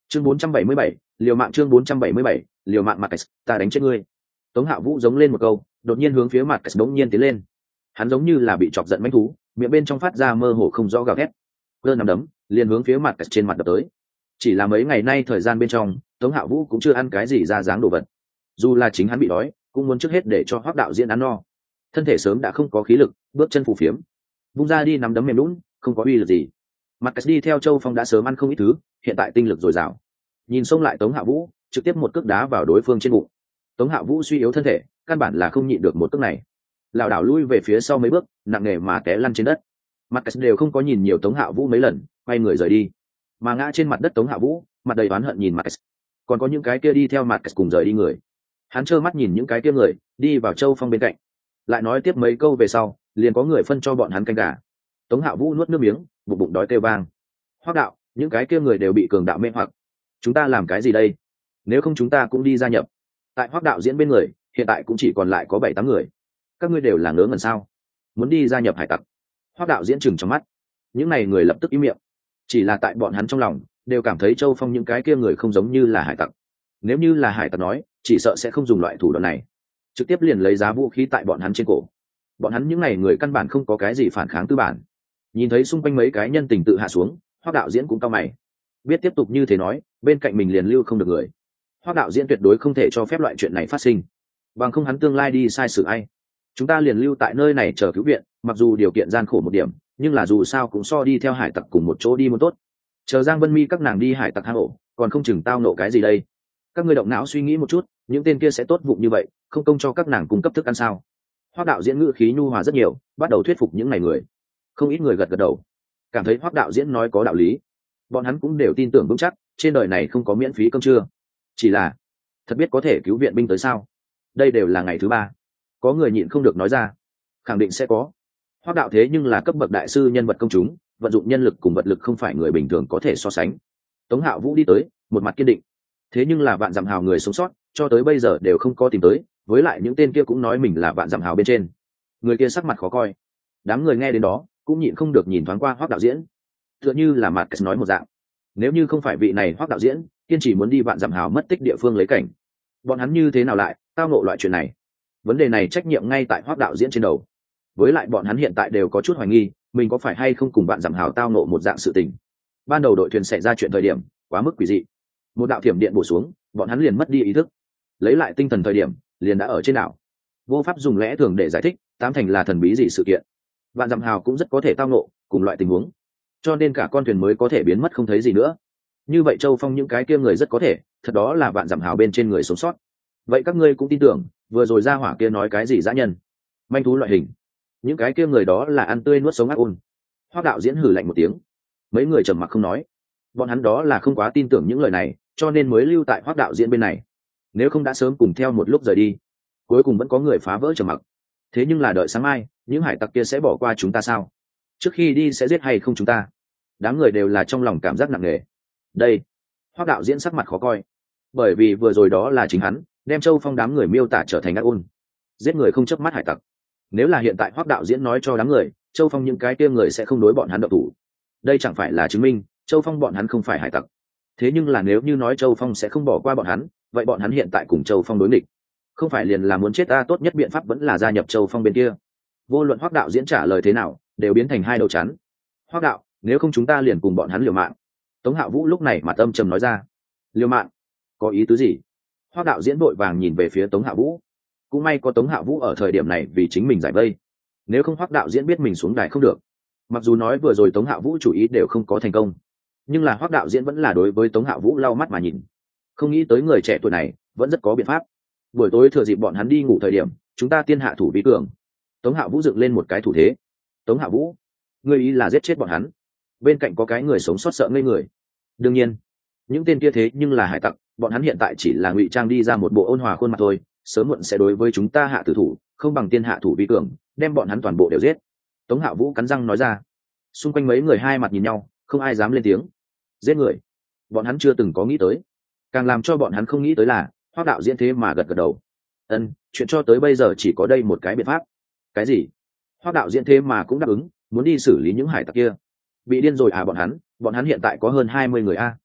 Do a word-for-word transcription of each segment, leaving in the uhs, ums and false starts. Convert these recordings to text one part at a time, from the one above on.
chương bốn trăm bảy mươi bảy, liều mạng chương bốn trăm bảy mươi bảy, liều mạng Marcus, ta đánh chết ngươi. Tống Hạo Vũ giống lên một câu, đột nhiên hướng phía Marcus đống nhiên tiến lên. Hắn giống như là bị chọc giận mãnh thú, miệng bên trong phát ra mơ hồ không rõ gào thét. Cơ nắm đấm, liền hướng phía Marcus trên mặt đập tới. Chỉ là mấy ngày nay thời gian bên trong, Tống Hạo Vũ cũng chưa ăn cái gì ra dáng đồ vật. Dù là chính hắn bị đói, cũng muốn trước hết để cho Hoắc đạo diễn ăn no. Thân thể sớm đã không có khí lực, bước chân phù phiếm, vung ra đi nắm đấm mềm lún, không có uy lực gì. Marcus đi theo Châu Phong đã sớm ăn không ít thứ, hiện tại tinh lực dồi dào. Nhìn xông lại Tống Hạo Vũ, trực tiếp một cước đá vào đối phương trên bụng. Tống Hạo Vũ suy yếu thân thể, căn bản là không nhịn được một cước này, lảo đảo lui về phía sau mấy bước, nặng nề mà té lăn trên đất. Marcus đều không có nhìn nhiều Tống Hạo Vũ mấy lần, quay người rời đi. Mà ngã trên mặt đất Tống Hạo Vũ, mặt đầy oán hận nhìn Marcus. Còn có những cái kia đi theo Marcus cùng rời đi người. Hắn trơ mắt nhìn những cái kia người đi vào Châu Phong bên cạnh, lại nói tiếp mấy câu về sau, liền có người phân cho bọn hắn canh gà. Tống Hạo Vũ nuốt nước miếng, bụng bụng đói kêu vang. Hoắc đạo, những cái kia người đều bị cường đạo mê hoặc, chúng ta làm cái gì đây? Nếu không chúng ta cũng đi gia nhập. Tại Hoắc đạo diễn bên người, hiện tại cũng chỉ còn lại có bảy tám người. Các ngươi đều là ngớ ngẩn sao? Muốn đi gia nhập hải tặc? Hoắc đạo diễn chừng trong mắt. Những này người lập tức im miệng. Chỉ là tại bọn hắn trong lòng đều cảm thấy Châu Phong những cái kia người không giống như là hải tặc. Nếu như là hải tặc nói, chỉ sợ sẽ không dùng loại thủ đoạn này, trực tiếp liền lấy giá vũ khí tại bọn hắn trên cổ. Bọn hắn những này người căn bản không có cái gì phản kháng tư bản. Nhìn thấy xung quanh mấy cái nhân tình tự hạ xuống, Hoắc đạo diễn cũng cau mày. Biết tiếp tục như thế nói, bên cạnh mình liền lưu không được người. Hoắc đạo diễn tuyệt đối không thể cho phép loại chuyện này phát sinh, bằng không hắn tương lai đi sai sự ai. Chúng ta liền lưu tại nơi này chờ cứu viện, mặc dù điều kiện gian khổ một điểm, nhưng là dù sao cũng so đi theo hải tặc cùng một chỗ đi muốn tốt. Chờ Giang Vân Mi các nàng đi hải tặc hang ổ, còn không chừng tao nộ cái gì đây. Các ngươi động não suy nghĩ một chút, những tên kia sẽ tốt bụng như vậy, không công cho các nàng cung cấp thức ăn sao? Hoắc đạo diễn ngữ khí nhu hòa rất nhiều, bắt đầu thuyết phục những này người. Không ít người gật gật đầu, cảm thấy Hoắc đạo diễn nói có đạo lý. Bọn hắn cũng đều tin tưởng vững chắc, trên đời này không có miễn phí cơm trưa. Chỉ là, thật biết có thể cứu viện binh tới sao? Đây đều là ngày thứ ba. Có người nhịn không được nói ra, khẳng định sẽ có. Hoắc đạo thế nhưng là cấp bậc đại sư nhân vật công chúng, vận dụng nhân lực cùng vật lực không phải người bình thường có thể so sánh. Tống Hạo Vũ đi tới, một mặt kiên định. Thế nhưng là vạn dặm hào người sống sót, cho tới bây giờ đều không có tìm tới, với lại những tên kia cũng nói mình là vạn dặm hào bên trên. Người kia sắc mặt khó coi. Đám người nghe đến đó, cũng nhịn không được nhìn thoáng qua Hoắc đạo diễn. Tựa như là Marcus nói một dạng. Nếu như không phải vị này Hoắc đạo diễn, kiên trì muốn đi vạn dặm hào mất tích địa phương lấy cảnh, bọn hắn như thế nào lại tao ngộ loại chuyện này? Vấn đề này trách nhiệm ngay tại Hoắc đạo diễn trên đầu. Với lại bọn hắn hiện tại đều có chút hoài nghi, mình có phải hay không cùng vạn dặm hào tao ngộ một dạng sự tình. Ban đầu đội thuyền xảy ra chuyện thời điểm, quá mức quỷ dị. Một đạo thiểm điện bổ xuống, bọn hắn liền mất đi ý thức. Lấy lại tinh thần thời điểm, liền đã ở trên đảo. Vô pháp dùng lẽ thường để giải thích, tám thành là thần bí gì sự kiện. Vạn dặm hào cũng rất có thể tao ngộ cùng loại tình huống, cho nên cả con thuyền mới có thể biến mất không thấy gì nữa. Như vậy Châu Phong những cái kia người rất có thể thật đó là vạn dặm hào bên trên người sống sót. Vậy các ngươi cũng tin tưởng vừa rồi ra hỏa kia nói cái gì dã nhân manh thú loại hình, những cái kia người đó là ăn tươi nuốt sống ác ôn? Hoắc đạo diễn hử lạnh một tiếng. Mấy người trầm mặc không nói. Bọn hắn đó là không quá tin tưởng những lời này, cho nên mới lưu tại Hoắc đạo diễn bên này. Nếu không đã sớm cùng theo một lúc rời đi. Cuối cùng vẫn có người phá vỡ trầm mặc. Thế nhưng là đợi sáng mai, những hải tặc kia sẽ bỏ qua chúng ta sao? Trước khi đi sẽ giết hay không chúng ta? Đám người đều là trong lòng cảm giác nặng nề. Đây, Hoắc đạo diễn sắc mặt khó coi, bởi vì vừa rồi đó là chính hắn đem Châu Phong đám người miêu tả trở thành ác ôn, giết người không chớp mắt hải tặc. Nếu là hiện tại Hoắc đạo diễn nói cho đám người Châu Phong những cái kia người sẽ không đối bọn hắn động thủ, đây chẳng phải là chứng minh Châu Phong bọn hắn không phải hải tặc. Thế nhưng là nếu như nói Châu Phong sẽ không bỏ qua bọn hắn, vậy bọn hắn hiện tại cùng Châu Phong đối nghịch, không phải liền là muốn chết ta? Tốt nhất biện pháp vẫn là gia nhập Châu Phong bên kia. Vô luận Hoắc đạo diễn trả lời thế nào, đều biến thành hai đầu chắn. Hoắc đạo, nếu không chúng ta liền cùng bọn hắn liều mạng. Tống Hạo Vũ lúc này mặt âm trầm nói ra. Liều mạng? Có ý tứ gì? Hoắc đạo diễn vội vàng nhìn về phía Tống Hạo Vũ. Cũng may có Tống Hạo Vũ ở thời điểm này vì chính mình giải vây. Nếu không Hoắc đạo diễn biết mình xuống đài không được. Mặc dù nói vừa rồi Tống Hạo Vũ chủ ý đều không có thành công, nhưng là Hoắc đạo diễn vẫn là đối với Tống Hạo Vũ lau mắt mà nhìn. Không nghĩ tới người trẻ tuổi này vẫn rất có biện pháp. Buổi tối thừa dịp bọn hắn đi ngủ thời điểm, chúng ta tiên hạ thủ vi cường. Tống Hạo Vũ dựng lên một cái thủ thế. Tống Hạo Vũ, ngươi ý là giết chết bọn hắn? Bên cạnh có cái người sống sót sợ ngây người. Đương nhiên, những tên kia thế nhưng là hải tặc, bọn hắn hiện tại chỉ là ngụy trang đi ra một bộ ôn hòa khuôn mặt thôi, sớm muộn sẽ đối với chúng ta hạ tử thủ, không bằng tiên hạ thủ vi cường, đem bọn hắn toàn bộ đều giết. Tống Hạo Vũ cắn răng nói ra. Xung quanh mấy người hai mặt nhìn nhau, không ai dám lên tiếng. Giết người, bọn hắn chưa từng có nghĩ tới. Càng làm cho bọn hắn không nghĩ tới là Hoắc đạo diễn thế mà gật gật đầu. Ân, chuyện cho tới bây giờ chỉ có đây một cái biện pháp. Cái gì? Hoắc đạo diễn thế mà cũng đáp ứng, muốn đi xử lý những hải tặc kia. Bị điên rồi à bọn hắn? Bọn hắn hiện tại có hơn hai mươi người a.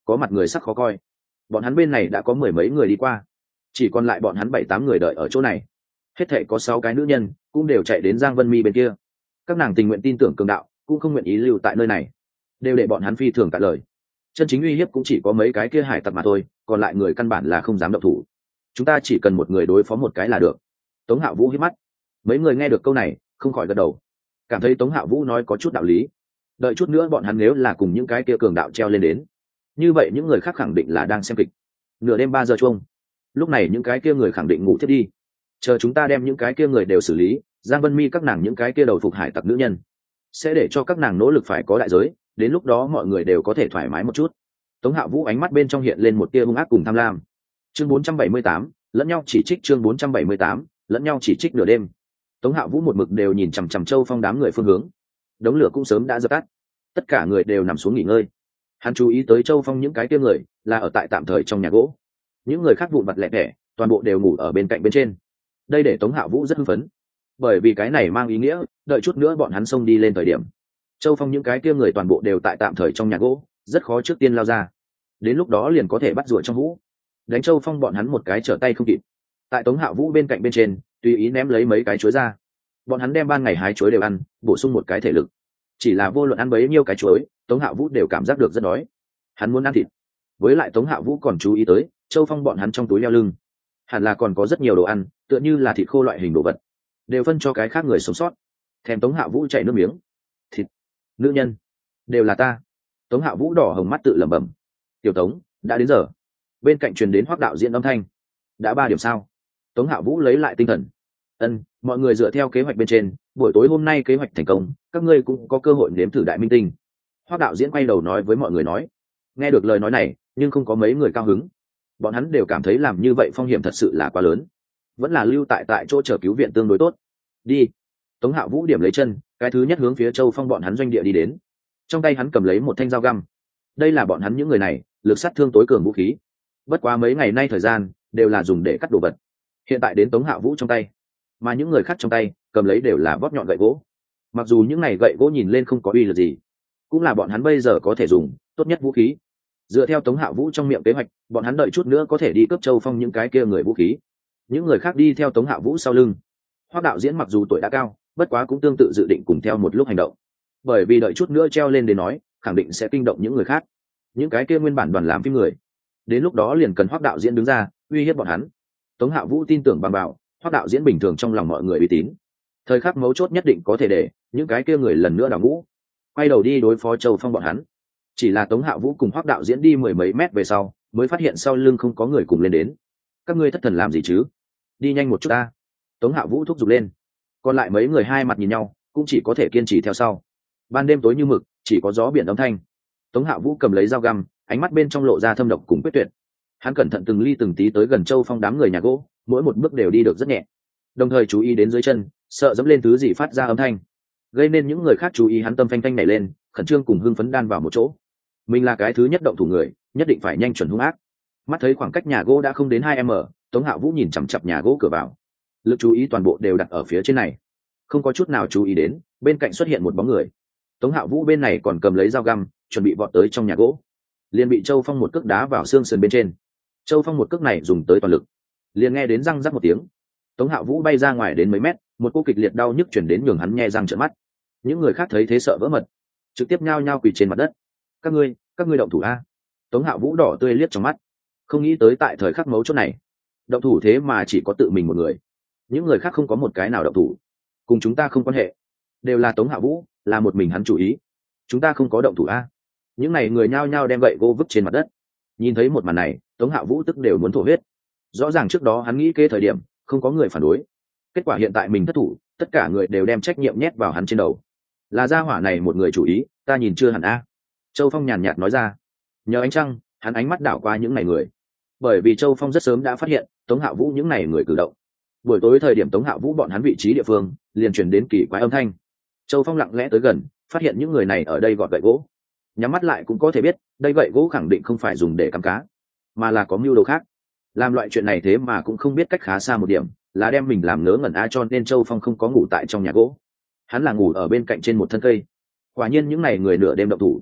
có mặt người sắc khó coi. Bọn hắn bên này đã có mười mấy người đi qua, chỉ còn lại bọn hắn bảy tám người đợi ở chỗ này. Hết thể có sáu cái nữ nhân cũng đều chạy đến Giang Vân Mi bên kia. Các nàng tình nguyện tin tưởng cường đạo, cũng không nguyện ý lưu tại nơi này, đều để bọn hắn phi thường cạn lời. Chân chính uy hiếp cũng chỉ có mấy cái kia hải tặc mà thôi, còn lại người căn bản là không dám động thủ. Chúng ta chỉ cần một người đối phó một cái là được. Tống Hạo Vũ hít mắt. Mấy người nghe được câu này không khỏi gật đầu, cảm thấy Tống Hạo Vũ nói có chút đạo lý. Đợi chút nữa bọn hắn nếu là cùng những cái kia cường đạo treo lên đến, như vậy những người khác khẳng định là đang xem kịch. Nửa đêm ba giờ chuông, lúc này những cái kia người khẳng định ngủ thiết đi. Chờ chúng ta đem những cái kia người đều xử lý, Giang Vân Mi các nàng những cái kia đầu phục hải tặc nữ nhân sẽ để cho các nàng nỗ lực phải có đại giới, đến lúc đó mọi người đều có thể thoải mái một chút. Tống Hạo Vũ ánh mắt bên trong hiện lên một tia hung ác cùng tham lam. Chương bốn trăm bảy mươi tám, lẫn nhau chỉ trích. Chương bốn trăm bảy mươi tám, lẫn nhau chỉ trích. Nửa đêm, Tống Hạo Vũ một mực đều nhìn chằm chằm Châu Phong đám người phương hướng. Đống lửa cũng sớm đã dập tắt, tất cả người đều nằm xuống nghỉ ngơi. Hắn chú ý tới Châu Phong những cái kia người là ở tại tạm thời trong nhà gỗ, những người khác vụn vặt lẻ tẻ toàn bộ đều ngủ ở bên cạnh bên trên. Đây để Tống Hạo Vũ rất hưng phấn, bởi vì cái này mang ý nghĩa đợi chút nữa bọn hắn xông đi lên thời điểm, Châu Phong những cái kia người toàn bộ đều tại tạm thời trong nhà gỗ, rất khó trước tiên lao ra, đến lúc đó liền có thể bắt rùa trong hũ, đánh Châu Phong bọn hắn một cái trở tay không kịp. Tại Tống Hạo Vũ bên cạnh bên trên tùy ý ném lấy mấy cái chuối ra, bọn hắn đem ban ngày hái chuối đều ăn, bổ sung một cái thể lực. Chỉ là vô luận ăn bấy nhiêu cái chuối, Tống Hạo Vũ đều cảm giác được rất đói, hắn muốn ăn thịt. Với lại Tống Hạo Vũ còn chú ý tới Châu Phong bọn hắn trong túi leo lưng hẳn là còn có rất nhiều đồ ăn, tựa như là thịt khô loại hình đồ vật, đều phân cho cái khác người sống sót. Thèm Tống Hạo Vũ chảy nước miếng. Thịt, nữ nhân, đều là ta. Tống Hạo Vũ đỏ hồng mắt tự lẩm bẩm. Tiểu Tống, đã đến giờ. Bên cạnh truyền đến Hoắc đạo diễn âm thanh. Đã ba điểm sao? Tống Hạo Vũ lấy lại tinh thần. Ân, mọi người dựa theo kế hoạch bên trên, buổi tối hôm nay kế hoạch thành công, các ngươi cũng có cơ hội nếm thử đại minh tinh. Hoắc đạo diễn quay đầu nói với mọi người nói. Nghe được lời nói này, nhưng không có mấy người cao hứng. Bọn hắn đều cảm thấy làm như vậy phong hiểm thật sự là quá lớn, vẫn là lưu tại tại chỗ chờ cứu viện tương đối tốt. Đi. Tống Hạo Vũ điểm lấy chân, cái thứ nhất hướng phía Châu Phong bọn hắn doanh địa đi đến. Trong tay hắn cầm lấy một thanh dao găm. Đây là bọn hắn những người này lực sát thương tối cường vũ khí, bất quá mấy ngày nay thời gian đều là dùng để cắt đồ vật, hiện tại đến Tống Hạo Vũ trong tay, mà những người khác trong tay cầm lấy đều là vót nhọn gậy gỗ. Mặc dù những này gậy gỗ nhìn lên không có uy lực gì, cũng là bọn hắn bây giờ có thể dùng tốt nhất vũ khí. Dựa theo Tống Hạo Vũ trong miệng kế hoạch, bọn hắn đợi chút nữa có thể đi cướp Châu Phong những cái kia người vũ khí. Những người khác đi theo Tống Hạo Vũ sau lưng. Hoắc đạo diễn mặc dù tuổi đã cao, bất quá cũng tương tự dự định cùng theo một lúc hành động, bởi vì đợi chút nữa treo lên để nói khẳng định sẽ kinh động những người khác, những cái kia nguyên bản đoàn làm phim người, đến lúc đó liền cần Hoắc đạo diễn đứng ra uy hiếp bọn hắn. Tống Hạo Vũ tin tưởng bằng bảo Hoắc đạo diễn bình thường trong lòng mọi người uy tín, thời khắc mấu chốt nhất định có thể để những cái kia người lần nữa đào ngũ, quay đầu đi đối phó Châu Phong bọn hắn. Chỉ là Tống Hạo Vũ cùng Hoắc đạo diễn đi mười mấy mét về sau mới phát hiện sau lưng không có người cùng lên đến. Các ngươi thất thần làm gì chứ, đi nhanh một chút ta. Tống Hạo Vũ thúc giục lên. Còn lại mấy người hai mặt nhìn nhau, cũng chỉ có thể kiên trì theo sau. Ban đêm tối như mực, chỉ có gió biển âm thanh. Tống Hạo Vũ cầm lấy dao găm, ánh mắt bên trong lộ ra thâm độc cùng quyết tuyệt. Hắn cẩn thận từng ly từng tí tới gần Châu Phong đám người nhà gỗ, mỗi một bước đều đi được rất nhẹ, đồng thời chú ý đến dưới chân, sợ dẫm lên thứ gì phát ra âm thanh, gây nên những người khác chú ý. Hắn tâm phanh phanh nảy lên, khẩn trương cùng hưng phấn đan vào một chỗ. Mình là cái thứ nhất động thủ người, nhất định phải nhanh chuẩn hung ác. Mắt thấy khoảng cách nhà gỗ đã không đến hai mét, Tống Hạo Vũ nhìn chằm chằm nhà gỗ cửa vào, lực chú ý toàn bộ đều đặt ở phía trên này, không có chút nào chú ý đến bên cạnh xuất hiện một bóng người. Tống Hạo Vũ bên này còn cầm lấy dao găm, chuẩn bị vọt tới trong nhà gỗ, liền bị Châu Phong một cước đá vào xương sườn bên trên. Châu Phong một cước này dùng tới toàn lực, liền nghe đến răng rắc một tiếng, Tống Hạo Vũ bay ra ngoài đến mấy mét, một cô kịch liệt đau nhức chuyển đến nhường hắn nhe răng trợn mắt. Những người khác thấy thế sợ vỡ mật, trực tiếp nhao nhao quỳ trên mặt đất. Các ngươi, các ngươi động thủ a! Tống Hạo Vũ đỏ tươi liếc trong mắt, không nghĩ tới tại thời khắc mấu chốt này, động thủ thế mà chỉ có tự mình một người, những người khác không có một cái nào động thủ. Cùng chúng ta không quan hệ, đều là Tống Hạo Vũ, là một mình hắn chủ ý, chúng ta không có động thủ a. Những này người nhao nhao đem gậy gỗ vứt trên mặt đất. Nhìn thấy một màn này, Tống Hạo Vũ tức đều muốn thổ huyết. Rõ ràng trước đó hắn nghĩ kế thời điểm không có người phản đối, kết quả hiện tại mình thất thủ, tất cả người đều đem trách nhiệm nhét vào hắn trên đầu. Là gia hỏa này một người chủ ý, ta nhìn chưa hẳn a. Châu Phong nhàn nhạt nói ra. Nhờ ánh trăng, hắn ánh mắt đảo qua những ngày người, bởi vì Châu Phong rất sớm đã phát hiện Tống Hạo Vũ những ngày người cử động. Buổi tối thời điểm Tống Hạo Vũ bọn hắn vị trí địa phương liền chuyển đến kỳ quái âm thanh. Châu Phong lặng lẽ tới gần, phát hiện những người này ở đây gọt gậy gỗ. Nhắm mắt lại cũng có thể biết, đây gậy gỗ khẳng định không phải dùng để cắm cá, mà là có mưu đồ khác. Làm loại chuyện này thế mà cũng không biết cách khá xa một điểm, là đem mình làm ngớ ngẩn a, cho nên Châu Phong không có ngủ tại trong nhà gỗ, hắn là ngủ ở bên cạnh trên một thân cây. Quả nhiên những ngày người nửa đêm động thủ,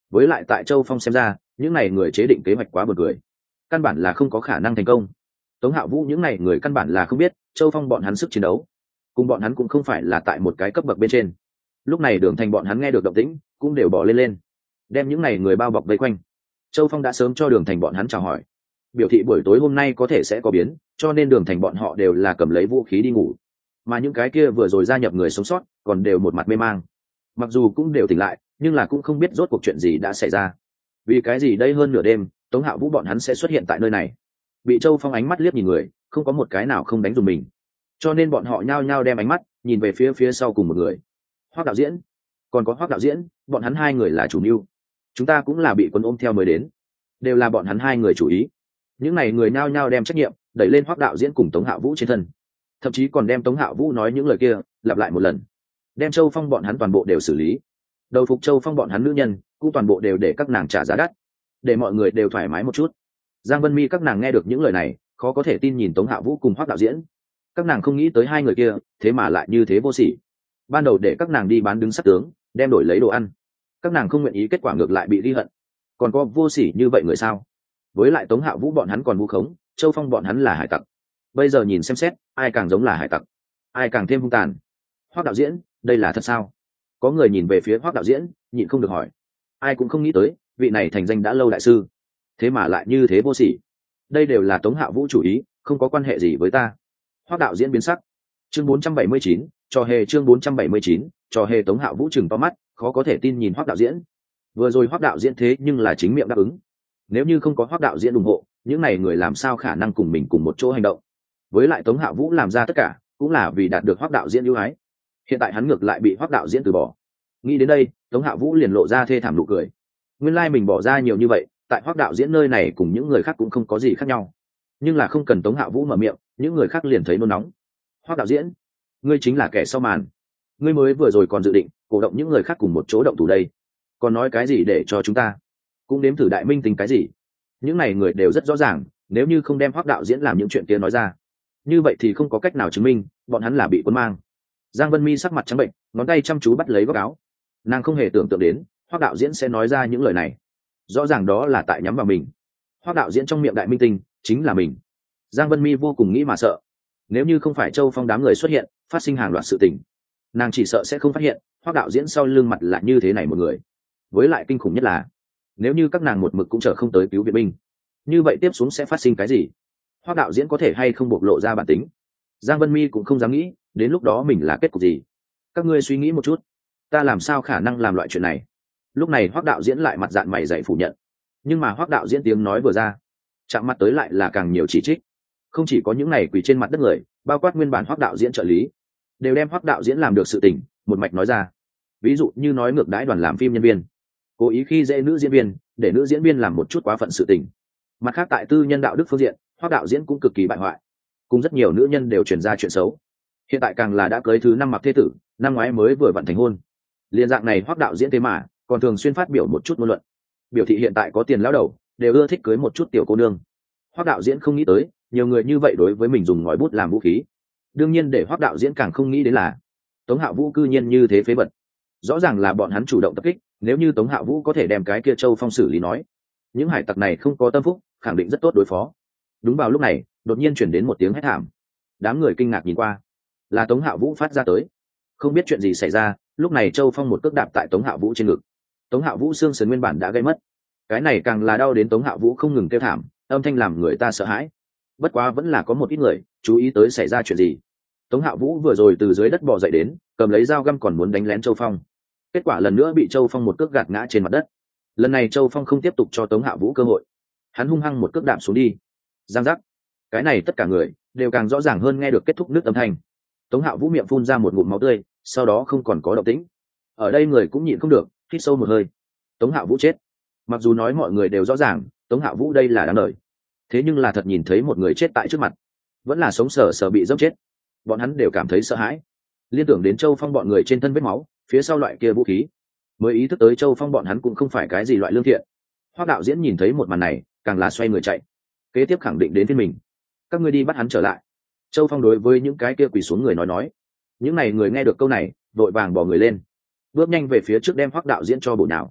với lại tại Châu Phong xem ra những này người chế định kế hoạch quá buồn cười, căn bản là không có khả năng thành công. Tống Hạo Vũ những này người căn bản là không biết Châu Phong bọn hắn sức chiến đấu, cùng bọn hắn cũng không phải là tại một cái cấp bậc bên trên. Lúc này Đường Thành bọn hắn nghe được động tĩnh cũng đều bỏ lên lên, đem những này người bao bọc vây quanh. Châu Phong đã sớm cho Đường Thành bọn hắn chào hỏi, biểu thị buổi tối hôm nay có thể sẽ có biến, cho nên Đường Thành bọn họ đều là cầm lấy vũ khí đi ngủ, mà những cái kia vừa rồi gia nhập người sống sót còn đều một mặt mê mang, mặc dù cũng đều tỉnh lại nhưng là cũng không biết rốt cuộc chuyện gì đã xảy ra. Vì cái gì đây hơn nửa đêm Tống Hạo Vũ bọn hắn sẽ xuất hiện tại nơi này? Bị Châu Phong ánh mắt liếc nhìn người, không có một cái nào không đánh dùng mình, cho nên bọn họ nhao nhao đem ánh mắt nhìn về phía phía sau cùng một người, Hoắc đạo diễn. Còn có Hoắc đạo diễn, bọn hắn hai người là chủ mưu, chúng ta cũng là bị quân ôm theo mới đến, đều là bọn hắn hai người chủ ý. Những này người nhao nhao đem trách nhiệm đẩy lên Hoắc đạo diễn cùng Tống Hạo Vũ trên thân, thậm chí còn đem Tống Hạo Vũ nói những lời kia lặp lại một lần, đem Châu Phong bọn hắn toàn bộ đều xử lý. Đầu phục Châu Phong bọn hắn nữ nhân cũng toàn bộ đều để các nàng trả giá đắt, để mọi người đều thoải mái một chút. Giang Vân Mi các nàng nghe được những lời này khó có thể tin nhìn Tống Hạo Vũ cùng Hoắc đạo diễn, các nàng không nghĩ tới hai người kia thế mà lại như thế vô sỉ. Ban đầu để các nàng đi bán đứng sát tướng đem đổi lấy đồ ăn, các nàng không nguyện ý, kết quả ngược lại bị ghi hận. Còn có vô sỉ như vậy người sao? Với lại Tống Hạo Vũ bọn hắn còn vu khống Châu Phong bọn hắn là hải tặc. Bây giờ nhìn xem xét ai càng giống là hải tặc, ai càng thêm hung tàn. Hoắc đạo diễn, đây là thật sao? Có người nhìn về phía Hoắc đạo diễn nhịn không được hỏi. Ai cũng không nghĩ tới vị này thành danh đã lâu đại sư thế mà lại như thế vô sỉ. Đây đều là Tống Hạo Vũ chủ ý, không có quan hệ gì với ta. Hoắc đạo diễn biến sắc. Chương bốn trăm bảy mươi chín, trò hề. Chương bốn trăm bảy mươi chín, trò hề. Tống Hạo Vũ chừng to mắt, khó có thể tin nhìn Hoắc đạo diễn. Vừa rồi Hoắc đạo diễn thế nhưng là chính miệng đáp ứng, nếu như không có Hoắc đạo diễn ủng hộ, những này người làm sao khả năng cùng mình cùng một chỗ hành động. Với lại Tống Hạo Vũ làm ra tất cả cũng là vì đạt được Hoắc đạo diễn ưu ái, hiện tại hắn ngược lại bị Hoắc đạo diễn từ bỏ. Nghĩ đến đây Tống Hạo Vũ liền lộ ra thê thảm nụ cười. Nguyên lai mình bỏ ra nhiều như vậy, tại Hoắc đạo diễn nơi này cùng những người khác cũng không có gì khác nhau, nhưng là không cần Tống Hạo Vũ mở miệng, những người khác liền thấy nôn nóng. Hoắc đạo diễn, ngươi chính là kẻ sau màn, ngươi mới vừa rồi còn dự định cổ động những người khác cùng một chỗ động thủ đây, còn nói cái gì để cho chúng ta cũng đếm thử đại minh tính cái gì? Những này người đều rất rõ ràng, nếu như không đem Hoắc đạo diễn làm những chuyện kia nói ra, như vậy thì không có cách nào chứng minh bọn hắn là bị cuốn mang. Giang Vân Mi sắc mặt trắng bệnh, ngón tay chăm chú bắt lấy góc áo, nàng không hề tưởng tượng đến Hoắc đạo diễn sẽ nói ra những lời này, rõ ràng đó là tại nhắm vào mình. Hoắc đạo diễn trong miệng đại minh tinh chính là mình. Giang Vân Mi vô cùng nghĩ mà sợ, nếu như không phải Châu Phong đám người xuất hiện phát sinh hàng loạt sự tình, nàng chỉ sợ sẽ không phát hiện Hoắc đạo diễn sau lưng mặt là như thế này một người. Với lại kinh khủng nhất là, nếu như các nàng một mực cũng chờ không tới cứu viện binh, như vậy tiếp xuống sẽ phát sinh cái gì? Hoắc đạo diễn có thể hay không bộc lộ ra bản tính? Giang Vân Mi cũng không dám nghĩ đến lúc đó mình là kết cục gì. Các ngươi suy nghĩ một chút, ta làm sao khả năng làm loại chuyện này? Lúc này Hoắc đạo diễn lại mặt dạn mày dày phủ nhận, nhưng mà Hoắc đạo diễn tiếng nói vừa ra, chạm mặt tới lại là càng nhiều chỉ trích. Không chỉ có những này quỳ trên mặt đất người, bao quát nguyên bản Hoắc đạo diễn trợ lý, đều đem Hoắc đạo diễn làm được sự tình một mạch nói ra. Ví dụ như nói ngược đãi đoàn làm phim nhân viên, cố ý khi dễ nữ diễn viên, để nữ diễn viên làm một chút quá phận sự tình. Mặt khác tại tư nhân đạo đức phương diện, Hoắc đạo diễn cũng cực kỳ bại hoại, cùng rất nhiều nữ nhân đều truyền ra chuyện xấu. Hiện tại càng là đã cưới thứ năm mặc thê tử, năm ngoái mới vừa vận thành hôn. Liên dạng này Hoắc đạo diễn thế mà còn thường xuyên phát biểu một chút ngôn luận, biểu thị hiện tại có tiền lão đầu đều ưa thích cưới một chút tiểu cô nương. Hoắc đạo diễn không nghĩ tới nhiều người như vậy đối với mình dùng ngòi bút làm vũ khí. Đương nhiên để Hoắc đạo diễn càng không nghĩ đến là Tống Hạo Vũ cư nhiên như thế phế vật. Rõ ràng là bọn hắn chủ động tập kích, nếu như Tống Hạo Vũ có thể đem cái kia Châu Phong xử lý nói, những hải tặc này không có tâm phúc, khẳng định rất tốt đối phó. Đúng vào lúc này đột nhiên chuyển đến một tiếng hét thảm, đám người kinh ngạc nhìn qua, là Tống Hạo Vũ phát ra tới. Không biết chuyện gì xảy ra, lúc này Châu Phong một cước đạp tại Tống Hạo Vũ trên ngực. Tống Hạo Vũ xương sườn nguyên bản đã gây mất, cái này càng là đau đến Tống Hạo Vũ không ngừng kêu thảm, âm thanh làm người ta sợ hãi. Bất quá vẫn là có một ít người chú ý tới xảy ra chuyện gì. Tống Hạo Vũ vừa rồi từ dưới đất bò dậy đến, cầm lấy dao găm còn muốn đánh lén Châu Phong, kết quả lần nữa bị Châu Phong một cước gạt ngã trên mặt đất. Lần này Châu Phong không tiếp tục cho Tống Hạo Vũ cơ hội, hắn hung hăng một cước đạp xuống đi. Giang giác. Cái này tất cả người đều càng rõ ràng hơn nghe được kết thúc nước âm thanh. Tống Hạo Vũ miệng phun ra một ngụm máu tươi, sau đó không còn có động tĩnh. Ở đây người cũng nhịn không được, hít sâu một hơi. Tống Hạo Vũ chết. Mặc dù nói mọi người đều rõ ràng Tống Hạo Vũ đây là đáng đời, thế nhưng là thật nhìn thấy một người chết tại trước mặt, vẫn là sống sờ sờ bị dẫm chết, bọn hắn đều cảm thấy sợ hãi. Liên tưởng đến Châu Phong bọn người trên thân vết máu, phía sau loại kia vũ khí, mới ý thức tới Châu Phong bọn hắn cũng không phải cái gì loại lương thiện. Hoắc đạo diễn nhìn thấy một màn này, càng là xoay người chạy, kế tiếp khẳng định đến phía mình. Các ngươi đi bắt hắn trở lại. Châu Phong đối với những cái kia quỳ xuống người nói nói. Những này người nghe được câu này, vội vàng bỏ người lên, bước nhanh về phía trước đem Hoắc đạo diễn cho bổ nhào.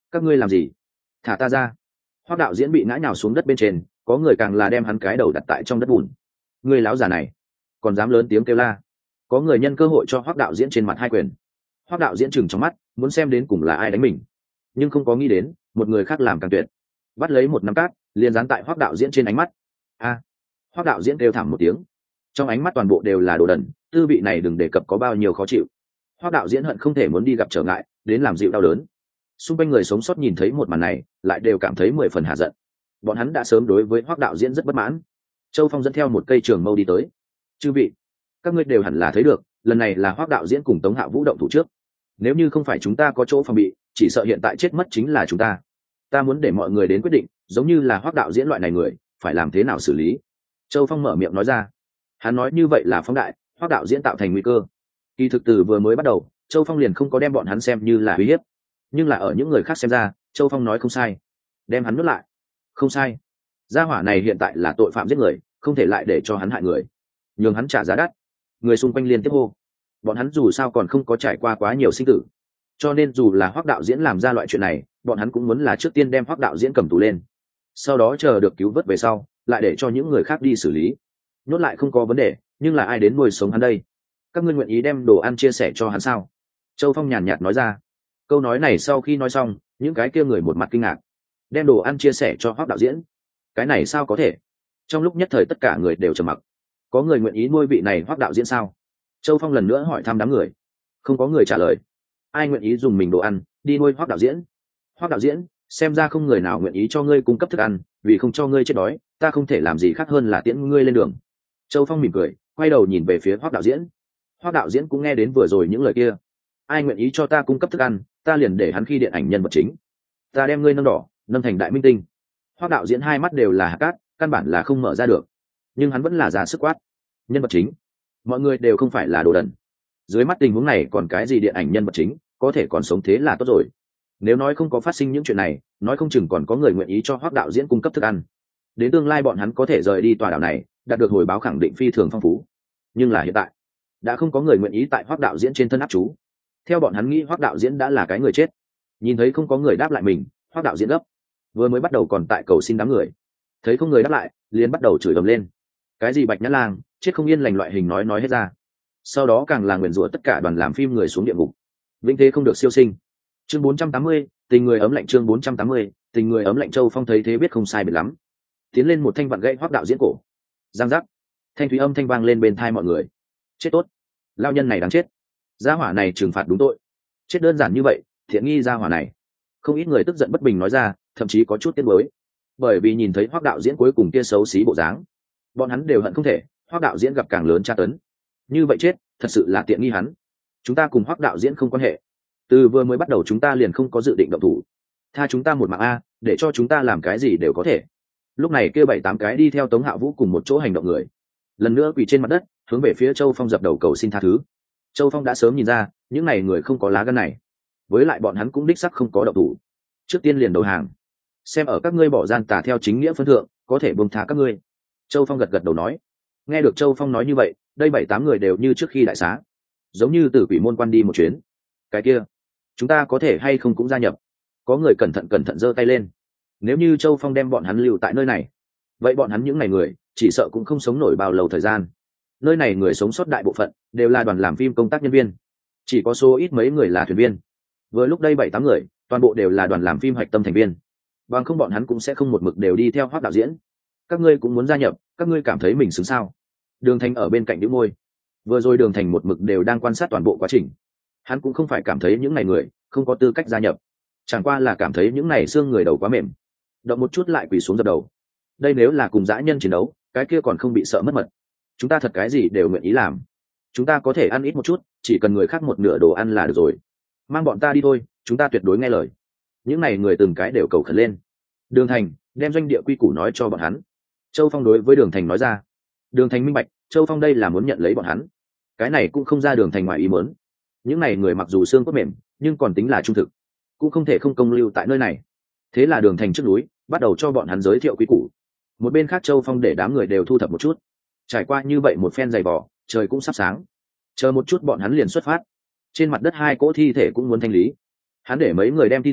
các ngươi làm gì? Thả ta ra! Hoắc đạo diễn bị ngã nhào xuống đất bên trên, có người càng là đem hắn cái đầu đặt tại trong đất bùn. Ngươi láo già này còn dám lớn tiếng kêu la! Có người nhân cơ hội cho Hoắc đạo diễn trên mặt hai quyền. Hoắc đạo diễn chừng trong mắt, muốn xem đến cùng là ai đánh mình, nhưng không có nghĩ đến một người khác làm càng tuyệt, bắt lấy một nắm cát liền dán tại Hoắc đạo diễn trên ánh mắt. A! À, Hoắc đạo diễn kêu thảm một tiếng, trong ánh mắt toàn bộ đều là đồ đần, tư vị này đừng đề cập có bao nhiêu khó chịu. Hoắc đạo diễn hận không thể muốn đi gặp trở ngại, đến làm dịu đau đớn. Xung quanh người sống sót nhìn thấy một màn này, lại đều cảm thấy mười phần hạ giận. Bọn hắn đã sớm đối với Hoắc đạo diễn rất bất mãn. Châu Phong dẫn theo một cây trường mâu đi tới. Chư vị, các ngươi đều hẳn là thấy được, lần này là Hoắc đạo diễn cùng Tống Hạo Vũ động thủ trước. Nếu như không phải chúng ta có chỗ phòng bị, chỉ sợ hiện tại chết mất chính là chúng ta. Ta muốn để mọi người đến quyết định, giống như là Hoắc đạo diễn loại này người, phải làm thế nào xử lý. Châu Phong mở miệng nói ra. Hắn nói như vậy là phóng đại, Hoắc đạo diễn tạo thành nguy cơ. Kỳ thực từ vừa mới bắt đầu, Châu Phong liền không có đem bọn hắn xem như là uy hiếp, nhưng là ở những người khác xem ra, Châu Phong nói không sai, đem hắn nuốt lại. Không sai, gia hỏa này hiện tại là tội phạm giết người, không thể lại để cho hắn hại người, nhường hắn trả giá đắt. Người xung quanh liên tiếp hô, bọn hắn dù sao còn không có trải qua quá nhiều sinh tử, cho nên dù là Hoắc đạo diễn làm ra loại chuyện này, bọn hắn cũng muốn là trước tiên đem Hoắc đạo diễn cầm tù lên, sau đó chờ được cứu vớt về sau, lại để cho những người khác đi xử lý. Nhốt lại không có vấn đề, nhưng là ai đến nuôi sống hắn đây? Các ngươi nguyện ý đem đồ ăn chia sẻ cho hắn sao? Châu Phong nhàn nhạt nói ra. Câu nói này sau khi nói xong, những cái kia người một mặt kinh ngạc. Đem đồ ăn chia sẻ cho Hoắc đạo diễn? Cái này sao có thể? Trong lúc nhất thời tất cả người đều trầm mặc. Có người nguyện ý nuôi vị này Hoắc đạo diễn sao? Châu Phong lần nữa hỏi thăm đám người. Không có người trả lời. Ai nguyện ý dùng mình đồ ăn đi nuôi Hoắc đạo diễn? Hoắc đạo diễn, xem ra không người nào nguyện ý cho ngươi cung cấp thức ăn, vì không cho ngươi chết đói, ta không thể làm gì khác hơn là tiễn ngươi lên đường. Châu Phong mỉm cười, quay đầu nhìn về phía Hoắc đạo diễn. Hoắc đạo diễn cũng nghe đến vừa rồi những lời kia. Ai nguyện ý cho ta cung cấp thức ăn, ta liền để hắn khi điện ảnh nhân vật chính. Ta đem ngươi nâng đỏ, nâng thành đại minh tinh. Hoắc đạo diễn hai mắt đều là hạt cát, căn bản là không mở ra được, nhưng hắn vẫn là ra sức quát. Nhân vật chính? Mọi người đều không phải là đồ đần. Dưới mắt tình huống này còn cái gì điện ảnh nhân vật chính, có thể còn sống thế là tốt rồi. Nếu nói không có phát sinh những chuyện này, nói không chừng còn có người nguyện ý cho Hoắc đạo diễn cung cấp thức ăn. Đến tương lai bọn hắn có thể rời đi tòa đảo này, đạt được hồi báo khẳng định phi thường phong phú. Nhưng là hiện tại, đã không có người nguyện ý tại Hoắc đạo diễn trên thân áp chú. Theo bọn hắn nghĩ Hoắc đạo diễn đã là cái người chết. Nhìn thấy không có người đáp lại mình, Hoắc đạo diễn gấp. Vừa mới bắt đầu còn tại cầu xin đám người, thấy không người đáp lại, liền bắt đầu chửi ầm lên. Cái gì Bạch Nhã Lang, chết không yên lành loại hình nói nói hết ra. Sau đó càng là nguyền rủa tất cả đoàn làm phim người xuống địa ngục. Vĩnh thế không được siêu sinh. Chương bốn trăm tám mươi, tình người ấm lạnh. Chương bốn trăm tám mươi, tình người ấm lạnh. Châu Phong thấy thế biết không sai biệt lắm, tiến lên một thanh vặn gãy Hoắc đạo diễn cổ. Giang giác, thanh thúy âm thanh vang lên bên tai mọi người. Chết tốt, lao nhân này đáng chết. Gia hỏa này trừng phạt đúng tội. Chết đơn giản như vậy, thiện nghi gia hỏa này. Không ít người tức giận bất bình nói ra, thậm chí có chút tiếc nuối, bởi vì nhìn thấy Hoắc đạo diễn cuối cùng kia xấu xí bộ dáng, bọn hắn đều hận không thể Hoắc đạo diễn gặp càng lớn tra tấn. Như vậy chết, thật sự là tiện nghi hắn. Chúng ta cùng Hoắc đạo diễn không quan hệ, từ vừa mới bắt đầu chúng ta liền không có dự định động thủ. Tha chúng ta một mạng a, để cho chúng ta làm cái gì đều có thể. Lúc này kia bảy tám cái đi theo Tống Hạo Vũ cùng một chỗ hành động người, lần nữa quỳ trên mặt đất, hướng về phía Châu Phong dập đầu cầu xin tha thứ. Châu Phong đã sớm nhìn ra, những này người không có lá gan này, với lại bọn hắn cũng đích sắc không có động thủ, trước tiên liền đầu hàng. Xem ở các ngươi bỏ gian tà theo chính nghĩa phân thượng, có thể buông tha các ngươi. Châu Phong gật gật đầu nói. Nghe được Châu Phong nói như vậy, đây bảy tám người đều như trước khi đại xá, giống như từ quỷ môn quan đi một chuyến. Cái kia, chúng ta có thể hay không cũng gia nhập? Có người cẩn thận cẩn thận giơ tay lên. Nếu như Châu Phong đem bọn hắn lưu tại nơi này, vậy bọn hắn những ngày người chỉ sợ cũng không sống nổi bao lâu thời gian. Nơi này người sống sót đại bộ phận đều là đoàn làm phim công tác nhân viên, chỉ có số ít mấy người là thuyền viên. Vừa lúc đây bảy tám người toàn bộ đều là đoàn làm phim hạch tâm thành viên, bằng không bọn hắn cũng sẽ không một mực đều đi theo Hoắc đạo diễn. Các ngươi cũng muốn gia nhập, các ngươi cảm thấy mình xứng sao? Đường Thành ở bên cạnh đĩu môi. Vừa rồi Đường Thành một mực đều đang quan sát toàn bộ quá trình, hắn cũng không phải cảm thấy những này người không có tư cách gia nhập, chẳng qua là cảm thấy những này xương người đầu quá mềm, động một chút lại quỳ xuống dập đầu. Đây nếu là cùng dã nhân chiến đấu, cái kia còn không bị sợ mất mật. Chúng ta thật cái gì đều nguyện ý làm, chúng ta có thể ăn ít một chút, chỉ cần người khác một nửa đồ ăn là được rồi. Mang bọn ta đi thôi, chúng ta tuyệt đối nghe lời. Những này người từng cái đều cầu khẩn lên. Đường Thành, đem doanh địa quy củ nói cho bọn hắn. Châu Phong đối với Đường Thành nói ra. Đường Thành minh bạch, Châu Phong đây là muốn nhận lấy bọn hắn. Cái này cũng không ra Đường Thành ngoài ý muốn. Những này người mặc dù xương cốt mềm, nhưng còn tính là trung thực, cũng không thể không công lưu tại nơi này. Thế là Đường Thành trước núi, bắt đầu cho bọn hắn giới thiệu quy củ. Một bên khác Châu Phong để đám người đều thu thập một chút. Trải qua như vậy một phen dày vò, trời cũng sắp sáng. Chờ một chút bọn hắn liền xuất phát. Trên mặt đất hai cỗ thi thể cũng muốn thanh lý. Hắn để mấy người đem thi thể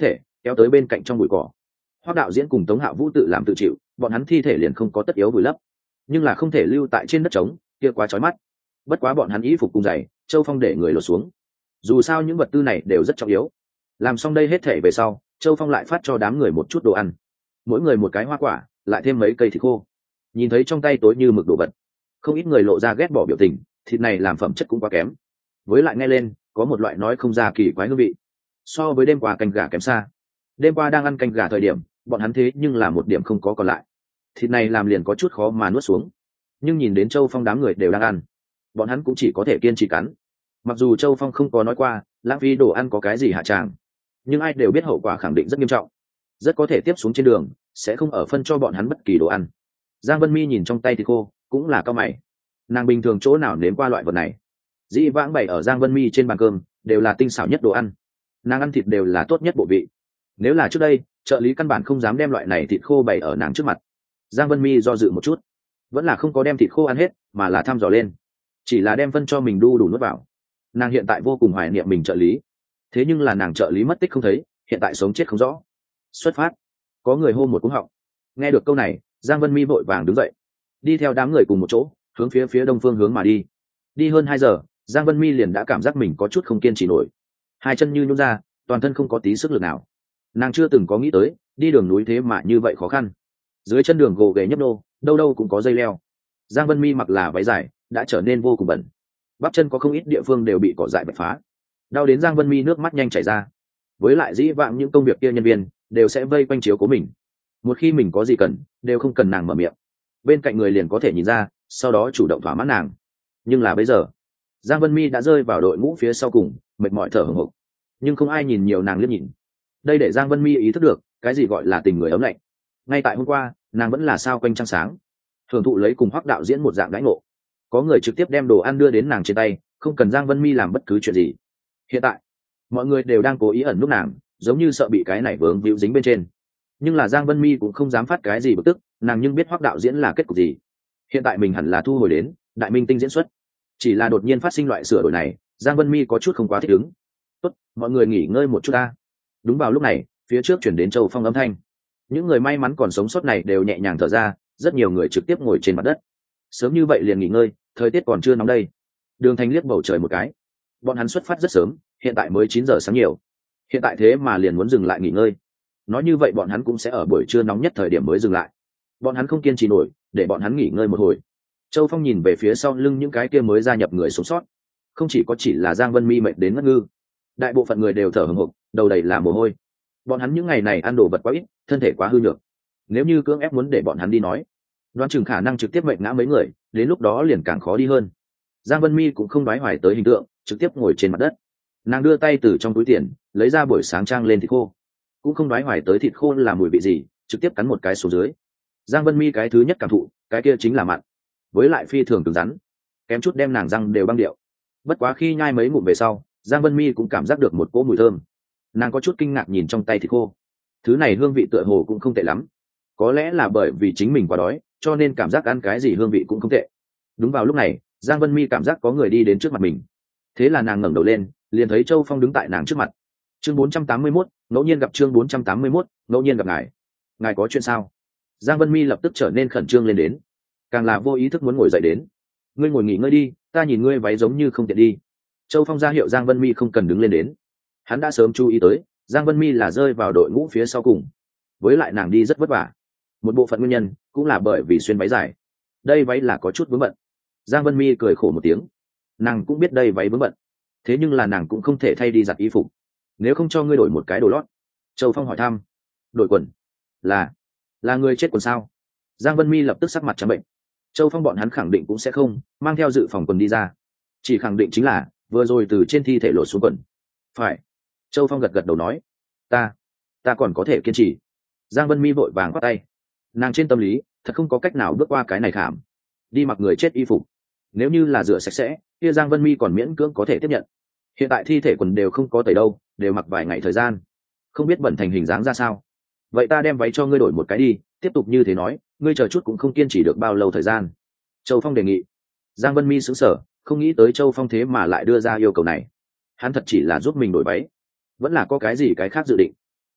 kéo tới bên cạnh trong bụi cỏ. Hoắc đạo diễn cùng Tống Hạo Vũ tự làm tự chịu, bọn hắn thi thể liền không có tất yếu vùi lấp, nhưng là không thể lưu tại trên đất trống, kia quá chói mắt. Bất quá bọn hắn y phục cùng giày, Châu Phong để người lột xuống. Dù sao những vật tư này đều rất trọng yếu. Làm xong đây hết thể về sau, Châu Phong lại phát cho đám người một chút đồ ăn, mỗi người một cái hoa quả, lại thêm mấy cây thịt khô. Nhìn thấy trong tay tối như mực đồ vật, không ít người lộ ra ghét bỏ biểu tình, thịt này làm phẩm chất cũng quá kém. Với lại nghe lên, có một loại nói không ra kỳ quái hương vị. So với đêm qua canh gà kém xa. Đêm qua đang ăn canh gà thời điểm, bọn hắn thế nhưng là một điểm không có còn lại. Thịt này làm liền có chút khó mà nuốt xuống. Nhưng nhìn đến Châu Phong đám người đều đang ăn, bọn hắn cũng chỉ có thể kiên trì cắn. Mặc dù Châu Phong không có nói qua lãng phí đồ ăn có cái gì hạ tràng, nhưng ai đều biết hậu quả khẳng định rất nghiêm trọng, rất có thể tiếp xuống trên đường sẽ không ở phân cho bọn hắn bất kỳ đồ ăn. Giang Vân Mi nhìn trong tay thịt khô cũng là cao mày. Nàng bình thường chỗ nào nếm qua loại vật này, dĩ vãng bày ở Giang Vân Mi trên bàn cơm đều là tinh xảo nhất đồ ăn, nàng ăn thịt đều là tốt nhất bộ vị. Nếu là trước đây, trợ lý căn bản không dám đem loại này thịt khô bày ở nàng trước mặt. Giang Vân Mi do dự một chút, vẫn là không có đem thịt khô ăn hết, mà là thăm dò lên, chỉ là đem phân cho mình đu đủ nuốt vào. Nàng hiện tại vô cùng hoài niệm mình trợ lý, thế nhưng là nàng trợ lý mất tích không thấy, hiện tại sống chết không rõ. Xuất phát, có người hô một cú họng. Nghe được câu này, Giang Vân Mi vội vàng đứng dậy, đi theo đám người cùng một chỗ hướng phía phía đông phương hướng mà đi. Đi hơn hai giờ, Giang Vân Mi liền đã cảm giác mình có chút không kiên trì nổi, hai chân như nhũn ra, toàn thân không có tí sức lực nào. Nàng chưa từng có nghĩ tới đi đường núi thế mà như vậy khó khăn. Dưới chân đường gồ ghề nhấp nô, đâu đâu cũng có dây leo. Giang Vân Mi mặc là váy dài đã trở nên vô cùng bẩn, bắp chân có không ít địa phương đều bị cỏ dại bạch phá, đau đến Giang Vân Mi nước mắt nhanh chảy ra. Với lại dĩ vãng những công việc kia nhân viên đều sẽ vây quanh chiếu cố mình, một khi mình có gì cần đều không cần nàng mở miệng, bên cạnh người liền có thể nhìn ra, sau đó chủ động thỏa mãn nàng. Nhưng là bây giờ, Giang Vân Mi đã rơi vào đội ngũ phía sau cùng, mệt mỏi thở hổn hển, nhưng không ai nhìn nhiều nàng liếc nhìn. Đây để Giang Vân Mi ý thức được cái gì gọi là tình người ấm lạnh. Ngay tại hôm qua, nàng vẫn là sao quanh trăng sáng, hưởng thụ lấy cùng Hoắc đạo diễn một dạng đãi ngộ. Có người trực tiếp đem đồ ăn đưa đến nàng trên tay, không cần Giang Vân Mi làm bất cứ chuyện gì. Hiện tại, mọi người đều đang cố ý ẩn núp nàng, giống như sợ bị cái này vướng víu dính bên trên. Nhưng là Giang Vân Mi cũng không dám phát cái gì bực tức, nàng nhưng biết Hoắc đạo diễn là kết cục gì. Hiện tại mình hẳn là thu hồi đến đại minh tinh diễn xuất, chỉ là đột nhiên phát sinh loại sửa đổi này, Giang Vân Mi có chút không quá thích ứng. Tốt, mọi người nghỉ ngơi một chút ta. Đúng vào lúc này, phía trước chuyển đến Châu Phong âm thanh. Những người may mắn còn sống sót này đều nhẹ nhàng thở ra, rất nhiều người trực tiếp ngồi trên mặt đất. Sớm như vậy liền nghỉ ngơi, thời tiết còn chưa nóng đây. Đường Thành liếc bầu trời một cái. Bọn hắn xuất phát rất sớm, hiện tại mới chín giờ sáng nhiều. Hiện tại thế mà liền muốn dừng lại nghỉ ngơi. Nói như vậy bọn hắn cũng sẽ ở buổi trưa nóng nhất thời điểm mới dừng lại. Bọn hắn không kiên trì nổi, để bọn hắn nghỉ ngơi một hồi. Châu Phong nhìn về phía sau lưng những cái kia mới gia nhập người sống sót. Không chỉ có chỉ là Giang Vân Mi mệt đến ngất ngư, đại bộ phận người đều thở hổn hển, đầu đầy là mồ hôi. Bọn hắn những ngày này ăn đồ vật quá ít, thân thể quá hư nhược. Nếu như cưỡng ép muốn để bọn hắn đi nói, đoán chừng khả năng trực tiếp mệt ngã mấy người, đến lúc đó liền càng khó đi hơn. Giang Vân Mi cũng không đoái hoài tới hình tượng, trực tiếp ngồi trên mặt đất. Nàng đưa tay từ trong túi tiền lấy ra buổi sáng trang lên thịt khô, cũng không đoái hoài tới thịt khô là mùi vị gì, trực tiếp cắn một cái xuống dưới. Giang Vân Mi cái thứ nhất cảm thụ, cái kia chính là mặn, với lại phi thường cứng rắn, kém chút đem nàng răng đều băng điệu. Bất quá khi nhai mấy ngụm về sau, Giang Vân Mi cũng cảm giác được một cỗ mùi thơm. Nàng có chút kinh ngạc nhìn trong tay thịt khô, thứ này hương vị tựa hồ cũng không tệ lắm. Có lẽ là bởi vì chính mình quá đói, cho nên cảm giác ăn cái gì hương vị cũng không tệ. Đúng vào lúc này, Giang Vân Mi cảm giác có người đi đến trước mặt mình. Thế là nàng ngẩng đầu lên, liền thấy Châu Phong đứng tại nàng trước mặt. Chương bốn trăm tám mươi mốt, ngẫu nhiên gặp chương bốn trăm tám mươi mốt, ngẫu nhiên gặp ngài. Ngài có chuyện sao? Giang Vân Mi lập tức trở nên khẩn trương lên đến, càng là vô ý thức muốn ngồi dậy đến. Ngươi ngồi nghỉ ngơi đi, ta nhìn ngươi váy giống như không tiện đi. Châu Phong ra hiệu Giang Vân Mi không cần đứng lên đến. Hắn đã sớm chú ý tới, Giang Vân Mi là rơi vào đội ngũ phía sau cùng, với lại nàng đi rất vất vả. Một bộ phận nguyên nhân cũng là bởi vì xuyên váy dài, đây váy là có chút vướng bận. Giang Vân Mi cười khổ một tiếng, nàng cũng biết đây váy vướng bận, thế nhưng là nàng cũng không thể thay đi giặt y phục, nếu không cho ngươi đổi một cái đồ lót. Châu Phong hỏi thăm. Đổi quần? là là người chết quần sao? Giang Vân Mi lập tức sắc mặt trắng bệnh. Châu Phong bọn hắn khẳng định cũng sẽ không mang theo dự phòng quần đi ra, chỉ khẳng định chính là vừa rồi từ trên thi thể lột xuống quần. Phải. Châu Phong gật gật đầu nói, ta ta còn có thể kiên trì. Giang Vân Mi vội vàng khoát tay, nàng trên tâm lý thật không có cách nào bước qua cái này khảm, đi mặc người chết y phục. Nếu như là rửa sạch sẽ, kia Giang Vân Mi còn miễn cưỡng có thể tiếp nhận. Hiện tại thi thể quần đều không có tẩy đâu, đều mặc vài ngày thời gian, không biết bẩn thành hình dáng ra sao. Vậy ta đem váy cho ngươi đổi một cái đi, tiếp tục như thế nói, ngươi chờ chút cũng không kiên trì được bao lâu thời gian. Châu Phong đề nghị. Giang Vân Mi sững sờ, không nghĩ tới Châu Phong thế mà lại đưa ra yêu cầu này. Hắn thật chỉ là giúp mình đổi váy, vẫn là có cái gì cái khác dự định?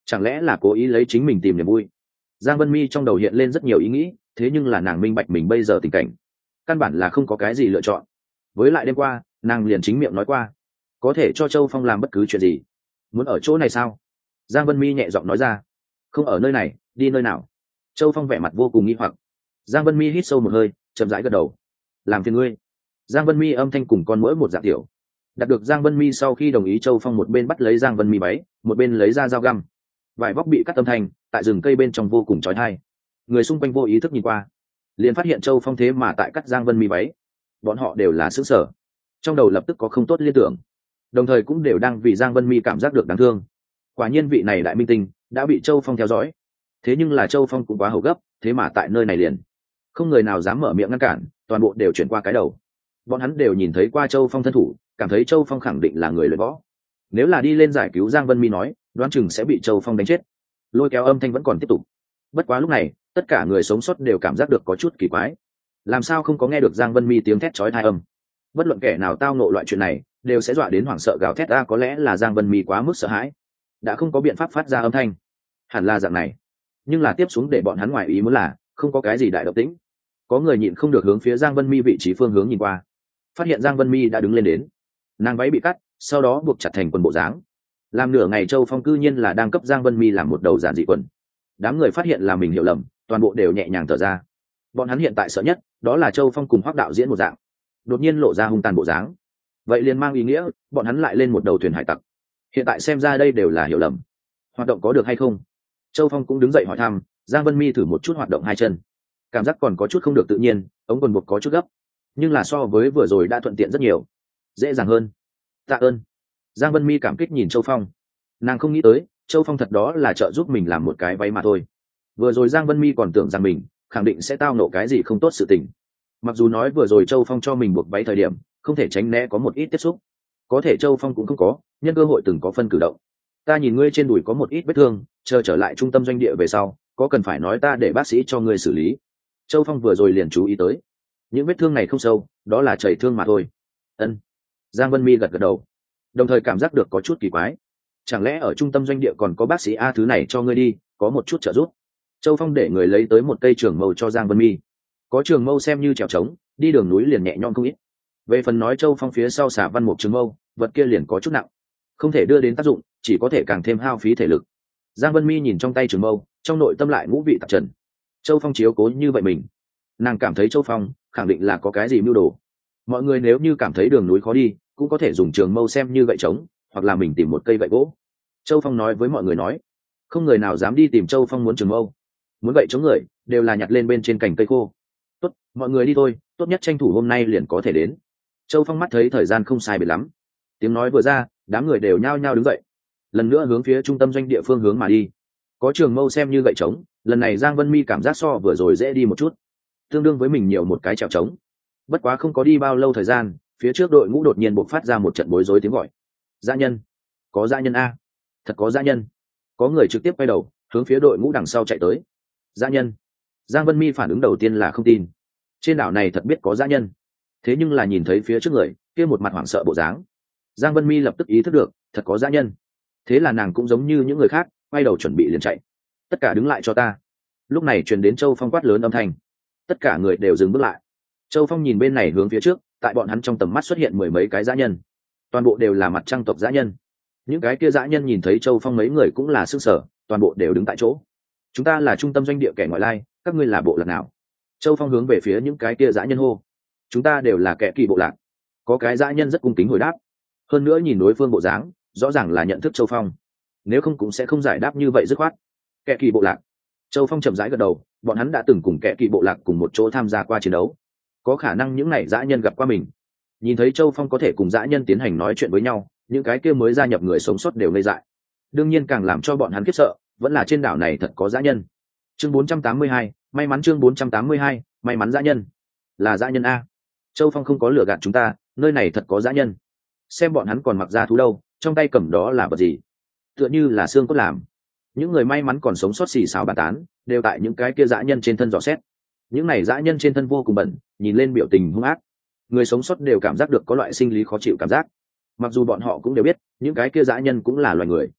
Chẳng lẽ là cố ý lấy chính mình tìm niềm vui? Giang Vân Mi trong đầu hiện lên rất nhiều ý nghĩ, thế nhưng là nàng minh bạch mình bây giờ tình cảnh căn bản là không có cái gì lựa chọn. Với lại đêm qua nàng liền chính miệng nói qua có thể cho Châu Phong làm bất cứ chuyện gì. Muốn ở chỗ này sao? Giang Vân Mi nhẹ giọng nói ra. Không ở nơi này, đi nơi nào? Châu Phong vẻ mặt vô cùng nghi hoặc. Giang Vân Mi hít sâu một hơi, chậm rãi gật đầu. Làm phiền ngươi. Giang Vân Mi âm thanh cùng con muỗi một dạng tiểu. Đạt được Giang Vân Mi sau khi đồng ý, Châu Phong một bên bắt lấy Giang Vân Mi váy, một bên lấy ra dao găm. Vải vóc bị cắt âm thanh tại rừng cây bên trong vô cùng chói tai. Người xung quanh vô ý thức nhìn qua, liền phát hiện Châu Phong thế mà tại cắt Giang Vân Mi váy. Bọn họ đều là sững sờ, trong đầu lập tức có không tốt liên tưởng, đồng thời cũng đều đang vì Giang Vân Mi cảm giác được đáng thương. Quả nhiên vị này đại minh tinh đã bị Châu Phong theo dõi, thế nhưng là Châu Phong cũng quá hầu gấp, thế mà tại nơi này liền không người nào dám mở miệng ngăn cản, toàn bộ đều chuyển qua cái đầu. Bọn hắn đều nhìn thấy qua Châu Phong thân thủ, cảm thấy Châu Phong khẳng định là người luyện võ. Nếu là đi lên giải cứu Giang Vân Mi nói, đoán chừng sẽ bị Châu Phong đánh chết. Lôi kéo âm thanh vẫn còn tiếp tục. Bất quá lúc này, tất cả người sống sót đều cảm giác được có chút kỳ quái. Làm sao không có nghe được Giang Vân Mi tiếng thét chói tai âm? Bất luận kẻ nào tao nộ loại chuyện này, đều sẽ dọa đến hoảng sợ gào thét ra, có lẽ là Giang Vân Mi quá mức sợ hãi, đã không có biện pháp phát ra âm thanh. Hẳn là dạng này. Nhưng là tiếp xuống để bọn hắn ngoài ý muốn là, không có cái gì đại động tĩnh. Có người nhịn không được hướng phía Giang Vân Mi vị trí phương hướng nhìn qua, phát hiện Giang Vân Mi đã đứng lên đến. Nàng váy bị cắt, sau đó buộc chặt thành quần bộ dáng. Làm nửa ngày Châu Phong cư nhiên là đang cấp Giang Vân Mi làm một đầu giản dị quần. Đám người phát hiện là mình hiểu lầm, toàn bộ đều nhẹ nhàng thở ra. Bọn hắn hiện tại sợ nhất đó là Châu Phong cùng Hoắc đạo diễn một dạng, đột nhiên lộ ra hung tàn bộ dáng. Vậy liền mang ý nghĩa bọn hắn lại lên một đầu thuyền hải tặc. Hiện tại xem ra đây đều là hiểu lầm. Hoạt động có được hay không? Châu Phong cũng đứng dậy hỏi thăm. Giang Vân Mi thử một chút hoạt động hai chân, cảm giác còn có chút không được tự nhiên, ống quần buộc có chút gấp, nhưng là so với vừa rồi đã thuận tiện rất nhiều, dễ dàng hơn. Tạ ơn. Giang Vân Mi cảm kích nhìn Châu Phong. Nàng không nghĩ tới Châu Phong thật đó là trợ giúp mình làm một cái váy mà thôi. Vừa rồi Giang Vân Mi còn tưởng rằng mình khẳng định sẽ tao nộ cái gì không tốt sự tình. Mặc dù nói vừa rồi Châu Phong cho mình buộc váy thời điểm không thể tránh né có một ít tiếp xúc, có thể Châu Phong cũng không có nhân cơ hội từng có phân cử động. Ta nhìn ngươi trên đùi có một ít vết thương, chờ trở lại trung tâm doanh địa về sau có cần phải nói ta để bác sĩ cho ngươi xử lý. Châu Phong vừa rồi liền chú ý tới những vết thương này không sâu, đó là chảy thương mà thôi. Ân. Giang Vân Mi gật gật đầu, đồng thời cảm giác được có chút kỳ quái. Chẳng lẽ ở trung tâm doanh địa còn có bác sĩ a, thứ này cho ngươi đi, có một chút trợ giúp. Châu Phong để người lấy tới một cây trường mâu cho Giang Vân Mi. Có trường mâu xem như trèo trống, đi đường núi liền nhẹ nhõm không ít. Về phần nói Châu Phong phía sau xả văn một trường mâu, vật kia liền có chút nặng, không thể đưa đến tác dụng, chỉ có thể càng thêm hao phí thể lực. Giang Vân Mi nhìn trong tay trường mâu, trong nội tâm lại ngũ vị tạp trần. Châu Phong chiếu cố như vậy mình, nàng cảm thấy Châu Phong khẳng định là có cái gì mưu đồ. Mọi người nếu như cảm thấy đường núi khó đi, cũng có thể dùng trường mâu xem như gậy trống, hoặc là mình tìm một cây gậy gỗ. Châu Phong nói với mọi người nói, không người nào dám đi tìm Châu Phong muốn trường mâu, muốn gậy chống người đều là nhặt lên bên trên cành cây khô. Tốt, mọi người đi thôi, tốt nhất tranh thủ hôm nay liền có thể đến. Châu Phong mắt thấy thời gian không sai biệt lắm, tiếng nói vừa ra, đám người đều nhao nhao đứng dậy, lần nữa hướng phía trung tâm doanh địa phương hướng mà đi. Có trường mâu xem như gậy trống, lần này Giang Vân Mi cảm giác so vừa rồi dễ đi một chút, tương đương với mình nhiều một cái chèo trống. Bất quá không có đi bao lâu thời gian, phía trước đội ngũ đột nhiên bộc phát ra một trận bối rối tiếng gọi. Dã nhân, có dã nhân a, thật có dã nhân. Có người trực tiếp quay đầu hướng phía đội ngũ đằng sau chạy tới. Dã nhân. Giang Vân Mi phản ứng đầu tiên là không tin, trên đảo này thật biết có dã nhân. Thế nhưng là nhìn thấy phía trước người kia một mặt hoảng sợ bộ dáng, Giang Vân Mi lập tức ý thức được thật có dã nhân. Thế là nàng cũng giống như những người khác, quay đầu chuẩn bị liền chạy. Tất cả đứng lại cho ta. Lúc này truyền đến Châu Phong quát lớn âm thanh, tất cả người đều dừng bước lại. Châu Phong nhìn bên này hướng phía trước, tại bọn hắn trong tầm mắt xuất hiện mười mấy cái dã nhân, toàn bộ đều là mặt trăng tộc dã nhân. Những cái kia dã nhân nhìn thấy Châu Phong mấy người cũng là sức sở, toàn bộ đều đứng tại chỗ. Chúng ta là trung tâm doanh địa kẻ ngoại lai, các ngươi là bộ lạc nào? Châu Phong hướng về phía những cái kia dã nhân hô. Chúng ta đều là kẻ kỳ bộ lạc. Có cái dã nhân rất cung kính hồi đáp, hơn nữa nhìn đối phương bộ dáng rõ ràng là nhận thức Châu Phong, nếu không cũng sẽ không giải đáp như vậy dứt khoát. Kẻ kỳ bộ lạc. Châu Phong chậm rãi gật đầu, bọn hắn đã từng cùng kẻ kỳ bộ lạc cùng một chỗ tham gia qua chiến đấu, có khả năng những này dã nhân gặp qua mình. Nhìn thấy Châu Phong có thể cùng dã nhân tiến hành nói chuyện với nhau, những cái kia mới gia nhập người sống sót đều ngây dại. Đương nhiên càng làm cho bọn hắn khiếp sợ vẫn là trên đảo này thật có dã nhân. Chương bốn trăm tám mươi hai, may mắn chương bốn trăm tám mươi hai, may mắn dã nhân. Là dã nhân a. Châu Phong không có lừa gạt chúng ta, nơi này thật có dã nhân. Xem bọn hắn còn mặc da thú đâu, trong tay cầm đó là vật gì? Tựa như là xương cốt làm. Những người may mắn còn sống sót xì xào bàn tán, đều tại những cái kia dã nhân trên thân dò xét. Những này dã nhân trên thân vô cùng bẩn, nhìn lên biểu tình hung ác. Người sống sót đều cảm giác được có loại sinh lý khó chịu cảm giác. Mặc dù bọn họ cũng đều biết, những cái kia dã nhân cũng là loài người,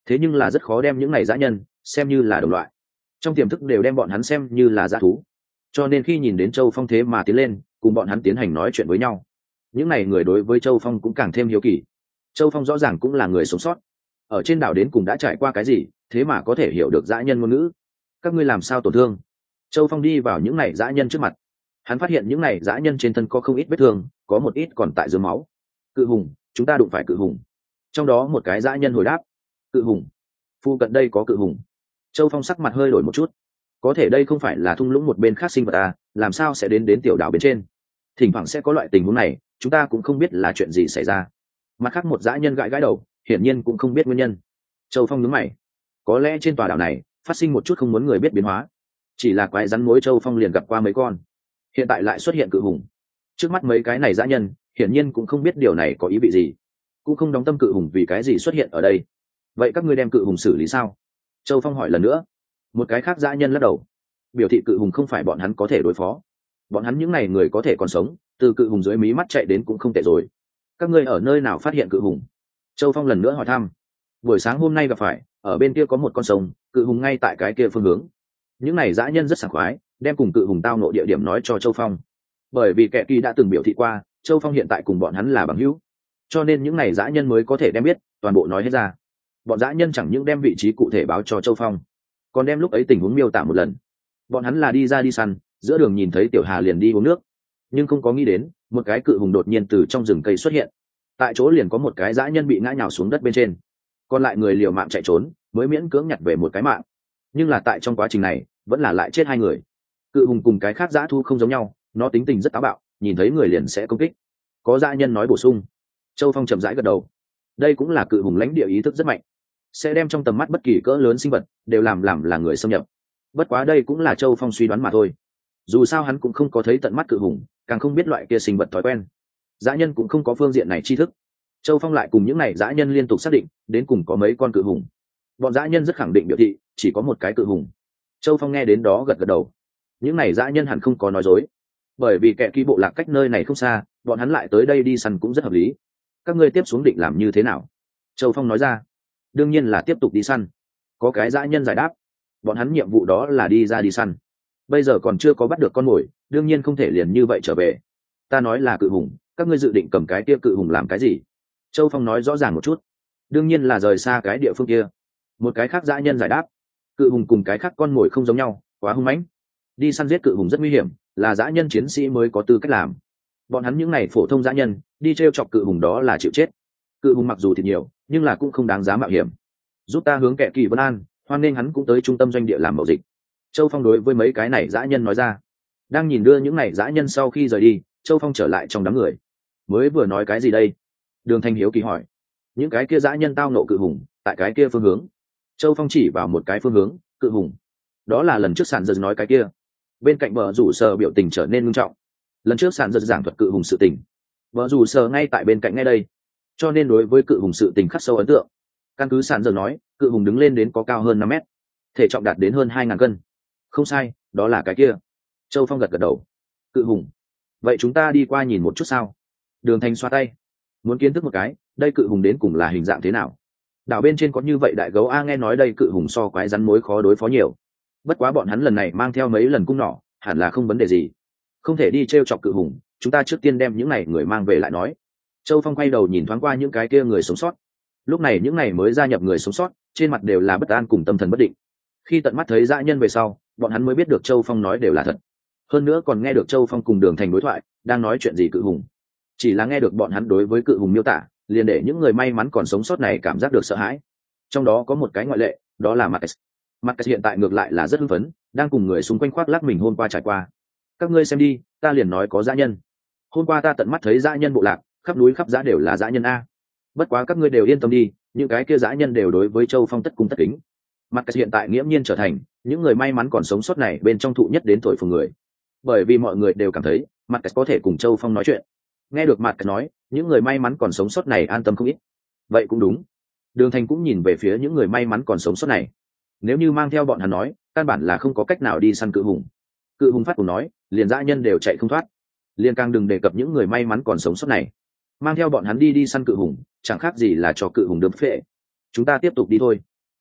thế nhưng là rất khó đem những này dã nhân xem như là đồng loại, trong tiềm thức đều đem bọn hắn xem như là dã thú. Cho nên khi nhìn đến Châu Phong thế mà tiến lên cùng bọn hắn tiến hành nói chuyện với nhau, những này người đối với Châu Phong cũng càng thêm hiếu kỳ. Châu Phong rõ ràng cũng là người sống sót, ở trên đảo đến cùng đã trải qua cái gì, thế mà có thể hiểu được dã nhân ngôn ngữ. Các ngươi làm sao tổn thương? Châu Phong đi vào những này dã nhân trước mặt, hắn phát hiện những này dã nhân trên thân có không ít vết thương, có một ít còn tại dưới máu. Cự hùng, chúng ta đụng phải cự hùng. Trong đó một cái dã nhân hồi đáp, cự hùng? Phu cận đây có cự hùng. Châu Phong sắc mặt hơi đổi một chút, có thể đây không phải là thung lũng một bên khác sinh vật à, làm sao sẽ đến đến tiểu đảo bên trên? Thỉnh thoảng sẽ có loại tình huống này, chúng ta cũng không biết là chuyện gì xảy ra. Mặt khác một dã nhân gãi gãi đầu, hiển nhiên cũng không biết nguyên nhân. Châu Phong nhướng mày, có lẽ trên tòa đảo này phát sinh một chút không muốn người biết biến hóa, chỉ là quái rắn mối. Châu Phong liền gặp qua mấy con, hiện tại lại xuất hiện cự hùng. Trước mắt mấy cái này dã nhân hiển nhiên cũng không biết điều này có ý vị gì, cũng không đóng tâm cự hùng vì cái gì xuất hiện ở đây. Vậy các ngươi đem cự hùng xử lý sao? Châu Phong hỏi lần nữa. Một cái khác dã nhân lắc đầu, biểu thị cự hùng không phải bọn hắn có thể đối phó. Bọn hắn những n à y người có thể còn sống, từ cự hùng dưới mí mắt chạy đến cũng không tệ rồi. Các ngươi ở nơi nào phát hiện cự hùng? Châu Phong lần nữa hỏi thăm. Buổi sáng hôm nay gặp phải, ở bên kia có một con sông, cự hùng ngay tại cái kia phương hướng. Những n à y dã nhân rất sảng khoái, đem cùng cự hùng tao nộ địa điểm nói cho Châu Phong. Bởi vì kẻ kỳ đã từng biểu thị qua, Châu Phong hiện tại cùng bọn hắn là bằng hữu, cho nên những n à y dã nhân mới có thể đem biết toàn bộ nói hết ra. Bọn dã nhân chẳng những đem vị trí cụ thể báo cho Châu Phong, còn đem lúc ấy tình huống miêu tả một lần. Bọn hắn là đi ra đi săn, giữa đường nhìn thấy Tiểu Hà liền đi uống nước, nhưng không có nghĩ đến một cái cự hùng đột nhiên từ trong rừng cây xuất hiện. Tại chỗ liền có một cái dã nhân bị ngã nhào xuống đất bên trên, còn lại người liều mạng chạy trốn mới miễn cưỡng nhặt về một cái mạng. Nhưng là tại trong quá trình này vẫn là lại chết hai người. Cự hùng cùng cái khác dã thu không giống nhau, nó tính tình rất táo bạo, nhìn thấy người liền sẽ công kích. Có dã nhân nói bổ sung. Châu Phong chậm rãi gật đầu, đây cũng là cự hùng lãnh địa ý thức rất mạnh, sẽ đem trong tầm mắt bất kỳ cỡ lớn sinh vật đều làm làm là người xâm nhập. Bất quá đây cũng là Châu Phong suy đoán mà thôi, dù sao hắn cũng không có thấy tận mắt cự hùng, càng không biết loại kia sinh vật thói quen. Dã nhân cũng không có phương diện này tri thức. Châu Phong lại cùng những này dã nhân liên tục xác định đến cùng có mấy con cự hùng. Bọn dã nhân rất khẳng định biểu thị chỉ có một cái cự hùng. Châu Phong nghe đến đó gật gật đầu, những này dã nhân hẳn không có nói dối, bởi vì kẻ kỳ bộ lạc cách nơi này không xa, bọn hắn lại tới đây đi săn cũng rất hợp lý. Các ngươi tiếp xuống định làm như thế nào? Châu Phong nói ra. Đương nhiên là tiếp tục đi săn. Có cái dã nhân giải đáp, bọn hắn nhiệm vụ đó là đi ra đi săn, bây giờ còn chưa có bắt được con mồi, đương nhiên không thể liền như vậy trở về. Ta nói là cự hùng, các ngươi dự định cầm cái kia cự hùng làm cái gì? Châu Phong nói rõ ràng một chút. Đương nhiên là rời xa cái địa phương kia. Một cái khác dã nhân giải đáp, cự hùng cùng cái khác con mồi không giống nhau, quá hung mãnh, đi săn giết cự hùng rất nguy hiểm, là dã nhân chiến sĩ mới có tư cách làm. Bọn hắn những này phổ thông dã nhân đi t r e o chọc cự hùng đó là chịu chết. Cự hùng mặc dù thịt nhiều nhưng là cũng không đáng giá mạo hiểm. Giúp ta hướng kẻ kỳ Vân An, hoan nên hắn cũng tới trung tâm doanh địa làm mậu dịch. Châu Phong đối với mấy cái này dã nhân nói ra. Đang nhìn đưa những này dã nhân sau khi rời đi, Châu Phong trở lại trong đám người. Mới vừa nói cái gì đây? Đường Thanh hiếu kỳ hỏi. Những cái kia dã nhân tao nộ cự hùng tại cái kia phương hướng. Châu Phong chỉ vào một cái phương hướng, cự hùng. Đó là lần trước Sản Giật nói cái kia. Bên cạnh vợ rủ sờ biểu tình trở nên nghiêm trọng. Lần trước Sản Giật giảng thuật cự hùng sự tình, vợ rủ sờ ngay tại bên cạnh ngay đây, cho nên đối với cự hùng sự tình khắc sâu ấn tượng. Căn cứ Sản Giật nói, cự hùng đứng lên đến có cao hơn năm mét, thể trọng đạt đến hơn hai ngàn cân. Không sai, đó là cái kia. Châu Phong gật gật đầu. Cự hùng, vậy chúng ta đi qua nhìn một chút sao? Đường Thanh xoa tay, muốn kiến thức một cái đây cự hùng đến cùng là hình dạng thế nào. Đảo bên trên có như vậy đại gấu a, nghe nói đây cự hùng so quái rắn mối khó đối phó nhiều. Bất quá bọn hắn lần này mang theo mấy lần cung nỏ, hẳn là không vấn đề gì. Không thể đi t r e o chọc cự hùng, chúng ta trước tiên đem những này người mang về lại nói. Châu Phong quay đầu nhìn thoáng qua những cái kia người sống sót. Lúc này những này mới gia nhập người sống sót trên mặt đều là bất an cùng tâm thần bất định. Khi tận mắt thấy dã nhân về sau, bọn hắn mới biết được Châu Phong nói đều là thật. Hơn nữa còn nghe được Châu Phong cùng Đường Thành đối thoại, đang nói chuyện gì cự hùng. Chỉ là nghe được bọn hắn đối với cự hùng miêu tả, liền để những người may mắn còn sống sót này cảm giác được sợ hãi. Trong đó có một cái ngoại lệ, đó là Marcus. Marcus hiện tại ngược lại là rất hưng phấn, đang cùng người xung quanh khoác lác mình hôm qua trải qua. Các ngươi xem đi, ta liền nói có dã nhân. Hôm qua ta tận mắt thấy dã nhân bộ lạc, khắp núi khắp dã đều là dã nhân a. Bất quá các ngươi đều yên tâm đi, những cái kia dã nhân đều đối với Châu Phong tất cung tất kính. Marcus hiện tại nghiễm nhiên trở thành những người may mắn còn sống sót này bên trong thụ nhất đến tuổi phùng người, bởi vì mọi người đều cảm thấy Marcus có thể cùng Châu Phong nói chuyện. Nghe được Marcus nói, những người may mắn còn sống sót này an tâm không ít. Vậy cũng đúng. Đường Thành cũng nhìn về phía những người may mắn còn sống sót này. Nếu như mang theo bọn hắn nói, căn bản là không có cách nào đi săn cự hùng. Cự hùng phát cùng nói, liền dã nhân đều chạy không thoát, liền càng đừng đề cập những người may mắn còn sống sót này. Mang theo bọn hắn đi đi săn cự hùng, chẳng khác gì là cho cự hùng đớm phệ. Chúng ta tiếp tục đi thôi.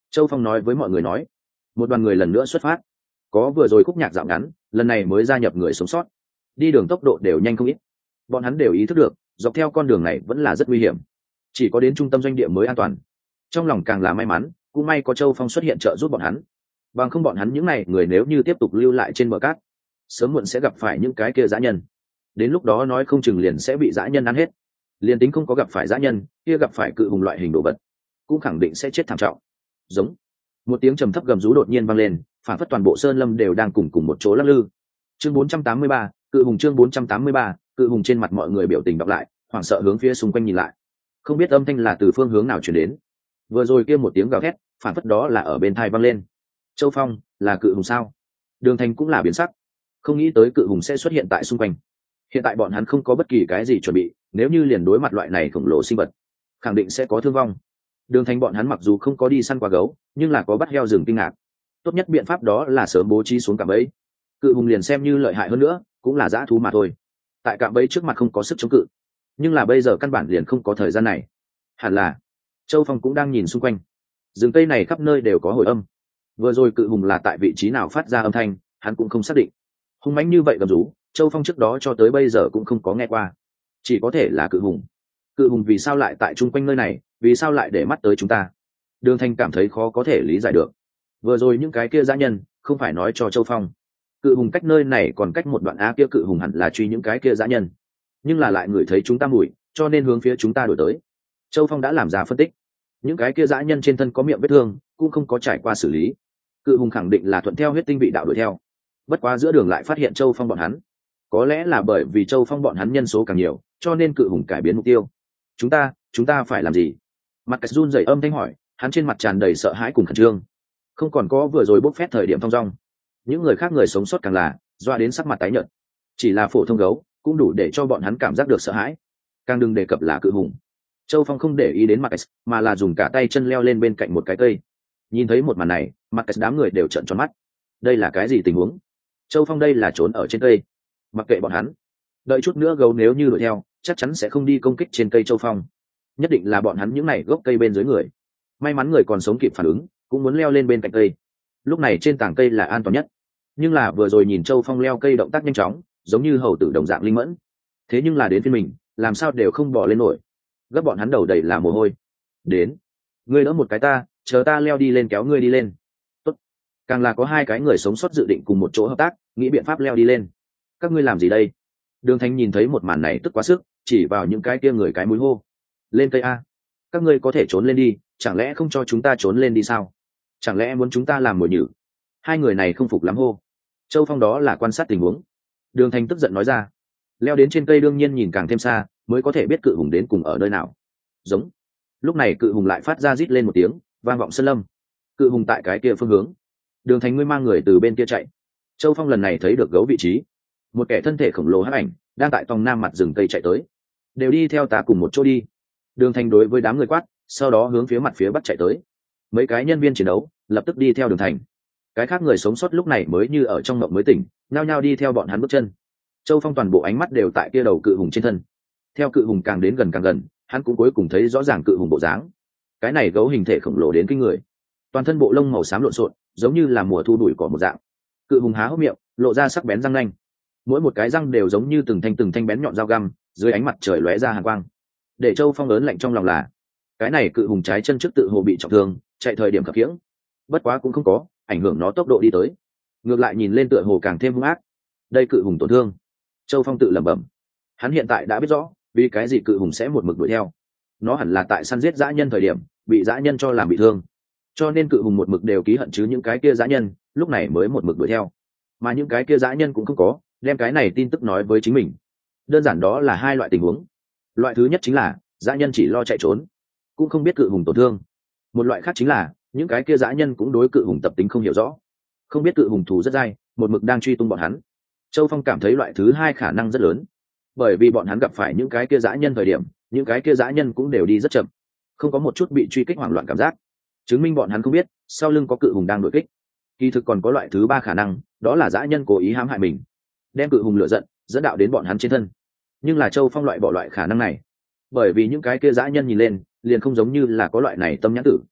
Châu Phong nói với mọi người nói. Một đoàn người lần nữa xuất phát, có vừa rồi khúc nhạc dạo ngắn, lần này mới gia nhập người sống sót, đi đường tốc độ đều nhanh không ít. Bọn hắn đều ý thức được dọc theo con đường này vẫn là rất nguy hiểm, chỉ có đến trung tâm doanh địa mới an toàn. Trong lòng càng là may mắn, cũng may có Châu Phong xuất hiện trợ giúp bọn hắn, bằng không bọn hắn những này người nếu như tiếp tục lưu lại trên bờ cát, sớm muộn sẽ gặp phải những cái kia dã nhân, đến lúc đó nói không chừng liền sẽ bị dã nhân ăn hết. Liền tính không có gặp phải dã nhân, kia gặp phải cự hùng loại hình đồ vật cũng khẳng định sẽ chết thảm trọng. Giống một tiếng trầm thấp gầm rú đột nhiên vang lên, phản phất toàn bộ sơn lâm đều đang cùng cùng một chỗ lắc lư. Chương bốn trăm tám mươi ba, cự hùng. Chương bốn trăm tám mươi ba, cự hùng. Trên mặt mọi người biểu tình đọc lại, hoảng sợ hướng phía xung quanh nhìn lại, không biết âm thanh là từ phương hướng nào truyền đến. Vừa rồi kia một tiếng gào thét, phản phất đó là ở bên tai vang lên. Châu Phong, là cự hùng sao? Đường Thành cũng là biến sắc, không nghĩ tới cự hùng sẽ xuất hiện tại xung quanh. Hiện tại bọn hắn không có bất kỳ cái gì chuẩn bị, nếu như liền đối mặt loại này khổng lồ sinh vật, khẳng định sẽ có thương vong. Đường Thành bọn hắn mặc dù không có đi săn qua gấu, nhưng là có bắt heo rừng kinh ngạc. Tốt nhất biện pháp đó là sớm bố trí xuống cạm bẫy. Cự hùng liền xem như lợi hại hơn nữa, cũng là dã thú mà thôi. Tại cạm bẫy trước mặt không có sức chống cự, nhưng là bây giờ căn bản liền không có thời gian này. Hẳn là Châu Phong cũng đang nhìn xung quanh, rừng cây này khắp nơi đều có hồi âm. Vừa rồi cự hùng là tại vị trí nào phát ra âm thanh, hắn cũng không xác định. Hung mãnh như vậy gầm rú, Châu Phong trước đó cho tới bây giờ cũng không có nghe qua, chỉ có thể là cự hùng. Cự hùng vì sao lại tại chung quanh nơi này, vì sao lại để mắt tới chúng ta? Đường Thành cảm thấy khó có thể lý giải được. Vừa rồi những cái kia dã nhân không phải nói cho Châu Phong cự hùng cách nơi này còn cách một đoạn á, kia cự hùng hẳn là truy những cái kia dã nhân, nhưng là lại ngửi thấy chúng ta mùi, cho nên hướng phía chúng ta đổi tới. Châu Phong đã làm ra phân tích, những cái kia dã nhân trên thân có miệng vết thương, cũng không có trải qua xử lý, cự hùng khẳng định là thuận theo huyết tinh vị đạo đuổi theo. Bất quá giữa đường lại phát hiện Châu Phong bọn hắn, có lẽ là bởi vì Châu Phong bọn hắn nhân số càng nhiều, cho nên cự hùng cải biến mục tiêu. Chúng ta, chúng ta phải làm gì? Mặt Cạch run rẩy âm thanh hỏi, hắn trên mặt tràn đầy sợ hãi cùng khẩn trương, không còn có vừa rồi bốc phét thời điểm thong dong. Những người khác người sống sót càng là doa đến sắc mặt tái nhợt, chỉ là phổ thông gấu cũng đủ để cho bọn hắn cảm giác được sợ hãi, càng đừng đề cập là cự hùng. Châu Phong không để ý đến Mặt Cạch, mà là dùng cả tay chân leo lên bên cạnh một cái cây. Nhìn thấy một màn này, Mặt Cạch đám người đều trợn tròn mắt. Đây là cái gì tình huống? Châu Phong đây là trốn ở trên cây, mặc kệ bọn hắn, đợi chút nữa gấu nếu như đuổi theo, chắc chắn sẽ không đi công kích trên cây Châu Phong, nhất định là bọn hắn những này gốc cây bên dưới người. May mắn người còn sống kịp phản ứng, cũng muốn leo lên bên cạnh cây. Lúc này trên tảng cây là an toàn nhất, nhưng là vừa rồi nhìn Châu Phong leo cây động tác nhanh chóng, giống như hầu tử đồng dạng linh mẫn. Thế nhưng là đến phiên mình, làm sao đều không bỏ lên nổi, gấp bọn hắn đầu đầy là mồ hôi. Đến, ngươi đỡ một cái ta, chờ ta leo đi lên kéo ngươi đi lên. Tốt. Càng là có hai cái người sống sót dự định cùng một chỗ hợp tác, nghĩ biện pháp leo đi lên. Các ngươi làm gì đây? Đường Thành nhìn thấy một màn này tức quá sức, chỉ vào những cái kia người cái mũi hô, lên cây a, các ngươi có thể trốn lên đi, chẳng lẽ không cho chúng ta trốn lên đi sao? Chẳng lẽ muốn chúng ta làm mồi nhử? Hai người này không phục lắm hô. Châu Phong đó là quan sát tình huống. Đường Thành tức giận nói ra, leo đến trên cây đương nhiên nhìn càng thêm xa, mới có thể biết cự hùng đến cùng ở nơi nào. Giống. Lúc này cự hùng lại phát ra rít lên một tiếng, vang vọng sơn lâm. Cự hùng tại cái kia phương hướng. Đường Thành ngươi mang người từ bên kia chạy. Châu Phong lần này thấy được gấu vị trí, một kẻ thân thể khổng lồ hắc ảnh đang tại tòng nam mặt rừng cây chạy tới. Đều đi theo ta cùng một chỗ đi. Đường Thành đối với đám người quát, sau đó hướng phía mặt phía bắc chạy tới. Mấy cái nhân viên chiến đấu lập tức đi theo Đường Thành. Cái khác người sống sót lúc này mới như ở trong mộng mới tỉnh, nhao nhao đi theo bọn hắn bước chân. Châu Phong toàn bộ ánh mắt đều tại kia đầu cự hùng trên thân. Theo cự hùng càng đến gần càng gần, hắn cũng cuối cùng thấy rõ ràng cự hùng bộ dáng. Cái này gấu hình thể khổng lồ đến kinh người, toàn thân bộ lông màu xám lộn xộn, giống như là mùa thu đuổi cỏ một dạng. Cự hùng há hốc miệng, lộ ra sắc bén răng nanh, mỗi một cái răng đều giống như từng thanh từng thanh bén nhọn dao găm, dưới ánh mặt trời lóe ra hàn quang. Để Châu Phong lớn lạnh trong lòng là, cái này cự hùng trái chân trước tự hồ bị trọng thương, chạy thời điểm khập khiễng, bất quá cũng không có ảnh hưởng nó tốc độ đi tới, ngược lại nhìn lên tựa hồ càng thêm hung ác. Đây cự hùng tổn thương. Châu Phong tự lẩm bẩm, hắn hiện tại đã biết rõ vì cái gì cự hùng sẽ một mực đuổi theo. Nó hẳn là tại săn giết dã nhân thời điểm bị dã nhân cho làm bị thương, cho nên cự hùng một mực đều ký hận chứ những cái kia dã nhân, lúc này mới một mực đuổi theo. Mà những cái kia dã nhân cũng không có đem cái này tin tức nói với chính mình. Đơn giản đó là hai loại tình huống. Loại thứ nhất chính là dã nhân chỉ lo chạy trốn, cũng không biết cự hùng tổn thương. Một loại khác chính là những cái kia dã nhân cũng đối cự hùng tập tính không hiểu rõ, không biết cự hùng thù rất dai, một mực đang truy tung bọn hắn. Châu Phong cảm thấy loại thứ hai khả năng rất lớn, bởi vì bọn hắn gặp phải những cái kia dã nhân thời điểm, những cái kia dã nhân cũng đều đi rất chậm, không có một chút bị truy kích hoảng loạn cảm giác, chứng minh bọn hắn không biết sau lưng có cự hùng đang đuổi kích. Kỳ thực còn có loại thứ ba khả năng, đó là dã nhân cố ý hãm hại mình, đem cự hùng lựa giận dẫn đạo đến bọn hắn trên thân. Nhưng là Châu Phong loại bỏ loại khả năng này, bởi vì những cái kia dã nhân nhìn lên liền không giống như là có loại này tâm nhãn tử.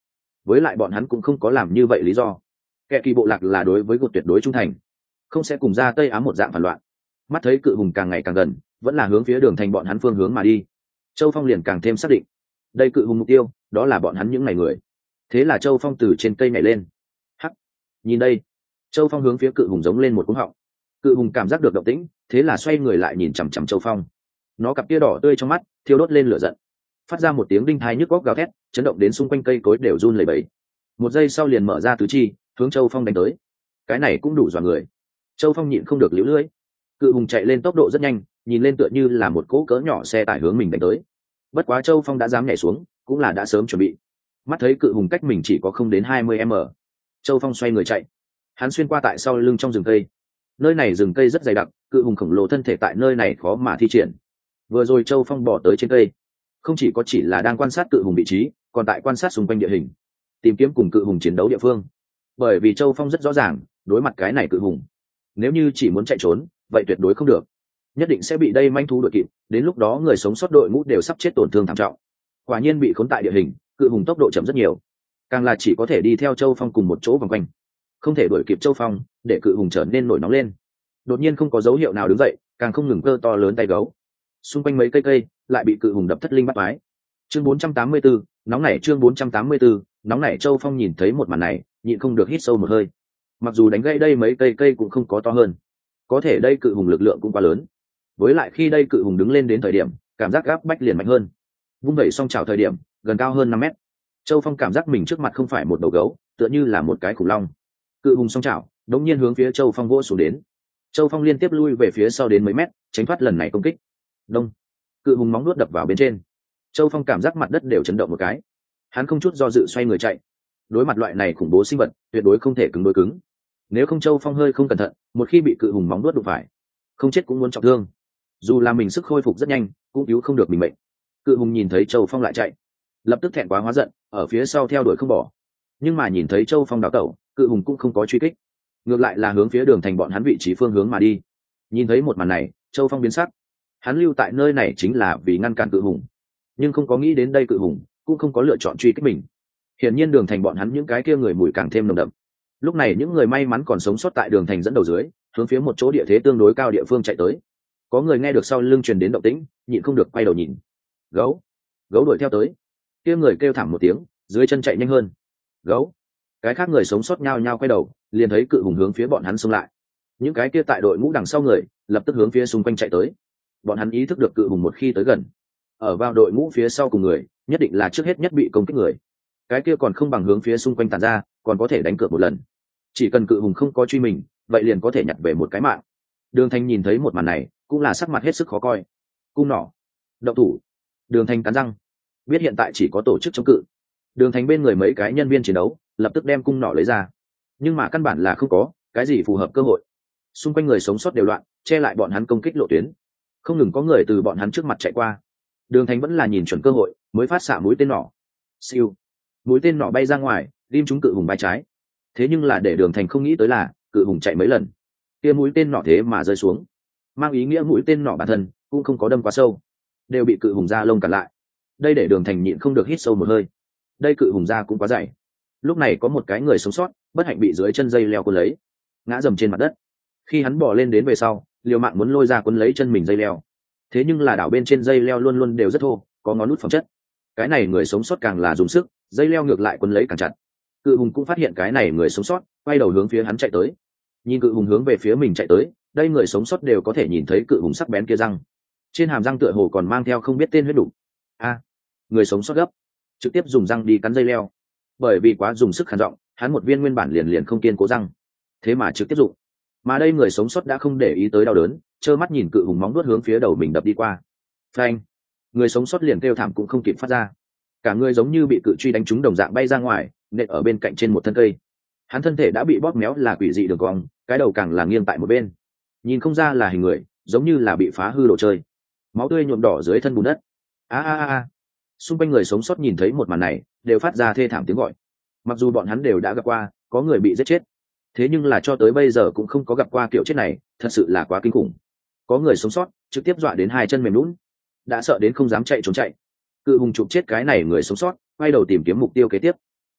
với lại bọn hắn cũng không có làm như vậy lý do. Kẻ kỳ bộ lạc là đối với gột tuyệt đối trung thành, không sẽ cùng ra Tây Ám một dạng phản loạn. Mắt thấy cự hùng càng ngày càng gần, vẫn là hướng phía đường thành bọn hắn phương hướng mà đi, Châu Phong liền càng thêm xác định đây cự hùng mục tiêu đó là bọn hắn những ngày người. Thế là Châu Phong từ trên cây nhảy lên. Hắc, nhìn đây. Châu Phong hướng phía cự hùng giống lên một cú họng. Cự hùng cảm giác được động tĩnh, thế là xoay người lại nhìn chằm chằm Châu Phong. Nó cặp tia đỏ tươi trong mắt thiêu đốt lên lửa giận, phát ra một tiếng đinh thai nhức góc gào thét, chấn động đến xung quanh cây cối đều run lẩy bẩy. Một giây sau liền mở ra tứ chi, hướng Châu Phong đánh tới. Cái này cũng đủ dọa người. Châu Phong nhịn không được liễu lưỡi. Cự hùng chạy lên tốc độ rất nhanh, nhìn lên tựa như là một cỗ cỡ nhỏ xe tải hướng mình đánh tới. Bất quá Châu Phong đã dám nhảy xuống, cũng là đã sớm chuẩn bị. Mắt thấy cự hùng cách mình chỉ có không đến hai mươi mét, Châu Phong xoay người chạy. Hắn xuyên qua tại sau lưng trong rừng cây. Nơi này rừng cây rất dày đặc, cự hùng khổng lồ thân thể tại nơi này khó mà thi triển. Vừa rồi Châu Phong bỏ tới trên cây, không chỉ có chỉ là đang quan sát cự hùng vị trí, còn tại quan sát xung quanh địa hình, tìm kiếm cùng cự hùng chiến đấu địa phương. Bởi vì Châu Phong rất rõ ràng, đối mặt cái này cự hùng, nếu như chỉ muốn chạy trốn, vậy tuyệt đối không được, nhất định sẽ bị đây manh thú đuổi kịp, đến lúc đó người sống sót đội ngũ đều sắp chết tổn thương thảm trọng. Quả nhiên bị khốn tại địa hình, cự hùng tốc độ chậm rất nhiều, càng là chỉ có thể đi theo Châu Phong cùng một chỗ vòng quanh, không thể đuổi kịp Châu Phong, để cự hùng trở nên nổi nóng lên. Đột nhiên không có dấu hiệu nào đứng dậy, càng không ngừng cơ to lớn tay gấu. Xung quanh mấy cây cây lại bị cự hùng đập thất linh bắt mái. Chương bốn trăm tám mươi tư, nóng nảy chương bốn trăm tám mươi tư, nóng nảy. Châu Phong nhìn thấy một màn này, nhịn không được hít sâu một hơi. Mặc dù đánh gãy đây mấy cây cây cũng không có to hơn, có thể đây cự hùng lực lượng cũng quá lớn. Với lại khi đây cự hùng đứng lên đến thời điểm, cảm giác áp bách liền mạnh hơn. Vung vẩy song chảo thời điểm, gần cao hơn năm mét. Châu Phong cảm giác mình trước mặt không phải một đầu gấu, tựa như là một cái khủng long. Cự hùng song chảo đống nhiên hướng phía Châu Phong vỗ xuống đến. Châu Phong liên tiếp lui về phía sau đến mấy mét, tránh thoát lần này công kích. Đông, cự hùng móng nuốt đập vào bên trên. Châu Phong cảm giác mặt đất đều chấn động một cái. Hắn không chút do dự xoay người chạy. Đối mặt loại này khủng bố sinh vật, tuyệt đối không thể cứng đối cứng. Nếu không Châu Phong hơi không cẩn thận, một khi bị cự hùng móng nuốt đụng phải, không chết cũng muốn trọng thương. Dù là mình sức khôi phục rất nhanh, cũng cứu không được mình mệnh. Cự hùng nhìn thấy Châu Phong lại chạy, lập tức thẹn quá hóa giận, ở phía sau theo đuổi không bỏ. Nhưng mà nhìn thấy Châu Phong đào tẩu, cự hùng cũng không có truy kích, ngược lại là hướng phía đường thành bọn hắn vị trí phương hướng mà đi. Nhìn thấy một màn này, Châu Phong biến sắc. Hắn lưu tại nơi này chính là vì ngăn cản cự hùng, nhưng không có nghĩ đến đây cự hùng cũng không có lựa chọn truy kích mình. Hiển nhiên đường thành bọn hắn những cái kia người mùi càng thêm nồng đậm. Lúc này những người may mắn còn sống sót tại đường thành dẫn đầu dưới, hướng phía một chỗ địa thế tương đối cao địa phương chạy tới. Có người nghe được sau lưng truyền đến động tĩnh, nhịn không được quay đầu nhìn. Gấu, gấu đuổi theo tới. Kia người kêu thảm một tiếng, dưới chân chạy nhanh hơn. Gấu. Cái khác người sống sót nhao nhao quay đầu, liền thấy cự hùng hướng phía bọn hắn xông lại. Những cái kia tại đội ngũ đằng sau người, lập tức hướng phía xung quanh chạy tới. Bọn hắn ý thức được cự hùng một khi tới gần, ở vào đội ngũ phía sau cùng người, nhất định là trước hết nhất bị công kích người. Cái kia còn không bằng hướng phía xung quanh tản ra, còn có thể đánh cược một lần. Chỉ cần cự hùng không có truy mình, vậy liền có thể nhặt về một cái mạng. Đường Thành nhìn thấy một màn này, cũng là sắc mặt hết sức khó coi. Cung nỏ, động thủ. Đường Thành cắn răng, biết hiện tại chỉ có tổ chức chống cự. Đường Thành bên người mấy cái nhân viên chiến đấu lập tức đem cung nỏ lấy ra, nhưng mà căn bản là không có cái gì phù hợp cơ hội. Xung quanh người sống sót đều loạn, che lại bọn hắn công kích lộ tuyến. Không ngừng có người từ bọn hắn trước mặt chạy qua. Đường Thành vẫn là nhìn chuẩn cơ hội, mới phát xạ mũi tên nỏ. Siêu, mũi tên nỏ bay ra ngoài, ghim trúng cự hùng vai trái. Thế nhưng là để Đường Thành không nghĩ tới là, cự hùng chạy mấy lần, kia mũi tên nỏ thế mà rơi xuống, mang ý nghĩa mũi tên nỏ bản thân cũng không có đâm quá sâu, đều bị cự hùng da lông cản lại. Đây để Đường Thành nhịn không được hít sâu một hơi. Đây cự hùng da cũng quá dày. Lúc này có một cái người sống sót, bất hạnh bị dưới chân dây leo cuốn lấy, ngã dầm trên mặt đất. Khi hắn bỏ lên đến về sau, liều mạng muốn lôi ra cuốn lấy chân mình dây leo, thế nhưng là đảo bên trên dây leo luôn luôn đều rất thô, có ngón nút phẩm chất. Cái này người sống sót càng là dùng sức, dây leo ngược lại cuốn lấy càng chặt. Cự hùng cũng phát hiện cái này người sống sót, quay đầu hướng phía hắn chạy tới. Nhìn cự hùng hướng về phía mình chạy tới, đây người sống sót đều có thể nhìn thấy cự hùng sắc bén kia răng, trên hàm răng tựa hồ còn mang theo không biết tên huyết đủ. A, người sống sót gấp, trực tiếp dùng răng đi cắn dây leo. Bởi vì quá dùng sức khàn giọng, hắn một viên nguyên bản liền liền không kiên cố răng, thế mà trực tiếp dụng. Mà đây người sống sót đã không để ý tới đau đớn, trơ mắt nhìn cự hùng móng vuốt hướng phía đầu mình đập đi qua. Phanh! Người sống sót liền kêu thảm cũng không kịp phát ra, cả người giống như bị cự truy đánh trúng đồng dạng bay ra ngoài, nện ở bên cạnh trên một thân cây. Hắn thân thể đã bị bóp méo là quỷ dị đường cong, cái đầu càng là nghiêng tại một bên, nhìn không ra là hình người, giống như là bị phá hư đồ chơi. Máu tươi nhuộm đỏ dưới thân bùn đất. A a a! Xung quanh người sống sót nhìn thấy một màn này, đều phát ra thê thảm tiếng gọi. Mặc dù bọn hắn đều đã gặp qua có người bị giết chết, thế nhưng là cho tới bây giờ cũng không có gặp qua kiểu chết này, thật sự là quá kinh khủng. Có người sống sót trực tiếp dọa đến hai chân mềm lún, đã sợ đến không dám chạy trốn chạy. Cự hùng chụp chết cái này người sống sót, quay đầu tìm kiếm mục tiêu kế tiếp.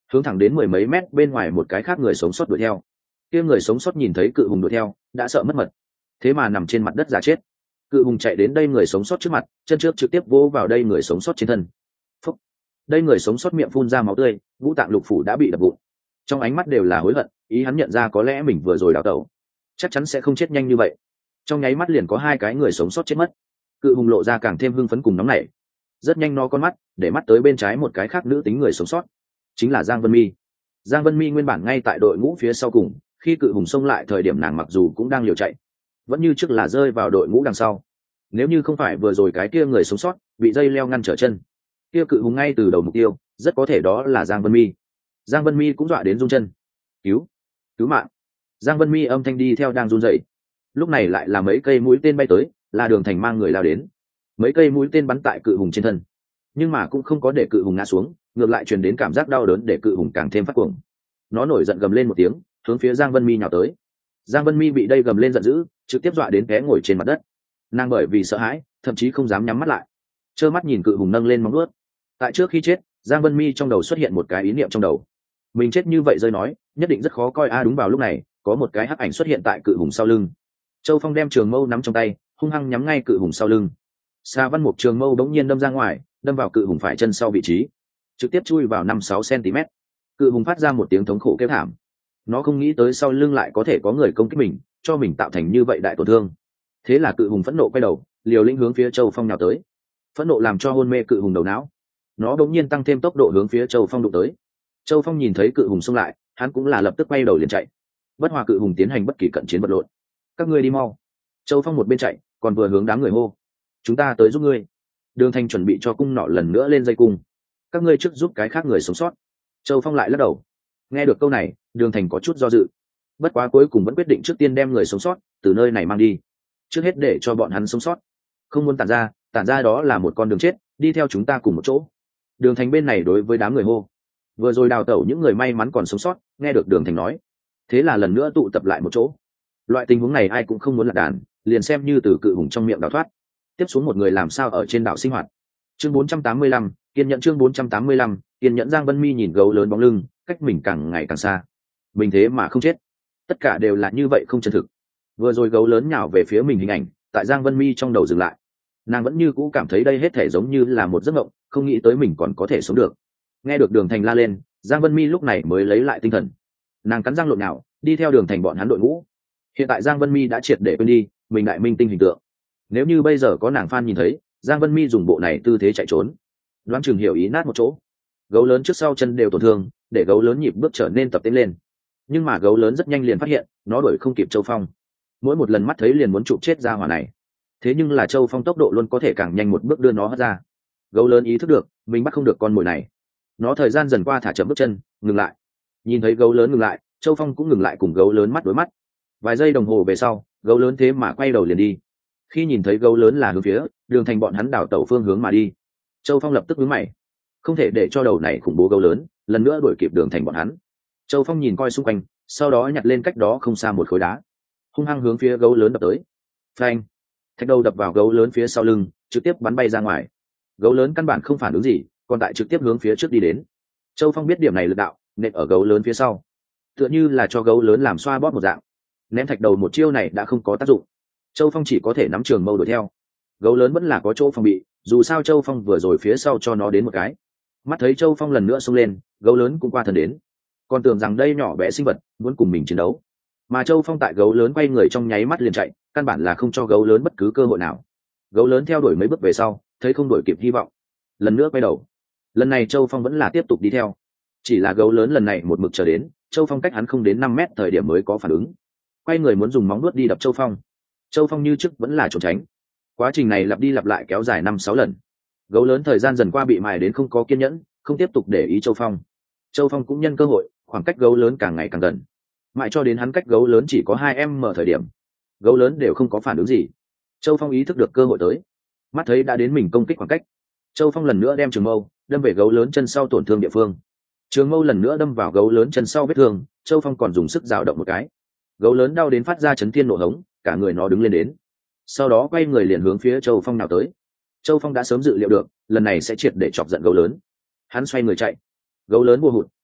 hướng thẳng đến mười mấy mét bên ngoài một cái khác người sống sót đuổi theo. Kia người sống sót nhìn thấy cự hùng đuổi theo đã sợ mất mật, thế mà nằm trên mặt đất giả chết. Cự hùng chạy đến đây người sống sót trước mặt, chân trước trực tiếp vỗ vào đây người sống sót trên thân. Phúc. Đây người sống sót miệng phun ra máu tươi, ngũ tạng lục phủ đã bị đập vụn, trong ánh mắt đều là hối hận, ý hắn nhận ra có lẽ mình vừa rồi đào tẩu chắc chắn sẽ không chết nhanh như vậy. Trong nháy mắt liền có hai cái người sống sót chết mất. Cự hùng lộ ra càng thêm hưng phấn cùng nóng nảy, rất nhanh no con mắt để mắt tới bên trái một cái khác nữ tính người sống sót, chính là Giang Vân Mi. Giang Vân Mi nguyên bản ngay tại đội ngũ phía sau cùng, khi cự hùng xông lại thời điểm nàng mặc dù cũng đang liều chạy, vẫn như trước là rơi vào đội ngũ đằng sau. Nếu như không phải vừa rồi cái kia người sống sót bị dây leo ngăn trở chân, kia cự hùng ngay từ đầu mục tiêu rất có thể đó là Giang Vân Mi. Giang Vân Mi cũng dọa đến run chân. Cứu, cứu mạng! Giang Vân Mi âm thanh đi theo đang run rẩy. Lúc này lại là mấy cây mũi tên bay tới, là Đường Thành mang người lao đến. Mấy cây mũi tên bắn tại cự hùng trên thân, nhưng mà cũng không có để cự hùng ngã xuống, ngược lại truyền đến cảm giác đau đớn để cự hùng càng thêm phát cuồng. Nó nổi giận gầm lên một tiếng, hướng phía Giang Vân Mi nhào tới. Giang Vân Mi bị đây gầm lên giận dữ, trực tiếp dọa đến té ngồi trên mặt đất. Nàng bởi vì sợ hãi, thậm chí không dám nhắm mắt lại, trơ mắt nhìn cự hùng nâng lên móng vuốt. Tại trước khi chết, Giang Vân Mi trong đầu xuất hiện một cái ý niệm trong đầu. Mình chết như vậy rơi nói, nhất định rất khó coi a. À đúng vào lúc này, có một cái hắc ảnh xuất hiện tại cự hùng sau lưng. Châu Phong đem trường mâu nắm trong tay, hung hăng nhắm ngay cự hùng sau lưng. Sa Văn Mục trường mâu đống nhiên đâm ra ngoài, đâm vào cự hùng phải chân sau vị trí, trực tiếp chui vào năm sáu cm. Cự hùng phát ra một tiếng thống khổ kêu thảm. Nó không nghĩ tới sau lưng lại có thể có người công kích mình, cho mình tạo thành như vậy đại tổn thương. Thế là cự hùng phẫn nộ quay đầu, liều lĩnh hướng phía Châu Phong nhào tới. Phẫn nộ làm cho hôn mê cự hùng đầu não, nó đống nhiên tăng thêm tốc độ hướng phía Châu Phong đụng tới. Châu Phong nhìn thấy cự hùng xông lại, hắn cũng là lập tức quay đầu liền chạy. Bất hòa cự hùng tiến hành bất kỳ cận chiến vật lộn. Các ngươi đi mau! Châu Phong một bên chạy, còn vừa hướng đám người hô: chúng ta tới giúp ngươi. Đường Thành chuẩn bị cho cung nỏ lần nữa lên dây cung. Các ngươi trước giúp cái khác người sống sót. Châu Phong lại lắc đầu. Nghe được câu này, Đường Thành có chút do dự. Bất quá cuối cùng vẫn quyết định trước tiên đem người sống sót từ nơi này mang đi, trước hết để cho bọn hắn sống sót. Không muốn tản ra, tản ra đó là một con đường chết, đi theo chúng ta cùng một chỗ. Đường Thành bên này đối với đám người hô. Vừa rồi đào tẩu những người may mắn còn sống sót, nghe được Đường Thành nói, thế là lần nữa tụ tập lại một chỗ. Loại tình huống này ai cũng không muốn lạc đàn, liền xem như từ cự hùng trong miệng đào thoát. Tiếp xuống một người làm sao ở trên đảo sinh hoạt. Chương bốn trăm tám mươi lăm, kiên nhẫn. Chương bốn trăm tám mươi lăm, kiên nhẫn. Giang Vân Mi nhìn gấu lớn bóng lưng, cách mình càng ngày càng xa. Mình thế mà không chết, tất cả đều là như vậy không chân thực. Vừa rồi gấu lớn nhào về phía mình hình ảnh, tại Giang Vân Mi trong đầu dừng lại. Nàng vẫn như cũ cảm thấy đây hết thể giống như là một giấc mộng, không nghĩ tới mình còn có thể sống được. Nghe được Đường Thành la lên, Giang Vân Mi lúc này mới lấy lại tinh thần. Nàng cắn răng lộn nào, đi theo Đường Thành bọn hắn đội ngũ. Hiện tại Giang Vân Mi đã triệt để quên đi mình đại minh tinh hình tượng. Nếu như bây giờ có nàng fan nhìn thấy Giang Vân Mi dùng bộ này tư thế chạy trốn, đoán chừng hiểu ý nát một chỗ. Gấu lớn trước sau chân đều tổn thương, để gấu lớn nhịp bước trở nên tập tiến lên. Nhưng mà gấu lớn rất nhanh liền phát hiện nó đuổi không kịp Châu Phong, mỗi một lần mắt thấy liền muốn chụp chết ra hỏa này. Thế nhưng là Châu Phong tốc độ luôn có thể càng nhanh một bước đưa nó hất ra. Gấu lớn ý thức được mình bắt không được con mồi này, nó thời gian dần qua thả chậm bước chân, ngừng lại. Nhìn thấy gấu lớn ngừng lại, Châu Phong cũng ngừng lại cùng gấu lớn mắt đối mắt. Vài giây đồng hồ về sau, gấu lớn thế mà quay đầu liền đi. Khi nhìn thấy gấu lớn là hướng phía Đường Thành bọn hắn đảo tẩu phương hướng mà đi, Châu Phong lập tức nhướng mày, không thể để cho đầu này khủng bố gấu lớn lần nữa đuổi kịp Đường Thành bọn hắn. Châu Phong nhìn coi xung quanh, sau đó nhặt lên cách đó không xa một khối đá, hung hăng hướng phía gấu lớn đập tới. Phanh! Thạch đầu đập vào gấu lớn phía sau lưng, trực tiếp bắn bay ra ngoài. Gấu lớn căn bản không phản ứng gì, còn tại trực tiếp hướng phía trước đi đến. Châu Phong biết điểm này lực đạo nện ở gấu lớn phía sau, tựa như là cho gấu lớn làm xoa bóp một dạng. Ném thạch đầu một chiêu này đã không có tác dụng, Châu Phong chỉ có thể nắm trường mâu đuổi theo. Gấu lớn vẫn là có chỗ phòng bị, dù sao Châu Phong vừa rồi phía sau cho nó đến một cái. Mắt thấy Châu Phong lần nữa xông lên, gấu lớn cũng qua thần đến, còn tưởng rằng đây nhỏ bé sinh vật muốn cùng mình chiến đấu. Mà Châu Phong tại gấu lớn quay người trong nháy mắt liền chạy, căn bản là không cho gấu lớn bất cứ cơ hội nào. Gấu lớn theo đuổi mấy bước về sau, thấy không đuổi kịp hy vọng, lần nữa quay đầu. Lần này Châu Phong vẫn là tiếp tục đi theo, chỉ là gấu lớn lần này một mực chờ đến Châu Phong cách hắn không đến năm mét thời điểm mới có phản ứng, quay người muốn dùng móng nuốt đi đập Châu Phong. Châu Phong như trước vẫn là trốn tránh. Quá trình này lặp đi lặp lại kéo dài năm sáu lần. Gấu lớn thời gian dần qua bị mài đến không có kiên nhẫn, không tiếp tục để ý Châu Phong. Châu Phong cũng nhân cơ hội, khoảng cách gấu lớn càng ngày càng gần, mãi cho đến hắn cách gấu lớn chỉ có hai em mở thời điểm, gấu lớn đều không có phản ứng gì. Châu Phong ý thức được cơ hội tới, mắt thấy đã đến mình công kích khoảng cách, Châu Phong lần nữa đem trường mâu đâm về gấu lớn chân sau tổn thương địa phương. Trường mâu lần nữa đâm vào gấu lớn chân sau vết thương, Châu Phong còn dùng sức dao động một cái. Gấu lớn đau đến phát ra chấn thiên nộ hống, cả người nó đứng lên đến, sau đó quay người liền hướng phía Châu Phong nào tới. Châu Phong đã sớm dự liệu được lần này sẽ triệt để chọc giận gấu lớn, hắn xoay người chạy. Gấu lớn vô hụt,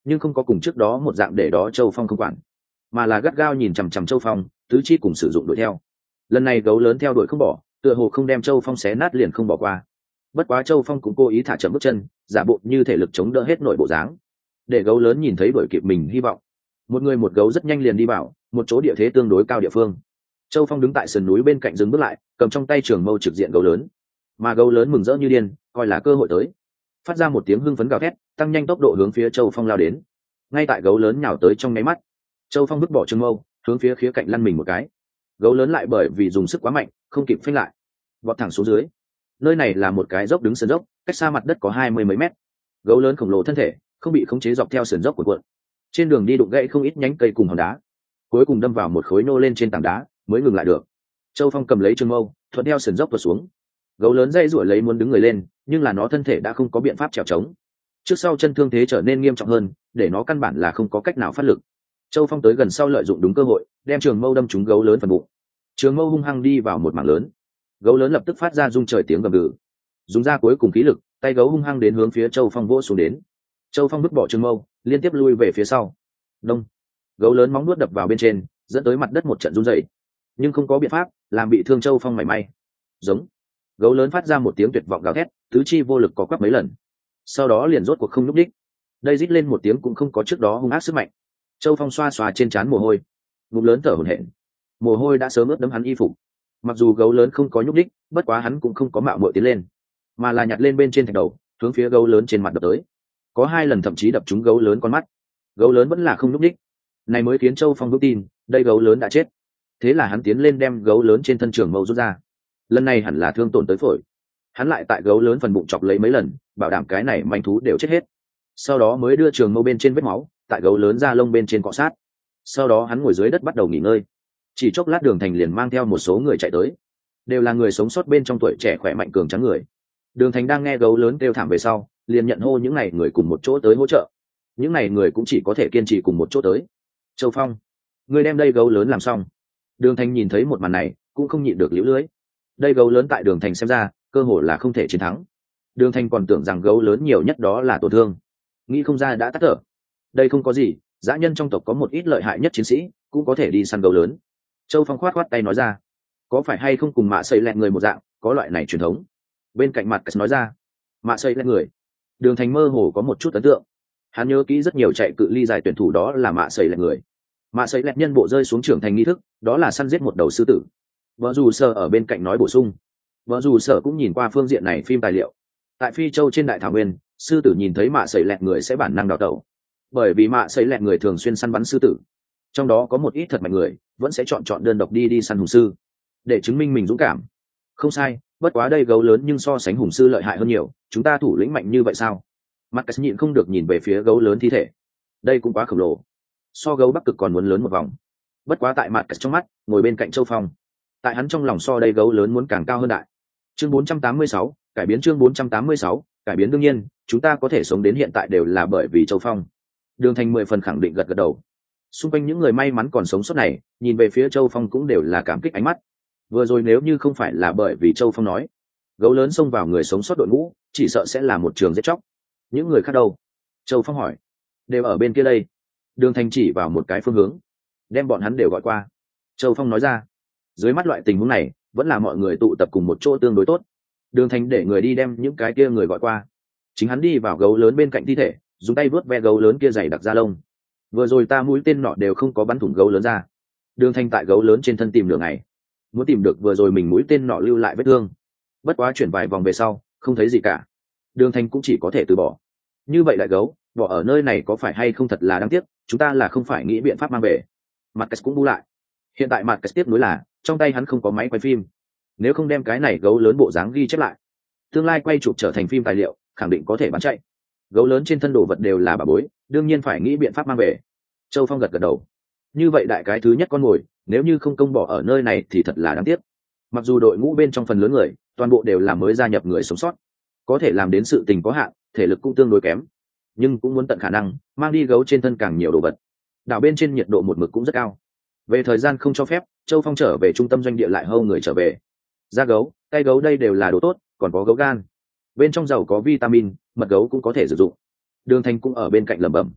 nhưng không có cùng trước đó một dạng để đó Châu Phong không quản, mà là gắt gao nhìn chằm chằm Châu Phong, tứ chi cùng sử dụng đuổi theo. Lần này gấu lớn theo đuổi không bỏ, tựa hồ không đem Châu Phong xé nát liền không bỏ qua. Bất quá Châu Phong cũng cố ý thả chậm bước chân, giả bộ như thể lực chống đỡ hết nội bộ dáng, để gấu lớn nhìn thấy đuổi kịp mình hy vọng. Một người một gấu rất nhanh liền đi vào một chỗ địa thế tương đối cao địa phương. Châu Phong đứng tại sườn núi bên cạnh dừng bước lại, cầm trong tay trường mâu trực diện gấu lớn, mà gấu lớn mừng rỡ như điên, coi là cơ hội tới, phát ra một tiếng hưng phấn gào thét, tăng nhanh tốc độ hướng phía Châu Phong lao đến. Ngay tại gấu lớn nhào tới trong nháy mắt, Châu Phong vứt bỏ trường mâu, hướng phía khía cạnh lăn mình một cái. Gấu lớn lại bởi vì dùng sức quá mạnh, không kịp phanh lại, vọt thẳng xuống dưới. Nơi này là một cái dốc đứng sườn dốc, cách xa mặt đất có hai mươi mấy mét. Gấu lớn khổng lồ thân thể không bị khống chế dọc theo sườn dốc của cuộn, trên đường đi đụng gãy không ít nhánh cây cùng hòn đá, cuối cùng đâm vào một khối nô lên trên tảng đá mới ngừng lại được. Châu Phong cầm lấy trường mâu, thuận theo sườn dốc tuột xuống. Gấu lớn dây rủa lấy muốn đứng người lên, nhưng là nó thân thể đã không có biện pháp trèo trống, trước sau chân thương thế trở nên nghiêm trọng hơn, để nó căn bản là không có cách nào phát lực. Châu Phong tới gần sau lợi dụng đúng cơ hội, đem trường mâu đâm trúng gấu lớn phần bụng. Trường mâu hung hăng đi vào một mảng lớn, gấu lớn lập tức phát ra rung trời tiếng gầm gừ, dùng ra cuối cùng khí lực, tay gấu hung hăng đến hướng phía Châu Phong vỗ xuống đến. Châu Phong vứt bỏ trường mâu, liên tiếp lui về phía sau. Đông, gấu lớn móng nuốt đập vào bên trên, dẫn tới mặt đất một trận rung dậy, nhưng không có biện pháp làm bị thương Châu Phong mảy may. Giống, gấu lớn phát ra một tiếng tuyệt vọng gào thét, tứ chi vô lực có quắp mấy lần, sau đó liền rốt cuộc không nhúc đích. Đây rít lên một tiếng cũng không có trước đó hung ác sức mạnh. Châu Phong xoa xoa trên trán mồ hôi, ngụm lớn thở hổn hển, mồ hôi đã sớm ướt đẫm hắn y phục. Mặc dù gấu lớn không có nhúc đích, bất quá hắn cũng không có mạo muội tiến lên, mà là nhặt lên bên trên thạch đầu, hướng phía gấu lớn trên mặt đập tới. Có hai lần thậm chí đập trúng gấu lớn con mắt. Gấu lớn vẫn là không nhúc đích, này mới khiến Châu Phong vững tin đây gấu lớn đã chết. Thế là hắn tiến lên đem gấu lớn trên thân trường mâu rút ra. Lần này hẳn là thương tổn tới phổi, hắn lại tại gấu lớn phần bụng chọc lấy mấy lần, bảo đảm cái này manh thú đều chết hết. Sau đó mới đưa trường mâu bên trên vết máu, tại gấu lớn da lông bên trên cọ sát. Sau đó hắn ngồi dưới đất bắt đầu nghỉ ngơi. Chỉ chốc lát Đường Thành liền mang theo một số người chạy tới, đều là người sống sót bên trong tuổi trẻ khỏe mạnh cường tráng người. Đường Thành đang nghe gấu lớn kêu thảm về sau, liền nhận hô những này người cùng một chỗ tới hỗ trợ. Những này người cũng chỉ có thể kiên trì cùng một chỗ tới. Châu Phong, người đem đây gấu lớn làm xong. Đường Thành nhìn thấy một màn này, cũng không nhịn được liễu lưới. Đây gấu lớn tại Đường Thành xem ra, cơ hội là không thể chiến thắng. Đường Thành còn tưởng rằng gấu lớn nhiều nhất đó là tổn thương, nghĩ không ra đã tắt thở. Đây không có gì, dã nhân trong tộc có một ít lợi hại nhất chiến sĩ, cũng có thể đi săn gấu lớn. Châu Phong khoát khoát tay nói ra, có phải hay không cùng mạ xây lẹt người một dạng, có loại này truyền thống. Bên cạnh mặt nói ra, mạ xây lẹt người. Đường Thành mơ hồ có một chút ấn tượng, hắn nhớ kỹ rất nhiều chạy cự ly dài tuyển thủ đó là mạ xây lẹt người. Mạ xây lẹt nhân bộ rơi xuống trưởng thành nghi thức, đó là săn giết một đầu sư tử. Vợ dù sở ở bên cạnh nói bổ sung, vợ dù sở cũng nhìn qua phương diện này phim tài liệu. Tại Phi Châu trên đại thảo nguyên, sư tử nhìn thấy mạ xây lẹt người sẽ bản năng đào tẩu, bởi vì mạ xây lẹt người thường xuyên săn bắn sư tử, trong đó có một ít thật mạnh người vẫn sẽ chọn chọn đơn độc đi đi săn hùng sư để chứng minh mình dũng cảm. Không sai, bất quá đây gấu lớn nhưng so sánh hùng sư lợi hại hơn nhiều, chúng ta thủ lĩnh mạnh như vậy sao? Marcus nhịn không được nhìn về phía gấu lớn thi thể, đây cũng quá khổng lồ, so gấu bắc cực còn muốn lớn một vòng. Bất quá tại Marcus trong mắt, ngồi bên cạnh Châu Phong, tại hắn trong lòng so đây gấu lớn muốn càng cao hơn đại. Chương bốn trăm tám mươi sáu, cải biến chương bốn trăm tám mươi sáu, cải biến đương nhiên, chúng ta có thể sống đến hiện tại đều là bởi vì Châu Phong. Đường Thành mười phần khẳng định gật gật đầu. Xung quanh những người may mắn còn sống sót này, nhìn về phía Châu Phong cũng đều là cảm kích ánh mắt. Vừa rồi nếu như không phải là bởi vì Châu Phong nói, gấu lớn xông vào người sống sót đội ngũ, chỉ sợ sẽ là một trường giết chóc. Những người khác đâu? Châu Phong hỏi. Đều ở bên kia đây. Đường Thành chỉ vào một cái phương hướng, đem bọn hắn đều gọi qua. Châu Phong nói ra, dưới mắt loại tình huống này, vẫn là mọi người tụ tập cùng một chỗ tương đối tốt. Đường Thành để người đi đem những cái kia người gọi qua, chính hắn đi vào gấu lớn bên cạnh thi thể, dùng tay vuốt ve gấu lớn kia dày đặc da lông. Vừa rồi ta mũi tên nọ đều không có bắn thủng gấu lớn ra. Đường Thành tại gấu lớn trên thân tìm đường này, muốn tìm được vừa rồi mình mũi tên nọ lưu lại vết thương. Bất quá chuyển vài vòng về sau, không thấy gì cả. Đường Thành cũng chỉ có thể từ bỏ. Như vậy đại gấu, bỏ ở nơi này có phải hay không thật là đáng tiếc, chúng ta là không phải nghĩ biện pháp mang về. Marcus cũng bu lại. Hiện tại Marcus tiếp nối là, trong tay hắn không có máy quay phim. Nếu không đem cái này gấu lớn bộ dáng ghi chép lại, tương lai quay chụp trở thành phim tài liệu, khẳng định có thể bán chạy. Gấu lớn trên thân đồ vật đều là bà bối, đương nhiên phải nghĩ biện pháp mang về. Châu Phong gật gật đầu. Như vậy đại cái thứ nhất con mồi, nếu như không công bỏ ở nơi này thì thật là đáng tiếc. Mặc dù đội ngũ bên trong phần lớn người, toàn bộ đều là mới gia nhập người sống sót, có thể làm đến sự tình có hạn, thể lực cũng tương đối kém, nhưng cũng muốn tận khả năng mang đi gấu trên thân càng nhiều đồ vật. Đảo bên trên nhiệt độ một mực cũng rất cao. Về thời gian không cho phép, Châu Phong trở về trung tâm doanh địa lại hâu người trở về. Da gấu, tay gấu đây đều là đồ tốt, còn có gấu gan. Bên trong dầu có vitamin, mật gấu cũng có thể sử dụng. Đường Thành cũng ở bên cạnh lẩm bẩm.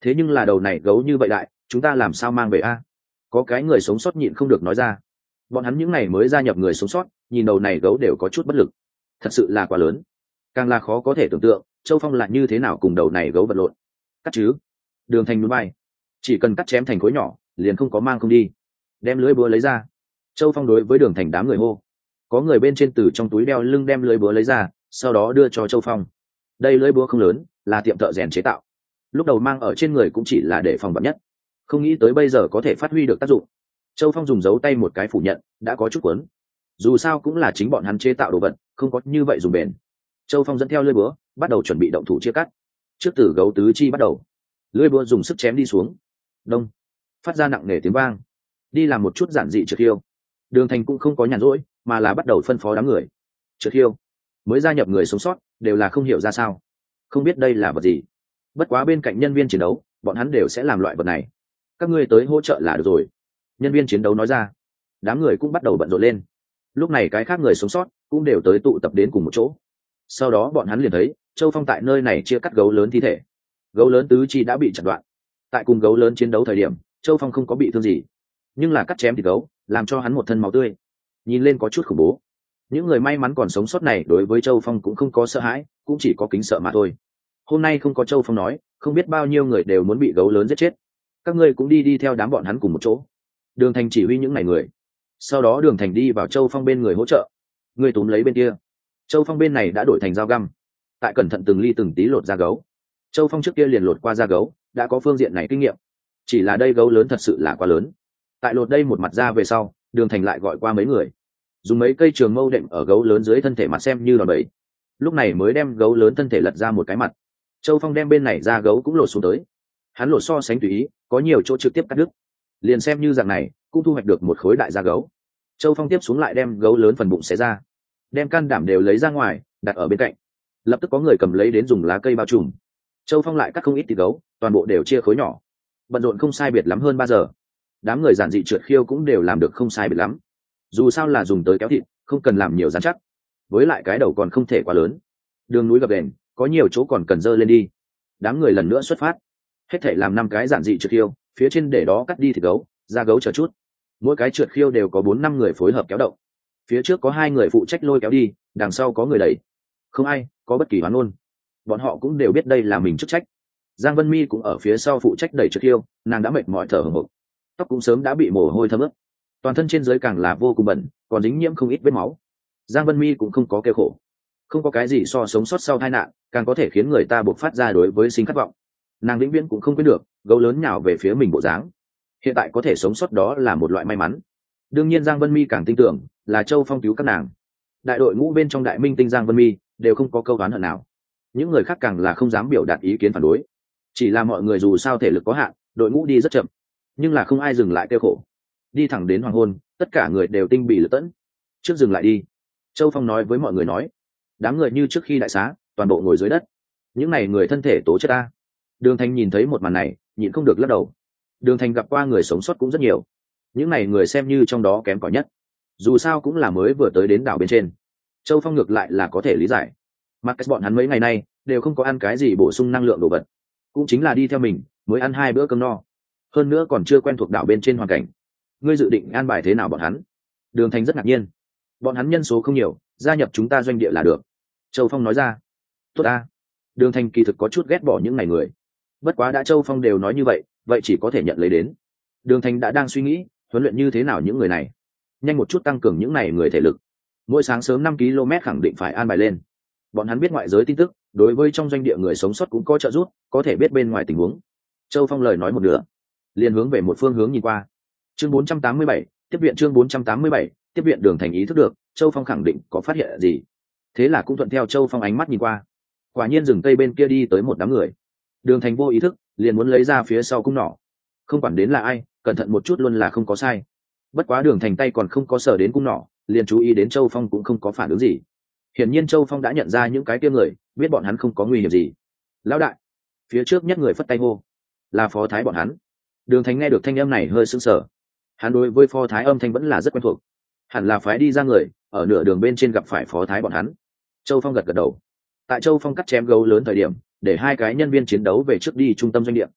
thế nhưng là đầu này gấu như vậy đại, chúng ta làm sao mang về a? Có cái người sống sót nhịn không được nói ra. Bọn hắn những ngày mới gia nhập người sống sót, nhìn đầu này gấu đều có chút bất lực, thật sự là quá lớn, càng là khó có thể tưởng tượng Châu Phong lại như thế nào cùng đầu này gấu vật lộn. Cắt chứ? Đường Thành núi bay, chỉ cần cắt chém thành khối nhỏ liền không có mang không đi. Đem lưới búa lấy ra. Châu Phong đối với Đường Thành đám người hô. Có người bên trên từ trong túi đeo lưng đem lưới búa lấy ra, sau đó đưa cho Châu Phong. Đây lưới búa không lớn, là tiệm thợ rèn chế tạo, lúc đầu mang ở trên người cũng chỉ là để phòng vạn nhất, không nghĩ tới bây giờ có thể phát huy được tác dụng. Châu Phong dùng dấu tay một cái phủ nhận, đã có chút cuốn. Dù sao cũng là chính bọn hắn chế tạo đồ vật, không có như vậy dùng bền. Châu Phong dẫn theo lưỡi búa, bắt đầu chuẩn bị động thủ chia cắt. Trước từ gấu tứ chi bắt đầu, lưỡi búa dùng sức chém đi xuống. Đông, phát ra nặng nề tiếng vang. Đi làm một chút giản dị trượt khiêu. Đường Thành cũng không có nhàn rỗi, mà là bắt đầu phân phó đám người. Trượt khiêu, mới gia nhập người sống sót, đều là không hiểu ra sao, không biết đây là vật gì. Bất quá bên cạnh nhân viên chiến đấu, bọn hắn đều sẽ làm loại vật này. Các ngươi tới hỗ trợ là được rồi. Nhân viên chiến đấu nói ra. Đám người cũng bắt đầu bận rộn lên. Lúc này cái khác người sống sót cũng đều tới tụ tập đến cùng một chỗ. Sau đó bọn hắn liền thấy Châu Phong tại nơi này chia cắt gấu lớn thi thể. Gấu lớn tứ chi đã bị chặt đoạn. Tại cùng gấu lớn chiến đấu thời điểm, Châu Phong không có bị thương gì, nhưng là cắt chém thịt gấu làm cho hắn một thân máu tươi, nhìn lên có chút khủng bố. Những người may mắn còn sống sót này đối với Châu Phong cũng không có sợ hãi, cũng chỉ có kính sợ mà thôi. Hôm nay không có Châu Phong nói, không biết bao nhiêu người đều muốn bị gấu lớn giết chết. Các ngươi cũng đi đi theo đám bọn hắn cùng một chỗ. Đường Thành chỉ huy những này người. Sau đó Đường Thành đi vào Châu Phong bên người hỗ trợ. Người túm lấy bên kia. Châu Phong bên này đã đổi thành dao găm, tại cẩn thận từng ly từng tí lột da gấu. Châu Phong trước kia liền lột qua da gấu, đã có phương diện này kinh nghiệm. Chỉ là đây gấu lớn thật sự là quá lớn. Tại lột đây một mặt da về sau, Đường Thành lại gọi qua mấy người, dùng mấy cây trường mâu đệm ở gấu lớn dưới thân thể mặt xem như đòn bẩy. Lúc này mới đem gấu lớn thân thể lật ra một cái mặt. Châu Phong đem bên này da gấu cũng lột xuống tới. Hắn lột so sánh tùy ý, có nhiều chỗ trực tiếp cắt đứt. Liền xem như dạng này, cũng thu hoạch được một khối đại da gấu. Châu Phong tiếp xuống lại đem gấu lớn phần bụng xé ra, đem can đảm đều lấy ra ngoài, đặt ở bên cạnh. Lập tức có người cầm lấy đến dùng lá cây bao trùm. Châu Phong lại cắt không ít thịt gấu, toàn bộ đều chia khối nhỏ. Bận rộn không sai biệt lắm hơn ba giờ. Đám người giản dị trượt khiêu cũng đều làm được không sai biệt lắm. Dù sao là dùng tới kéo thịt, không cần làm nhiều dán chắc. Với lại cái đầu còn không thể quá lớn. Đường núi gập ghềnh, có nhiều chỗ còn cần dơ lên đi. Đám người lần nữa xuất phát. Hết thể làm năm cái giản dị trượt khiêu, phía trên để đó cắt đi thịt gấu, da gấu chờ chút. Mỗi cái trượt khiêu đều có bốn năm người phối hợp kéo động. Phía trước có hai người phụ trách lôi kéo đi, đằng sau có người đẩy. Không ai có bất kỳ hoán ngôn. Bọn họ cũng đều biết đây là mình chức trách. Giang Vân Mi cũng ở phía sau phụ trách đẩy trượt khiêu, nàng đã mệt mỏi thở hổn hển, tóc cũng sớm đã bị mồ hôi thấm ướt, toàn thân trên dưới càng là vô cùng bẩn, còn dính nhiễm không ít vết máu. Giang Vân Mi cũng không có kêu khổ, không có cái gì so sống sót sau tai nạn càng có thể khiến người ta buộc phát ra đối với sinh khát vọng. Nàng vĩnh viễn cũng không quên được gấu lớn nhào về phía mình bộ dáng. Hiện tại có thể sống sót đó là một loại may mắn. Đương nhiên Giang Vân Mi càng tin tưởng là Châu Phong cứu các nàng. Đại đội ngũ bên trong đại minh tinh Giang Vân Mi đều không có câu đoán hận nào. Những người khác càng là không dám biểu đạt ý kiến phản đối. Chỉ là mọi người dù sao thể lực có hạn, đội ngũ đi rất chậm, nhưng là không ai dừng lại kêu khổ. Đi thẳng đến hoàng hôn, tất cả người đều tinh bị lực tẫn. Trước dừng lại đi, Châu Phong nói với mọi người nói. Đám người như trước khi đại xá, toàn bộ ngồi dưới đất. Những này người thân thể tố chất ta. Đường Thành nhìn thấy một màn này, nhịn không được lắc đầu. Đường Thành gặp qua người sống sót cũng rất nhiều, những này người xem như trong đó kém cỏi nhất. Dù sao cũng là mới vừa tới đến đảo bên trên. Châu Phong ngược lại là có thể lý giải. Mặc cách bọn hắn mấy ngày nay đều không có ăn cái gì bổ sung năng lượng đồ vật, cũng chính là đi theo mình mới ăn hai bữa cơm no, hơn nữa còn chưa quen thuộc đảo bên trên hoàn cảnh. Ngươi dự định an bài thế nào bọn hắn? Đường Thành rất ngạc nhiên. Bọn hắn nhân số không nhiều, gia nhập chúng ta doanh địa là được. Châu Phong nói ra. Tốt ta. Đường Thành kỳ thực có chút ghét bỏ những ngày người, bất quá đã Châu Phong đều nói như vậy, vậy chỉ có thể nhận lấy đến. Đường Thành đã đang suy nghĩ huấn luyện như thế nào những người này, nhanh một chút tăng cường những này người thể lực. Mỗi sáng sớm năm ki lô mét khẳng định phải an bài lên. Bọn hắn biết ngoại giới tin tức, đối với trong doanh địa người sống sót cũng có trợ giúp, có thể biết bên ngoài tình huống. Châu Phong lời nói một nửa, liền hướng về một phương hướng nhìn qua. Chương bốn trăm tám mươi bảy, tiếp viện chương bốn trăm tám mươi bảy, tiếp viện. Đường Thành ý thức được Châu Phong khẳng định có phát hiện gì, thế là cũng thuận theo Châu Phong ánh mắt nhìn qua. Quả nhiên rừng cây bên kia đi tới một đám người. Đường Thành vô ý thức liền muốn lấy ra phía sau cung nỏ, không quản đến là ai, cẩn thận một chút luôn là không có sai. Bất quá Đường Thành tay còn không có sờ đến cung nỏ, liền chú ý đến Châu Phong cũng không có phản ứng gì. Hiển nhiên Châu Phong đã nhận ra những cái kia người, biết bọn hắn không có nguy hiểm gì. Lão đại, phía trước nhất người phất tay hô, là Phó Thái bọn hắn. Đường Thành nghe được thanh âm này hơi sững sờ. Hắn đối với Phó Thái âm thanh vẫn là rất quen thuộc, hẳn là phái đi ra người, ở nửa đường bên trên gặp phải Phó Thái bọn hắn. Châu Phong gật gật đầu. Tại Châu Phong cắt chém gấu lớn thời điểm, để hai cái nhân viên chiến đấu về trước đi trung tâm doanh địa.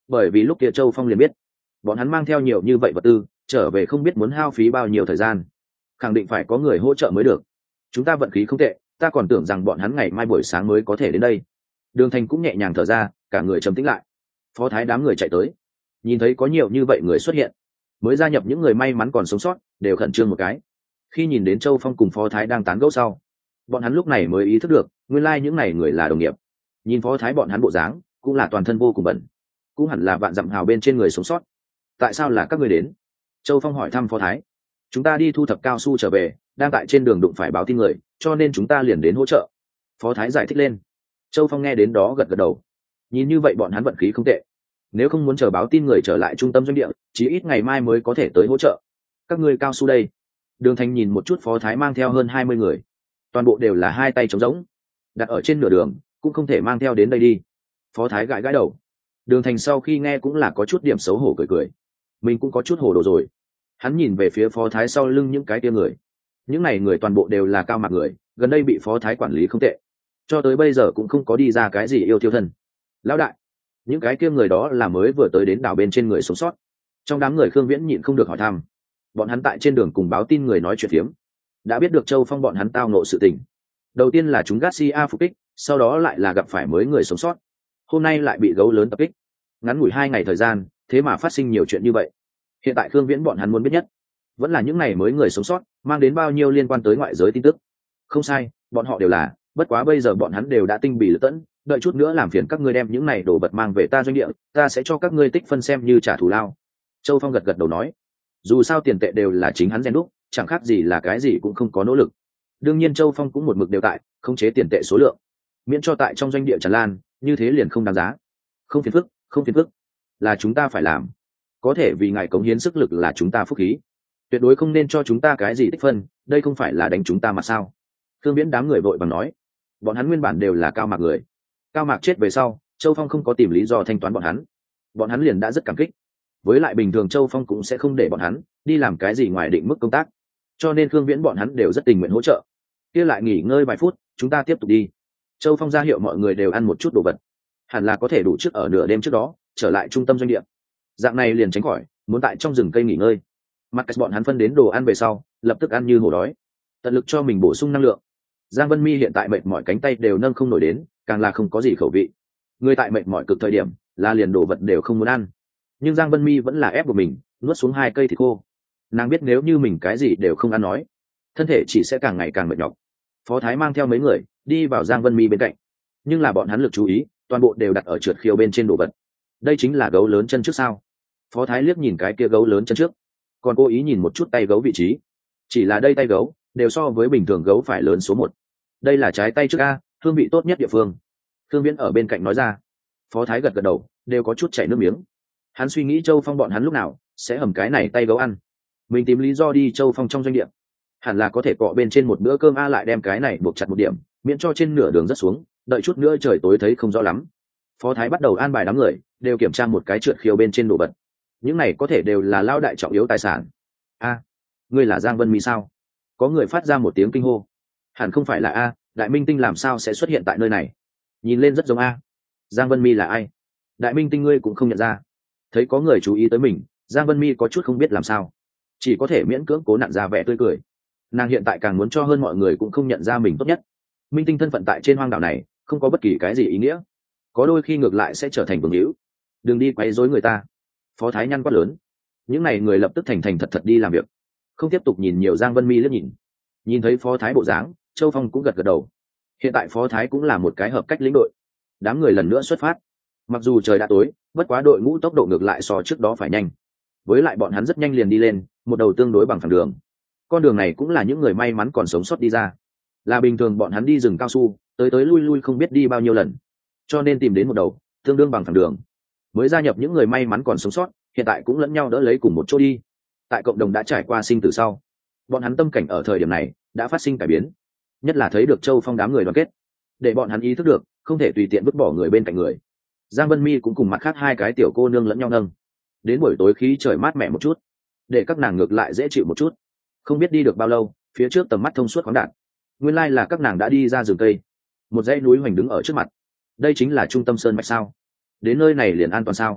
bởi vì lúc kia Châu Phong liền biết bọn hắn mang theo nhiều như vậy vật tư trở về không biết muốn hao phí bao nhiêu thời gian, khẳng định phải có người hỗ trợ mới được. Chúng ta vận khí không tệ, ta còn tưởng rằng bọn hắn ngày mai buổi sáng mới có thể đến đây. Đường Thành cũng nhẹ nhàng thở ra, cả người trầm tĩnh lại. Phó Thái đám người chạy tới, nhìn thấy có nhiều như vậy người xuất hiện, mới gia nhập những người may mắn còn sống sót đều khẩn trương một cái. Khi nhìn đến Châu Phong cùng Phó Thái đang tán gẫu sau, bọn hắn lúc này mới ý thức được nguyên lai những này người là đồng nghiệp. Nhìn Phó Thái bọn hắn bộ dáng cũng là toàn thân vô cùng bẩn, cũng hẳn là vạn dặm hào bên trên người sống sót. Tại sao là các người đến? Châu Phong hỏi thăm Phó Thái. Chúng ta đi thu thập cao su trở về, đang tại trên đường đụng phải báo tin người, cho nên chúng ta liền đến hỗ trợ. Phó Thái giải thích lên. Châu Phong nghe đến đó gật gật đầu. Nhìn như vậy bọn hắn vận khí không tệ, nếu không muốn chờ báo tin người trở lại trung tâm doanh địa, chí ít ngày mai mới có thể tới hỗ trợ. Các ngươi cao su đây? Đường Thành nhìn một chút Phó Thái mang theo hơn hai mươi người, toàn bộ đều là hai tay trống rỗng, đặt ở trên nửa đường, cũng không thể mang theo đến đây đi. Phó Thái gãi gãi đầu. Đường Thành sau khi nghe cũng là có chút điểm xấu hổ cười cười, mình cũng có chút hồ đồ rồi. Hắn nhìn về phía Phó Thái sau lưng những cái tia người, những này người toàn bộ đều là cao mạc người, gần đây bị Phó Thái quản lý không tệ, cho tới bây giờ cũng không có đi ra cái gì yêu thiêu thân. Lão đại, những cái kia người đó là mới vừa tới đến đảo bên trên người sống sót. Trong đám người Khương Viễn nhịn không được hỏi thăm. Bọn hắn tại trên đường cùng báo tin người nói chuyện phiếm, đã biết được Châu Phong bọn hắn tao nộ sự tình. Đầu tiên là chúng Garcia phục kích, sau đó lại là gặp phải mới người sống sót, hôm nay lại bị gấu lớn tập kích. Ngắn ngủi hai ngày thời gian, thế mà phát sinh nhiều chuyện như vậy. Hiện tại Khương Viễn bọn hắn muốn biết nhất vẫn là những ngày mới người sống sót mang đến bao nhiêu liên quan tới ngoại giới tin tức. Không sai, bọn họ đều là, bất quá bây giờ bọn hắn đều đã tinh bì lật tẫn, đợi chút nữa làm phiền các ngươi đem những này đồ vật mang về ta doanh địa, ta sẽ cho các ngươi tích phân xem như trả thù lao. Châu Phong gật gật đầu nói, dù sao tiền tệ đều là chính hắn rèn đúc, chẳng khác gì là cái gì cũng không có nỗ lực. Đương nhiên Châu Phong cũng một mực đều tại khống chế tiền tệ số lượng, miễn cho tại trong doanh địa tràn lan, như thế liền không đáng giá. Không phiền phức, không phiền phức, là chúng ta phải làm, có thể vì ngài cống hiến sức lực là chúng ta phúc khí, tuyệt đối không nên cho chúng ta cái gì tích phân, đây không phải là đánh chúng ta mà sao? Thương Viễn đám người vội bằng nói, bọn hắn nguyên bản đều là cao mạc người, cao mạc chết về sau, Châu Phong không có tìm lý do thanh toán bọn hắn, bọn hắn liền đã rất cảm kích. Với lại bình thường Châu Phong cũng sẽ không để bọn hắn đi làm cái gì ngoài định mức công tác, cho nên Thương Viễn bọn hắn đều rất tình nguyện hỗ trợ. Kia lại nghỉ ngơi vài phút, chúng ta tiếp tục đi. Châu Phong ra hiệu mọi người đều ăn một chút đồ vật, hẳn là có thể đủ trước ở nửa đêm trước đó trở lại trung tâm doanh địa, dạng này liền tránh khỏi muốn tại trong rừng cây nghỉ ngơi. Mặt cách bọn hắn phân đến đồ ăn về sau, lập tức ăn như hổ đói, tận lực cho mình bổ sung năng lượng. Giang Vân Mi hiện tại mệt mỏi cánh tay đều nâng không nổi đến, càng là không có gì khẩu vị. Người tại mệt mỏi cực thời điểm, là liền đồ vật đều không muốn ăn. Nhưng Giang Vân Mi vẫn là ép buộc mình nuốt xuống hai cây thịt khô. Nàng biết nếu như mình cái gì đều không ăn nói, thân thể chỉ sẽ càng ngày càng mệt nhọc. Phó Thái mang theo mấy người đi vào Giang Vân Mi bên cạnh, nhưng là bọn hắn lực chú ý toàn bộ đều đặt ở trượt khiêu bên trên đồ vật. Đây chính là gấu lớn chân trước sao? Phó Thái liếc nhìn cái kia gấu lớn chân trước, còn cố ý nhìn một chút tay gấu vị trí. Chỉ là đây tay gấu đều so với bình thường gấu phải lớn số một. Đây là trái tay trước a, hương vị tốt nhất địa phương. Thương Viễn ở bên cạnh nói ra. Phó Thái gật gật đầu, đều có chút chảy nước miếng. Hắn suy nghĩ Châu Phong bọn hắn lúc nào sẽ hầm cái này tay gấu ăn. Mình tìm lý do đi Châu Phong trong doanh địa, hẳn là có thể cọ bên trên một bữa cơm a, lại đem cái này buộc chặt một điểm, miễn cho trên nửa đường rất xuống, đợi chút nữa trời tối thấy không rõ lắm. Phó Thái bắt đầu an bài đám người đều kiểm tra một cái trượt khiêu bên trên đồ vật. Những này có thể đều là lao đại trọng yếu tài sản. A, ngươi là Giang Vân Mi sao? Có người phát ra một tiếng kinh hô. Hẳn không phải là a, đại minh tinh làm sao sẽ xuất hiện tại nơi này? Nhìn lên rất giống a. Giang Vân Mi là ai? Đại minh tinh ngươi cũng không nhận ra? Thấy có người chú ý tới mình, Giang Vân Mi có chút không biết làm sao, chỉ có thể miễn cưỡng cố nặn ra vẻ tươi cười. Nàng hiện tại càng muốn cho hơn mọi người cũng không nhận ra mình tốt nhất. Minh tinh thân phận tại trên hoang đảo này không có bất kỳ cái gì ý nghĩa, có đôi khi ngược lại sẽ trở thành vương hữu. Đừng đi quấy rối người ta. Phó Thái nhăn quát lớn. Những n à y người lập tức thành thành thật thật đi làm việc, không tiếp tục nhìn nhiều. Giang Vân Mi liếc nhìn, nhìn thấy Phó Thái bộ dáng, Châu Phong cũng gật gật đầu. Hiện tại Phó Thái cũng là một cái hợp cách lĩnh đội. Đám người lần nữa xuất phát. Mặc dù trời đã tối, bất quá đội ngũ tốc độ ngược lại so trước đó phải nhanh. Với lại bọn hắn rất nhanh liền đi lên một đầu tương đối bằng phẳng đường. Con đường này cũng là những người may mắn còn sống sót đi ra. Là bình thường bọn hắn đi rừng cao su, tới tới lui lui không biết đi bao nhiêu lần, cho nên tìm đến một đầu tương đương bằng phẳng đường. Mới gia nhập những người may mắn còn sống sót, hiện tại cũng lẫn nhau đỡ lấy cùng một chỗ đi. Tại cộng đồng đã trải qua sinh tử sau, bọn hắn tâm cảnh ở thời điểm này đã phát sinh cải biến, nhất là thấy được Châu Phong đám người đoàn kết, để bọn hắn ý thức được không thể tùy tiện vứt bỏ người bên cạnh người. Giang Vân Mi cũng cùng mặt khác hai cái tiểu cô nương lẫn nhau nâng. Đến buổi tối khí trời mát mẻ một chút, để các nàng ngược lại dễ chịu một chút. Không biết đi được bao lâu, phía trước tầm mắt thông suốt khoáng đạt. Nguyên lai là các nàng đã đi ra rừng cây, một dãy núi hoành đứng ở trước mặt. Đây chính là trung tâm sơn mạch sao? Đến nơi này liền an toàn sao?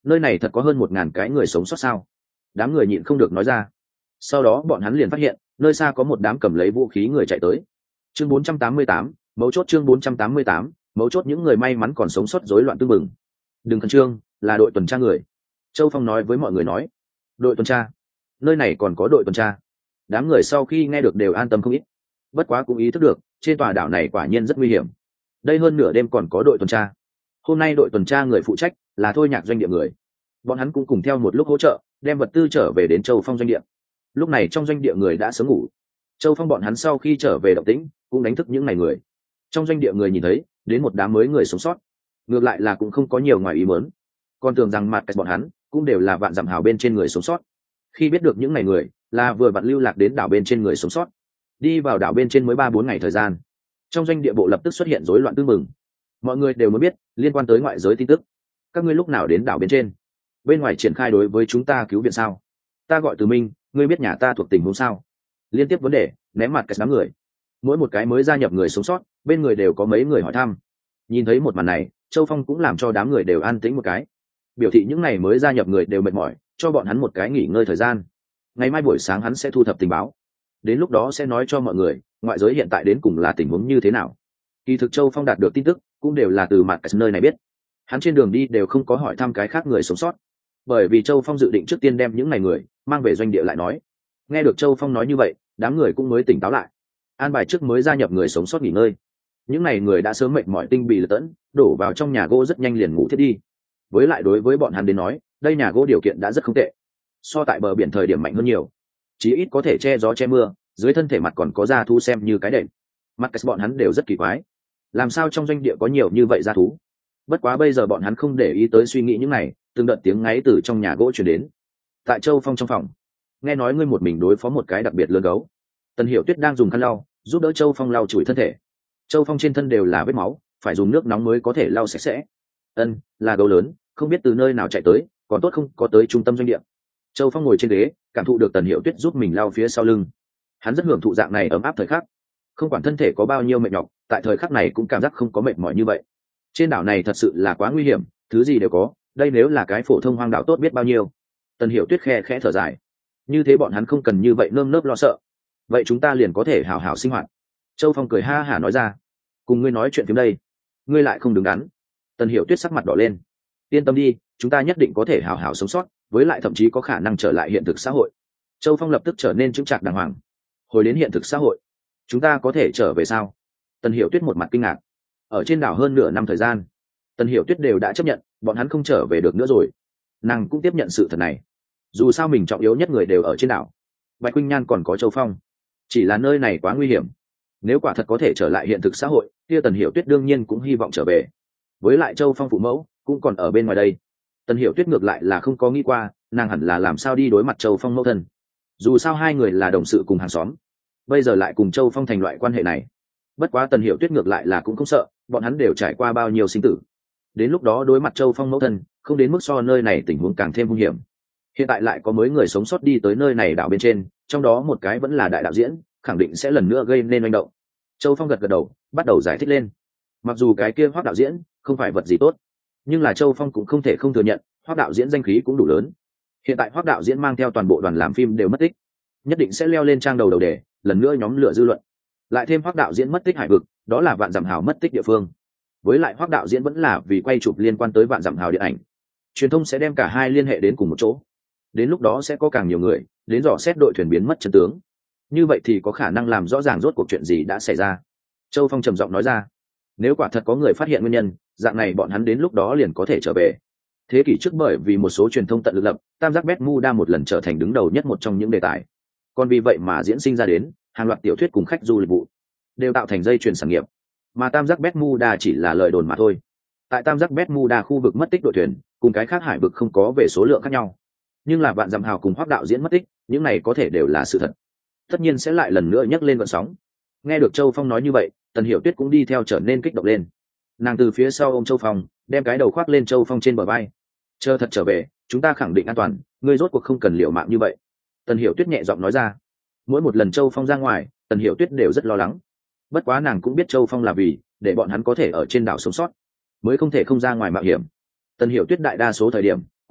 nơi này thật có hơn một ngàn cái người sống sót sao? Đám người nhịn không được nói ra. Sau đó bọn hắn liền phát hiện nơi xa có một đám cầm lấy vũ khí người chạy tới. Chương bốn trăm tám mươi tám, mấu chốt. Chương bốn trăm tám mươi tám, mấu chốt. Những người may mắn còn sống sót rối loạn tương mừng. Đừng khẩn trương, là đội tuần tra người. Châu Phong nói với mọi người nói. Đội tuần tra? Nơi này còn có đội tuần tra? Đám người sau khi nghe được đều an tâm không ít. Bất quá cũng ý thức được trên tòa đảo này quả nhiên rất nguy hiểm. Đây hơn nửa đêm còn có đội tuần tra. Hôm nay đội tuần tra người phụ trách là Thôi Nhạc doanh địa người. Bọn hắn cũng cùng theo một lúc hỗ trợ đem vật tư trở về đến Châu Phong doanh địa. Lúc này trong doanh địa người đã sớm ngủ. Châu Phong bọn hắn sau khi trở về động tĩnh cũng đánh thức những ngày người. Trong doanh địa người nhìn thấy đến một đám mới người sống sót, ngược lại là cũng không có nhiều ngoài ý muốn, còn tưởng rằng mặt bọn hắn cũng đều là vạn dặm hào bên trên người sống sót. Khi biết được những ngày người là vừa vặn lưu lạc đến đảo bên trên người sống sót, đi vào đảo bên trên mới ba bốn ngày thời gian, trong doanh địa bộ lập tức xuất hiện rối loạn tương mừng. Mọi người đều muốn biết liên quan tới ngoại giới tin tức. Các ngươi lúc nào đến đảo bên trên? Bên ngoài triển khai đối với chúng ta cứu viện sao? Ta gọi Từ Minh, ngươi biết nhà ta thuộc tỉnh huống sao? Liên tiếp vấn đề ném mặt cả đám người. Mỗi một cái mới gia nhập người sống sót bên người đều có mấy người hỏi thăm. Nhìn thấy một màn này, Châu Phong cũng làm cho đám người đều an tĩnh một cái, biểu thị những ngày mới gia nhập người đều mệt mỏi, cho bọn hắn một cái nghỉ ngơi thời gian. Ngày mai buổi sáng hắn sẽ thu thập tình báo, đến lúc đó sẽ nói cho mọi người ngoại giới hiện tại đến cùng là tình huống như thế nào. Kỳ thực Châu Phong đạt được tin tức cũng đều là từ mặt cái nơi này biết. Hắn trên đường đi đều không có hỏi thăm cái khác người sống sót, bởi vì Châu Phong dự định trước tiên đem những ngày người mang về doanh địa lại nói. Nghe được Châu Phong nói như vậy, đám người cũng mới tỉnh táo lại, an bài trước mới gia nhập người sống sót nghỉ ngơi. Những ngày người đã sớm mệt mỏi tinh bị lật tẫn, đổ vào trong nhà gỗ rất nhanh liền ngủ thiết đi. Với lại đối với bọn hắn đến nói, đây nhà gỗ điều kiện đã rất không tệ, so tại bờ biển thời điểm mạnh hơn nhiều, chí ít có thể che gió che mưa, dưới thân thể mặt còn có da thú xem như cái đệm. Mặt cách bọn hắn đều rất kỳ quái, làm sao trong doanh địa có nhiều như vậy da thú. Bất quá bây giờ bọn hắn không để ý tới suy nghĩ những này, từng đợt tiếng ngáy từ trong nhà gỗ truyền đến. Tại Châu Phong trong phòng, nghe nói ngươi một mình đối phó một cái đặc biệt lớn gấu. Tần Hiểu Tuyết đang dùng khăn lau giúp đỡ Châu Phong lau chùi thân thể. Châu Phong trên thân đều là vết máu, phải dùng nước nóng mới có thể lau sạch sẽ. Ân, là gấu lớn, không biết từ nơi nào chạy tới, còn tốt không có tới trung tâm doanh địa. Châu Phong ngồi trên ghế, cảm thụ được Tần Hiểu Tuyết giúp mình lau phía sau lưng. Hắn rất hưởng thụ dạng này ấm áp thời khắc, không quản thân thể có bao nhiêu mệt nhọc, tại thời khắc này cũng cảm giác không có mệt mỏi như vậy. Trên đảo này thật sự là quá nguy hiểm, thứ gì đều có, đây nếu là cái phổ thông hoang đảo tốt biết bao nhiêu. Tần Hiểu Tuyết khe khẽ thở dài, như thế bọn hắn không cần như vậy nơm nớp lo sợ, vậy chúng ta liền có thể hào hào sinh hoạt. Châu Phong cười ha hả nói ra, cùng ngươi nói chuyện phim đây, ngươi lại không đứng đắn. Tần Hiểu Tuyết sắc mặt đỏ lên, yên tâm đi, chúng ta nhất định có thể hào hào sống sót, với lại thậm chí có khả năng trở lại hiện thực xã hội. Châu Phong lập tức trở nên chững chạc đàng hoàng, hồi đến hiện thực xã hội, chúng ta có thể trở về sao? Tần Hiểu Tuyết một mặt kinh ngạc. Ở trên đảo hơn nửa năm thời gian, Tần Hiểu Tuyết đều đã chấp nhận bọn hắn không trở về được nữa rồi. Nàng cũng tiếp nhận sự thật này, dù sao mình trọng yếu nhất người đều ở trên đảo. Bạch Khuynh Nhan còn có Châu Phong, chỉ là nơi này quá nguy hiểm. Nếu quả thật có thể trở lại hiện thực xã hội, kia Tần Hiểu Tuyết đương nhiên cũng hy vọng trở về. Với lại Châu Phong phụ mẫu cũng còn ở bên ngoài đây. Tần Hiểu Tuyết ngược lại là không có nghĩ qua nàng hẳn là làm sao đi đối mặt Châu Phong mẫu thân. Dù sao hai người là đồng sự cùng hàng xóm, bây giờ lại cùng Châu Phong thành loại quan hệ này. Bất quá Tần Hiểu Tuyết ngược lại là cũng không sợ, bọn hắn đều trải qua bao nhiêu sinh tử, đến lúc đó đối mặt Châu Phong mẫu thân không đến mức so nơi này tình huống càng thêm hung hiểm. Hiện tại lại có mấy người sống sót đi tới nơi này đảo bên trên, trong đó một cái vẫn là đại đạo diễn, khẳng định sẽ lần nữa gây nên manh động. Châu Phong gật gật đầu, bắt đầu giải thích lên. Mặc dù cái kia Hoắc đạo diễn không phải vật gì tốt, nhưng là Châu Phong cũng không thể không thừa nhận Hoắc đạo diễn danh khí cũng đủ lớn. Hiện tại Hoắc đạo diễn mang theo toàn bộ đoàn làm phim đều mất tích, nhất định sẽ leo lên trang đầu đầu đề, lần nữa nhóm lửa dư luận. Lại thêm Hoắc đạo diễn mất tích hải vực, đó là vạn dặm hào mất tích địa phương. Với lại Hoắc đạo diễn vẫn là vì quay chụp liên quan tới vạn dặm hào điện ảnh, truyền thông sẽ đem cả hai liên hệ đến cùng một chỗ. Đến lúc đó sẽ có càng nhiều người đến dò xét đội thuyền biến mất chân tướng, như vậy thì có khả năng làm rõ ràng rốt cuộc chuyện gì đã xảy ra. Châu Phong trầm giọng nói ra, nếu quả thật có người phát hiện nguyên nhân, dạng này bọn hắn đến lúc đó liền có thể trở về. Thế kỷ trước bởi vì một số truyền thông tận lực lập tam giác Bermuda một lần trở thành đứng đầu nhất một trong những đề tài, còn vì vậy mà diễn sinh ra đến hàng loạt tiểu thuyết cùng khách du lịch vụ, đều tạo thành dây chuyền sản nghiệp. Mà tam giác Bermuda chỉ là lời đồn mà thôi. Tại tam giác Bermuda khu vực mất tích đội thuyền cùng cái khác hải vực không có về số lượng khác nhau, nhưng là vạn dặm hào cùng Hoắc đạo diễn mất tích, những này có thể đều là sự thật, tất nhiên sẽ lại lần nữa nhấc lên vận sóng. Nghe được Châu Phong nói như vậy, Tần Hiểu Tuyết cũng đi theo trở nên kích động lên. Nàng từ phía sau ôm Châu Phong, đem cái đầu khoác lên Châu Phong trên bờ vai. Chờ thật trở về, chúng ta khẳng định an toàn, ngươi rốt cuộc không cần liều mạng như vậy. Tần Hiểu Tuyết nhẹ giọng nói ra. Mỗi một lần Châu Phong ra ngoài, Tần Hiểu Tuyết đều rất lo lắng. Bất quá nàng cũng biết Châu Phong là vì để bọn hắn có thể ở trên đảo sống sót, mới không thể không ra ngoài mạo hiểm. Tần Hiểu Tuyết đại đa số thời điểm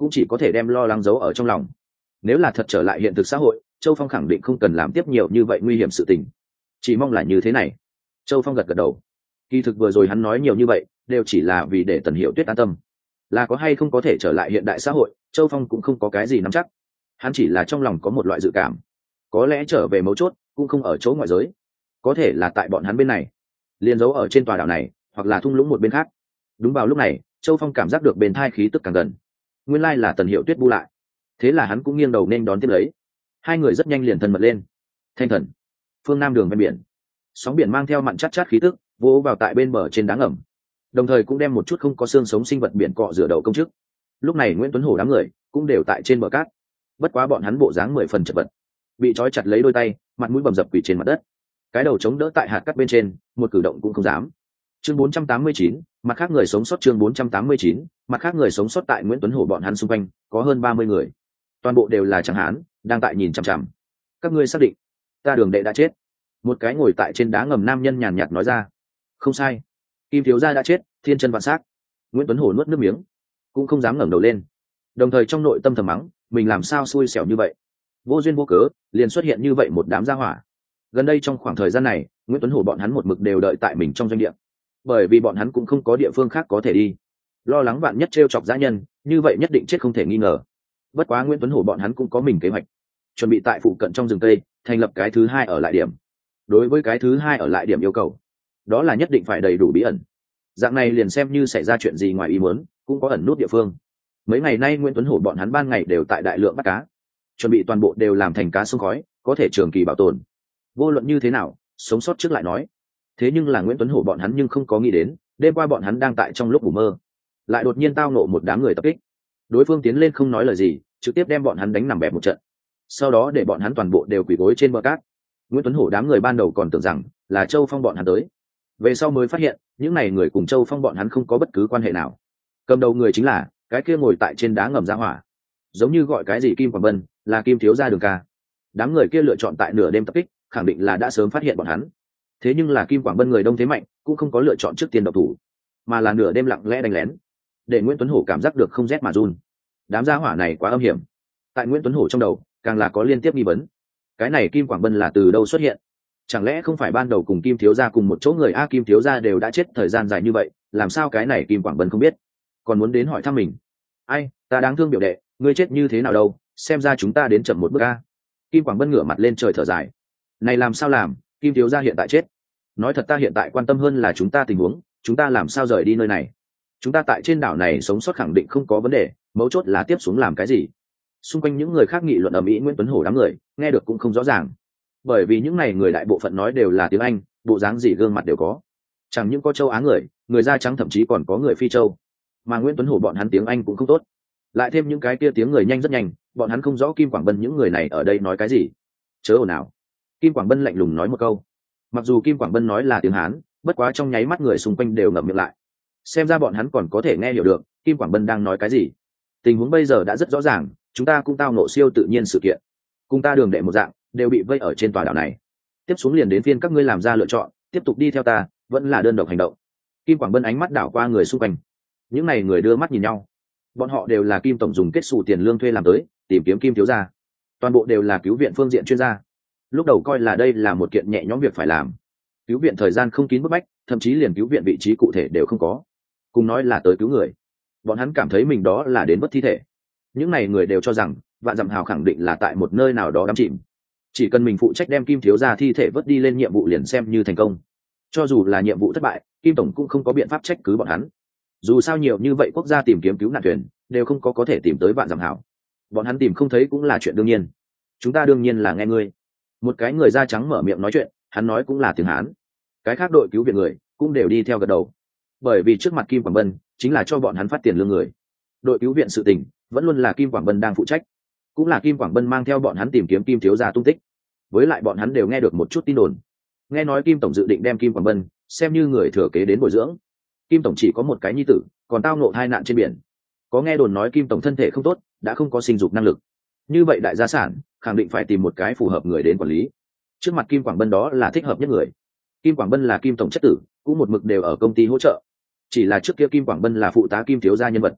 cũng chỉ có thể đem lo lắng giấu ở trong lòng. Nếu là thật trở lại hiện thực xã hội, Châu Phong khẳng định không cần làm tiếp nhiều như vậy nguy hiểm sự tình. Chỉ mong là như thế này. Châu Phong gật gật đầu. Kỳ thực vừa rồi hắn nói nhiều như vậy đều chỉ là vì để Tần Hiểu Tuyết an tâm. Là có hay không có thể trở lại hiện đại xã hội, Châu Phong cũng không có cái gì nắm chắc. Hắn chỉ là trong lòng có một loại dự cảm, có lẽ trở về mấu chốt cũng không ở chỗ ngoại giới, có thể là tại bọn hắn bên này, liền giấu ở trên tòa đảo này, hoặc là thung lũng một bên khác. Đúng vào lúc này, Châu Phong cảm giác được bên thai khí tức càng gần. Nguyên lai là Tần Hiểu Tuyết bu lại. Thế là hắn cũng nghiêng đầu nên đón tiếp lấy. Hai người rất nhanh liền thân mật lên. Thanh Thần, phương nam đường ven biển, sóng biển mang theo mặn chát chát khí tức vỗ vào tại bên bờ trên đá ngầm, đồng thời cũng đem một chút không có xương sống sinh vật biển cọ rửa đầu công chức. Lúc này Nguyễn Tuấn Hổ đám người cũng đều tại trên bờ cát, bất quá bọn hắn bộ dáng mười phần chật vật, bị trói chặt lấy đôi tay, mặt mũi bầm dập quỳ trên mặt đất, cái đầu chống đỡ tại hạt cát bên trên, một cử động cũng không dám. Chương bốn trăm tám mươi chín, mặt khác người sống sót. Chương bốn trăm tám mươi chín, mặt khác người sống sót. Tại Nguyễn Tuấn Hổ bọn hắn xung quanh có hơn ba mươi người, toàn bộ đều là tráng hán, đang tại nhìn chằm chằm. Các ngươi xác định ta Đường đệ đã chết? Một cái ngồi tại trên đá ngầm nam nhân nhàn nhạt nói ra. Không sai, Kim thiếu gia đã chết, thiên chân vạn xác. Nguyễn Tuấn Hổ nuốt nước miếng, cũng không dám ngẩng đầu lên, đồng thời trong nội tâm thầm mắng mình làm sao xui xẻo như vậy, vô duyên vô cớ liền xuất hiện như vậy một đám gia hỏa. Gần đây trong khoảng thời gian này, Nguyễn Tuấn Hổ bọn hắn một mực đều đợi tại mình trong doanh địa, bởi vì bọn hắn cũng không có địa phương khác có thể đi, lo lắng bạn nhất t r e o chọc dã nhân, như vậy nhất định chết không thể nghi ngờ. Bất quá Nguyễn Tuấn Hổ bọn hắn cũng có mình kế hoạch, chuẩn bị tại phụ cận trong rừng tây thành lập cái thứ hai ở lại điểm. Đối với cái thứ hai ở lại điểm yêu cầu, đó là nhất định phải đầy đủ bí ẩn, dạng này liền xem như xảy ra chuyện gì ngoài ý muốn cũng có ẩn nút địa phương. Mấy ngày nay Nguyễn Tuấn Hổ bọn hắn ban ngày đều tại đại lượng bắt cá, chuẩn bị toàn bộ đều làm thành cá sông khói, có thể trường kỳ bảo tồn. Vô luận như thế nào, sống sót trước lại nói. Thế nhưng là Nguyễn Tuấn Hổ bọn hắn nhưng không có nghĩ đến, đêm qua bọn hắn đang tại trong lúc ngủ mơ, lại đột nhiên tao nộ một đám người tập kích. Đối phương tiến lên không nói lời gì, trực tiếp đem bọn hắn đánh nằm bẹp một trận, sau đó để bọn hắn toàn bộ đều quỳ gối trên bờ cát. Nguyễn Tuấn Hổ đám người ban đầu còn tưởng rằng là Châu Phong bọn hắn tới, về sau mới phát hiện những này người cùng Châu Phong bọn hắn không có bất cứ quan hệ nào. Cầm đầu người chính là cái kia ngồi tại trên đá ngầm ra hỏa, giống như gọi cái gì Kim Quảng Bân, là Kim thiếu gia Đường ca. Đám người kia lựa chọn tại nửa đêm tập kích, khẳng định là đã sớm phát hiện bọn hắn. Thế nhưng là Kim Quảng Bân người đông thế mạnh, cũng không có lựa chọn trước tiên độc thủ, mà là nửa đêm lặng lẽ đánh lén, để Nguyễn Tuấn Hổ cảm giác được không rét mà run. Đám gia hỏa này quá âm hiểm. Tại Nguyễn Tuấn Hổ trong đầu càng là có liên tiếp nghi vấn, cái này Kim Quảng Bân là từ đâu xuất hiện? Chẳng lẽ không phải ban đầu cùng Kim thiếu gia cùng một chỗ người? A, Kim thiếu gia đều đã chết thời gian dài như vậy, làm sao cái này Kim Quảng Bân không biết, còn muốn đến hỏi thăm mình? Ai, ta đáng thương biểu đệ, ngươi chết như thế nào đâu, xem ra chúng ta đến chậm một bước. A, Kim Quảng Bân ngửa mặt lên trời thở dài. Này làm sao làm, Kim thiếu gia hiện tại chết. Nói thật ta hiện tại quan tâm hơn là chúng ta tình huống, chúng ta làm sao rời đi nơi này. Chúng ta tại trên đảo này sống sót khẳng định không có vấn đề, mấu chốt là tiếp xuống làm cái gì. Xung quanh những người khác nghị luận ầm ĩ, Nguyễn Tuấn Hổ đám người nghe được cũng không rõ ràng, bởi vì những này người đại bộ phận nói đều là tiếng Anh, bộ dáng gì gương mặt đều có, chẳng những có châu Á người, người da trắng, thậm chí còn có người Phi châu. Mà Nguyễn Tuấn Hổ bọn hắn tiếng Anh cũng không tốt, lại thêm những cái kia tiếng người nhanh rất nhanh, bọn hắn không rõ Kim Quảng Bân những người này ở đây nói cái gì. Chớ ồn ào. Kim Quảng Bân lạnh lùng nói một câu. Mặc dù Kim Quảng Bân nói là tiếng Hán, bất quá trong nháy mắt người xung quanh đều ngậm miệng lại, xem ra bọn hắn còn có thể nghe hiểu được Kim Quảng Bân đang nói cái gì. Tình huống bây giờ đã rất rõ ràng, chúng ta cũng tao ngộ siêu tự nhiên sự kiện, cùng ta Đường đệ một dạng, đều bị vây ở trên tòa đảo này. Tiếp xuống liền đến phiên các ngươi làm ra lựa chọn, tiếp tục đi theo ta, vẫn là đơn độc hành động. Kim Quảng Bân ánh mắt đảo qua người xung quanh, những này người đưa mắt nhìn nhau, bọn họ đều là Kim tổng dùng kết xù tiền lương thuê làm tới, tìm kiếm Kim thiếu gia, toàn bộ đều là cứu viện phương diện chuyên gia. Lúc đầu coi là đây là một kiện nhẹ nhõm việc phải làm, cứu viện thời gian không kín bức bách, thậm chí liền cứu viện vị trí cụ thể đều không có, cùng nói là tới cứu người, bọn hắn cảm thấy mình đó là đến vớt thi thể. Những này người đều cho rằng Vạn Dặm Hào khẳng định là tại một nơi nào đó đắm chìm, chỉ cần mình phụ trách đem Kim thiếu gia thi thể vớt đi lên, nhiệm vụ liền xem như thành công. Cho dù là nhiệm vụ thất bại, Kim tổng cũng không có biện pháp trách cứ bọn hắn, dù sao nhiều như vậy quốc gia tìm kiếm cứu nạn thuyền đều không có có thể tìm tới Vạn Dặm Hào, bọn hắn tìm không thấy cũng là chuyện đương nhiên. Chúng ta đương nhiên là nghe ngươi. Một cái người da trắng mở miệng nói chuyện, hắn nói cũng là tiếng Hán. Cái khác đội cứu viện người cũng đều đi theo gật đầu, bởi vì trước mặt Kim Quảng Bân chính là cho bọn hắn phát tiền lương người. Đội cứu viện sự tình vẫn luôn là Kim Quảng Bân đang phụ trách, cũng là Kim Quảng Bân mang theo bọn hắn tìm kiếm Kim thiếu gia tung tích. Với lại bọn hắn đều nghe được một chút tin đồn, nghe nói Kim tổng dự định đem Kim Quảng Bân xem như người thừa kế đến bồi dưỡng. Kim tổng chỉ có một cái nhi tử, còn tao ngộ tai nạn trên biển. Có nghe đồn nói Kim tổng thân thể không tốt, đã không có sinh dục năng lực. Như vậy đại gia sản khẳng định phải tìm một cái phù hợp người đến quản lý. Trước mặt Kim Quảng Bân đó là thích hợp nhất người. Kim Quảng Bân là Kim tổng chất tử, cũng một mực đều ở công ty hỗ trợ. Chỉ là trước kia Kim Quảng Bân là phụ tá Kim thiếu gia nhân vật,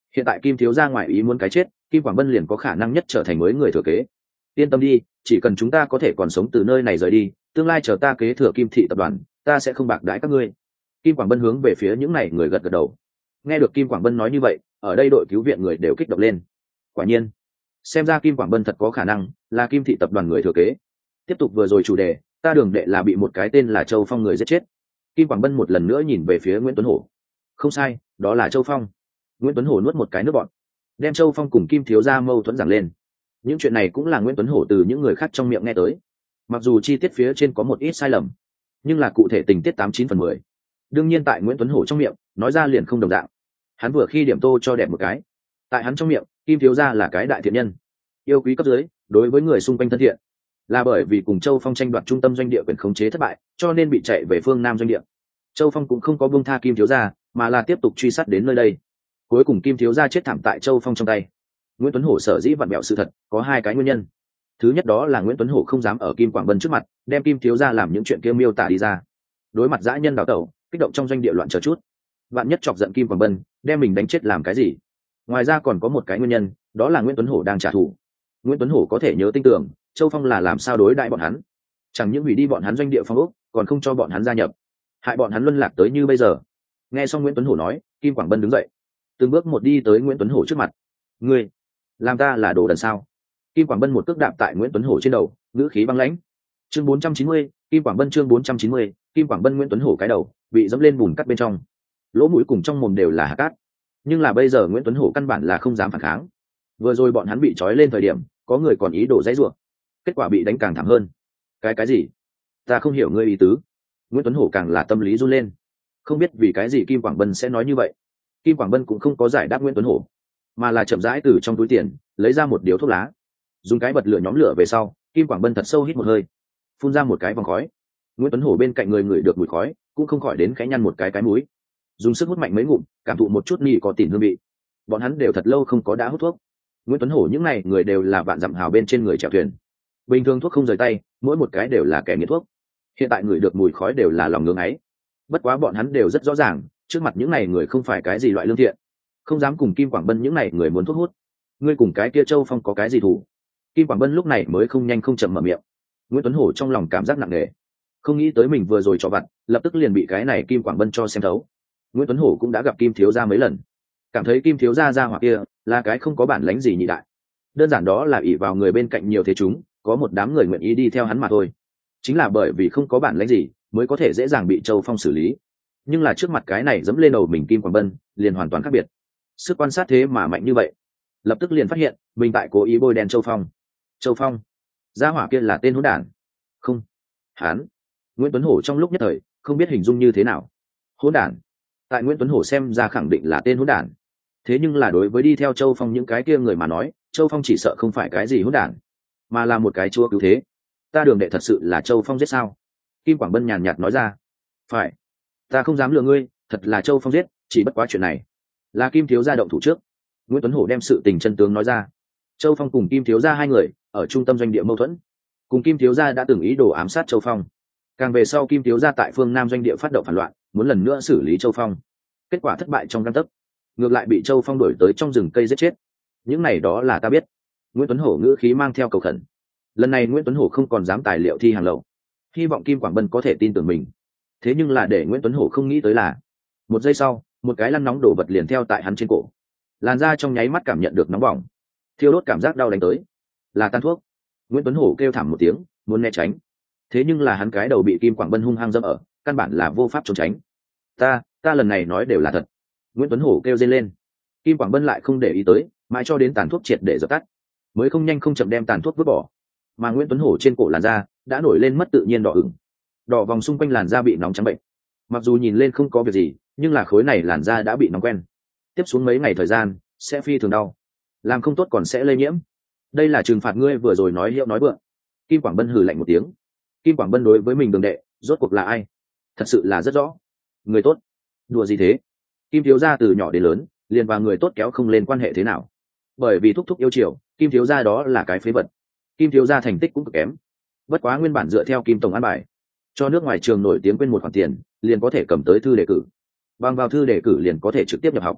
hiện tại Kim thiếu gia ngoài ý muốn cái chết, Kim Quảng Bân liền có khả năng nhất trở thành mới người thừa kế. Yên tâm đi, chỉ cần chúng ta có thể còn sống từ nơi này rời đi, tương lai chờ ta kế thừa Kim thị tập đoàn, ta sẽ không bạc đãi các ngươi. Kim Quảng Bân hướng về phía những này người gật gật đầu. Nghe được Kim Quảng Bân nói như vậy, ở đây đội cứu viện người đều kích động lên. Quả nhiên, xem ra Kim Quảng Bân thật có khả năng là Kim thị tập đoàn người thừa kế. Tiếp tục vừa rồi chủ đề, ta đường đệ là bị một cái tên là Châu Phong người giết chết. Kim Quảng Bân một lần nữa nhìn về phía Nguyễn Tuấn Hổ. Không sai, đó là Châu Phong. Nguyễn Tuấn Hổ nuốt một cái nước bọt, đem Châu Phong cùng Kim thiếu gia mâu thuẫn giảng lên. Những chuyện này cũng là Nguyễn Tuấn Hổ từ những người khác trong miệng nghe tới. Mặc dù chi tiết phía trên có một ít sai lầm, nhưng là cụ thể tình tiết tám chín phần mười. Đương nhiên tại Nguyễn Tuấn Hổ trong miệng nói ra liền không đồng dạng. Hắn vừa khi điểm tô cho đẹp một cái. Tại hắn trong miệng, Kim thiếu gia là cái đại thiện nhân, yêu quý cấp dưới, đối với người xung quanh thân thiện. Là bởi vì cùng Châu Phong tranh đoạt trung tâm doanh địa quyền khống chế thất bại, cho nên bị chạy về phương Nam doanh địa. Châu Phong cũng không có buông tha Kim thiếu gia, mà là tiếp tục truy sát đến nơi đây. Cuối cùng Kim thiếu gia chết thảm tại Châu Phong trong tay. Nguyễn Tuấn Hổ sở dĩ vặn vẹo sự thật, có hai cái nguyên nhân. Thứ nhất đó là Nguyễn Tuấn Hổ không dám ở Kim Quảng Bân trước mặt đem Kim thiếu gia làm những chuyện kia miêu tả đi ra. Đối mặt dã nhân đào tẩu, kích động trong doanh địa loạn chờ chút, vạn nhất chọc giận Kim Quảng Bân, đem mình đánh chết làm cái gì. Ngoài ra còn có một cái nguyên nhân, đó là Nguyễn Tuấn Hổ đang trả thù. Nguyễn Tuấn Hổ có thể nhớ tin tưởng Châu Phong là làm sao đối đại bọn hắn, chẳng những hủy đi bọn hắn doanh địa phong ốc, còn không cho bọn hắn gia nhập, hại bọn hắn luân lạc tới như bây giờ. Nghe xong Nguyễn Tuấn Hổ nói, Kim Quảng Bân đứng dậy, từng bước một đi tới Nguyễn Tuấn Hổ trước mặt. Ngươi làm ta là đồ đần sao? Kim Quảng Bân một cước đạp tại Nguyễn Tuấn Hổ trên đầu, ngữ khí băng lãnh. Chương bốn trăm chín mươi, Kim Quảng Bân chương bốn trăm chín mươi, Kim Quảng Bân Nguyễn Tuấn Hổ cái đầu bị dẫm lên bùn cắt bên trong, lỗ mũi cùng trong mồm đều là hạt cát. Nhưng là bây giờ Nguyễn Tuấn Hổ căn bản là không dám phản kháng. Vừa rồi bọn hắn bị trói lên thời điểm, có người còn ý đồ dãy rủa, kết quả bị đánh càng thảm hơn. Cái cái gì? Ta không hiểu ngươi ý tứ. Nguyễn Tuấn Hổ càng là tâm lý run lên, không biết vì cái gì Kim Quảng Bân sẽ nói như vậy. Kim Quảng Bân cũng không có giải đáp Nguyễn Tuấn Hổ, mà là chậm rãi từ trong túi tiền lấy ra một điếu thuốc lá, dùng cái bật lửa nhóm lửa về sau, Kim Quảng Bân thật sâu hít một hơi, phun ra một cái vòng khói. Nguyễn Tuấn Hổ bên cạnh người ngửi được mùi khói, cũng không khỏi đến khẽ nhăn một cái cái mũi, dùng sức hút mạnh mấy ngụm, cảm thụ một chút nhì có tỉn hương vị. Bọn hắn đều thật lâu không có đã hút thuốc. Nguyễn Tuấn Hổ những này người đều là vạn dặm hào bên trên người chèo thuyền, bình thường thuốc không rời tay, mỗi một cái đều là kẻ nghiện thuốc. Hiện tại người được mùi khói đều là lòng ngưỡng ấy. Bất quá bọn hắn đều rất rõ ràng, trước mặt những này người không phải cái gì loại lương thiện, không dám cùng Kim Quảng Bân những này người muốn thuốc hút. Ngươi cùng cái kia Châu Phong có cái gì thủ? Kim Quảng Bân lúc này mới không nhanh không chậm mở miệng. Nguyễn Tuấn Hổ trong lòng cảm giác nặng nề, không nghĩ tới mình vừa rồi cho vặt, lập tức liền bị cái này Kim Quảng Bân cho xem thấu. Nguyễn Tuấn Hổ cũng đã gặp Kim thiếu gia mấy lần, cảm thấy Kim thiếu gia gia hỏa kia là cái không có bản lãnh gì nhị đại, đơn giản đó là ỷ vào người bên cạnh nhiều thế chúng, có một đám người nguyện ý đi theo hắn mà thôi. Chính là bởi vì không có bản lãnh gì, mới có thể dễ dàng bị Châu Phong xử lý. Nhưng là trước mặt cái này dẫm lên đầu mình Kim Quảng Bân, liền hoàn toàn khác biệt. Sức quan sát thế mà mạnh như vậy, lập tức liền phát hiện mình tại cố ý bôi đen Châu Phong. Châu Phong, gia hỏa kia là tên hỗn đản. Không, hắn. Nguyễn Tuấn Hổ trong lúc nhất thời không biết hình dung như thế nào. Hỗn đản, tại Nguyễn Tuấn Hổ xem ra khẳng định là tên hỗn đản. Thế nhưng là đối với đi theo Châu Phong những cái kia người mà nói, Châu Phong chỉ sợ không phải cái gì hỗn đản, mà là một cái chúa cứu thế. Ta đường đệ thật sự là Châu Phong giết sao? Kim Quảng Bân nhàn nhạt nói ra. Phải, ta không dám lừa ngươi, thật là Châu Phong giết, chỉ bất quá chuyện này là Kim thiếu gia động thủ trước. Nguyễn Tuấn Hổ đem sự tình chân tướng nói ra. Châu Phong cùng Kim thiếu gia hai người ở trung tâm doanh địa mâu thuẫn, cùng Kim thiếu gia đã từng ý đồ ám sát Châu Phong. Càng về sau Kim thiếu gia tại phương Nam doanh địa phát động phản loạn, muốn lần nữa xử lý Châu Phong, kết quả thất bại trong gang tấc, ngược lại bị Châu Phong đuổi tới trong rừng cây giết chết. Những này đó là ta biết. Nguyễn Tuấn Hổ ngữ khí mang theo cầu khẩn. Lần này Nguyễn Tuấn Hổ không còn dám tài liệu thi hàng lậu, hy vọng Kim Quảng Bân có thể tin tưởng mình. Thế nhưng là để Nguyễn Tuấn Hổ không nghĩ tới là, một giây sau, một cái lăn nóng đổ vật liền theo tại hắn trên cổ, làn da trong nháy mắt cảm nhận được nóng bỏng, thiêu đốt cảm giác đau đánh tới, là tan thuốc. Nguyễn Tuấn Hổ kêu thảm một tiếng, muốn né tránh, thế nhưng là hắn cái đầu bị Kim Quảng Bân hung hăng dẫm ở, căn bản là vô pháp trốn tránh. Ta, ta lần này nói đều là thật. Nguyễn Tuấn Hổ kêu dên lên. Kim Quảng Bân lại không để ý tới, mãi cho đến tàn thuốc triệt để dập tắt, mới không nhanh không chậm đem tàn thuốc vứt bỏ. Mà Nguyễn Tuấn Hổ trên cổ làn da đã nổi lên mất tự nhiên đỏ ửng, đỏ vòng xung quanh làn da bị nóng trắng bệnh. Mặc dù nhìn lên không có việc gì, nhưng là khối này làn da đã bị nóng quen, tiếp xuống mấy ngày thời gian sẽ phi thường đau, làm không tốt còn sẽ lây nhiễm. Đây là trừng phạt ngươi vừa rồi nói hiệu nói vượng. Kim Quảng Bân hừ lạnh một tiếng. Kim Quảng Bân đối với mình đường đệ rốt cuộc là ai, thật sự là rất rõ. Người tốt? Đùa gì thế? Kim thiếu gia từ nhỏ đến lớn liền và người tốt kéo không lên quan hệ thế nào. Bởi vì thúc thúc yêu chiều, Kim thiếu gia đó là cái phế vật. Kim thiếu gia thành tích cũng cực kém, bất quá nguyên bản dựa theo Kim tổng an bài, cho nước ngoài trường nổi tiếng quên một khoản tiền liền có thể cầm tới thư đề cử, bằng vào thư đề cử liền có thể trực tiếp nhập học.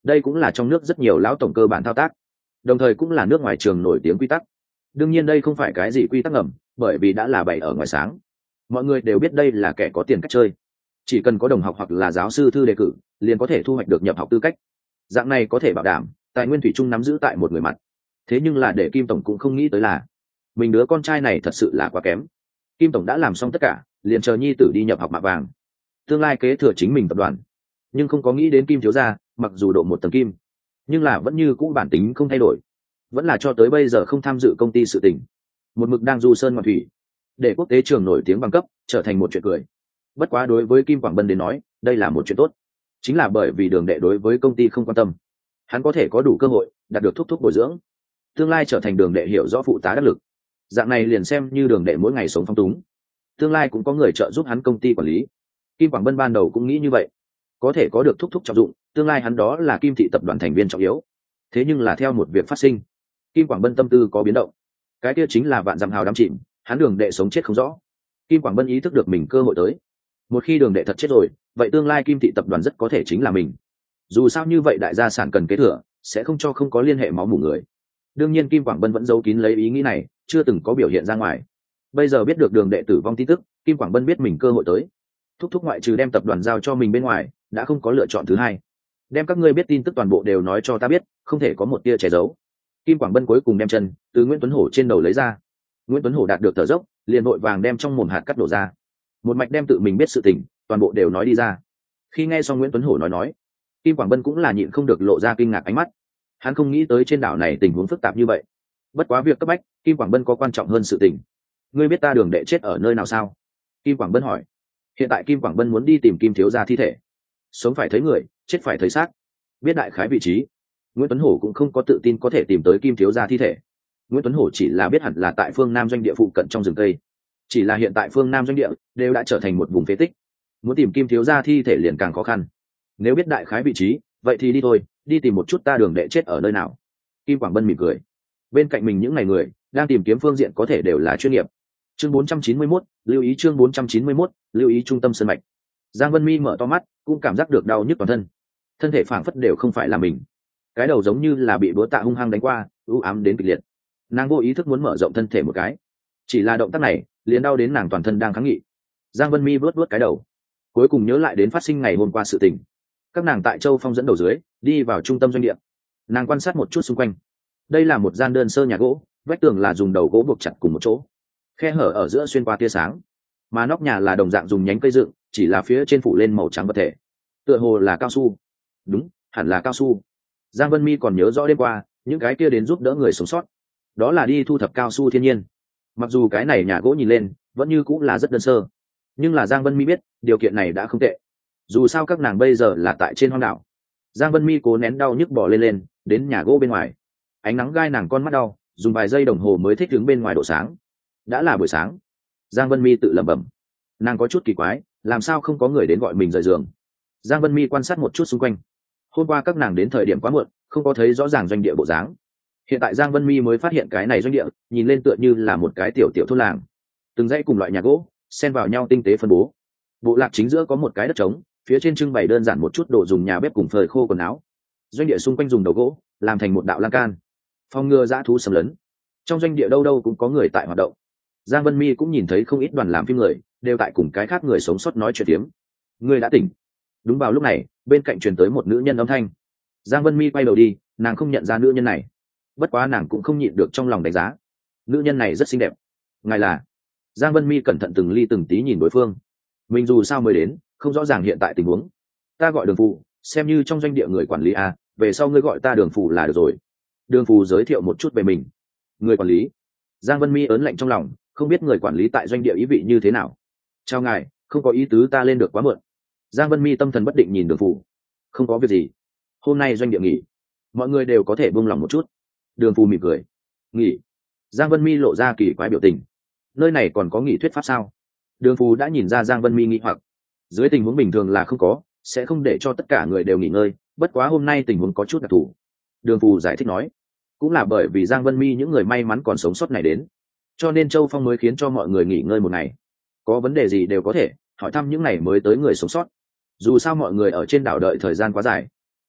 đây cũng là trong nước rất nhiều lão tổng cơ bản thao tác, đồng thời cũng là nước ngoài trường nổi tiếng quy tắc. Đương nhiên đây không phải cái gì quy tắc ngầm, bởi vì đã là bày ở ngoài sáng, mọi người đều biết đây là kẻ có tiền cách chơi, chỉ cần có đồng học hoặc là giáo sư thư đề cử liền có thể thu hoạch được nhập học tư cách. Dạng này có thể bảo đảm tài nguyên thủy chung nắm giữ tại một người mặt. Thế nhưng là để Kim tổng cũng không nghĩ tới là mình đứa con trai này thật sự là quá kém. Kim tổng đã làm xong tất cả, liền chờ nhi tử đi nhập học mạ vàng, tương lai kế thừa chính mình tập đoàn, nhưng không có nghĩ đến Kim thiếu gia mặc dù độ một tầng kim, nhưng là vẫn như cũ bản tính không thay đổi, vẫn là cho tới bây giờ không tham dự công ty sự tình, một mực đang du sơn ngoạn thủy, để quốc tế trường nổi tiếng bằng cấp trở thành một chuyện cười. Bất quá đối với Kim Quảng Bân đến nói đây là một chuyện tốt, chính là bởi vì Đường Đệ đối với công ty không quan tâm, hắn có thể có đủ cơ hội đạt được thúc thúc bồi dưỡng, tương lai trở thành Đường Đệ hiểu rõ phụ tá đắc lực. Dạng này liền xem như Đường Đệ mỗi ngày sống phong túng, tương lai cũng có người trợ giúp hắn công ty quản lý. Kim Quảng Bân ban đầu cũng nghĩ như vậy, có thể có được thúc thúc trọng dụng, tương lai hắn đó là Kim thị tập đoàn thành viên trọng yếu. Thế nhưng là theo một việc phát sinh, Kim Quảng Bân tâm tư có biến động, cái kia chính là vạn dặm hào đắm chìm, hắn Đường Đệ sống chết không rõ. Kim Quảng Bân ý thức được mình cơ hội tới, một khi Đường Đệ thật chết rồi, vậy tương lai Kim thị tập đoàn rất có thể chính là mình. Dù sao như vậy đại gia sản cần kế thừa, sẽ không cho không có liên hệ máu mủ người. Đương nhiên Kim Quảng Bân vẫn giấu kín lấy ý nghĩ này, chưa từng có biểu hiện ra ngoài. Bây giờ biết được Đường Đệ tử vong tin tức, Kim Quảng Bân biết mình cơ hội tới, thúc thúc ngoại trừ đem tập đoàn giao cho mình bên ngoài đã không có lựa chọn thứ hai. Đem các ngươi biết tin tức toàn bộ đều nói cho ta biết, không thể có một tia che giấu. Kim Quảng Bân cuối cùng đem chân từ Nguyễn Tuấn Hổ trên đầu lấy ra. Nguyễn Tuấn Hổ đạt được thở dốc, liền vội vàng đem trong mồm hạt cắt đổ ra, một mạch đem tự mình biết sự tình toàn bộ đều nói đi ra. Khi nghe xong Nguyễn Tuấn Hổ nói nói, Kim Quảng Bân cũng là nhịn không được lộ ra kinh ngạc ánh mắt. Hắn không nghĩ tới trên đảo này tình huống phức tạp như vậy. Bất quá việc cấp bách, Kim Quảng Bân có quan trọng hơn sự tình. Ngươi biết ta Đường Đệ chết ở nơi nào sao? Kim Quảng Bân hỏi. Hiện tại Kim Quảng Bân muốn đi tìm Kim thiếu gia thi thể, sống phải thấy người, chết phải thấy xác, biết đại khái vị trí. Nguyễn Tuấn Hổ cũng không có tự tin có thể tìm tới Kim thiếu gia thi thể. Nguyễn Tuấn Hổ chỉ là biết hẳn là tại phương Nam doanh địa phụ cận trong rừng cây, chỉ là hiện tại phương Nam doanh địa đều đã trở thành một vùng phế tích, muốn tìm Kim thiếu gia thi thể liền càng khó khăn. Nếu biết đại khái vị trí, vậy thì đi thôi, đi tìm một chút ta Đường Đệ chết ở nơi nào. Kim Quảng Bân mỉm cười, bên cạnh mình những ngày người đang tìm kiếm phương diện có thể đều là chuyên nghiệp. Chương bốn trăm chín mươi mốt, lưu ý chương bốn trăm chín mươi mốt, lưu ý trung tâm sơn mạch. Giang Vân Mi mở to mắt, cũng cảm giác được đau nhức toàn thân, thân thể phảng phất đều không phải là mình, cái đầu giống như là bị búa tạ hung hăng đánh qua, u ám đến kịch liệt. Nàng vô ý thức muốn mở rộng thân thể một cái, chỉ là động tác này liền đau đến nàng toàn thân đang kháng nghị. Giang Vân Mi vớt vớt cái đầu, cuối cùng nhớ lại đến phát sinh ngày hôm qua sự tình. Các nàng tại Châu Phong dẫn đầu dưới đi vào trung tâm doanh địa, nàng quan sát một chút xung quanh. Đây là một gian đơn sơ nhà gỗ, vách tường là dùng đầu gỗ buộc chặt cùng một chỗ, khe hở ở giữa xuyên qua tia sáng, mà nóc nhà là đồng dạng dùng nhánh cây dựng, chỉ là phía trên phủ lên màu trắng vật thể, tựa hồ là cao su. Đúng, hẳn là cao su. Giang Vân Mi còn nhớ rõ đêm qua những cái kia đến giúp đỡ người sống sót, đó là đi thu thập cao su thiên nhiên. Mặc dù cái này nhà gỗ nhìn lên vẫn như cũng là rất đơn sơ, nhưng là Giang Vân Mi biết điều kiện này đã không tệ. Dù sao các nàng bây giờ là tại trên hoang đảo. Giang Vân Mi cố nén đau nhức bỏ lên lên đến nhà gỗ bên ngoài, ánh nắng gai nàng con mắt đau, dùng vài giây đồng hồ mới thích đứng bên ngoài độ sáng. Đã là buổi sáng. Giang Vân Mi tự lẩm bẩm, nàng có chút kỳ quái, làm sao không có người đến gọi mình rời giường. Giang Vân Mi quan sát một chút xung quanh, hôm qua các nàng đến thời điểm quá muộn, không có thấy rõ ràng doanh địa bộ dáng. Hiện tại Giang Vân Mi mới phát hiện cái này doanh địa nhìn lên tựa như là một cái tiểu tiểu thôn làng, từng dãy cùng loại nhà gỗ xen vào nhau tinh tế phân bố. Bộ lạc chính giữa có một cái đất trống, phía trên trưng bày đơn giản một chút đồ dùng nhà bếp cùng phơi khô quần áo. Doanh địa xung quanh dùng đầu gỗ làm thành một đạo lan can, phòng ngừa dã thú xâm lấn. Trong doanh địa đâu đâu cũng có người tại hoạt động. Giang Vân Mi cũng nhìn thấy không ít đoàn làm phim người đều tại cùng cái khác người sống sót nói chuyện tiếm. Người đã tỉnh. Đúng vào lúc này, bên cạnh truyền tới một nữ nhân âm thanh. Giang Vân Mi quay đầu đi, nàng không nhận ra nữ nhân này, bất quá nàng cũng không nhịn được trong lòng đánh giá, nữ nhân này rất xinh đẹp. Ngài là? Giang Vân Mi cẩn thận từng ly từng tí nhìn đối phương. Mình dù sao mới đến, không rõ ràng hiện tại tình huống. Ta gọi Đường Phù, xem như trong doanh địa người quản lý à, về sau ngươi gọi ta Đường Phù là được rồi. Đường Phù giới thiệu một chút về mình. Người quản lý. Giang Vân Mi ớn lạnh trong lòng, không biết người quản lý tại doanh địa ý vị như thế nào. Chào ngài, không có ý tứ ta lên được quá muộn. Giang Vân Mi tâm thần bất định nhìn Đường Phù. Không có việc gì, hôm nay doanh địa nghỉ, mọi người đều có thể buông lòng một chút. Đường Phù mỉm cười. Nghỉ? Giang Vân Mi lộ ra kỳ quái biểu tình. Nơi này còn có nghỉ thuyết pháp sao? Đường Phù đã nhìn ra Giang Vân Mi nghi hoặc. Dưới tình huống bình thường là không có, sẽ không để cho tất cả người đều nghỉ ngơi, bất quá hôm nay tình huống có chút đặc thù. Đường Phù giải thích nói, cũng là bởi vì Giang Vân Mi những người may mắn còn sống sót này đến, cho nên Châu Phong mới khiến cho mọi người nghỉ ngơi một ngày. Có vấn đề gì đều có thể hỏi thăm những ngày mới tới người sống sót. Dù sao mọi người ở trên đảo đợi thời gian quá dài,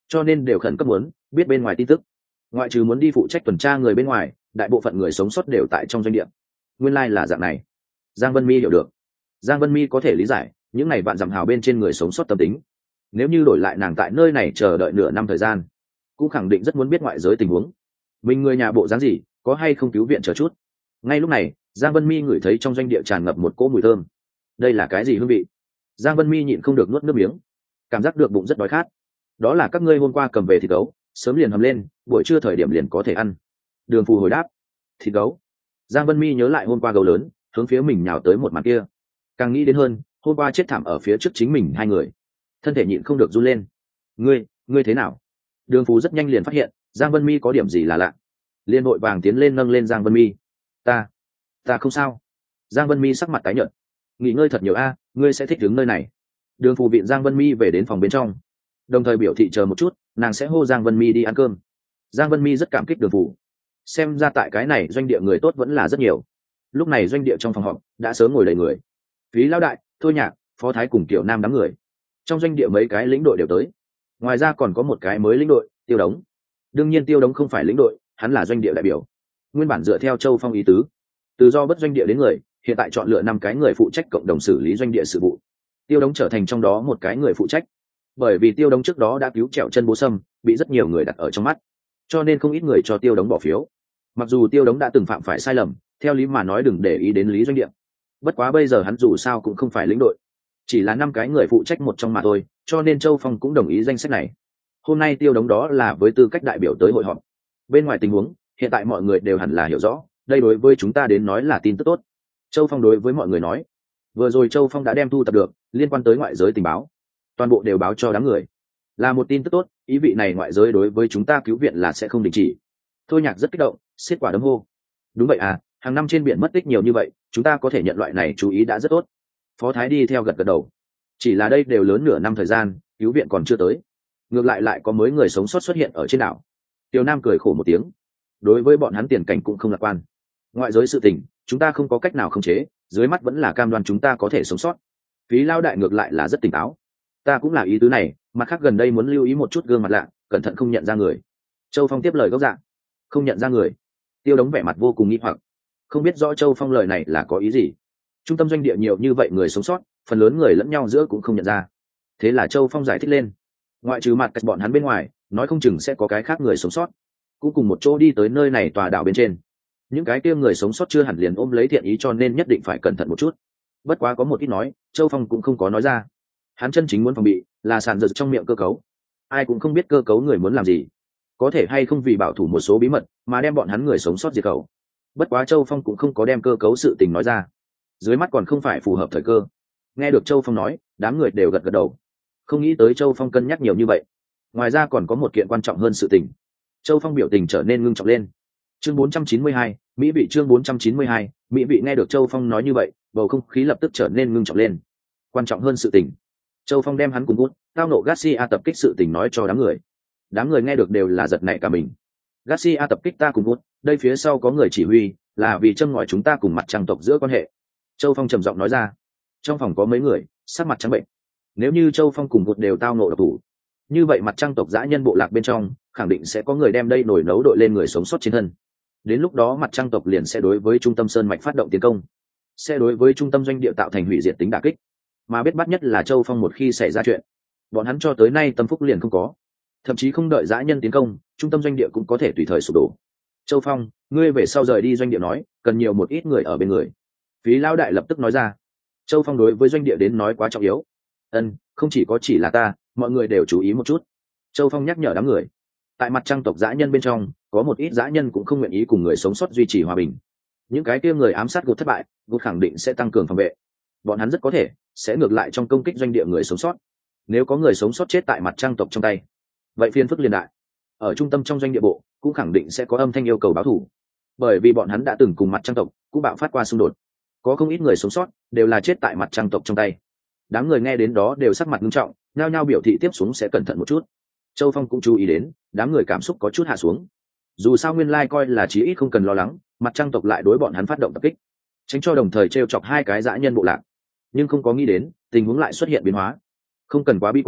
cho nên đều khẩn cấp muốn biết bên ngoài tin tức. Ngoại trừ muốn đi phụ trách tuần tra người bên ngoài, đại bộ phận người sống sót đều tại trong doanh địa. Nguyên lai là dạng này. Giang Vân Mi hiểu được. Giang Vân Mi có thể lý giải những ngày vạn dặm hào bên trên người sống sót tâm tính. Nếu như đổi lại nàng tại nơi này chờ đợi nửa năm thời gian, cũng khẳng định rất muốn biết ngoại giới tình huống. Mình người nhà bộ dáng gì, có hay không cứu viện chờ chút. Ngay lúc này, Giang Vân Mi ngửi thấy trong doanh địa tràn ngập một cỗ mùi thơm. Đây là cái gì hương vị? Giang Vân Mi nhịn không được nuốt nước miếng, cảm giác được bụng rất đói khát. Đó là các ngươi hôm qua cầm về thịt gấu, sớm liền hầm lên, buổi trưa thời điểm liền có thể ăn. Đường Phù hồi đáp. Thịt gấu. Giang Vân Mi nhớ lại hôm qua gấu lớn hướng phía mình nhào tới một màn kia, càng nghĩ đến hơn hôm qua chết thảm ở phía trước chính mình hai người, thân thể nhịn không được run lên. Ngươi, ngươi thế nào? Đường Phù rất nhanh liền phát hiện Giang Vân Mi có điểm gì là lạ, liền vội vàng tiến lên nâng lên Giang Vân Mi. Ta, ta không sao. Giang Vân Mi sắc mặt tái nhợt. Nghỉ ngơi thật nhiều a, ngươi sẽ thích đứng nơi này. Đường Phù viện Giang Vân Mi về đến phòng bên trong, đồng thời biểu thị chờ một chút nàng sẽ hô Giang Vân Mi đi ăn cơm. Giang Vân Mi rất cảm kích Đường Phù, xem ra tại cái này doanh địa người tốt vẫn là rất nhiều. Lúc này doanh địa trong phòng họp đã sớm ngồi đầy người. Phí Lão Đại, Thôi Nhạc, Phó Thái cùng Tiểu Nam đám người. Trong doanh địa mấy cái lĩnh đội đều tới, ngoài ra còn có một cái mới lĩnh đội, Tiêu Đống. Đương nhiên Tiêu Đống không phải lĩnh đội, hắn là doanh địa đại biểu. Nguyên bản dựa theo Châu Phong ý tứ, từ do bất doanh địa đến người, hiện tại chọn lựa năm cái người phụ trách cộng đồng xử lý doanh địa sự vụ. Tiêu Đống trở thành trong đó một cái người phụ trách. Bởi vì Tiêu Đống trước đó đã cứu trẹo chân Bố Sâm, bị rất nhiều người đặt ở trong mắt, cho nên không ít người cho Tiêu Đống bỏ phiếu. Mặc dù Tiêu Đống đã từng phạm phải sai lầm, theo lý mà nói đừng để ý đến lý doanh địa. Bất quá bây giờ hắn dù sao cũng không phải lĩnh đội, chỉ là năm cái người phụ trách một trong mà thôi, cho nên Châu Phong cũng đồng ý danh sách này. Hôm nay Tiêu Đống đó là với tư cách đại biểu tới hội họp. Bên ngoài tình huống, hiện tại mọi người đều hẳn là hiểu rõ, đây đối với chúng ta đến nói là tin tức tốt. Châu Phong đối với mọi người nói. Vừa rồi Châu Phong đã đem thu tập được liên quan tới ngoại giới tình báo, toàn bộ đều báo cho đám người. Là một tin tức tốt, ý vị này ngoại giới đối với chúng ta cứu viện là sẽ không đình chỉ. Thôi Nhạc rất kích động, xiết quả đấm hô. Đúng vậy à, hàng năm trên biển mất tích nhiều như vậy, chúng ta có thể nhận loại này chú ý đã rất tốt. Phó Thái đi theo gật gật đầu. Chỉ là đây đều lớn nửa năm thời gian, cứu viện còn chưa tới, ngược lại lại có mới người sống sót xuất hiện ở trên đảo. Tiểu Nam cười khổ một tiếng. Đối với bọn hắn tiền cảnh cũng không lạc quan. Ngoại giới sự tình, chúng ta không có cách nào khống chế, dưới mắt vẫn là cam đoan chúng ta có thể sống sót. Phí Lão Đại ngược lại là rất tỉnh táo. Ta cũng là ý tứ này, mặt khác gần đây muốn lưu ý một chút gương mặt lạ, cẩn thận không nhận ra người. Châu Phong tiếp lời gốc dạng. Không nhận ra người. Tiêu Đống vẻ mặt vô cùng nghi hoặc, không biết rõ Châu Phong lời này là có ý gì. Trung tâm doanh địa nhiều như vậy người sống sót, phần lớn người lẫn nhau giữa cũng không nhận ra. Thế là Châu Phong giải thích lên, ngoại trừ mặt cách bọn hắn bên ngoài, nói không chừng sẽ có cái khác người sống sót cũng cùng một chỗ đi tới nơi này tòa đảo bên trên. Những cái kia người sống sót chưa hẳn liền ôm lấy thiện ý, cho nên nhất định phải cẩn thận một chút. Bất quá có một ít nói, Châu Phong cũng không có nói ra. Hắn chân chính muốn phòng bị là sàn giật trong miệng cơ cấu. Ai cũng không biết cơ cấu người muốn làm gì, có thể hay không vì bảo thủ một số bí mật mà đem bọn hắn người sống sót diệt khẩu. Bất quá Châu Phong cũng không có đem cơ cấu sự tình nói ra, dưới mắt còn không phải phù hợp thời cơ. Nghe được Châu Phong nói, đám người đều gật gật đầu. Không nghĩ tới Châu Phong cân nhắc nhiều như vậy. Ngoài ra còn có một kiện quan trọng hơn sự tình. Châu Phong biểu tình trở nên ngưng trọng lên. Chương bốn trăm chín mươi hai, Mỹ vị chương bốn trăm chín mươi hai, Mỹ vị nghe được Châu Phong nói như vậy, bầu không khí lập tức trở nên ngưng trọng lên. Quan trọng hơn sự tình. Châu Phong đem hắn cùng gút, tao nộ Garcia tập kích sự tình nói cho đám người. Đám người nghe được đều là giật nảy cả mình. Garcia tập kích ta cùng gút, đây phía sau có người chỉ huy, là vì châm ngòi chúng ta cùng mặt trăng tộc giữa quan hệ. Châu Phong trầm giọng nói ra. Trong phòng có mấy người sắc mặt trắng bệnh. Nếu như Châu Phong cùng gút đều tao nộ độc thủ, như vậy mặt trăng tộc dã nhân bộ lạc bên trong khẳng định sẽ có người đem đây nổi nấu đội lên người sống sót trên thân. Đến lúc đó mặt trăng tộc liền sẽ đối với trung tâm sơn mạch phát động tiến công, sẽ đối với trung tâm doanh địa tạo thành hủy diệt tính đả kích. Mà biết bắt nhất là Châu Phong một khi xảy ra chuyện, bọn hắn cho tới nay tâm phúc liền không có, thậm chí không đợi dã nhân tiến công, trung tâm doanh địa cũng có thể tùy thời sụp đổ. Châu Phong, ngươi về sau rời đi doanh địa nói, cần nhiều một ít người ở bên người. Phí Lão Đại lập tức nói ra. Châu Phong đối với doanh địa đến nói quá trọng yếu. Ân, không chỉ có chỉ là ta, mọi người đều chú ý một chút. Châu Phong nhắc nhở đám người. Tại mặt trăng tộc dã nhân bên trong, có một ít dã nhân cũng không nguyện ý cùng người sống sót duy trì hòa bình. Những cái kia người ám sát gột thất bại, gột khẳng định sẽ tăng cường phòng vệ. Bọn hắn rất có thể sẽ ngược lại trong công kích doanh địa người sống sót. Nếu có người sống sót chết tại mặt trăng tộc trong tay, vậy phiền phức liền đại. Ở trung tâm trong doanh địa bộ cũng khẳng định sẽ có âm thanh yêu cầu báo thù, bởi vì bọn hắn đã từng cùng mặt trăng tộc cũng bạo phát qua xung đột, có không ít người sống sót đều là chết tại mặt trăng tộc trong tay. Đám người nghe đến đó đều sắc mặt nghiêm trọng, nhao nhao biểu thị tiếp xuống sẽ cẩn thận một chút. Châu Phong cũng chú ý đến, đám người cảm xúc có chút hạ xuống. Dù sao nguyên lai coi là chí ít không cần lo lắng, mặt trăng tộc lại đối bọn hắn phát động tập kích, tránh cho đồng thời trêu chọc hai cái dã nhân bộ lạc. Nhưng không có nghĩ đến, tình huống lại xuất hiện biến hóa. Không cần quá bi quan,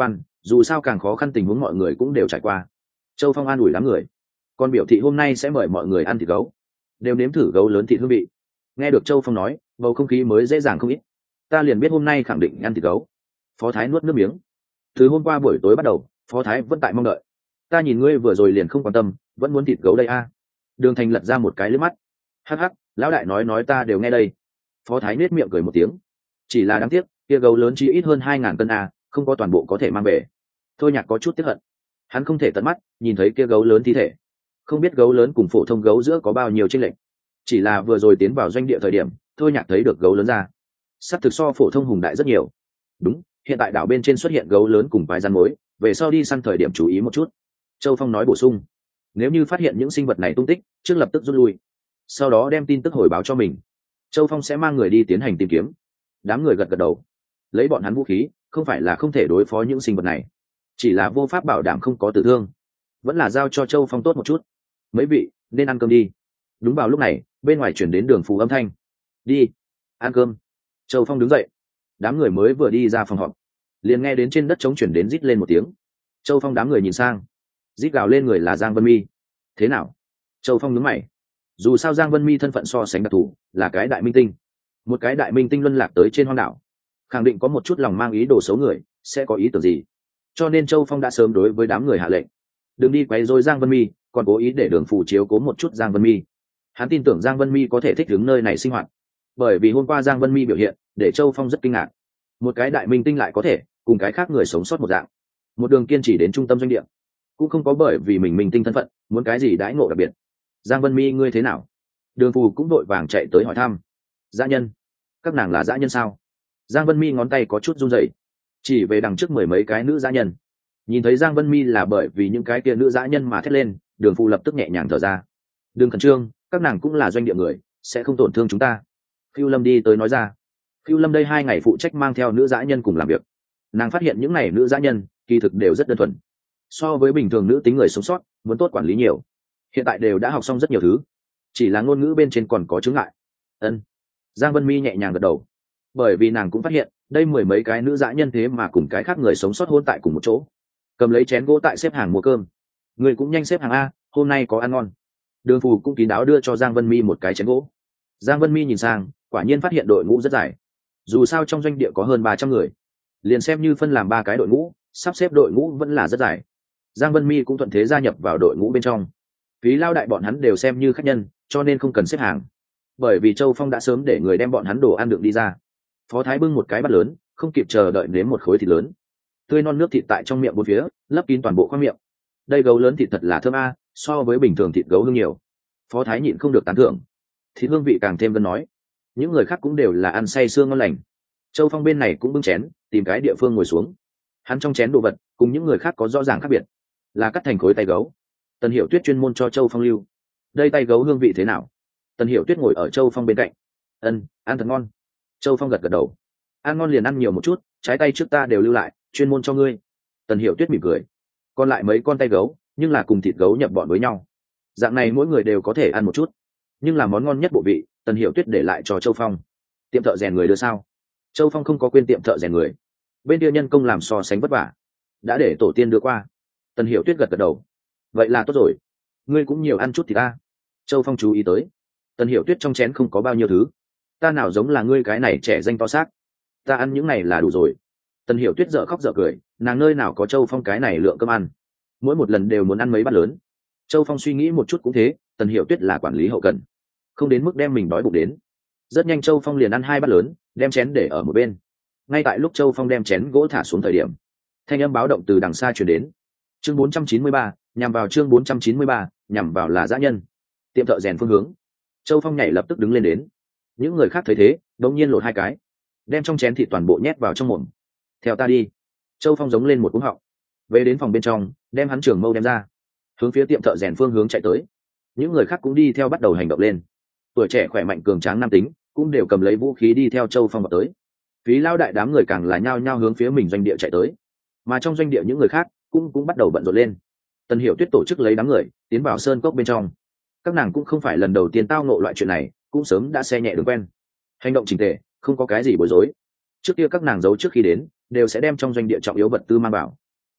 dù sao càng khó khăn tình huống mọi người cũng đều trải qua. Châu Phong an ủi đám người, còn biểu thị hôm nay sẽ mời mọi người ăn thịt gấu, đều nếm thử gấu lớn thịt hương vị. Nghe được Châu Phong nói, bầu không khí mới dễ dàng không ít. Ta liền biết hôm nay khẳng định ăn thịt gấu. Phó Thái nuốt nước miếng. Từ hôm qua buổi tối bắt đầu, Phó Thái vẫn tại mong đợi. Ta nhìn ngươi vừa rồi liền không quan tâm, vẫn muốn thịt gấu đây a. À. Đường Thành lật ra một cái lưỡi mắt. Hắc hắc, lão đại nói nói ta đều nghe đây. Phó Thái nết miệng cười một tiếng. Chỉ là đáng tiếc, kia gấu lớn chỉ ít hơn hai ngàn cân a, à, không có toàn bộ có thể mang về. Thôi Nhạc có chút tiếc hận. Hắn không thể tận mắt nhìn thấy kia gấu lớn thi thể, không biết gấu lớn cùng phổ thông gấu giữa có bao nhiêu chênh lệch. Chỉ là vừa rồi tiến vào doanh địa thời điểm, Thôi Nhạc thấy được gấu lớn ra, sắp thực so phổ thông hùng đại rất nhiều. Đúng, hiện tại đảo bên trên xuất hiện gấu lớn cùng vài rắn mối, về sau đi săn thời điểm chú ý một chút. Châu Phong nói bổ sung, nếu như phát hiện những sinh vật này tung tích, trước lập tức rút lui, sau đó đem tin tức hồi báo cho mình. Châu Phong sẽ mang người đi tiến hành tìm kiếm. Đám người gật gật đầu, lấy bọn hắn vũ khí không phải là không thể đối phó những sinh vật này, chỉ là vô pháp bảo đảm không có tử thương, vẫn là giao cho Châu Phong tốt một chút. Mấy vị nên ăn cơm đi. Đúng vào lúc này, bên ngoài chuyển đến Đường Phù âm thanh, đi ăn cơm. Châu Phong đứng dậy, đám người mới vừa đi ra phòng họp, liền nghe đến trên đất trống chuyển đến rít lên một tiếng. Châu Phong đám người nhìn sang, rít gào lên người là Giang Vân Mi. Thế nào? Châu Phong nhướng mày. Dù sao Giang Vân Mi thân phận so sánh đặc thù, là cái đại minh tinh, một cái đại minh tinh luân lạc tới trên hoang đảo, khẳng định có một chút lòng mang ý đồ xấu người sẽ có ý tưởng gì, cho nên Châu Phong đã sớm đối với đám người hạ lệnh, đừng đi quấy rối Giang Vân Mi, còn cố ý để Đường Phù chiếu cố một chút Giang Vân Mi. Hắn tin tưởng Giang Vân Mi có thể thích ứng nơi này sinh hoạt, bởi vì hôm qua Giang Vân Mi biểu hiện để Châu Phong rất kinh ngạc. Một cái đại minh tinh lại có thể cùng cái khác người sống sót một dạng, một đường kiên trì đến trung tâm doanh địa, cũng không có bởi vì mình minh tinh thân phận muốn cái gì đãi ngộ đặc biệt. Giang Vân Mi ngươi thế nào? Đường Phù cũng đội vàng chạy tới hỏi thăm. Dã nhân? Các nàng là dã nhân sao? Giang Vân Mi ngón tay có chút run rẩy, chỉ về đằng trước mười mấy cái nữ dã nhân. Nhìn thấy Giang Vân Mi là bởi vì những cái kia nữ dã nhân mà thét lên, Đường Phù lập tức nhẹ nhàng thở ra. Đừng khẩn trương, các nàng cũng là doanh địa người, sẽ không tổn thương chúng ta. Phiêu Lâm đi tới nói ra. Phiêu Lâm đây hai ngày phụ trách mang theo nữ dã nhân cùng làm việc. Nàng phát hiện những này nữ dã nhân kỳ thực đều rất đơn thuần, so với bình thường nữ tính người sống sót muốn tốt quản lý nhiều. Hiện tại đều đã học xong rất nhiều thứ, chỉ là ngôn ngữ bên trên còn có chướng ngại. Ân. Giang Vân Mi nhẹ nhàng gật đầu, bởi vì nàng cũng phát hiện đây mười mấy cái nữ dã nhân thế mà cùng cái khác người sống sót hôn tại cùng một chỗ, cầm lấy chén gỗ tại xếp hàng mua cơm. Người cũng nhanh xếp hàng a, hôm nay có ăn ngon. Đường Phù cũng kín đáo đưa cho Giang Vân Mi một cái chén gỗ. Giang Vân Mi nhìn sang, quả nhiên phát hiện đội ngũ rất dài. Dù sao trong doanh địa có hơn ba trăm người, liền xem như phân làm ba cái đội ngũ, sắp xếp đội ngũ vẫn là rất dài. Giang Vân Mi cũng thuận thế gia nhập vào đội ngũ bên trong. Phí Lao đại bọn hắn đều xem như khách nhân, cho nên không cần xếp hàng, bởi vì Châu Phong đã sớm để người đem bọn hắn đồ ăn đựng đi ra. Phó Thái bưng một cái bát lớn, không kịp chờ đợi nếm một khối thịt lớn, tươi non nước thịt tại trong miệng bốn phía lấp kín toàn bộ khoang miệng. Đây gấu lớn thịt thật là thơm a, so với bình thường thịt gấu hương nhiều. Phó Thái nhịn không được tán thưởng, thịt hương vị càng thêm gần nói. Những người khác cũng đều là ăn say sương ngon lành. Châu Phong bên này cũng bưng chén, tìm cái địa phương ngồi xuống. Hắn trong chén đồ vật cùng những người khác có rõ ràng khác biệt, là cắt thành khối tay gấu. Tần Hiểu Tuyết chuyên môn cho Châu Phong lưu. Đây tay gấu hương vị thế nào? Tần Hiểu Tuyết ngồi ở Châu Phong bên cạnh. Ân, ăn thật ngon. Châu Phong gật gật đầu. Ăn ngon liền ăn nhiều một chút, trái tay trước ta đều lưu lại, chuyên môn cho ngươi. Tần Hiểu Tuyết mỉm cười. Còn lại mấy con tay gấu, nhưng là cùng thịt gấu nhập bọn với nhau. Dạng này mỗi người đều có thể ăn một chút, nhưng là món ngon nhất bộ vị, Tần Hiểu Tuyết để lại cho Châu Phong. Tiệm thợ rèn người đưa sao? Châu Phong không có quên tiệm thợ rèn người, bên kia nhân công làm so sánh vất vả, đã để tổ tiên đưa qua. Tần Hiểu Tuyết gật gật đầu. Vậy là tốt rồi, ngươi cũng nhiều ăn chút thì ta. Châu Phong chú ý tới, Tần Hiểu Tuyết trong chén không có bao nhiêu thứ. Ta nào giống là ngươi cái này trẻ danh to xác, ta ăn những này là đủ rồi. Tần Hiểu Tuyết dở khóc dở cười, nàng nơi nào có Châu Phong cái này lượng cơm ăn, mỗi một lần đều muốn ăn mấy bát lớn. Châu Phong suy nghĩ một chút cũng thế, Tần Hiểu Tuyết là quản lý hậu cần, không đến mức đem mình đói bụng đến. Rất nhanh Châu Phong liền ăn hai bát lớn, đem chén để ở một bên. Ngay tại lúc Châu Phong đem chén gỗ thả xuống thời điểm, thanh âm báo động từ đằng xa truyền đến. Chương bốn trăm chín mươi ba, nhằm vào chương bốn trăm chín mươi ba, nhằm vào là dã nhân. Tiệm thợ rèn phương hướng. Châu Phong nhảy lập tức đứng lên đến. Những người khác thấy thế, đột nhiên lột hai cái, đem trong chén thịt toàn bộ nhét vào trong mồm. Theo ta đi. Châu Phong giống lên một cú họng, về đến phòng bên trong, đem hắn trường mâu đem ra, hướng phía tiệm thợ rèn phương hướng chạy tới. Những người khác cũng đi theo bắt đầu hành động lên. Tuổi trẻ khỏe mạnh cường tráng nam tính cũng đều cầm lấy vũ khí đi theo Châu Phong vào tới. Phí Lao đại đám người càng là nhao nhao hướng phía mình doanh địa chạy tới, mà trong doanh địa những người khác cũng cũng bắt đầu bận rộn lên. Tần Hiểu Tuyết tổ chức lấy đám người tiến vào sơn cốc bên trong. Các nàng cũng không phải lần đầu tiên tao ngộ loại chuyện này, cũng sớm đã xe nhẹ đường quen, hành động chỉnh tề, không có cái gì bối rối. Trước kia các nàng giấu trước khi đến đều sẽ đem trong doanh địa trọng yếu vật tư mang vào,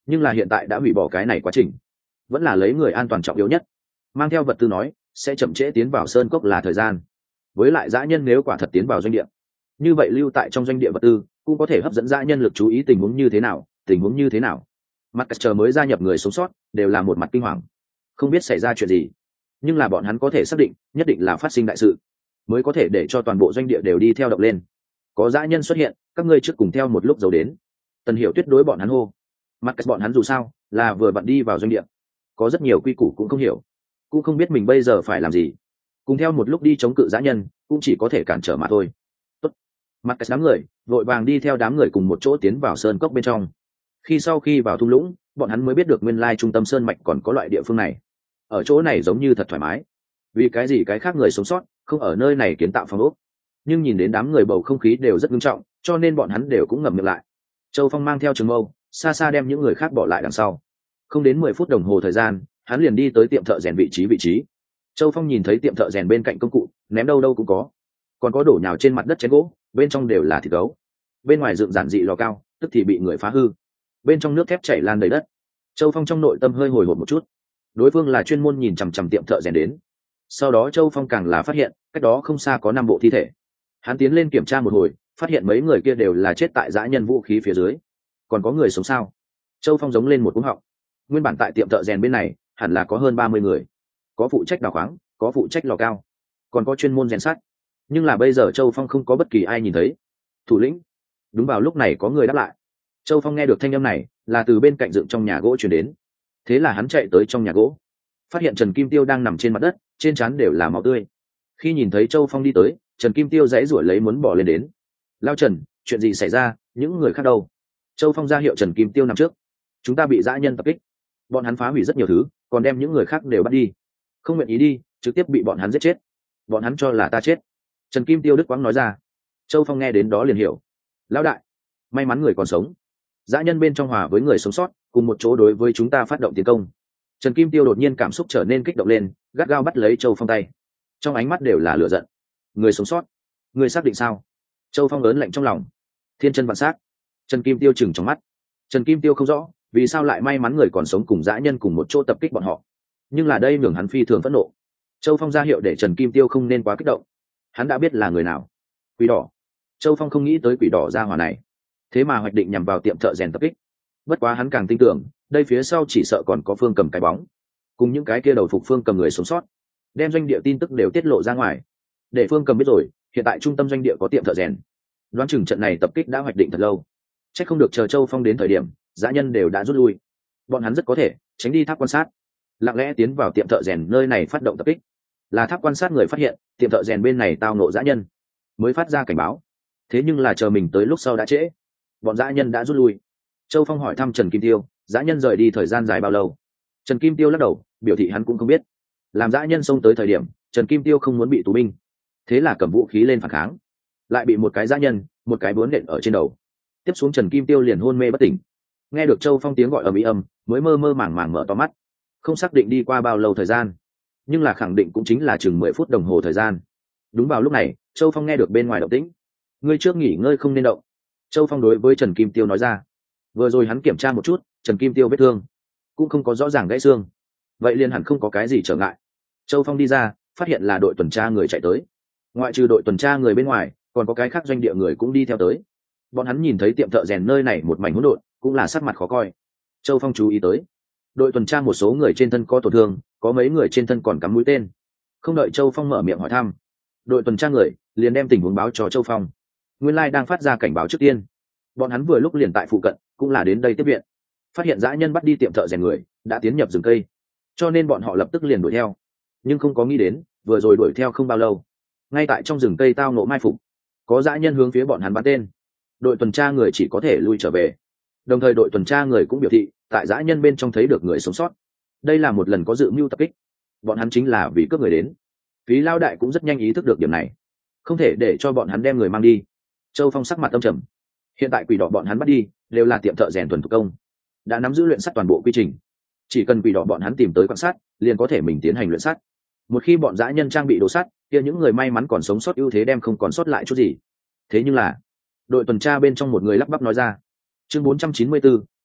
nhưng là hiện tại đã hủy bỏ cái này quá trình, vẫn là lấy người an toàn trọng yếu nhất. Mang theo vật tư nói sẽ chậm trễ tiến vào sơn cốc là thời gian, với lại dã nhân nếu quả thật tiến vào doanh địa, như vậy lưu tại trong doanh địa vật tư cũng có thể hấp dẫn dã nhân lực chú ý. Tình huống như thế nào tình huống như thế nào mặt chờ mới gia nhập người sống sót đều là một mặt kinh hoàng, không biết xảy ra chuyện gì, nhưng là bọn hắn có thể xác định nhất định là phát sinh đại sự mới có thể để cho toàn bộ doanh địa đều đi theo động lên. Có dã nhân xuất hiện, các ngươi trước cùng theo một lúc giấu đến. Tần Hiểu Tuyết đối bọn hắn hô. Mặt bọn hắn dù sao là vừa vặn đi vào doanh địa, có rất nhiều quy củ cũng không hiểu, cũng không biết mình bây giờ phải làm gì, cùng theo một lúc đi chống cự dã nhân cũng chỉ có thể cản trở mà thôi. Tốt. Mặt đám người vội vàng đi theo đám người cùng một chỗ tiến vào sơn cốc bên trong. Khi sau khi vào thung lũng, bọn hắn mới biết được nguyên lai trung tâm sơn mạch còn có loại địa phương này. Ở chỗ này giống như thật thoải mái, vì cái gì cái khác người sống sót không ở nơi này kiến tạo phòng ốc, nhưng nhìn đến đám người bầu không khí đều rất nghiêm trọng, cho nên bọn hắn đều cũng ngậm miệng lại. Châu Phong mang theo trường mâu xa xa đem những người khác bỏ lại đằng sau. Không đến mười phút đồng hồ thời gian, hắn liền đi tới tiệm thợ rèn vị trí vị trí. Châu Phong nhìn thấy tiệm thợ rèn bên cạnh công cụ ném đâu đâu cũng có, còn có đổ nhào trên mặt đất chén gỗ, bên trong đều là thịt gấu. Bên ngoài dựng giản dị lò cao, tức thì bị người phá hư, bên trong nước thép chảy lan đầy đất. Châu Phong trong nội tâm hơi hồi hộp một chút, đối phương là chuyên môn nhìn chằm chằm tiệm thợ rèn đến. Sau đó Châu Phong càng là phát hiện cách đó không xa có năm bộ thi thể. Hắn tiến lên kiểm tra một hồi, phát hiện mấy người kia đều là chết tại dã nhân vũ khí phía dưới. Còn có người sống sao? Châu Phong giống lên một cú họng. Nguyên bản tại tiệm thợ rèn bên này hẳn là có hơn ba mươi người, có phụ trách đào khoáng, có phụ trách lò cao, còn có chuyên môn rèn sắt, nhưng là bây giờ Châu Phong không có bất kỳ ai nhìn thấy. Thủ lĩnh. Đúng vào lúc này có người đáp lại. Châu Phong nghe được thanh âm này là từ bên cạnh dựng trong nhà gỗ truyền đến, thế là hắn chạy tới trong nhà gỗ, phát hiện Trần Kim Tiêu đang nằm trên mặt đất, trên trán đều là máu tươi. Khi nhìn thấy Châu Phong đi tới, Trần Kim Tiêu giãy giụa lấy muốn bỏ lên đến. Lao Trần, chuyện gì xảy ra, những người khác đâu? Châu Phong ra hiệu Trần Kim Tiêu nằm trước. Chúng ta bị dã nhân tập kích, bọn hắn phá hủy rất nhiều thứ, còn đem những người khác đều bắt đi, không nguyện ý đi, trực tiếp bị bọn hắn giết chết. Bọn hắn cho là ta chết. Trần Kim Tiêu đức quãng nói ra. Châu Phong nghe đến đó liền hiểu. Lão đại, may mắn người còn sống. Dã nhân bên trong hòa với người sống sót cùng một chỗ đối với chúng ta phát động tiến công. Trần Kim Tiêu đột nhiên cảm xúc trở nên kích động lên, gắt gao bắt lấy Châu Phong tay, trong ánh mắt đều là lửa giận. Người sống sót, người xác định sao? Châu Phong lớn lạnh trong lòng. Thiên chân vạn sát. Trần Kim Tiêu chừng trong mắt. Trần Kim Tiêu không rõ vì sao lại may mắn người còn sống cùng dã nhân cùng một chỗ tập kích bọn họ, nhưng là đây nhường hắn phi thường phẫn nộ. Châu Phong ra hiệu để Trần Kim Tiêu không nên quá kích động, hắn đã biết là người nào. Quỷ đỏ. Châu Phong không nghĩ tới quỷ đỏ ra hỏa này thế mà hoạch định nhằm vào tiệm thợ rèn tập kích. Bất quá hắn càng tin tưởng đây phía sau chỉ sợ còn có Phương Cầm cái bóng, cùng những cái kia đầu phục Phương Cầm người sống sót, đem doanh địa tin tức đều tiết lộ ra ngoài, để Phương Cầm biết rồi hiện tại trung tâm doanh địa có tiệm thợ rèn. Đoán chừng trận này tập kích đã hoạch định thật lâu, chắc không được chờ Châu Phong đến thời điểm dã nhân đều đã rút lui, bọn hắn rất có thể tránh đi tháp quan sát, lặng lẽ tiến vào tiệm thợ rèn nơi này phát động tập kích. Là tháp quan sát người phát hiện tiệm thợ rèn bên này tao nộ dã nhân, mới phát ra cảnh báo. Thế nhưng là chờ mình tới lúc sau đã trễ, bọn dã nhân đã rút lui. Châu Phong hỏi thăm Trần Kim Tiêu, dã nhân rời đi thời gian dài bao lâu? Trần Kim Tiêu lắc đầu, biểu thị hắn cũng không biết. Làm dã nhân xông tới thời điểm, Trần Kim Tiêu không muốn bị tù binh, thế là cầm vũ khí lên phản kháng, lại bị một cái dã nhân, một cái bướn nện ở trên đầu. Tiếp xuống Trần Kim Tiêu liền hôn mê bất tỉnh. Nghe được Châu Phong tiếng gọi ầm ĩ âm, mới mơ mơ màng màng mở to mắt, không xác định đi qua bao lâu thời gian, nhưng là khẳng định cũng chính là chừng mười phút đồng hồ thời gian. Đúng vào lúc này, Châu Phong nghe được bên ngoài động tĩnh. Ngươi trước nghỉ ngơi không nên động. Châu Phong đối với Trần Kim Tiêu nói ra. Vừa rồi hắn kiểm tra một chút, Trần Kim Tiêu vết thương cũng không có rõ ràng gãy xương, vậy liền hẳn không có cái gì trở ngại. Châu Phong đi ra, phát hiện là đội tuần tra người chạy tới. Ngoại trừ đội tuần tra người bên ngoài, còn có cái khác doanh địa người cũng đi theo tới. Bọn hắn nhìn thấy tiệm thợ rèn nơi này một mảnh hỗn độn, cũng là sắc mặt khó coi. Châu Phong chú ý tới, đội tuần tra một số người trên thân có tổn thương, có mấy người trên thân còn cắm mũi tên. Không đợi Châu Phong mở miệng hỏi thăm, đội tuần tra người liền đem tình huống báo cho Châu Phong. Nguyên lai đang phát ra cảnh báo trước tiên, bọn hắn vừa lúc liền tại phụ cận, cũng là đến đây tiếp viện. Phát hiện dã nhân bắt đi tiệm thợ rèn người đã tiến nhập rừng cây, cho nên bọn họ lập tức liền đuổi theo. Nhưng không có nghĩ đến, vừa rồi đuổi theo không bao lâu, ngay tại trong rừng cây tao ngộ mai phục, có dã nhân hướng phía bọn hắn bắn tên. Đội tuần tra người chỉ có thể lui trở về. Đồng thời đội tuần tra người cũng biểu thị, tại dã nhân bên trong thấy được người sống sót. Đây là một lần có dự mưu tập kích, bọn hắn chính là vì cướp người đến. Phí Lao Đại cũng rất nhanh ý thức được điểm này, không thể để cho bọn hắn đem người mang đi. Châu Phong sắc mặt âm trầm. Hiện tại quỷ đỏ bọn hắn bắt đi đều là tiệm thợ rèn thuần thủ công, đã nắm giữ luyện sắt toàn bộ quy trình. Chỉ cần quỷ đỏ bọn hắn tìm tới quan sát, liền có thể mình tiến hành luyện sắt. Một khi bọn dã nhân trang bị đồ sắt, kia những người may mắn còn sống sót ưu thế đem không còn sót lại chút gì. Thế nhưng là, đội tuần tra bên trong một người lắp bắp nói ra. Chương bốn trăm chín mươi bốn,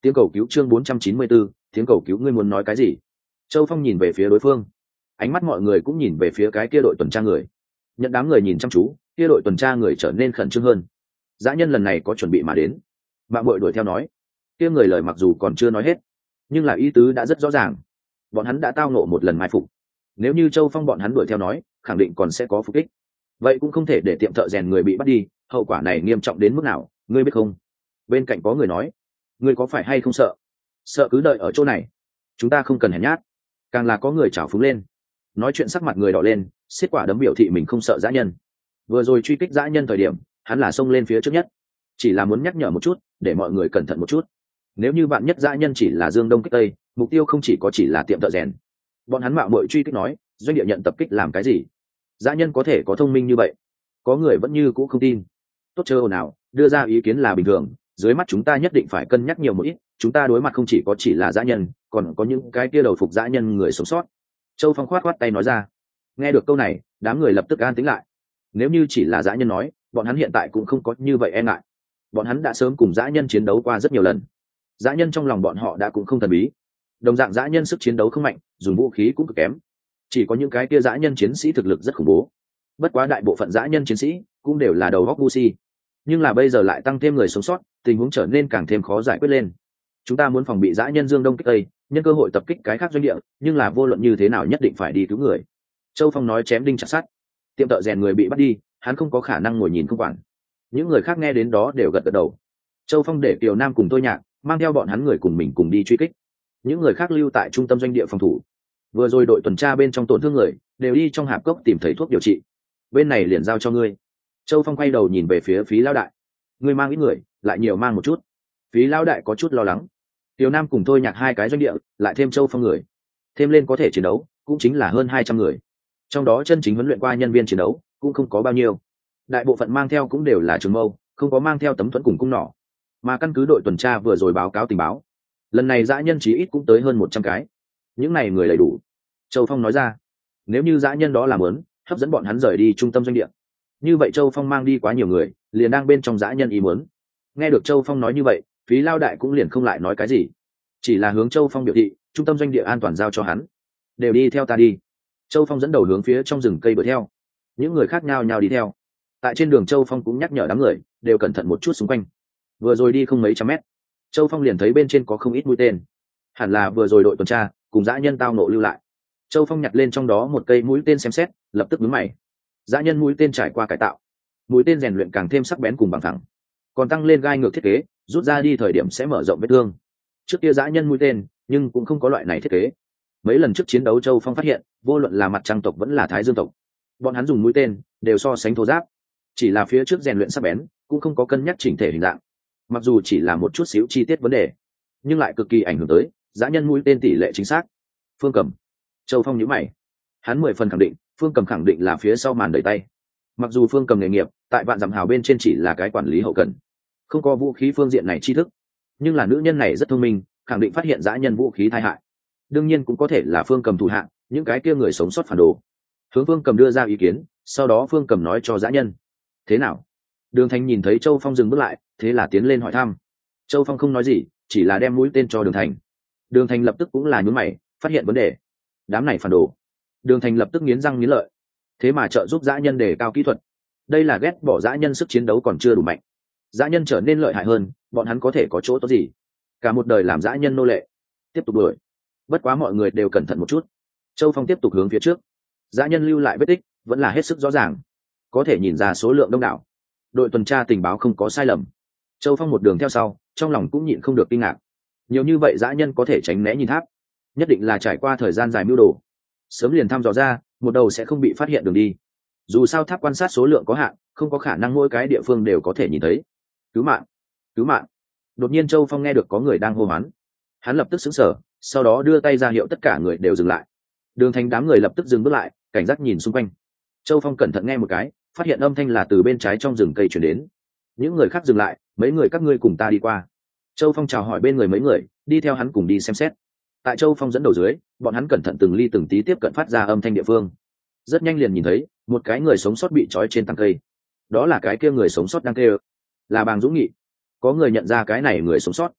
Tiếng cầu cứu chương bốn trăm chín mươi 4, tiếng cầu cứu ngươi muốn nói cái gì? Châu Phong nhìn về phía đối phương, ánh mắt mọi người cũng nhìn về phía cái kia đội tuần tra người. Nhận đám người nhìn chăm chú, kia đội tuần tra người trở nên khẩn trương hơn. Dã nhân lần này có chuẩn bị mà đến. Mạng Bội đuổi theo nói, kia người lời mặc dù còn chưa nói hết, nhưng là ý tứ đã rất rõ ràng. Bọn hắn đã tao ngộ một lần mai phục. Nếu như Châu Phong bọn hắn đuổi theo nói, khẳng định còn sẽ có phục kích. Vậy cũng không thể để tiệm thợ rèn người bị bắt đi, hậu quả này nghiêm trọng đến mức nào, ngươi biết không? Bên cạnh có người nói, ngươi có phải hay không sợ? Sợ cứ đợi ở chỗ này, chúng ta không cần hèn nhát. Càng là có người trào phúng lên, nói chuyện sắc mặt người đỏ lên, xiết quả đấm biểu thị mình không sợ dã nhân. Vừa rồi truy kích dã nhân thời điểm, hắn là xông lên phía trước nhất, chỉ là muốn nhắc nhở một chút, để mọi người cẩn thận một chút. Nếu như bạn nhất dã nhân chỉ là dương đông kích tây, mục tiêu không chỉ có chỉ là tiệm thợ rèn. Bọn hắn mạo muội truy kích nói, doanh địa nhận tập kích làm cái gì? Dã nhân có thể có thông minh như vậy? Có người vẫn như cũ không tin. Tốt chơi nào, đưa ra ý kiến là bình thường, dưới mắt chúng ta nhất định phải cân nhắc nhiều một ít, chúng ta đối mặt không chỉ có chỉ là dã nhân, còn có những cái kia đầu phục dã nhân người sống sót. Châu Phong khoát khoát tay nói ra. Nghe được câu này, đám người lập tức an tĩnh lại. Nếu như chỉ là dã nhân nói, bọn hắn hiện tại cũng không có như vậy e ngại. Bọn hắn đã sớm cùng dã nhân chiến đấu qua rất nhiều lần. Dã nhân trong lòng bọn họ đã cũng không thần bí. Đồng dạng dã nhân sức chiến đấu không mạnh, dùng vũ khí cũng cực kém. Chỉ có những cái kia dã nhân chiến sĩ thực lực rất khủng bố. Bất quá đại bộ phận dã nhân chiến sĩ cũng đều là đầu góc ngu si. Nhưng là bây giờ lại tăng thêm người sống sót, tình huống trở nên càng thêm khó giải quyết lên. Chúng ta muốn phòng bị dã nhân dương đông kích tây, nhân cơ hội tập kích cái khác doanh địa, nhưng là vô luận như thế nào nhất định phải đi cứu người. Châu Phong nói chém đinh chặt sắt. Tiệm thợ rèn người bị bắt đi, hắn không có khả năng ngồi nhìn không quản. Những người khác nghe đến đó đều gật gật đầu. Châu Phong để Kiều Nam cùng Tôi Nhạc mang theo bọn hắn người cùng mình cùng đi truy kích. Những người khác lưu tại trung tâm doanh địa phòng thủ. Vừa rồi đội tuần tra bên trong tổn thương người đều đi trong hạp cốc tìm thấy thuốc điều trị. Bên này liền giao cho ngươi. Châu Phong quay đầu nhìn về phía Phí Lão đại. Ngươi mang ít người, lại nhiều mang một chút. Phí Lão đại có chút lo lắng. Kiều Nam cùng Tôi Nhạc hai cái doanh địa, lại thêm Châu Phong người, thêm lên có thể chiến đấu, cũng chính là hơn hai trăm người. Trong đó chân chính huấn luyện qua nhân viên chiến đấu cũng không có bao nhiêu. Đại bộ phận mang theo cũng đều là trường mâu, không có mang theo tấm thuẫn cùng cung nỏ. Mà căn cứ đội tuần tra vừa rồi báo cáo tình báo, lần này dã nhân chí ít cũng tới hơn một trăm cái. Những này người đầy đủ. Châu Phong nói ra, nếu như dã nhân đó làm lớn, hấp dẫn bọn hắn rời đi trung tâm doanh địa, như vậy Châu Phong mang đi quá nhiều người, liền đang bên trong dã nhân ý muốn. Nghe được Châu Phong nói như vậy, Phí Lao đại cũng liền không lại nói cái gì, chỉ là hướng Châu Phong biểu thị trung tâm doanh địa an toàn giao cho hắn, đều đi theo ta đi. Châu Phong dẫn đầu hướng phía trong rừng cây đuổi theo, những người khác nhau nhau đi theo. Tại trên đường Châu Phong cũng nhắc nhở đám người đều cẩn thận một chút xung quanh. Vừa rồi đi không mấy trăm mét, Châu Phong liền thấy bên trên có không ít mũi tên, hẳn là vừa rồi đội tuần tra cùng dã nhân tao nộ lưu lại. Châu Phong nhặt lên trong đó một cây mũi tên xem xét, lập tức nhướng mày. Dã nhân mũi tên trải qua cải tạo, mũi tên rèn luyện càng thêm sắc bén cùng bằng thẳng, còn tăng lên gai ngược thiết kế, rút ra đi thời điểm sẽ mở rộng vết thương. Trước kia dã nhân mũi tên nhưng cũng không có loại này thiết kế. Mấy lần trước chiến đấu Châu Phong phát hiện, vô luận là mặt trăng tộc vẫn là Thái Dương tộc, bọn hắn dùng mũi tên đều so sánh thô giáp, chỉ là phía trước rèn luyện sắc bén, cũng không có cân nhắc chỉnh thể hình dạng. Mặc dù chỉ là một chút xíu chi tiết vấn đề, nhưng lại cực kỳ ảnh hưởng tới dã nhân mũi tên tỷ lệ chính xác. Phương Cầm. Châu Phong nhíu mày, hắn mười phần khẳng định Phương Cầm khẳng định là phía sau màn đẩy tay. Mặc dù Phương Cầm nghề nghiệp tại Vạn Dặm Hào bên trên chỉ là cái quản lý hậu cần, không có vũ khí phương diện này tri thức, nhưng là nữ nhân này rất thông minh, khẳng định phát hiện dã nhân vũ khí tai hại. Đương nhiên cũng có thể là Phương Cầm thủ hạ những cái kia người sống sót phản đồ, hướng Phương Cầm đưa ra ý kiến, sau đó Phương Cầm nói cho dã nhân. Thế nào? Đường Thành nhìn thấy Châu Phong dừng bước lại, thế là tiến lên hỏi thăm. Châu Phong không nói gì, chỉ là đem mũi tên cho Đường Thành. Đường Thành lập tức cũng là nhướng mày, phát hiện vấn đề. Đám này phản đồ. Đường Thành lập tức nghiến răng nghiến lợi. Thế mà trợ giúp dã nhân đề cao kỹ thuật, đây là ghét bỏ dã nhân sức chiến đấu còn chưa đủ mạnh. Dã nhân trở nên lợi hại hơn, bọn hắn có thể có chỗ tốt gì? Cả một đời làm dã nhân nô lệ. Tiếp tục đuổi. Bất quá mọi người đều cẩn thận một chút. Châu Phong tiếp tục hướng phía trước. Dã nhân lưu lại vết tích vẫn là hết sức rõ ràng, có thể nhìn ra số lượng đông đảo. Đội tuần tra tình báo không có sai lầm. Châu Phong một đường theo sau, trong lòng cũng nhịn không được kinh ngạc. Nhiều như vậy dã nhân có thể tránh né nhìn tháp, nhất định là trải qua thời gian dài mưu đồ, sớm liền thăm dò ra một đầu sẽ không bị phát hiện đường đi. Dù sao tháp quan sát số lượng có hạn, không có khả năng mỗi cái địa phương đều có thể nhìn thấy. Cứu mạng, cứu mạng! Đột nhiên Châu Phong nghe được có người đang hô hoán, hắn lập tức sững sờ, sau đó đưa tay ra hiệu tất cả người đều dừng lại. Đường Thành đám người lập tức dừng bước lại, cảnh giác nhìn xung quanh. Châu Phong cẩn thận nghe một cái, phát hiện âm thanh là từ bên trái trong rừng cây truyền đến. Những người khác dừng lại, mấy người các ngươi cùng ta đi qua. Châu Phong chào hỏi bên người mấy người, đi theo hắn cùng đi xem xét. Tại Châu Phong dẫn đầu dưới, bọn hắn cẩn thận từng ly từng tí tiếp cận phát ra âm thanh địa phương. Rất nhanh liền nhìn thấy một cái người sống sót bị trói trên tàng cây. Đó là cái kia người sống sót đang kêu, là Bàng Dũng Nghị. Có người nhận ra cái này người sống sót,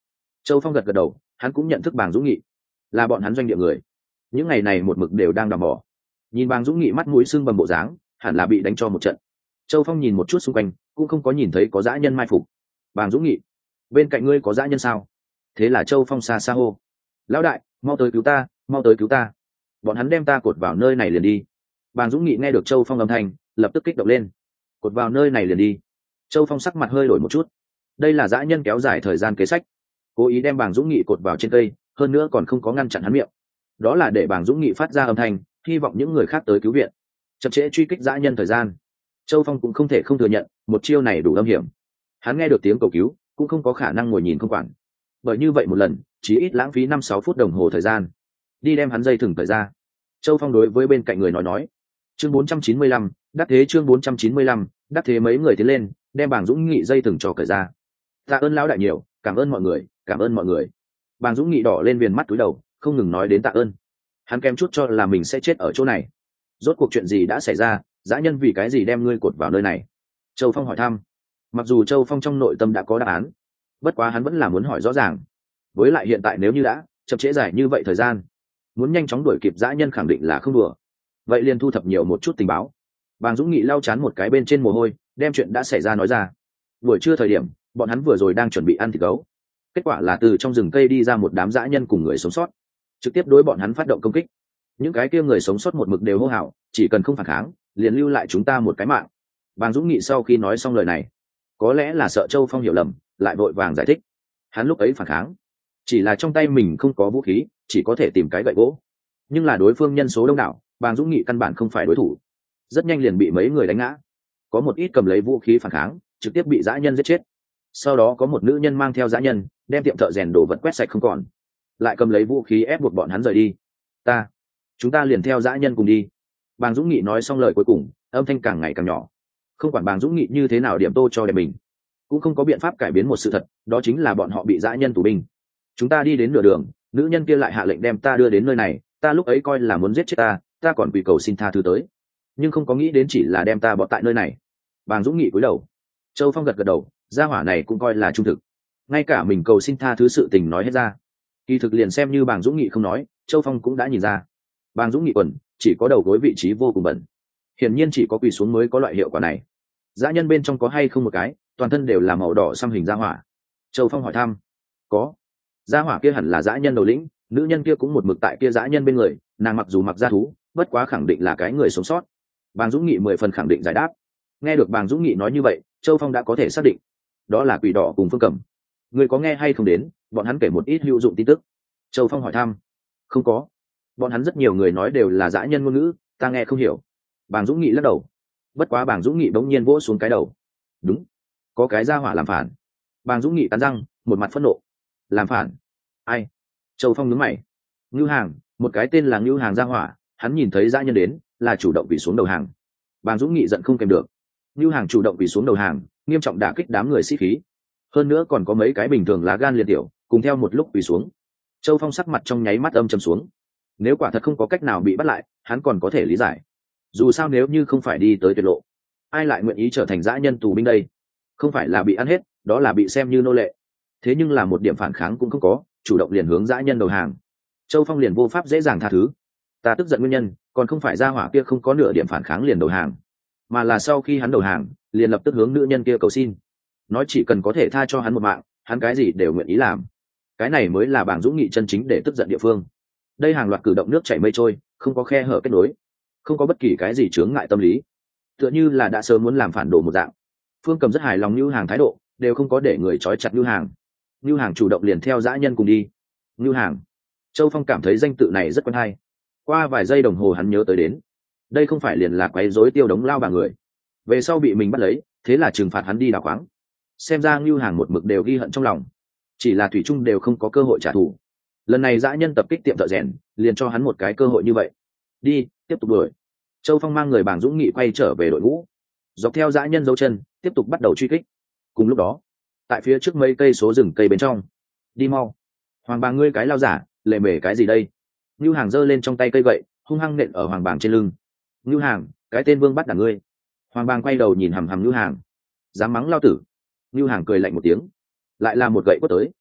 Châu Phong gật gật đầu, hắn cũng nhận thức Bàng Dũng Nghị, là bọn hắn doanh địa người, những ngày này một mực đều đang đào mỏ. Nhìn Bàng Dũng Nghị mắt mũi sưng bầm bộ dáng, hẳn là bị đánh cho một trận. Châu Phong nhìn một chút xung quanh, cũng không có nhìn thấy có dã nhân mai phục. Bàng Dũng Nghị, bên cạnh ngươi có dã nhân sao? Thế là Châu Phong xa xa hô, lão đại, mau tới cứu ta, mau tới cứu ta, bọn hắn đem ta cột vào nơi này liền đi. Bàng Dũng Nghị nghe được Châu Phong âm thanh, lập tức kích động lên, cột vào nơi này liền đi. Châu Phong sắc mặt hơi đổi một chút, đây là dã nhân kéo dài thời gian kế sách, cố ý đem Bàng Dũng Nghị cột vào trên cây, hơn nữa còn không có ngăn chặn hắn miệng, đó là để Bàng Dũng Nghị phát ra âm thanh, hy vọng những người khác tới cứu viện, chậm trễ truy kích dã nhân thời gian. Châu Phong cũng không thể không thừa nhận, một chiêu này đủ âm hiểm. Hắn nghe được tiếng cầu cứu, cũng không có khả năng ngồi nhìn không quản, bởi như vậy một lần chỉ ít lãng phí năm sáu phút đồng hồ thời gian, đi đem hắn dây thừng cởi ra. Châu Phong đối với bên cạnh người nói nói, chương bốn trăm chín mươi lăm, đắc thế chương bốn trăm chín mươi lăm, đắc thế. Mấy người tiến lên, đem Bàng Dũng Nghị dây thừng cho cởi ra. Tạ ơn lão đại nhiều, cảm ơn mọi người, cảm ơn mọi người. Bàng Dũng Nghị đỏ lên viền mắt túi đầu, không ngừng nói đến tạ ơn. Hắn kém chút cho là mình sẽ chết ở chỗ này. Rốt cuộc chuyện gì đã xảy ra, dã nhân vì cái gì đem ngươi cột vào nơi này? Châu Phong hỏi thăm. Mặc dù Châu Phong trong nội tâm đã có đáp án, bất quá hắn vẫn là muốn hỏi rõ ràng. Với lại hiện tại nếu như đã chậm trễ dài như vậy thời gian, muốn nhanh chóng đuổi kịp dã nhân khẳng định là không đùa. Vậy liền thu thập nhiều một chút tình báo. Bàng Dũng Nghị lau chán một cái bên trên mồ hôi, đem chuyện đã xảy ra nói ra. Buổi trưa thời điểm, bọn hắn vừa rồi đang chuẩn bị ăn thịt gấu, kết quả là từ trong rừng cây đi ra một đám dã nhân cùng người sống sót, trực tiếp đối bọn hắn phát động công kích. Những cái kia người sống sót một mực đều hô hào, chỉ cần không phản kháng, liền lưu lại chúng ta một cái mạng. Bàng Dũng Nghị sau khi nói xong lời này, có lẽ là sợ Châu Phong hiểu lầm, lại vội vàng giải thích. Hắn lúc ấy phản kháng, chỉ là trong tay mình không có vũ khí, chỉ có thể tìm cái gậy gỗ. Nhưng là đối phương nhân số đông đảo, Bàng Dũng Nghị căn bản không phải đối thủ, rất nhanh liền bị mấy người đánh ngã. Có một ít cầm lấy vũ khí phản kháng, trực tiếp bị dã nhân giết chết. Sau đó có một nữ nhân mang theo dã nhân, đem tiệm thợ rèn đồ vật quét sạch không còn, lại cầm lấy vũ khí ép buộc bọn hắn rời đi. Ta, chúng ta liền theo dã nhân cùng đi. Bàng Dũng Nghị nói xong lời cuối cùng, âm thanh càng ngày càng nhỏ. Không quản Bàng Dũng Nghị như thế nào điểm tô cho đẹp mình, cũng không có biện pháp cải biến một sự thật, đó chính là bọn họ bị dã nhân tù binh. Chúng ta đi đến nửa đường, nữ nhân kia lại hạ lệnh đem ta đưa đến nơi này, ta lúc ấy coi là muốn giết chết ta, ta còn quỳ cầu xin tha thứ tới, nhưng không có nghĩ đến chỉ là đem ta bỏ tại nơi này. Bàng Dũng Nghị cúi đầu. Châu Phong gật gật đầu, gia hỏa này cũng coi là trung thực, ngay cả mình cầu xin tha thứ sự tình nói hết ra. Kỳ thực liền xem như Bàng Dũng Nghị không nói, Châu Phong cũng đã nhìn ra. Bàng Dũng Nghị quần chỉ có đầu gối vị trí vô cùng bẩn, hiển nhiên chỉ có quỳ xuống mới có loại hiệu quả này. Dã nhân bên trong có hay không một cái toàn thân đều là màu đỏ xăm hình gia hỏa? Châu Phong hỏi thăm. Có. Gia hỏa kia hẳn là dã nhân đầu lĩnh, nữ nhân kia cũng một mực tại kia dã nhân bên người, nàng mặc dù mặc da thú, bất quá khẳng định là cái người sống sót. Bàng Dũng Nghị mười phần khẳng định giải đáp. Nghe được Bàng Dũng Nghị nói như vậy, Châu Phong đã có thể xác định, đó là quỷ đỏ cùng Phương Cẩm. Người có nghe hay không đến bọn hắn kể một ít hữu dụng tin tức? Châu Phong hỏi thăm. Không có, bọn hắn rất nhiều người nói đều là dã nhân ngôn ngữ, ta nghe không hiểu. Bàng Dũng Nghị lắc đầu. Bất quá Bàng Dũng Nghị bỗng nhiên vỗ xuống cái đầu. Đúng, có cái gia hỏa làm phản. Bàng Dũng Nghị cắn răng, một mặt phẫn nộ. Làm phản? Ai? Châu Phong nhướng mày. Ngưu Hàng, một cái tên là Ngưu Hàng gia hỏa, hắn nhìn thấy dã nhân đến, là chủ động quỳ xuống đầu hàng. Bàng Dũng Nghị giận không kèm được. Ngưu Hàng chủ động quỳ xuống đầu hàng, nghiêm trọng đả kích đám người sĩ khí. Hơn nữa còn có mấy cái bình thường lá gan liệt tiểu, cùng theo một lúc quỳ xuống. Châu Phong sắc mặt trong nháy mắt âm trầm xuống. Nếu quả thật không có cách nào bị bắt lại, hắn còn có thể lý giải. Dù sao nếu như không phải đi tới tuyệt lộ, ai lại nguyện ý trở thành dã nhân tù binh đây? Không phải là bị ăn hết, đó là bị xem như nô lệ. Thế nhưng là một điểm phản kháng cũng không có, chủ động liền hướng dã nhân đầu hàng. Châu Phong liền vô pháp dễ dàng tha thứ. Ta tức giận nguyên nhân, còn không phải gia hỏa kia không có nửa điểm phản kháng liền đầu hàng, mà là sau khi hắn đầu hàng, liền lập tức hướng nữ nhân kia cầu xin, nói chỉ cần có thể tha cho hắn một mạng, hắn cái gì đều nguyện ý làm. Cái này mới là Bàng Dũng Nghị chân chính để tức giận địa phương. Đây hàng loạt cử động nước chảy mây trôi, không có khe hở kết nối, không có bất kỳ cái gì chướng ngại tâm lý, tựa như là đã sớm muốn làm phản đồ một dạng. Phương Cầm rất hài lòng Nưu Hàng thái độ, đều không có để người trói chặt Nưu Hàng. Nưu Hàng chủ động liền theo dã nhân cùng đi. Nưu Hàng. Châu Phong cảm thấy danh tự này rất quen hay. Qua vài giây đồng hồ hắn nhớ tới đến, đây không phải liền là quấy rối Tiêu Đống lao bà người, về sau bị mình bắt lấy, thế là trừng phạt hắn đi đào khoáng. Xem ra Nưu Hàng một mực đều ghi hận trong lòng, chỉ là thủy chung đều không có cơ hội trả thù. Lần này dã nhân tập kích tiệm thợ rèn, liền cho hắn một cái cơ hội như vậy. Đi, tiếp tục đuổi. Châu Phong mang người Bàng Dũng Nghị quay trở về đội ngũ, dọc theo dã nhân dấu chân tiếp tục bắt đầu truy kích. Cùng lúc đó, tại phía trước mấy cây số rừng cây bên trong, đi mau. Hoàng Bàng ngươi cái lao giả, lề mề cái gì đây? Nưu Hàng giơ lên trong tay cây gậy, hung hăng nện ở Hoàng Bàng trên lưng. Nưu Hàng, cái tên vương bắt đả ngươi. Hoàng Bàng quay đầu nhìn hằm hằm Nưu Hàng, dám mắng lao tử. Nưu Hàng cười lạnh một tiếng, lại là một gậy quất tới.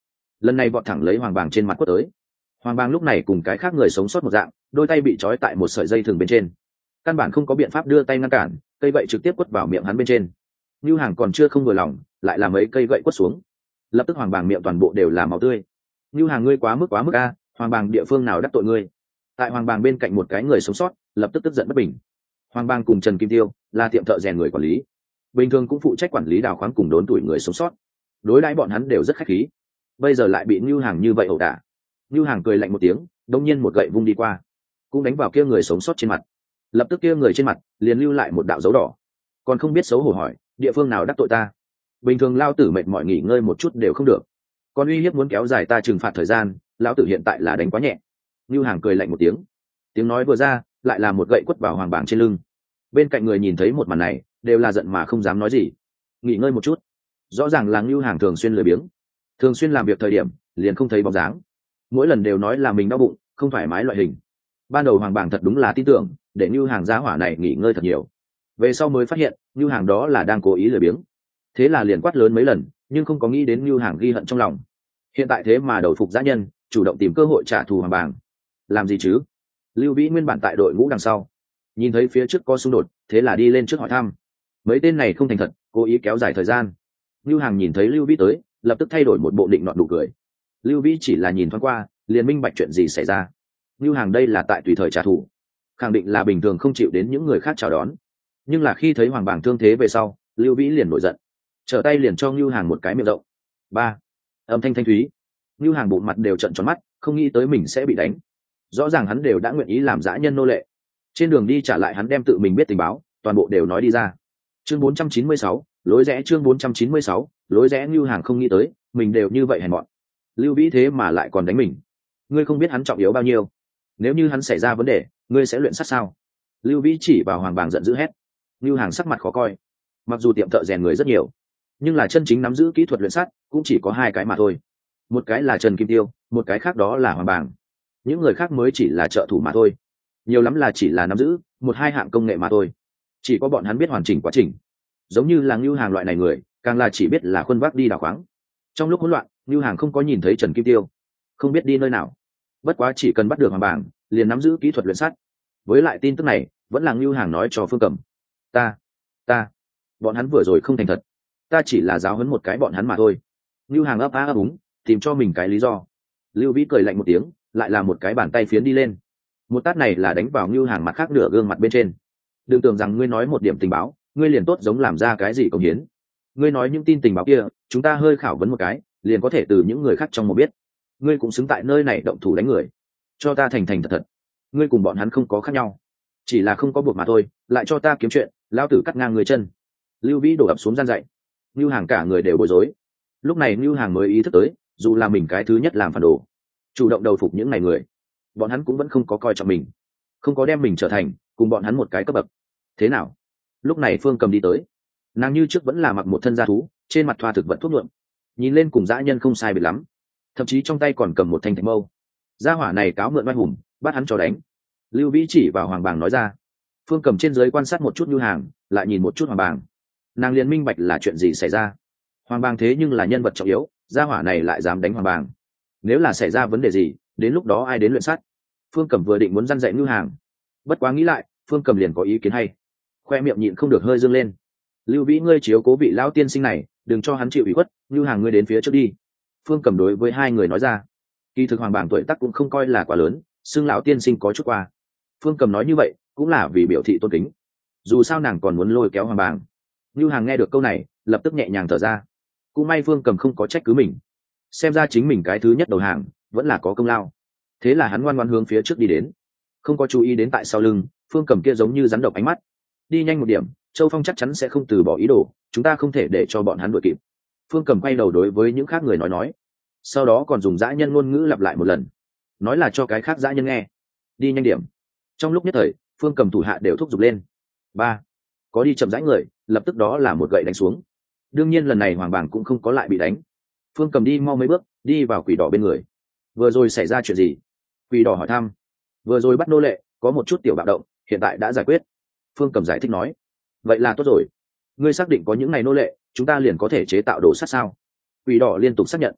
lần này vọt thẳng lấy hoàng bàng trên mặt quất tới. Hoàng bàng lúc này cùng cái khác người sống sót một dạng, đôi tay bị trói tại một sợi dây thừng bên trên, căn bản không có biện pháp đưa tay ngăn cản, cây gậy trực tiếp quất vào miệng hắn bên trên. Nưu Hàng còn chưa không vừa lòng, lại là mấy cây gậy quất xuống, lập tức hoàng bàng miệng toàn bộ đều là máu tươi. Nưu Hàng ngươi quá mức quá mức a, hoàng bàng địa phương nào đắc tội ngươi? Tại hoàng bàng bên cạnh một cái người sống sót lập tức tức giận bất bình. Hoàng bàng cùng Trần Kim Tiêu là tiệm thợ rèn người quản lý, bình thường cũng phụ trách quản lý đào khoáng cùng đốn tuổi người sống sót, đối đãi bọn hắn đều rất khách khí. Bây giờ lại bị Nưu Hàng như vậy ẩu đả. Nưu Hàng cười lạnh một tiếng, đống nhiên một gậy vung đi qua, cũng đánh vào kia người sống sót trên mặt. Lập tức kia người trên mặt liền lưu lại một đạo dấu đỏ, còn không biết xấu hổ hỏi, địa phương nào đắc tội ta? Bình thường lao tử mệt mỏi nghỉ ngơi một chút đều không được, còn uy hiếp muốn kéo dài ta trừng phạt thời gian, lão tử hiện tại là đánh quá nhẹ. Nưu Hàng cười lạnh một tiếng, tiếng nói vừa ra, lại là một gậy quất vào hoàng bảng trên lưng. Bên cạnh người nhìn thấy một màn này, đều là giận mà không dám nói gì. Nghỉ ngơi một chút, rõ ràng là Nưu Hàng thường xuyên lười biếng, thường xuyên làm việc thời điểm liền không thấy bóng dáng, mỗi lần đều nói là mình đau bụng, không thoải mái loại hình. Ban đầu hoàng bảng thật đúng là tin tưởng, để Nưu Hàng giá hỏa này nghỉ ngơi thật nhiều. Về sau mới phát hiện, Nưu Hàng đó là đang cố ý lười biếng. Thế là liền quát lớn mấy lần, nhưng không có nghĩ đến Nưu Hàng ghi hận trong lòng. Hiện tại thế mà đầu phục dã nhân, chủ động tìm cơ hội trả thù hoàng bảng. Làm gì chứ? Lưu Vĩ nguyên bản tại đội ngũ đằng sau, nhìn thấy phía trước có xung đột, thế là đi lên trước hỏi thăm. Mấy tên này không thành thật, cố ý kéo dài thời gian. Nưu Hàng nhìn thấy Lưu Vĩ tới, lập tức thay đổi một bộ định nọt đủ cười. Lưu Vĩ chỉ là nhìn thoáng qua, liền minh bạch chuyện gì xảy ra. Nưu Hàng đây là tại tùy thời trả thù, khẳng định là bình thường không chịu đến những người khác chào đón. Nhưng là khi thấy hoàng bảng thương thế về sau, Lưu Vĩ liền nổi giận, trở tay liền cho Nưu Hàng một cái miệng rộng. Ba, âm thanh thanh thúy. Nưu Hàng bụng mặt đều trợn tròn mắt, không nghĩ tới mình sẽ bị đánh. Rõ ràng hắn đều đã nguyện ý làm dã nhân nô lệ. Trên đường đi trả lại hắn đem tự mình biết tình báo, toàn bộ đều nói đi ra. Chương bốn trăm chín mươi sáu, lối rẽ chương bốn trăm chín mươi sáu, lối rẽ. Nưu Hàng không nghĩ tới, mình đều như vậy hèn mọn. Lưu Vĩ thế mà lại còn đánh mình. Ngươi không biết hắn trọng yếu bao nhiêu. Nếu như hắn xảy ra vấn đề, ngươi sẽ luyện sắt sao? Lưu Vĩ chỉ vào hoàng bàng giận dữ hét. Nưu Hàng sắc mặt khó coi. Mặc dù tiệm thợ rèn người rất nhiều, nhưng là chân chính nắm giữ kỹ thuật luyện sắt cũng chỉ có hai cái mà thôi. Một cái là Trần Kim Tiêu, một cái khác đó là hoàng bàng. Những người khác mới chỉ là trợ thủ mà thôi, nhiều lắm là chỉ là nắm giữ một hai hạng công nghệ mà thôi. Chỉ có bọn hắn biết hoàn chỉnh quá trình. Giống như là Nưu Hàng loại này người, càng là chỉ biết là khuân vác đi đào khoáng. Trong lúc hỗn loạn, Nưu Hàng không có nhìn thấy Trần Kim Tiêu, không biết đi nơi nào. Bất quá chỉ cần bắt được hoàng bàng, liền nắm giữ kỹ thuật luyện sắt. Với lại tin tức này vẫn là Nưu Hàng nói cho Phương Cẩm. Ta, ta, bọn hắn vừa rồi không thành thật, ta chỉ là giáo huấn một cái bọn hắn mà thôi. Nưu Hàng ấp á ấp úng, tìm cho mình cái lý do. Lưu Vĩ cười lạnh một tiếng, lại là một cái bàn tay phiến đi lên. Một tát này là đánh vào Nưu Hàng mặt khác nửa gương mặt bên trên. Đừng tưởng rằng ngươi nói một điểm tình báo, ngươi liền tốt giống làm ra cái gì công hiến. Ngươi nói những tin tình báo kia, chúng ta hơi khảo vấn một cái, liền có thể từ những người khác trong một biết. Ngươi cũng xứng tại nơi này động thủ đánh người. Cho ta thành thành thật thật. Ngươi cùng bọn hắn không có khác nhau, chỉ là không có buộc mà thôi. Lại cho ta kiếm chuyện, lão tử cắt ngang người chân. Lưu Vĩ đổ ập xuống gian dạy. Nưu Hàng cả người đều bối rối. Lúc này Nưu Hàng mới ý thức tới, dù là mình cái thứ nhất làm phản đồ, chủ động đầu phục những này người, bọn hắn cũng vẫn không có coi trọng mình, không có đem mình trở thành cùng bọn hắn một cái cấp bậc. Thế nào? Lúc này Phương Cầm đi tới, nàng như trước vẫn là mặc một thân da thú, trên mặt thoa thực vật thuốc nhuộm, nhìn lên cùng dã nhân không sai biệt lắm, thậm chí trong tay còn cầm một thanh thạch mâu. Gia hỏa này cáo mượn oai hùng, bắt hắn cho đánh. Lưu Vĩ chỉ vào hoàng bàng nói ra. Phương Cầm trên dưới quan sát một chút Nưu Hàng, lại nhìn một chút hoàng bàng, nàng liền minh bạch là chuyện gì xảy ra. Hoàng bàng thế nhưng là nhân vật trọng yếu, gia hỏa này lại dám đánh hoàng bàng, nếu là xảy ra vấn đề gì, đến lúc đó ai đến luyện sắt? Phương Cầm vừa định muốn răn dạy Nưu Hàng, bất quá nghĩ lại, Phương Cầm liền có ý kiến hay, khoe miệng nhịn không được hơi dương lên. Lưu Vĩ ngươi chiếu cố vị lão tiên sinh này, đừng cho hắn chịu ủy khuất. Nưu Hàng ngươi đến phía trước đi. Phương Cầm đối với hai người nói ra. Kỳ thực hoàng bàng tuổi tác cũng không coi là quá lớn, xưng lão tiên sinh có chút qua. Phương Cầm nói như vậy cũng là vì biểu thị tôn kính, dù sao nàng còn muốn lôi kéo hoàng bàng. Nưu Hàng nghe được câu này, lập tức nhẹ nhàng thở ra. Cũng may Phương Cầm không có trách cứ mình, xem ra chính mình cái thứ nhất đầu hàng vẫn là có công lao. Thế là hắn ngoan ngoãn hướng phía trước đi đến, không có chú ý đến tại sau lưng Phương Cầm kia giống như rắn độc ánh mắt. Đi nhanh một điểm, Châu Phong chắc chắn sẽ không từ bỏ ý đồ, chúng ta không thể để cho bọn hắn đuổi kịp. Phương Cầm quay đầu đối với những khác người nói nói, sau đó còn dùng dã nhân ngôn ngữ lặp lại một lần, nói là cho cái khác dã nhân nghe. Đi nhanh điểm. Trong lúc nhất thời, Phương Cầm thủ hạ đều thúc giục lên. Ba, có đi chậm rãi người, lập tức đó là một gậy đánh xuống. Đương nhiên lần này hoàng bàng cũng không có lại bị đánh. Phương Cầm đi mau mấy bước, đi vào quỷ đỏ bên người. Vừa rồi xảy ra chuyện gì? Quỷ đỏ hỏi thăm. Vừa rồi bắt nô lệ, có một chút tiểu bạo động, hiện tại đã giải quyết. Phương Cầm giải thích nói. Vậy là tốt rồi. Ngươi xác định có những này nô lệ, chúng ta liền có thể chế tạo đồ sắt sao? Quỷ đỏ liên tục xác nhận.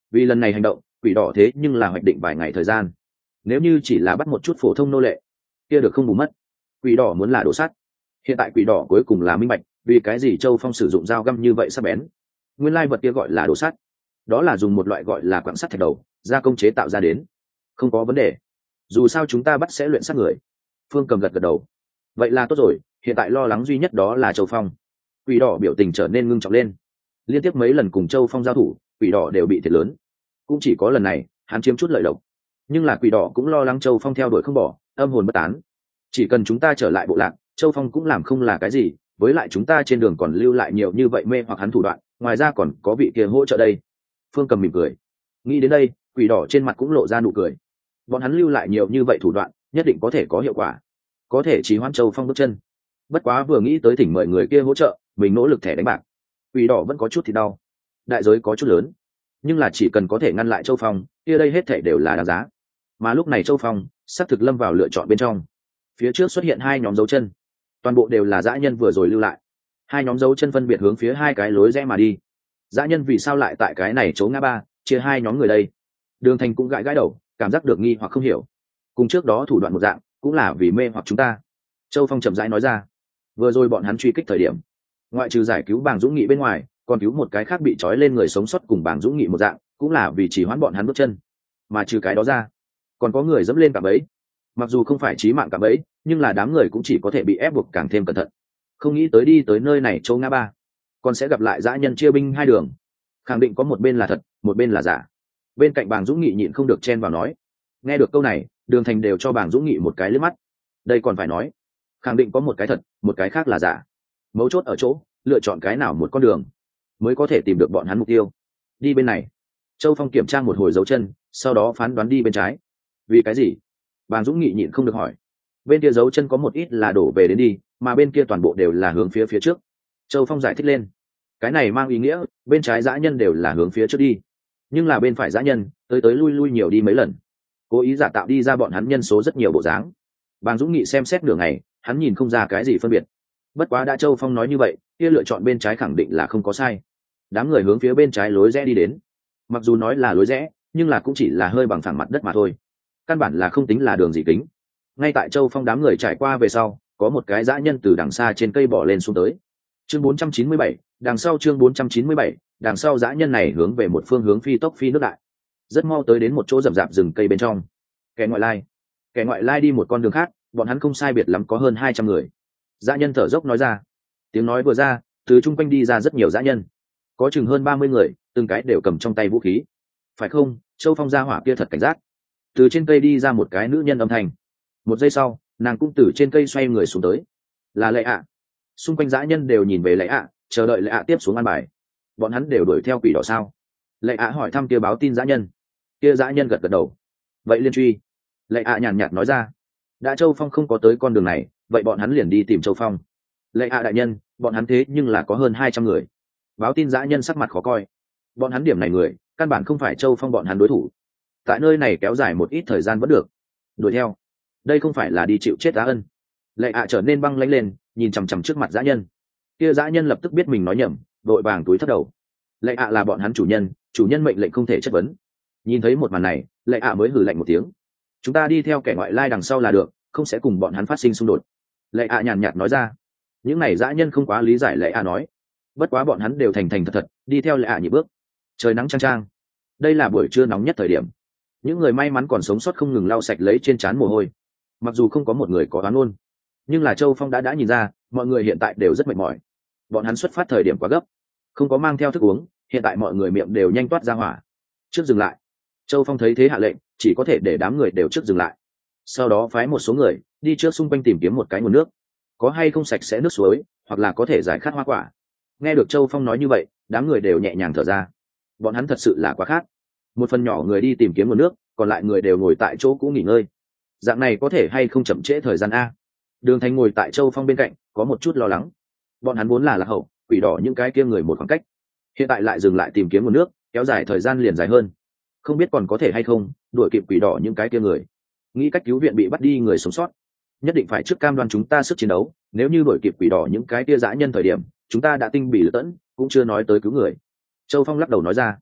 Vì lần này hành động, quỷ đỏ thế nhưng là hoạch định vài ngày thời gian. Nếu như chỉ là bắt một chút phổ thông nô lệ, kia được không bù mất. Quỷ đỏ muốn là đổ sắt. Hiện tại quỷ đỏ cuối cùng là minh bạch, vì cái gì Châu Phong sử dụng dao găm như vậy sắc bén. Nguyên lai vật kia gọi là đổ sắt, đó là dùng một loại gọi là quặng sắt thạch đầu gia công chế tạo ra đến. Không có vấn đề, dù sao chúng ta bắt sẽ luyện sát người. Phương Cầm gật gật đầu. Vậy là tốt rồi, hiện tại lo lắng duy nhất đó là Châu Phong. Quỷ đỏ biểu tình trở nên ngưng trọng lên. Liên tiếp mấy lần cùng Châu Phong giao thủ, quỷ đỏ đều bị thiệt lớn. Cũng chỉ có lần này hắn chiếm chút lợi lộc, nhưng là quỷ đỏ cũng lo lắng Châu Phong theo đuổi không bỏ, âm hồn bất tán. Chỉ cần chúng ta trở lại bộ lạc, Châu Phong cũng làm không là cái gì, với lại chúng ta trên đường còn lưu lại nhiều như vậy mê hoặc hắn thủ đoạn, ngoài ra còn có vị kia hỗ trợ đây. Phương Cầm mỉm cười. Nghĩ đến đây, quỷ đỏ trên mặt cũng lộ ra nụ cười. Bọn hắn lưu lại nhiều như vậy thủ đoạn, nhất định có thể có hiệu quả, có thể trì hoãn Châu Phong bước chân. Bất quá vừa nghĩ tới thỉnh mời người kia hỗ trợ, mình nỗ lực thẻ đánh bạc, quỷ đỏ vẫn có chút thì đau. Đại giới có chút lớn, nhưng là chỉ cần có thể ngăn lại Châu Phong, kia đây hết thảy đều là đáng giá. Mà lúc này Châu Phong sắp thực lâm vào lựa chọn bên trong. Phía trước xuất hiện hai nhóm dấu chân, toàn bộ đều là dã nhân vừa rồi lưu lại. Hai nhóm dấu chân phân biệt hướng phía hai cái lối rẽ mà đi. Dã nhân vì sao lại tại cái này chỗ ngã ba chia hai nhóm người đây? Đường Thành cũng gãi gãi đầu, cảm giác được nghi hoặc không hiểu. Cùng trước đó thủ đoạn một dạng, cũng là vì mê hoặc chúng ta. Châu Phong chậm rãi nói ra. Vừa rồi bọn hắn truy kích thời điểm, ngoại trừ giải cứu Bàng Dũng Nghị bên ngoài, còn cứu một cái khác bị trói lên người sống sót cùng Bàng Dũng Nghị một dạng, cũng là vì chỉ hoãn bọn hắn bước chân. Mà trừ cái đó ra, còn có người dẫm lên cạm bẫy. Mặc dù không phải chí mạng cạm bẫy, nhưng là đám người cũng chỉ có thể bị ép buộc càng thêm cẩn thận. Không nghĩ tới đi tới nơi này chỗ ngã ba, còn sẽ gặp lại dã nhân chia binh hai đường. Khẳng định có một bên là thật, một bên là giả. Bên cạnh Bàng Dũng Nghị nhịn không được chen vào nói. Nghe được câu này, Đường Thành đều cho Bàng Dũng Nghị một cái liếc mắt. Đây còn phải nói, khẳng định có một cái thật, một cái khác là giả. Mấu chốt ở chỗ lựa chọn cái nào một con đường mới có thể tìm được bọn hắn mục tiêu. Đi bên này. Châu Phong kiểm tra một hồi dấu chân, sau đó phán đoán đi bên trái. Vì cái gì? Bàng Dũng Nghị nhịn không được hỏi. Bên kia dấu chân có một ít là đổ về đến đi, mà bên kia toàn bộ đều là hướng phía phía trước. Châu Phong giải thích lên. Cái này mang ý nghĩa bên trái dã nhân đều là hướng phía trước đi, nhưng là bên phải dã nhân tới tới lui lui nhiều đi mấy lần, cố ý giả tạo đi ra bọn hắn nhân số rất nhiều bộ dáng. Bàng Dũng Nghị xem xét nửa ngày, hắn nhìn không ra cái gì phân biệt. Bất quá đã Châu Phong nói như vậy, kia lựa chọn bên trái khẳng định là không có sai. Đám người hướng phía bên trái lối rẽ đi đến. Mặc dù nói là lối rẽ, nhưng là cũng chỉ là hơi bằng phẳng mặt đất mà thôi, căn bản là không tính là đường gì kính. Ngay tại Châu Phong đám người trải qua về sau, có một cái dã nhân từ đằng xa trên cây bỏ lên xuống tới. Chương bốn trăm chín mươi bảy, đằng sau chương bốn trăm chín mươi bảy, đằng sau dã nhân này hướng về một phương hướng phi tốc phi nước đại. Rất mau tới đến một chỗ rậm rạp rừng cây bên trong. Kẻ ngoại lai, kẻ ngoại lai đi một con đường khác, bọn hắn không sai biệt lắm có hơn hai trăm người. Dã nhân thở dốc nói ra. Tiếng nói vừa ra, từ trung quanh đi ra rất nhiều dã nhân, có chừng hơn ba mươi người, từng cái đều cầm trong tay vũ khí. Phải không? Châu Phong gia hỏa kia thật cảnh giác. Từ trên cây đi ra một cái nữ nhân âm thanh. Một giây sau, nàng cũng từ trên cây xoay người xuống tới. Là Lệ ạ. Xung quanh dã nhân đều nhìn về Lệ ạ, chờ đợi Lệ ạ tiếp xuống an bài. Bọn hắn đều đuổi theo quỷ đỏ sao? Lệ ạ hỏi thăm kia báo tin dã nhân. Kia dã nhân gật gật đầu. Vậy liên truy. Lệ ạ nhàn nhạt nói ra. Đã Châu Phong không có tới con đường này, vậy bọn hắn liền đi tìm Châu Phong. Lệ ạ đại nhân, bọn hắn thế nhưng là có hơn hai trăm người. Báo tin dã nhân sắc mặt khó coi. Bọn hắn điểm này người, căn bản không phải Châu Phong bọn hắn đối thủ. Tại nơi này kéo dài một ít thời gian vẫn được. Đuổi theo. Đây không phải là đi chịu chết Á Ân. Lệ ạ trở nên băng lãnh lên, nhìn chằm chằm trước mặt dã nhân. Kia dã nhân lập tức biết mình nói nhầm, đội vàng túi thấp đầu. Lệ ạ là bọn hắn chủ nhân, chủ nhân mệnh lệnh không thể chất vấn. Nhìn thấy một màn này, Lệ ạ mới hừ lạnh một tiếng. Chúng ta đi theo kẻ ngoại lai đằng sau là được, không sẽ cùng bọn hắn phát sinh xung đột. Lệ ạ nhàn nhạt nói ra. Những này dã nhân không quá lý giải Lệ ạ nói. Bất quá bọn hắn đều thành thành thật thật đi theo Lệ ạ nhịp bước. Trời nắng chang chang, đây là buổi trưa nóng nhất thời điểm. Những người may mắn còn sống sót không ngừng lau sạch lấy trên trán mồ hôi. Mặc dù không có một người có oán ôn, nhưng là Châu Phong đã đã nhìn ra mọi người hiện tại đều rất mệt mỏi. Bọn hắn xuất phát thời điểm quá gấp, không có mang theo thức uống, hiện tại mọi người miệng đều nhanh toát ra hỏa. Trước dừng lại. Châu Phong thấy thế hạ lệnh, chỉ có thể để đám người đều trước dừng lại. Sau đó phái một số người đi trước xung quanh tìm kiếm một cái nguồn nước, có hay không sạch sẽ nước suối, hoặc là có thể giải khát hoa quả. Nghe được Châu Phong nói như vậy, đám người đều nhẹ nhàng thở ra. Bọn hắn thật sự là quá khát. Một phần nhỏ người đi tìm kiếm nguồn nước, còn lại người đều ngồi tại chỗ cũ nghỉ ngơi. Dạng này có thể hay không chậm trễ thời gian a? Đường Thành ngồi tại Châu Phong bên cạnh, có một chút lo lắng. Bọn hắn vốn là lạc hậu, quỷ đỏ những cái kia người một khoảng cách, hiện tại lại dừng lại tìm kiếm nguồn nước, kéo dài thời gian liền dài hơn. Không biết còn có thể hay không đuổi kịp quỷ đỏ những cái kia người. Nghĩ cách cứu viện bị bắt đi người sống sót, nhất định phải trước cam đoan chúng ta sức chiến đấu. Nếu như đuổi kịp quỷ đỏ những cái kia dã nhân thời điểm, chúng ta đã tinh bị lật tẫn, cũng chưa nói tới cứu người. Châu Phong lắc đầu nói ra.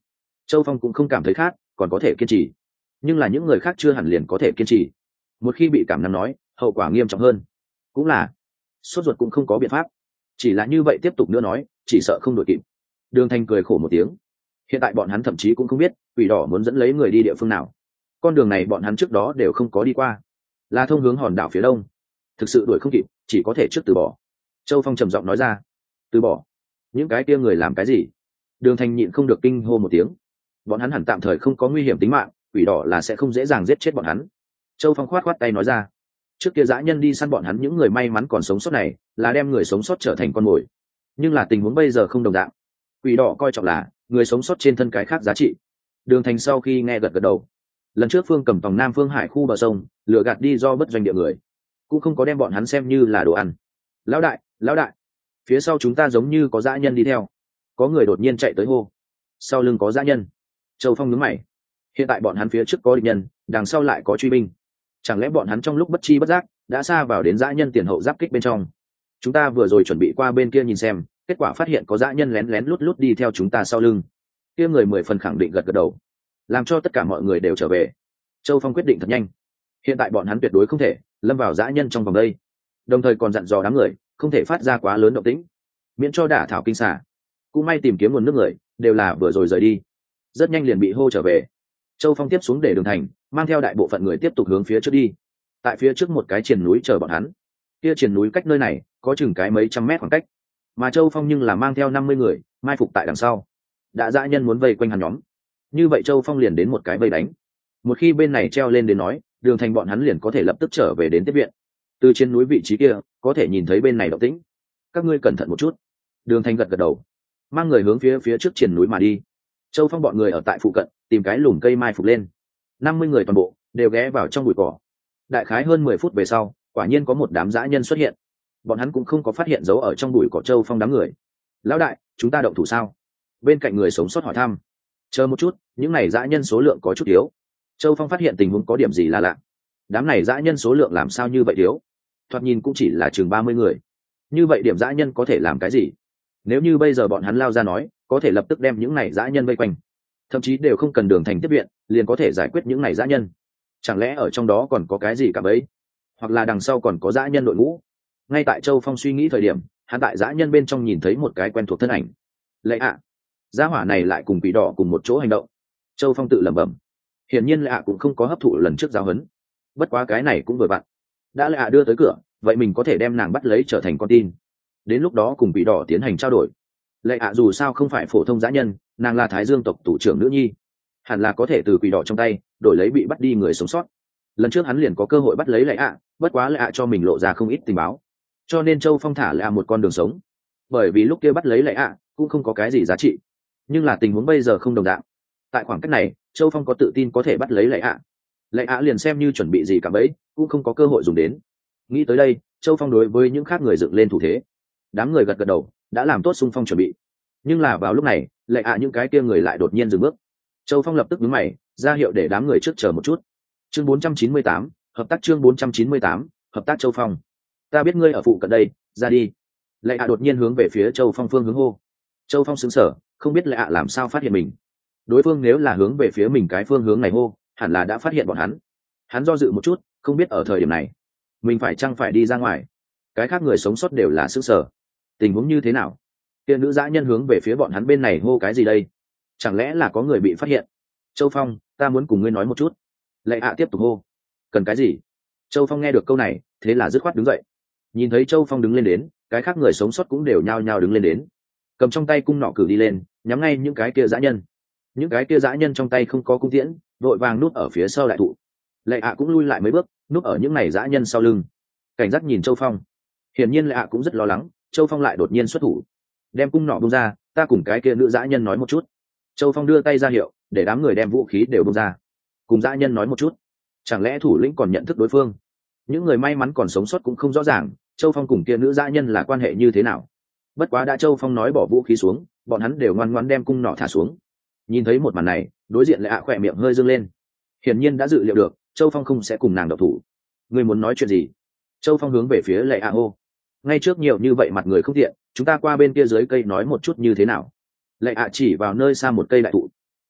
Châu Phong cũng không cảm thấy khác, còn có thể kiên trì, nhưng là những người khác chưa hẳn liền có thể kiên trì. Một khi bị cảm nắng nói, hậu quả nghiêm trọng hơn. Cũng là sốt ruột cũng không có biện pháp, chỉ là như vậy tiếp tục nữa nói, chỉ sợ không đội kịp. Đường Thành cười khổ một tiếng. Hiện tại bọn hắn thậm chí cũng không biết quỷ đỏ muốn dẫn lấy người đi địa phương nào. Con đường này bọn hắn trước đó đều không có đi qua, là thông hướng hòn đảo phía đông. Thực sự đuổi không kịp, chỉ có thể trước từ bỏ. Châu Phong trầm giọng nói ra. Từ bỏ? Những cái kia người làm cái gì? Đường Thành nhịn không được kinh hô một tiếng. Bọn hắn hẳn tạm thời không có nguy hiểm tính mạng, quỷ đỏ là sẽ không dễ dàng giết chết bọn hắn. Châu Phong khoát khoát tay nói ra. Trước kia dã nhân đi săn bọn hắn những người may mắn còn sống sót này, là đem người sống sót trở thành con mồi. Nhưng là tình huống bây giờ không đồng dạng. Quỷ đỏ coi trọng là người sống sót trên thân cái khác giá trị. Đường Thành sau khi nghe gật gật đầu. Lần trước Phương cầm tòng Nam Phương Hải khu bờ sông, lừa gạt đi do bất doanh địa người, cũng không có đem bọn hắn xem như là đồ ăn. Lão đại, lão đại, phía sau chúng ta giống như có dã nhân đi theo. Có người đột nhiên chạy tới hô. Sau lưng có dã nhân. Châu Phong nhướng mày. Hiện tại bọn hắn phía trước có địch nhân, đằng sau lại có truy binh. Chẳng lẽ bọn hắn trong lúc bất chi bất giác đã xa vào đến dã nhân tiền hậu giáp kích bên trong? Chúng ta vừa rồi chuẩn bị qua bên kia nhìn xem, kết quả phát hiện có dã nhân lén lén lút lút đi theo chúng ta sau lưng. Kia người mười phần khẳng định gật gật đầu, làm cho tất cả mọi người đều trở về. Châu Phong quyết định thật nhanh. Hiện tại bọn hắn tuyệt đối không thể lâm vào dã nhân trong vòng đây, đồng thời còn dặn dò đám người không thể phát ra quá lớn động tĩnh, miễn cho đả thảo kinh xả. Cũng may tìm kiếm nguồn nước người đều là vừa rồi rời đi, rất nhanh liền bị hô trở về. Châu Phong tiếp xuống để Đường Thành mang theo đại bộ phận người tiếp tục hướng phía trước đi. Tại phía trước một cái triền núi chờ bọn hắn. Kia triền núi cách nơi này có chừng cái mấy trăm mét khoảng cách, mà Châu Phong nhưng là mang theo năm mươi người mai phục tại đằng sau. Đã dã nhân muốn vây quanh hắn nhóm, như vậy Châu Phong liền đến một cái vây đánh. Một khi bên này treo lên đến nói, Đường Thành bọn hắn liền có thể lập tức trở về đến tiếp viện. Từ trên núi vị trí kia có thể nhìn thấy bên này động tĩnh. Các ngươi cẩn thận một chút. Đường Thành gật gật đầu, mang người hướng phía phía trước triền núi mà đi. Châu Phong bọn người ở tại phụ cận tìm cái lùm cây mai phục lên. năm mươi người toàn bộ đều ghé vào trong bụi cỏ. Đại khái hơn mười phút về sau, quả nhiên có một đám dã nhân xuất hiện. Bọn hắn cũng không có phát hiện dấu ở trong bụi cỏ Châu Phong đám người. Lão đại, chúng ta động thủ sao? Bên cạnh người sống sót hỏi thăm. Chờ một chút, những này dã nhân số lượng có chút yếu. Châu Phong phát hiện tình huống có điểm gì là lạ. Đám này dã nhân số lượng làm sao như vậy yếu? Thoạt nhìn cũng chỉ là chừng ba mươi người. Như vậy điểm dã nhân có thể làm cái gì? Nếu như bây giờ bọn hắn lao ra nói, có thể lập tức đem những này dã nhân vây quanh, thậm chí đều không cần Đường Thành tiếp viện, liền có thể giải quyết những này dã nhân. Chẳng lẽ ở trong đó còn có cái gì cả bấy? Hoặc là đằng sau còn có dã nhân đội ngũ? Ngay tại Châu Phong suy nghĩ thời điểm, hắn tại dã nhân bên trong nhìn thấy một cái quen thuộc thân ảnh. Lệ ạ, gia hỏa này lại cùng quỷ đỏ cùng một chỗ hành động. Châu Phong tự lẩm bẩm. Hiển nhiên Lệ ạ cũng không có hấp thụ lần trước giáo huấn. Bất quá cái này cũng vừa vặn. Đã Lệ ạ đưa tới cửa, vậy mình có thể đem nàng bắt lấy trở thành con tin. Đến lúc đó cùng quỷ đỏ tiến hành trao đổi. Lệ ạ dù sao không phải phổ thông dã nhân, nàng là Thái Dương tộc thủ trưởng nữ nhi, hẳn là có thể từ quỷ đỏ trong tay đổi lấy bị bắt đi người sống sót. Lần trước hắn liền có cơ hội bắt lấy Lệ ạ, bất quá Lệ ạ cho mình lộ ra không ít tình báo, cho nên Châu Phong thả Lệ ạ một con đường sống. Bởi vì lúc kia bắt lấy Lệ ạ cũng không có cái gì giá trị, nhưng là tình huống bây giờ không đồng dạng. Tại khoảng cách này, Châu Phong có tự tin có thể bắt lấy Lệ ạ. Lệ ạ liền xem như chuẩn bị gì cả bấy, cũng không có cơ hội dùng đến. Nghĩ tới đây, Châu Phong đối với những khác người dựng lên thủ thế. Đám người gật gật đầu, đã làm tốt xung phong chuẩn bị. Nhưng là vào lúc này, Lệ ạ những cái kia người lại đột nhiên dừng bước. Châu Phong lập tức nhướng mày, ra hiệu để đám người trước chờ một chút. Chương bốn trăm chín mươi tám, hợp tác chương bốn trăm chín mươi tám, hợp tác Châu Phong. Ta biết ngươi ở phụ cận đây, ra đi. Lệ ạ đột nhiên hướng về phía Châu Phong phương hướng hô. Châu Phong sững sờ, không biết Lệ ạ làm sao phát hiện mình. Đối phương nếu là hướng về phía mình cái phương hướng này hô, hẳn là đã phát hiện bọn hắn. Hắn do dự một chút, không biết ở thời điểm này, mình phải chăng phải đi ra ngoài. Cái khác người sống sót đều là sững sờ. Tình huống như thế nào? Kia nữ dã nhân hướng về phía bọn hắn bên này hô cái gì đây? Chẳng lẽ là có người bị phát hiện? Châu Phong, ta muốn cùng ngươi nói một chút. Lệ ạ tiếp tục hô. Cần cái gì? Châu Phong nghe được câu này, thế là dứt khoát đứng dậy. Nhìn thấy Châu Phong đứng lên đến, cái khác người sống sót cũng đều nhao nhao đứng lên đến, cầm trong tay cung nọ cử đi lên, nhắm ngay những cái kia dã nhân. Những cái kia dã nhân trong tay không có cung tiễn, vội vàng núp ở phía sau đại thụ. Lệ ạ cũng lui lại mấy bước, núp ở những này dã nhân sau lưng, cảnh giác nhìn Châu Phong. Hiển nhiên Lệ ạ cũng rất lo lắng, Châu Phong lại đột nhiên xuất thủ, đem cung nọ bung ra, ta cùng cái kia nữ dã nhân nói một chút. Châu Phong đưa tay ra hiệu, để đám người đem vũ khí đều bung ra, cùng dã nhân nói một chút. Chẳng lẽ thủ lĩnh còn nhận thức đối phương? Những người may mắn còn sống sót cũng không rõ ràng, Châu Phong cùng kia nữ dã nhân là quan hệ như thế nào. Bất quá đã Châu Phong nói bỏ vũ khí xuống, bọn hắn đều ngoan ngoãn đem cung nọ thả xuống. Nhìn thấy một màn này, đối diện Lệ ạ khỏe miệng hơi dương lên. Hiển nhiên đã dự liệu được, Châu Phong không sẽ cùng nàng độc thủ. Ngươi muốn nói chuyện gì? Châu Phong hướng về phía Lệ ạ hô. Ngay trước nhiều như vậy mặt người không tiện, chúng ta qua bên kia dưới cây nói một chút như thế nào. Lệ ạ chỉ vào nơi xa một cây đại thụ.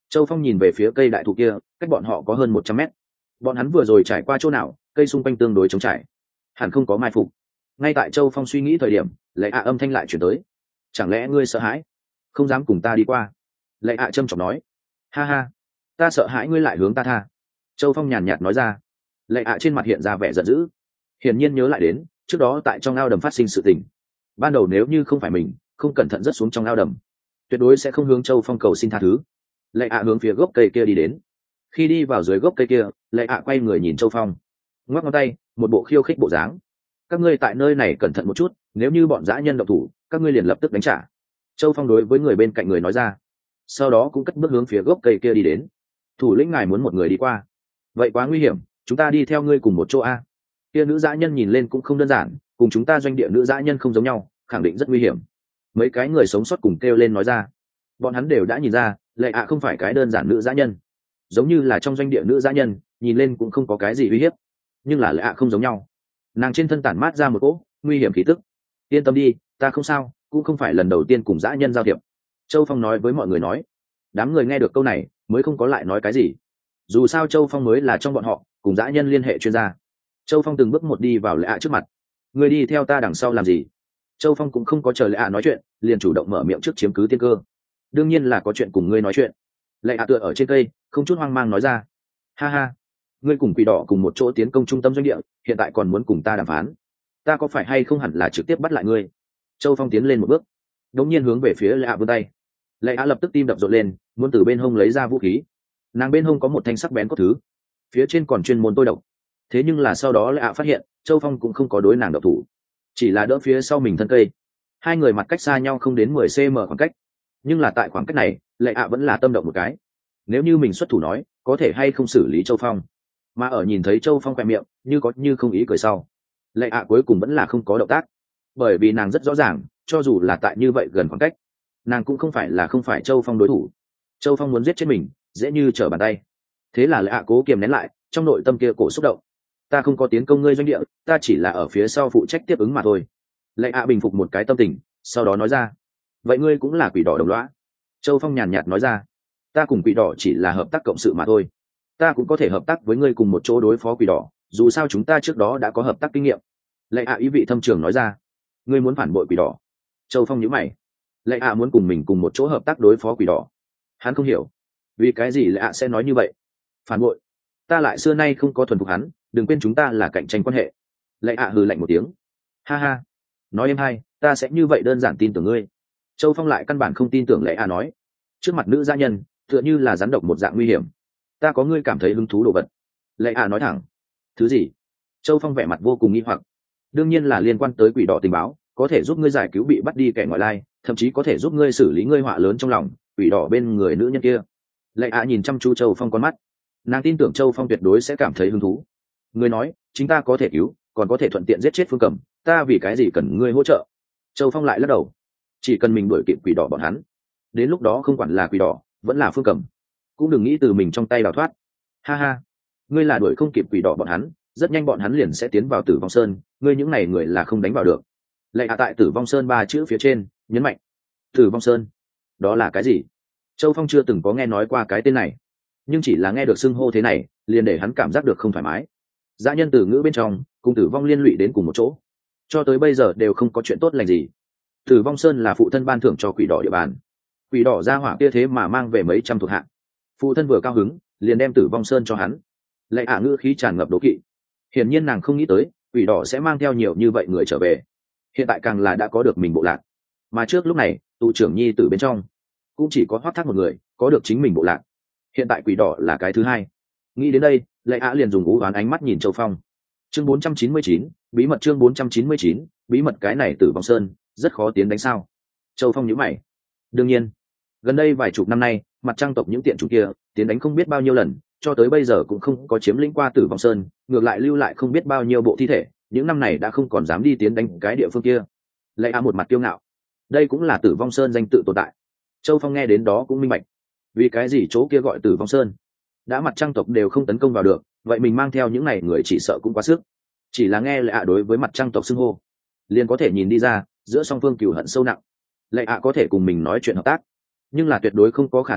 Châu Phong nhìn về phía cây đại thụ kia, cách bọn họ có hơn một trăm mét. Bọn hắn vừa rồi trải qua chỗ nào, cây xung quanh tương đối trống trải, hẳn không có mai phục. Ngay tại Châu Phong suy nghĩ thời điểm, Lệ ạ âm thanh lại chuyển tới. Chẳng lẽ ngươi sợ hãi, không dám cùng ta đi qua? Lệ ạ trâm trọng nói. Ha ha, ta sợ hãi ngươi lại hướng ta tha. Châu Phong nhàn nhạt nói ra. Lệ ạ trên mặt hiện ra vẻ giận dữ, hiển nhiên nhớ lại đến trước đó tại trong ao đầm phát sinh sự tình. Ban đầu nếu như không phải mình không cẩn thận rớt xuống trong ao đầm, tuyệt đối sẽ không hướng Châu Phong cầu xin tha thứ. Lệ ạ hướng phía gốc cây kia đi đến. Khi đi vào dưới gốc cây kia, Lệ ạ quay người nhìn Châu Phong, ngoắc ngón tay, một bộ khiêu khích bộ dáng. Các ngươi tại nơi này cẩn thận một chút, nếu như bọn dã nhân động thủ, các ngươi liền lập tức đánh trả. Châu Phong đối với người bên cạnh người nói ra, sau đó cũng cất bước hướng phía gốc cây kia đi đến. Thủ lĩnh ngài muốn một người đi qua, vậy quá nguy hiểm, chúng ta đi theo ngươi cùng một chỗ a. Kia nữ dã nhân nhìn lên cũng không đơn giản, cùng chúng ta doanh địa nữ dã nhân không giống nhau, khẳng định rất nguy hiểm. Mấy cái người sống sót cùng kêu lên nói ra. Bọn hắn đều đã nhìn ra, Lệ ạ không phải cái đơn giản nữ dã nhân, giống như là trong doanh địa nữ dã nhân, nhìn lên cũng không có cái gì uy hiếp, nhưng là Lệ ạ không giống nhau, nàng trên thân tản mát ra một cỗ nguy hiểm khí tức. Yên tâm đi, ta không sao, cũng không phải lần đầu tiên cùng dã nhân giao thiệp. Châu Phong nói với mọi người nói. Đám người nghe được câu này mới không có lại nói cái gì, dù sao Châu Phong mới là trong bọn họ cùng dã nhân liên hệ chuyên gia. Châu Phong từng bước một đi vào Lệ ạ trước mặt. Người đi theo ta đằng sau làm gì? Châu Phong cũng không có chờ Lệ ạ nói chuyện, liền chủ động mở miệng trước chiếm cứ tiên cơ. Đương nhiên là có chuyện cùng ngươi nói chuyện. Lệ ạ tựa ở trên cây không chút hoang mang nói ra. Ha ha, ngươi cùng quỷ đỏ cùng một chỗ tiến công trung tâm doanh địa, hiện tại còn muốn cùng ta đàm phán, ta có phải hay không hẳn là trực tiếp bắt lại ngươi? Châu Phong tiến lên một bước, đống nhiên hướng về phía Lệ ạ vươn tay. Lệ ạ lập tức tim đập rộn lên, muốn từ bên hông lấy ra vũ khí. Nàng bên hông có một thanh sắc bén có thứ, phía trên còn chuyên môn tôi độc. Thế nhưng là sau đó Lệ ạ phát hiện Châu Phong cũng không có đối nàng độc thủ, chỉ là đỡ phía sau mình thân cây. Hai người mặt cách xa nhau không đến mười xăng ti mét khoảng cách, nhưng là tại khoảng cách này Lệ ạ vẫn là tâm động một cái. Nếu như mình xuất thủ nói, có thể hay không xử lý Châu Phong. Mà ở nhìn thấy Châu Phong khoe miệng như có như không ý cười sau, Lệ ạ cuối cùng vẫn là không có động tác, bởi vì nàng rất rõ ràng, cho dù là tại như vậy gần khoảng cách, nàng cũng không phải là không phải Châu Phong đối thủ. Châu Phong muốn giết chết mình dễ như trở bàn tay. Thế là Lệ ạ cố kiềm nén lại trong nội tâm kia cổ xúc động. Ta không có tiến công ngươi doanh địa, ta chỉ là ở phía sau phụ trách tiếp ứng mà thôi. Lệ ạ bình phục một cái tâm tình, sau đó nói ra. Vậy ngươi cũng là quỷ đỏ đồng lõa? Châu Phong nhàn nhạt nói ra. Ta cùng quỷ đỏ chỉ là hợp tác cộng sự mà thôi, ta cũng có thể hợp tác với ngươi cùng một chỗ đối phó quỷ đỏ, dù sao chúng ta trước đó đã có hợp tác kinh nghiệm. Lệ ạ ý vị thâm trường nói ra. Ngươi muốn phản bội quỷ đỏ? Châu Phong nhíu mày. Lệ ạ muốn cùng mình cùng một chỗ hợp tác đối phó quỷ đỏ? Hắn không hiểu vì cái gì Lệ ạ sẽ nói như vậy. Phản bội? Ta lại xưa nay không có thuần phục hắn, đừng quên chúng ta là cạnh tranh quan hệ. Lệ ạ hừ lạnh một tiếng. Ha ha, nói em hay, ta sẽ như vậy đơn giản tin tưởng ngươi? Châu Phong lại căn bản không tin tưởng Lệ ạ nói. Trước mặt nữ gia nhân tựa như là rắn độc một dạng nguy hiểm. Ta có ngươi cảm thấy hứng thú đồ vật. Lệ ạ nói thẳng. Thứ gì? Châu Phong vẻ mặt vô cùng nghi hoặc. Đương nhiên là liên quan tới quỷ đỏ tình báo, có thể giúp ngươi giải cứu bị bắt đi kẻ ngoại lai, thậm chí có thể giúp ngươi xử lý ngươi họa lớn trong lòng quỷ đỏ bên người nữ nhân kia. Lệ ạ nhìn chăm chú Châu Phong con mắt, nàng tin tưởng Châu Phong tuyệt đối sẽ cảm thấy hứng thú. Ngươi nói chính ta có thể cứu, còn có thể thuận tiện giết chết Phương Cẩm, ta vì cái gì cần ngươi hỗ trợ? Châu Phong lại lắc đầu. Chỉ cần mình đuổi kịp quỷ đỏ bọn hắn, đến lúc đó không quản là quỷ đỏ vẫn là Phương Cẩm, cũng đừng nghĩ từ mình trong tay đào thoát. Ha ha, ngươi là đuổi không kịp quỷ đỏ bọn hắn, rất nhanh bọn hắn liền sẽ tiến vào Tử Vong Sơn, ngươi những này người là không đánh vào được. Lệ hạ tại Tử Vong Sơn ba chữ phía trên nhấn mạnh. Tử Vong Sơn, đó là cái gì? Châu Phong chưa từng có nghe nói qua cái tên này, nhưng chỉ là nghe được xưng hô thế này liền để hắn cảm giác được không thoải mái. Dã nhân từ ngữ bên trong cùng tử vong liên lụy đến cùng một chỗ, cho tới bây giờ đều không có chuyện tốt lành gì. Tử Vong Sơn là phụ thân ban thưởng cho quỷ đỏ địa bàn, quỷ đỏ ra hỏa kia thế mà mang về mấy trăm thuộc hạ, phụ thân vừa cao hứng liền đem Tử Vong Sơn cho hắn. Lệ ả ngữ khí tràn ngập đố kỵ, hiển nhiên nàng không nghĩ tới quỷ đỏ sẽ mang theo nhiều như vậy người trở về, hiện tại càng là đã có được mình bộ lạc, mà trước lúc này tụ trưởng nhi tử bên trong cũng chỉ có Hoắc Thác một người có được chính mình bộ lạc, hiện tại quỷ đỏ là cái thứ hai. Nghĩ đến đây Lệ ả liền dùng ú oán ánh mắt nhìn Châu Phong. Chương bốn trăm chín mươi chín, bí mật. Chương bốn trăm chín mươi chín, bí mật. Cái này Tử Vong Sơn rất khó tiến đánh sao? Châu Phong nhíu mày. Đương nhiên, gần đây vài chục năm nay mặt trăng tộc những tiện chủ kia tiến đánh không biết bao nhiêu lần, cho tới bây giờ cũng không có chiếm lĩnh qua Tử Vong Sơn, ngược lại lưu lại không biết bao nhiêu bộ thi thể, những năm này đã không còn dám đi tiến đánh cái địa phương kia. Lệ ả một mặt kiêu ngạo, đây cũng là Tử Vong Sơn danh tự tồn tại. Châu Phong nghe đến đó cũng minh bạch, vì cái gì chỗ kia gọi Tử Vong Sơn, đã mặt trăng tộc đều không tấn công vào được, vậy mình mang theo những này người chỉ sợ cũng quá sức. Chỉ là nghe Lệ ả đối với mặt trăng tộc xưng hô liền có thể nhìn đi ra giữa song phương cừu hận sâu nặng. Lệ ả có thể cùng mình nói chuyện hợp tác, nhưng là tuyệt đối không có khả năng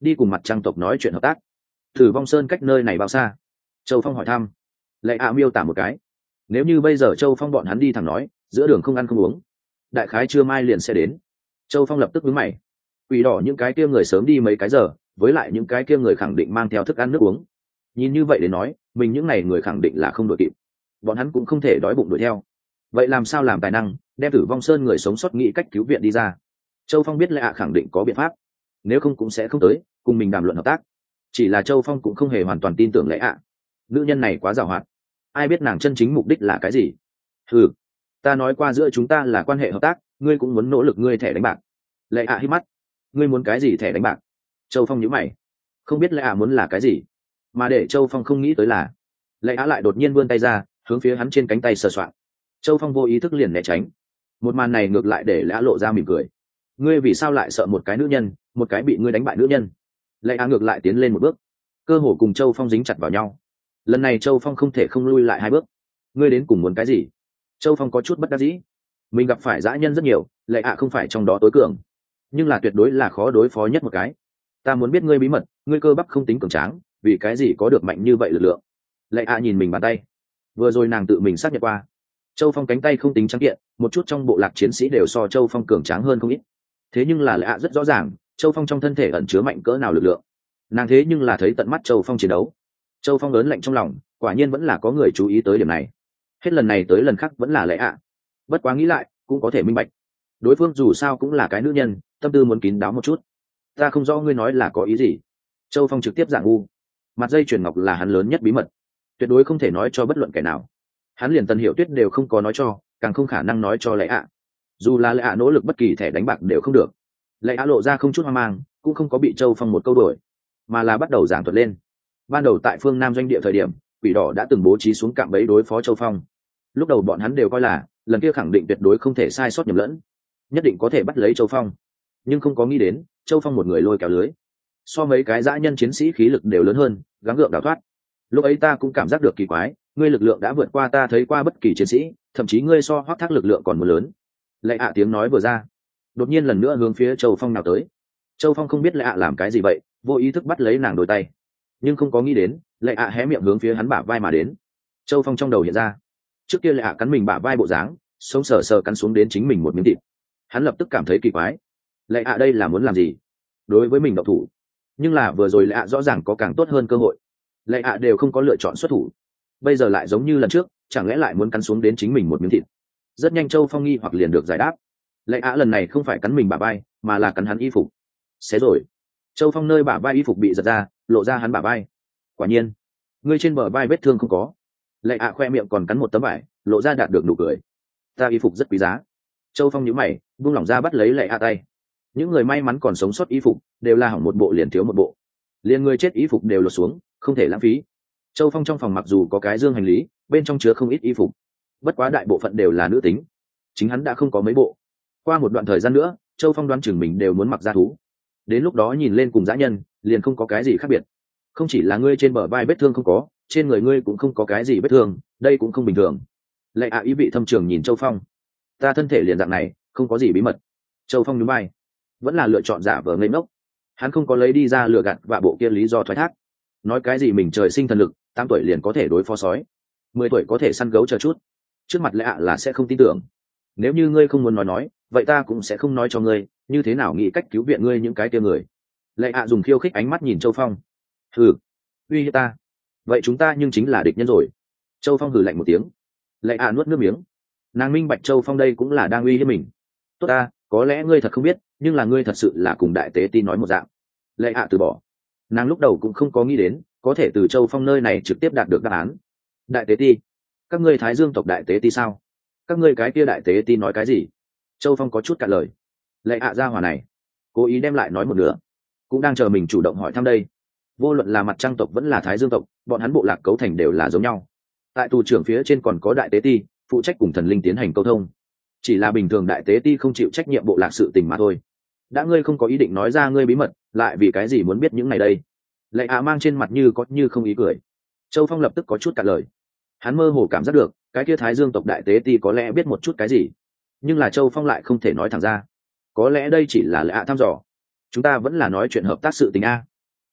đi cùng mặt trăng tộc nói chuyện hợp tác. Tử Vong Sơn cách nơi này bao xa? Châu Phong hỏi thăm. Lệ ạ miêu tả một cái. Nếu như bây giờ Châu Phong bọn hắn đi thẳng nói, giữa đường không ăn không uống, đại khái trưa mai liền sẽ đến. Châu Phong lập tức vướng mày. Quỷ đỏ những cái kia người sớm đi mấy cái giờ, với lại những cái kia người khẳng định mang theo thức ăn nước uống. Nhìn như vậy để nói, mình những này người khẳng định là không đuổi kịp. Bọn hắn cũng không thể đói bụng đuổi theo. Vậy làm sao làm tài năng, đem Tử Vong Sơn người sống sót nghĩ cách cứu viện đi ra? Châu Phong biết Lệ ạ khẳng định có biện pháp, nếu không cũng sẽ không tới cùng mình đàm luận hợp tác. Chỉ là Châu Phong cũng không hề hoàn toàn tin tưởng Lệ ạ. Nữ nhân này quá giàu hoạt, ai biết nàng chân chính mục đích là cái gì? Ừ, ta nói qua giữa chúng ta là quan hệ hợp tác, ngươi cũng muốn nỗ lực ngươi thẻ đánh bạc. Lệ ạ hít mắt. Ngươi muốn cái gì thẻ đánh bạc? Châu Phong nhíu mày, không biết Lệ ạ muốn là cái gì, mà để Châu Phong không nghĩ tới là Lệ ạ lại đột nhiên vươn tay ra, hướng phía hắn trên cánh tay sờ soạng. Châu Phong vô ý thức liền né tránh. Một màn này ngược lại để Lệ ạ lộ ra mỉm cười. Ngươi vì sao lại sợ một cái nữ nhân, một cái bị ngươi đánh bại nữ nhân? Lệ ạ ngược lại tiến lên một bước, cơ hồ cùng Châu Phong dính chặt vào nhau. Lần này Châu Phong không thể không lui lại hai bước. Ngươi đến cùng muốn cái gì? Châu Phong có chút bất đắc dĩ. Mình gặp phải dã nhân rất nhiều, Lệ ạ không phải trong đó tối cường, nhưng là tuyệt đối là khó đối phó nhất một cái. Ta muốn biết ngươi bí mật, ngươi cơ bắp không tính cường tráng, vì cái gì có được mạnh như vậy lực lượng? Lệ ạ nhìn mình bàn tay, vừa rồi nàng tự mình xác nhận qua. Châu Phong cánh tay không tính trắng kiện, một chút trong bộ lạc chiến sĩ đều so Châu Phong cường tráng hơn không ít. Thế nhưng là Lệ ạ rất rõ ràng, Châu Phong trong thân thể ẩn chứa mạnh cỡ nào lực lượng. Nàng thế nhưng là thấy tận mắt Châu Phong chiến đấu. Châu Phong lớn lạnh trong lòng, quả nhiên vẫn là có người chú ý tới điểm này. Hết lần này tới lần khác vẫn là Lệ ạ. Bất quá nghĩ lại, cũng có thể minh bạch. Đối phương dù sao cũng là cái nữ nhân, tâm tư muốn kín đáo một chút. Ta không rõ ngươi nói là có ý gì. Châu Phong trực tiếp giảng ngu. Mặt dây chuyền ngọc là hắn lớn nhất bí mật, tuyệt đối không thể nói cho bất luận kẻ nào. Hắn liền Tần Hiểu Tuyết đều không có nói cho, càng không khả năng nói cho Lệ ạ. Dù là Lệ ạ nỗ lực bất kỳ thẻ đánh bạc đều không được. Lệ ạ lộ ra không chút hoang mang, cũng không có bị Châu Phong một câu đổi, mà là bắt đầu giảng thuật lên. Ban đầu tại phương Nam doanh địa thời điểm, Quỷ đỏ đã từng bố trí xuống cạm bẫy đối phó Châu Phong. Lúc đầu bọn hắn đều coi là lần kia khẳng định tuyệt đối không thể sai sót nhầm lẫn, nhất định có thể bắt lấy Châu Phong, nhưng không có nghĩ đến Châu Phong một người lôi kéo lưới, so mấy cái dã nhân chiến sĩ khí lực đều lớn hơn, gắng gượng đào thoát. Lúc ấy ta cũng cảm giác được kỳ quái, ngươi lực lượng đã vượt qua ta thấy qua bất kỳ chiến sĩ, thậm chí ngươi so Hoắc Thác lực lượng còn muốn lớn. Lệ ạ tiếng nói vừa ra, đột nhiên lần nữa hướng phía Châu Phong nào tới. Châu Phong không biết Lệ ạ làm cái gì vậy, vô ý thức bắt lấy nàng đôi tay, nhưng không có nghĩ đến Lệ ạ hé miệng hướng phía hắn bả vai mà đến. Châu Phong trong đầu hiện ra trước kia Lệ ạ cắn mình bả vai bộ dáng, sống sờ sờ cắn xuống đến chính mình một miếng thịt. Hắn lập tức cảm thấy kỳ quái, Lệ ạ đây là muốn làm gì? Đối với mình độc thủ, nhưng là vừa rồi Lệ ạ rõ ràng có càng tốt hơn cơ hội. Lệ ạ đều không có lựa chọn xuất thủ, bây giờ lại giống như lần trước, chẳng lẽ lại muốn cắn xuống đến chính mình một miếng thịt? Rất nhanh Châu Phong nghi hoặc liền được giải đáp. Lệ ạ lần này không phải cắn mình bả vai, mà là cắn hắn y phục. Xé rồi. Châu Phong nơi bả vai y phục bị giật ra, lộ ra hắn bả vai. Quả nhiên, ngươi trên bờ vai vết thương không có. Lệ ạ khoe miệng còn cắn một tấm vải, lộ ra đạt được nụ cười. Ta y phục rất quý giá. Châu Phong nhíu mày, buông lỏng ra bắt lấy Lệ ạ tay. Những người may mắn còn sống sót y phục đều là hỏng một bộ liền thiếu một bộ, liền người chết y phục đều lột xuống, không thể lãng phí. Châu Phong trong phòng mặc dù có cái dương hành lý, bên trong chứa không ít y phục, bất quá đại bộ phận đều là nữ tính, chính hắn đã không có mấy bộ. Qua một đoạn thời gian nữa, Châu Phong đoán chừng mình đều muốn mặc da thú, đến lúc đó nhìn lên cùng dã nhân liền không có cái gì khác biệt. Không chỉ là ngươi trên bờ vai vết thương không có, trên người ngươi cũng không có cái gì vết thương, đây cũng không bình thường. Lệ ạ ý vị thâm trường nhìn Châu Phong. Ta thân thể liền dạng này, không có gì bí mật. Châu Phong nhún vai, vẫn là lựa chọn giả vờ ngây ngốc. Hắn không có lấy đi ra lừa gạt và bộ kia lý do thoái thác. Nói cái gì mình trời sinh thần lực, tám tuổi liền có thể đối phó sói, mười tuổi có thể săn gấu chờ chút. Trước mặt Lệ ạ là sẽ không tin tưởng. Nếu như ngươi không muốn nói nói, vậy ta cũng sẽ không nói cho ngươi, như thế nào nghĩ cách cứu viện ngươi những cái kia người. Lệ ạ dùng khiêu khích ánh mắt nhìn Châu Phong. Hừ, uy hiếp ta? Vậy chúng ta nhưng chính là địch nhân rồi. Châu Phong hừ lạnh một tiếng. Lệ ạ nuốt nước miếng. Nàng minh bạch Châu Phong đây cũng là đang uy hiếp mình. Tốt ta, có lẽ ngươi thật không biết, nhưng là ngươi thật sự là cùng đại tế ti nói một dạng. Lệ ạ từ bỏ. Nàng lúc đầu cũng không có nghĩ đến có thể từ Châu Phong nơi này trực tiếp đạt được đáp án. Đại tế ti? Các ngươi Thái Dương tộc đại tế ti sao? Các ngươi cái kia đại tế ti nói cái gì? Châu Phong có chút cạn lời. Lệ ạ ra hỏa này cố ý đem lại nói một nửa, cũng đang chờ mình chủ động hỏi thăm đây. Vô luận là mặt trăng tộc vẫn là Thái Dương tộc, bọn hắn bộ lạc cấu thành đều là giống nhau. Tại tù trưởng phía trên còn có đại tế ti, phụ trách cùng thần linh tiến hành câu thông. Chỉ là bình thường đại tế ti không chịu trách nhiệm bộ lạc sự tình mà thôi. Đã ngươi không có ý định nói ra ngươi bí mật, lại vì cái gì muốn biết những này đây? Lệ ạ mang trên mặt như có như không ý cười. Châu Phong lập tức có chút cạn lời. Hắn mơ hồ cảm giác được cái kia Thái Dương tộc đại tế ti có lẽ biết một chút cái gì, nhưng là Châu Phong lại không thể nói thẳng ra. Có lẽ đây chỉ là Lệ ạ thăm dò. Chúng ta vẫn là nói chuyện hợp tác sự tình a.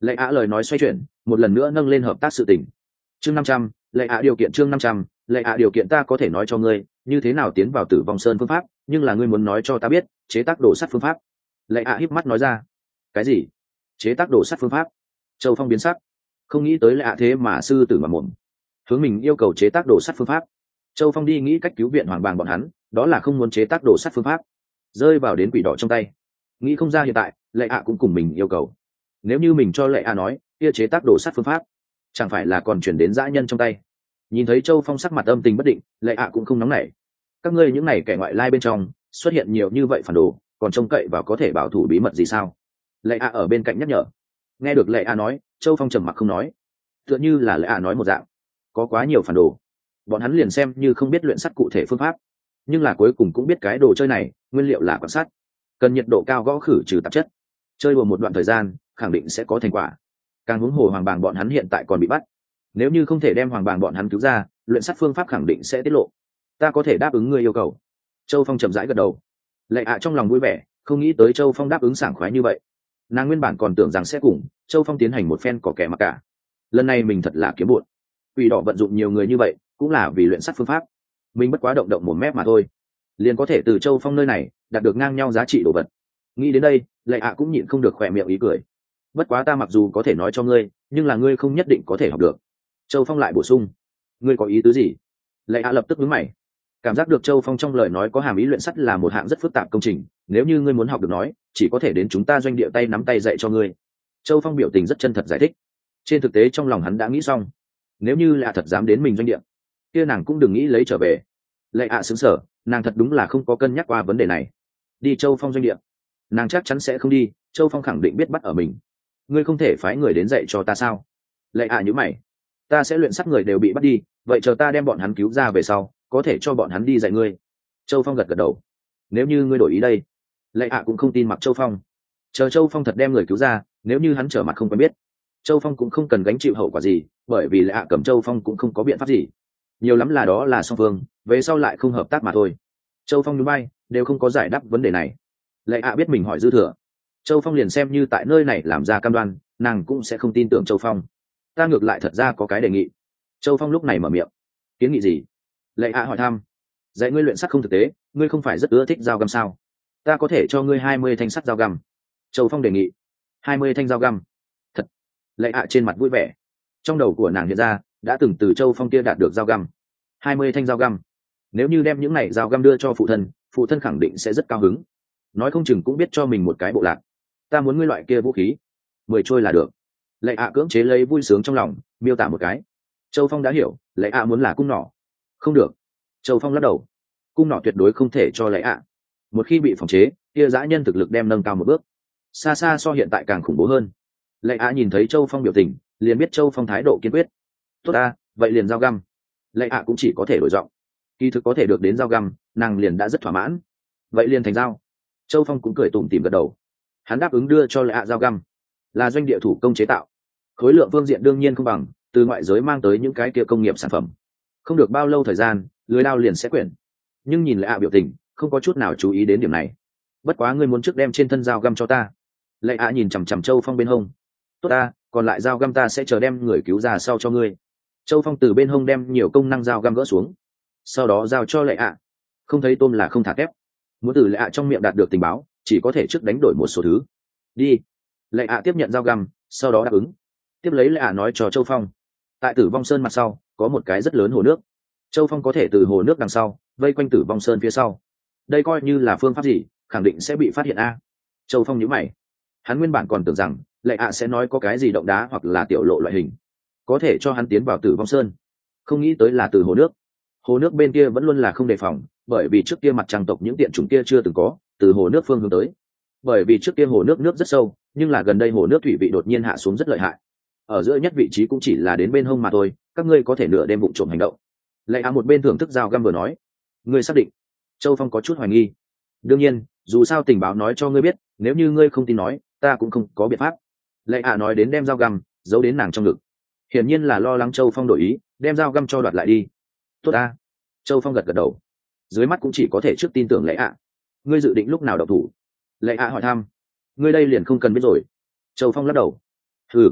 lệ ạ lời nói xoay chuyển, một lần nữa nâng lên hợp tác sự tình. Chương năm trăm, lệ ạ điều kiện chương năm trăm, lệ ạ điều kiện ta có thể nói cho ngươi như thế nào tiến vào Tử Vong Sơn phương pháp, nhưng là ngươi muốn nói cho ta biết chế tác đồ sắt phương pháp. Lệ ạ híp mắt nói ra. Cái gì? Chế tác đồ sắt phương pháp? Châu Phong biến sắc, không nghĩ tới lệ ạ thế mà sư tử mà mồm hướng mình yêu cầu chế tác đồ sắt phương pháp. Châu Phong đi nghĩ cách cứu viện Hoàng Bàng bọn hắn, đó là không muốn chế tác đồ sắt phương pháp, rơi vào đến quỷ đỏ trong tay. Nghĩ không ra hiện tại lệ ạ cũng cùng mình yêu cầu, nếu như mình cho lệ ạ nói kia chế tác đồ sắt phương pháp chẳng phải là còn chuyển đến dã nhân trong tay. Nhìn thấy Châu Phong sắc mặt âm tình bất định, lệ ạ cũng không nóng nảy. Các ngươi những này kẻ ngoại lai bên trong xuất hiện nhiều như vậy phản đồ, còn trông cậy vào có thể bảo thủ bí mật gì sao? Lệ ạ ở bên cạnh nhắc nhở. Nghe được lệ ạ nói, Châu Phong trầm mặc không nói, tựa như là lệ ạ nói một dạng, có quá nhiều phản đồ, bọn hắn liền xem như không biết luyện sắt cụ thể phương pháp, nhưng là cuối cùng cũng biết cái đồ chơi này nguyên liệu là quan sát, cần nhiệt độ cao gõ khử trừ tạp chất, chơi đùa một đoạn thời gian khẳng định sẽ có thành quả. Càng huống hồ Hoàng Bàng bọn hắn hiện tại còn bị bắt, nếu như không thể đem Hoàng Bàng bọn hắn cứu ra, luyện sắt phương pháp khẳng định sẽ tiết lộ. Ta có thể đáp ứng ngươi yêu cầu. Châu Phong chậm rãi gật đầu. Lệ ạ trong lòng vui vẻ, không nghĩ tới Châu Phong đáp ứng sảng khoái như vậy. Nàng nguyên bản còn tưởng rằng sẽ cùng Châu Phong tiến hành một phen cỏ kẻ mặc cả, lần này mình thật là kiếm bụn. Quỷ đỏ vận dụng nhiều người như vậy cũng là vì luyện sắt phương pháp, mình bất quá động động một mép mà thôi, liền có thể từ Châu Phong nơi này đạt được ngang nhau giá trị đồ vật. Nghĩ đến đây, Lệ ạ cũng nhịn không được khỏe miệng ý cười. Bất quá ta mặc dù có thể nói cho ngươi, nhưng là ngươi không nhất định có thể học được. Châu Phong lại bổ sung. Ngươi có ý tứ gì? Lệ ạ lập tức nhướng mày, cảm giác được Châu Phong trong lời nói có hàm ý luyện sắt là một hạng rất phức tạp công trình, nếu như ngươi muốn học được nói chỉ có thể đến chúng ta doanh địa tay nắm tay dạy cho ngươi. Châu Phong biểu tình rất chân thật giải thích. Trên thực tế trong lòng hắn đã nghĩ xong, nếu như Lệ ạ thật dám đến mình doanh địa, kia nàng cũng đừng nghĩ lấy trở về. Lệ ạ sững sờ, nàng thật đúng là không có cân nhắc qua vấn đề này. Đi Châu Phong doanh địa, nàng chắc chắn sẽ không đi, Châu Phong khẳng định biết bắt ở mình. Ngươi không thể phái người đến dạy cho ta sao? Lệ ạ nhíu mày. Ta sẽ luyện sắt người đều bị bắt đi, vậy chờ ta đem bọn hắn cứu ra về sau có thể cho bọn hắn đi dạy ngươi. Châu Phong gật gật đầu. Nếu như ngươi đổi ý đây. Lệ ạ cũng không tin mặc Châu Phong, chờ Châu Phong thật đem người cứu ra, nếu như hắn trở mặt không quen biết, Châu Phong cũng không cần gánh chịu hậu quả gì, bởi vì Lệ ạ cầm Châu Phong cũng không có biện pháp gì, nhiều lắm là đó là song phương về sau lại không hợp tác mà thôi. Châu Phong núi bay đều không có giải đáp vấn đề này. Lệ ạ biết mình hỏi dư thừa, Châu Phong liền xem như tại nơi này làm ra cam đoan, nàng cũng sẽ không tin tưởng Châu Phong. Ta ngược lại thật ra có cái đề nghị. Châu Phong lúc này mở miệng. Kiến nghị gì? Lệ ạ hỏi thăm. Dạy ngươi luyện sắt không thực tế, ngươi không phải rất ưa thích dao găm sao? Ta có thể cho ngươi hai mươi thanh sắt dao găm. Châu Phong đề nghị. Hai mươi thanh dao găm? Thật? Lệ ạ trên mặt vui vẻ. Trong đầu của nàng hiện ra đã từng từ Châu Phong kia đạt được dao găm. Hai mươi thanh dao găm, nếu như đem những này dao găm đưa cho phụ thân, phụ thân khẳng định sẽ rất cao hứng, nói không chừng cũng biết cho mình một cái bộ lạc. Ta muốn ngươi loại kia vũ khí mười trôi là được. Lệ ạ cưỡng chế lấy vui sướng trong lòng, miêu tả một cái. Châu Phong đã hiểu, Lệ ạ muốn là cung nỏ. Không được. Châu Phong lắc đầu. Cung nỏ tuyệt đối không thể cho Lệ ạ. Một khi bị phòng chế, kia dã nhân thực lực đem nâng cao một bước, xa xa so hiện tại càng khủng bố hơn. Lệ ạ nhìn thấy Châu Phong biểu tình, liền biết Châu Phong thái độ kiên quyết. Tốt ta, vậy liền dao găm. Lệ ạ cũng chỉ có thể đổi giọng. Kỳ thực có thể được đến dao găm, nàng liền đã rất thỏa mãn. Vậy liền thành dao. Châu Phong cũng cười tủm tỉm gật đầu. Hắn đáp ứng đưa cho Lệ ạ dao găm, là doanh địa thủ công chế tạo, khối lượng phương diện đương nhiên không bằng từ ngoại giới mang tới những cái kia công nghiệp sản phẩm. Không được bao lâu thời gian, lưới đao liền sẽ quyển. Nhưng nhìn Lệ ạ biểu tình, không có chút nào chú ý đến điểm này. Bất quá ngươi muốn trước đem trên thân dao găm cho ta. Lệ ạ nhìn chằm chằm Châu Phong bên hông. Tốt ta, còn lại dao găm ta sẽ chờ đem người cứu ra sau cho ngươi. Châu Phong từ bên hông đem nhiều công năng dao găm gỡ xuống, sau đó giao cho Lệ ạ. Không thấy tôm là không thả kép, muốn từ Lệ ạ trong miệng đạt được tình báo chỉ có thể trước đánh đổi một số thứ. Đi. Lệ ạ tiếp nhận dao găm, sau đó đáp ứng. Tiếp lấy Lệ ạ nói cho Châu Phong, tại Tử Vong Sơn mặt sau có một cái rất lớn hồ nước, Châu Phong có thể từ hồ nước đằng sau vây quanh Tử Vong Sơn phía sau. Đây coi như là phương pháp gì, khẳng định sẽ bị phát hiện a. Châu Phong nhíu mày, hắn nguyên bản còn tưởng rằng Lệ ạ sẽ nói có cái gì động đá hoặc là tiểu lộ loại hình có thể cho hắn tiến vào Tử Vong Sơn, không nghĩ tới là từ hồ nước. Hồ nước bên kia vẫn luôn là không đề phòng, bởi vì trước kia mặt trăng tộc những tiện chủng kia chưa từng có từ hồ nước phương hướng tới. Bởi vì trước kia hồ nước nước rất sâu, nhưng là gần đây hồ nước thủy vị đột nhiên hạ xuống rất lợi hại, ở giữa nhất vị trí cũng chỉ là đến bên hông mà thôi, các ngươi có thể nửa đêm vụng trộm hành động. Lệ ạ một bên thưởng thức dao găm vừa nói. Ngươi xác định? Châu Phong có chút hoài nghi. Đương nhiên, dù sao tình báo nói cho ngươi biết, nếu như ngươi không tin nói ta cũng không có biện pháp. Lệ ạ nói đến đem dao găm giấu đến nàng trong ngực, hiển nhiên là lo lắng Châu Phong đổi ý đem dao găm cho đoạt lại đi. Tốt ta. Châu Phong gật gật đầu, dưới mắt cũng chỉ có thể trước tin tưởng Lệ ạ. Ngươi dự định lúc nào động thủ? Lệ ạ hỏi thăm. Ngươi đây liền không cần biết rồi. Châu Phong lắc đầu. Ừ,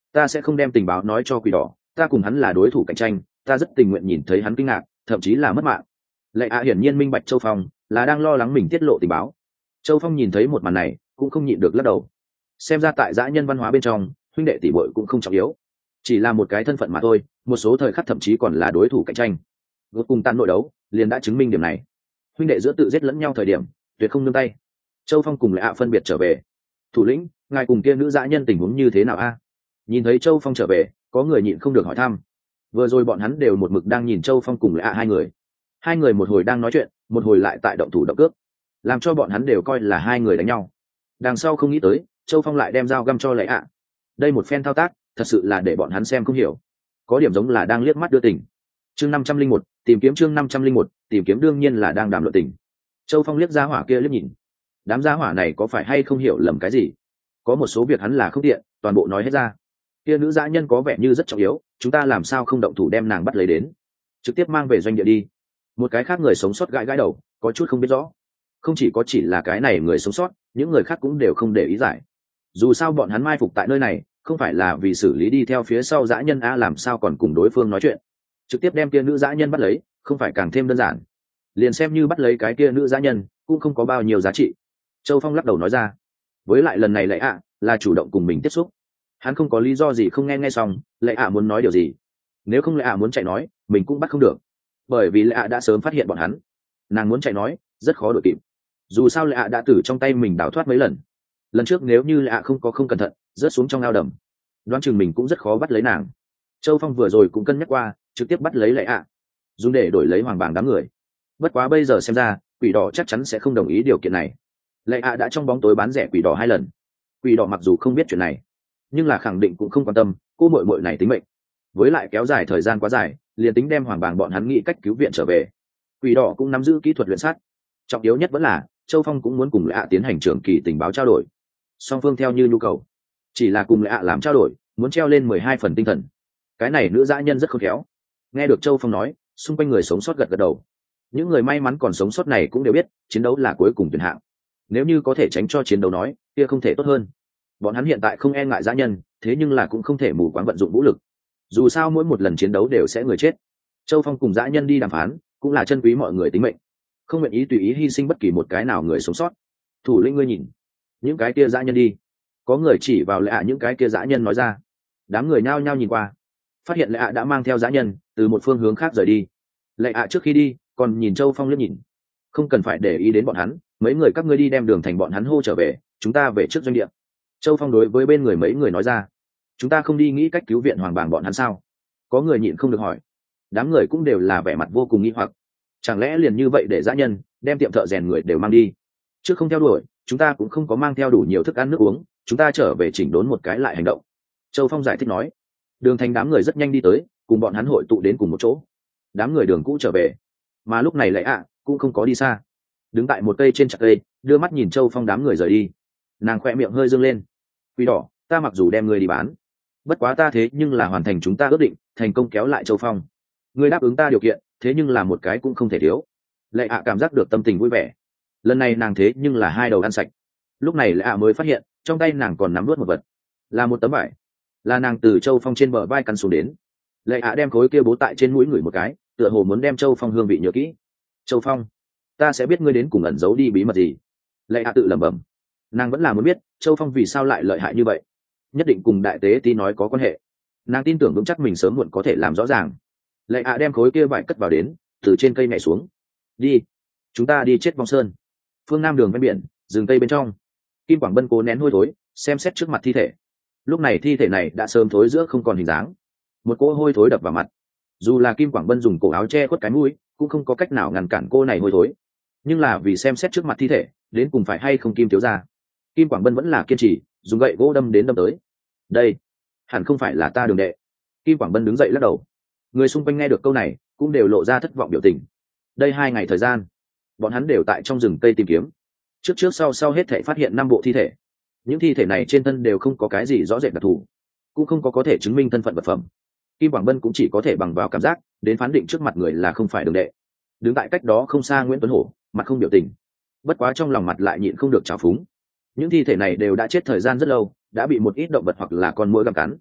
ta sẽ không đem tình báo nói cho quỷ đỏ, ta cùng hắn là đối thủ cạnh tranh, ta rất tình nguyện nhìn thấy hắn kinh ngạc, thậm chí là mất mạng. Lệ ạ hiển nhiên minh bạch Châu Phong là đang lo lắng mình tiết lộ tình báo. Châu Phong nhìn thấy một màn này cũng không nhịn được lắc đầu. Xem ra tại dã nhân văn hóa bên trong, huynh đệ tỷ muội cũng không trọng yếu, chỉ là một cái thân phận mà thôi, một số thời khắc thậm chí còn là đối thủ cạnh tranh. Gột cùng tan nội đấu liền đã chứng minh điểm này. Huynh đệ giữa tự giết lẫn nhau thời điểm tuyệt không nương tay. Châu Phong cùng Lệ ạ phân biệt trở về. Thủ lĩnh, ngài cùng kia nữ dã nhân tình huống như thế nào a? Nhìn thấy Châu Phong trở về, có người nhịn không được hỏi thăm. Vừa rồi bọn hắn đều một mực đang nhìn Châu Phong cùng Lệ ạ hai người. Hai người một hồi đang nói chuyện, một hồi lại tại động thủ động cướp, làm cho bọn hắn đều coi là hai người đánh nhau. Đằng sau không nghĩ tới, Châu Phong lại đem dao găm cho Lệ ạ. Đây một phen thao tác, thật sự là để bọn hắn xem không hiểu, có điểm giống là đang liếc mắt đưa tình. Chương năm trăm linh một, tìm kiếm chương năm trăm linh một, tìm kiếm đương nhiên là đang đàm luận tình. Châu Phong liếc ra hỏa kia liếc nhìn. Đám gia hỏa này có phải hay không hiểu lầm cái gì? Có một số việc hắn là không tiện, toàn bộ nói hết ra. Kia nữ dã nhân có vẻ như rất trọng yếu, chúng ta làm sao không động thủ đem nàng bắt lấy đến, trực tiếp mang về doanh địa đi. Một cái khác người sống sót gãi gãi đầu, có chút không biết rõ. Không chỉ có chỉ là cái này người sống sót, những người khác cũng đều không để ý giải. Dù sao bọn hắn mai phục tại nơi này, không phải là vì xử lý đi theo phía sau dã nhân a, làm sao còn cùng đối phương nói chuyện. Trực tiếp đem kia nữ dã nhân bắt lấy, không phải càng thêm đơn giản. Liền xem như bắt lấy cái kia nữ dã nhân, cũng không có bao nhiêu giá trị. Châu Phong lắc đầu nói ra. Với lại lần này Lệ ạ là chủ động cùng mình tiếp xúc, hắn không có lý do gì không nghe nghe xong. Lệ ạ muốn nói điều gì, nếu không Lệ ạ muốn chạy nói, mình cũng bắt không được, bởi vì Lệ ạ đã sớm phát hiện bọn hắn. Nàng muốn chạy nói, rất khó đuổi kịp. Dù sao Lệ ạ đã từ trong tay mình đào thoát mấy lần. Lần trước nếu như Lệ ạ không có không cẩn thận rớt xuống trong ao đầm, đoán chừng mình cũng rất khó bắt lấy nàng. Châu Phong vừa rồi cũng cân nhắc qua, trực tiếp bắt lấy Lệ ạ, dùng để đổi lấy hoàng bảng đám người. Bất quá bây giờ xem ra, quỷ đỏ chắc chắn sẽ không đồng ý điều kiện này. Lệ ạ đã trong bóng tối bán rẻ quỷ đỏ hai lần. Quỷ đỏ mặc dù không biết chuyện này, nhưng là khẳng định cũng không quan tâm cô muội muội này tính mệnh. Với lại kéo dài thời gian quá dài, liền tính đem hoàng bảng bọn hắn nghĩ cách cứu viện trở về. Quỷ đỏ cũng nắm giữ kỹ thuật luyện sát. Trọng yếu nhất vẫn là Châu Phong cũng muốn cùng Lệ ạ tiến hành trưởng kỳ tình báo trao đổi, song phương theo như nhu cầu. Chỉ là cùng Lệ ạ làm trao đổi, muốn treo lên mười hai phần tinh thần. Cái này nữ dã nhân rất khôn khéo. Nghe được Châu Phong nói, xung quanh người sống sót gật gật đầu. Những người may mắn còn sống sót này cũng đều biết, chiến đấu là cuối cùng tuyển hạng. Nếu như có thể tránh cho chiến đấu nói, kia không thể tốt hơn. Bọn hắn hiện tại không e ngại dã nhân, thế nhưng là cũng không thể mù quáng vận dụng vũ lực. Dù sao mỗi một lần chiến đấu đều sẽ người chết. Châu Phong cùng dã nhân đi đàm phán, cũng là chân quý mọi người tính mệnh, không nguyện ý tùy ý hy sinh bất kỳ một cái nào người sống sót. Thủ lĩnh ngươi nhìn, những cái kia dã nhân đi. Có người chỉ vào Lệ ạ những cái kia dã nhân nói ra. Đám người nhao nhao nhìn qua, phát hiện Lệ ạ đã mang theo dã nhân từ một phương hướng khác rời đi. Lệ ạ trước khi đi còn nhìn Châu Phong liếc nhìn. Không cần phải để ý đến bọn hắn, mấy người các ngươi đi đem đường thành bọn hắn hô trở về, chúng ta về trước doanh địa. Châu Phong đối với bên người mấy người nói ra. Chúng ta không đi nghĩ cách cứu viện hoàng bảng bọn hắn sao? Có người nhịn không được hỏi. Đám người cũng đều là vẻ mặt vô cùng nghi hoặc. Chẳng lẽ liền như vậy để dã nhân đem tiệm thợ rèn người đều mang đi? Trước không theo đuổi, chúng ta cũng không có mang theo đủ nhiều thức ăn nước uống, chúng ta trở về chỉnh đốn một cái lại hành động. Châu Phong giải thích nói. Đường thành đám người rất nhanh đi tới, cùng bọn hắn hội tụ đến cùng một chỗ. Đám người đường cũ trở về, mà lúc này Lệ ạ cũng không có đi xa, đứng tại một cây trên chặt cây, đưa mắt nhìn Châu Phong đám người rời đi. Nàng khoe miệng hơi dương lên. Quỷ đỏ, ta mặc dù đem ngươi đi bán, bất quá ta thế nhưng là hoàn thành chúng ta ước định, thành công kéo lại Châu Phong. Ngươi đáp ứng ta điều kiện, thế nhưng là một cái cũng không thể thiếu. Lệ ạ cảm giác được tâm tình vui vẻ. Lần này nàng thế nhưng là hai đầu ăn sạch. Lúc này Lệ ạ mới phát hiện, trong tay nàng còn nắm nuốt một vật, là một tấm vải, là nàng từ Châu Phong trên bờ vai cắn xuống đến. Lệ ạ đem khối kia bố tại trên mũi người một cái, tựa hồ muốn đem Châu Phong hương vị nhớ kỹ. Châu Phong, ta sẽ biết ngươi đến cùng ẩn giấu đi bí mật gì. Lệ ạ tự lẩm bẩm. Nàng vẫn là muốn biết Châu Phong vì sao lại lợi hại như vậy, nhất định cùng đại tế ti nói có quan hệ. Nàng tin tưởng vững chắc mình sớm muộn có thể làm rõ ràng. Lệ ạ đem khối kia vải cất vào đến, từ trên cây nhảy xuống. Đi, chúng ta đi chết vong sơn. Phương nam đường ven biển, rừng tây bên trong. Kim Quảng Bân cố nén hôi thối, xem xét trước mặt thi thể. Lúc này thi thể này đã sớm thối giữa không còn hình dáng, một cỗ hôi thối đập vào mặt. Dù là Kim Quảng Bân dùng cổ áo che khuất cái mũi, cũng không có cách nào ngăn cản cô này hôi thối. Nhưng là vì xem xét trước mặt thi thể, đến cùng phải hay không Kim thiếu gia, Kim Quảng Bân vẫn là kiên trì, dùng gậy gỗ đâm đến đâm tới. Đây hẳn không phải là ta đường đệ. Kim Quảng Bân đứng dậy lắc đầu. Người xung quanh nghe được câu này cũng đều lộ ra thất vọng biểu tình. Đây hai ngày thời gian, bọn hắn đều tại trong rừng cây tìm kiếm, trước trước sau sau hết thể phát hiện năm bộ thi thể. Những thi thể này trên thân đều không có cái gì rõ rệt đặc thù, cũng không có có thể chứng minh thân phận vật phẩm. Kim Quảng Bân cũng chỉ có thể bằng vào cảm giác đến phán định trước mặt người là không phải đường đệ. Đứng tại cách đó không xa Nguyễn Tuấn Hổ mặt không biểu tình, bất quá trong lòng mặt lại nhịn không được trào phúng. Những thi thể này đều đã chết thời gian rất lâu, đã bị một ít động vật hoặc là con muỗi gặm cắn.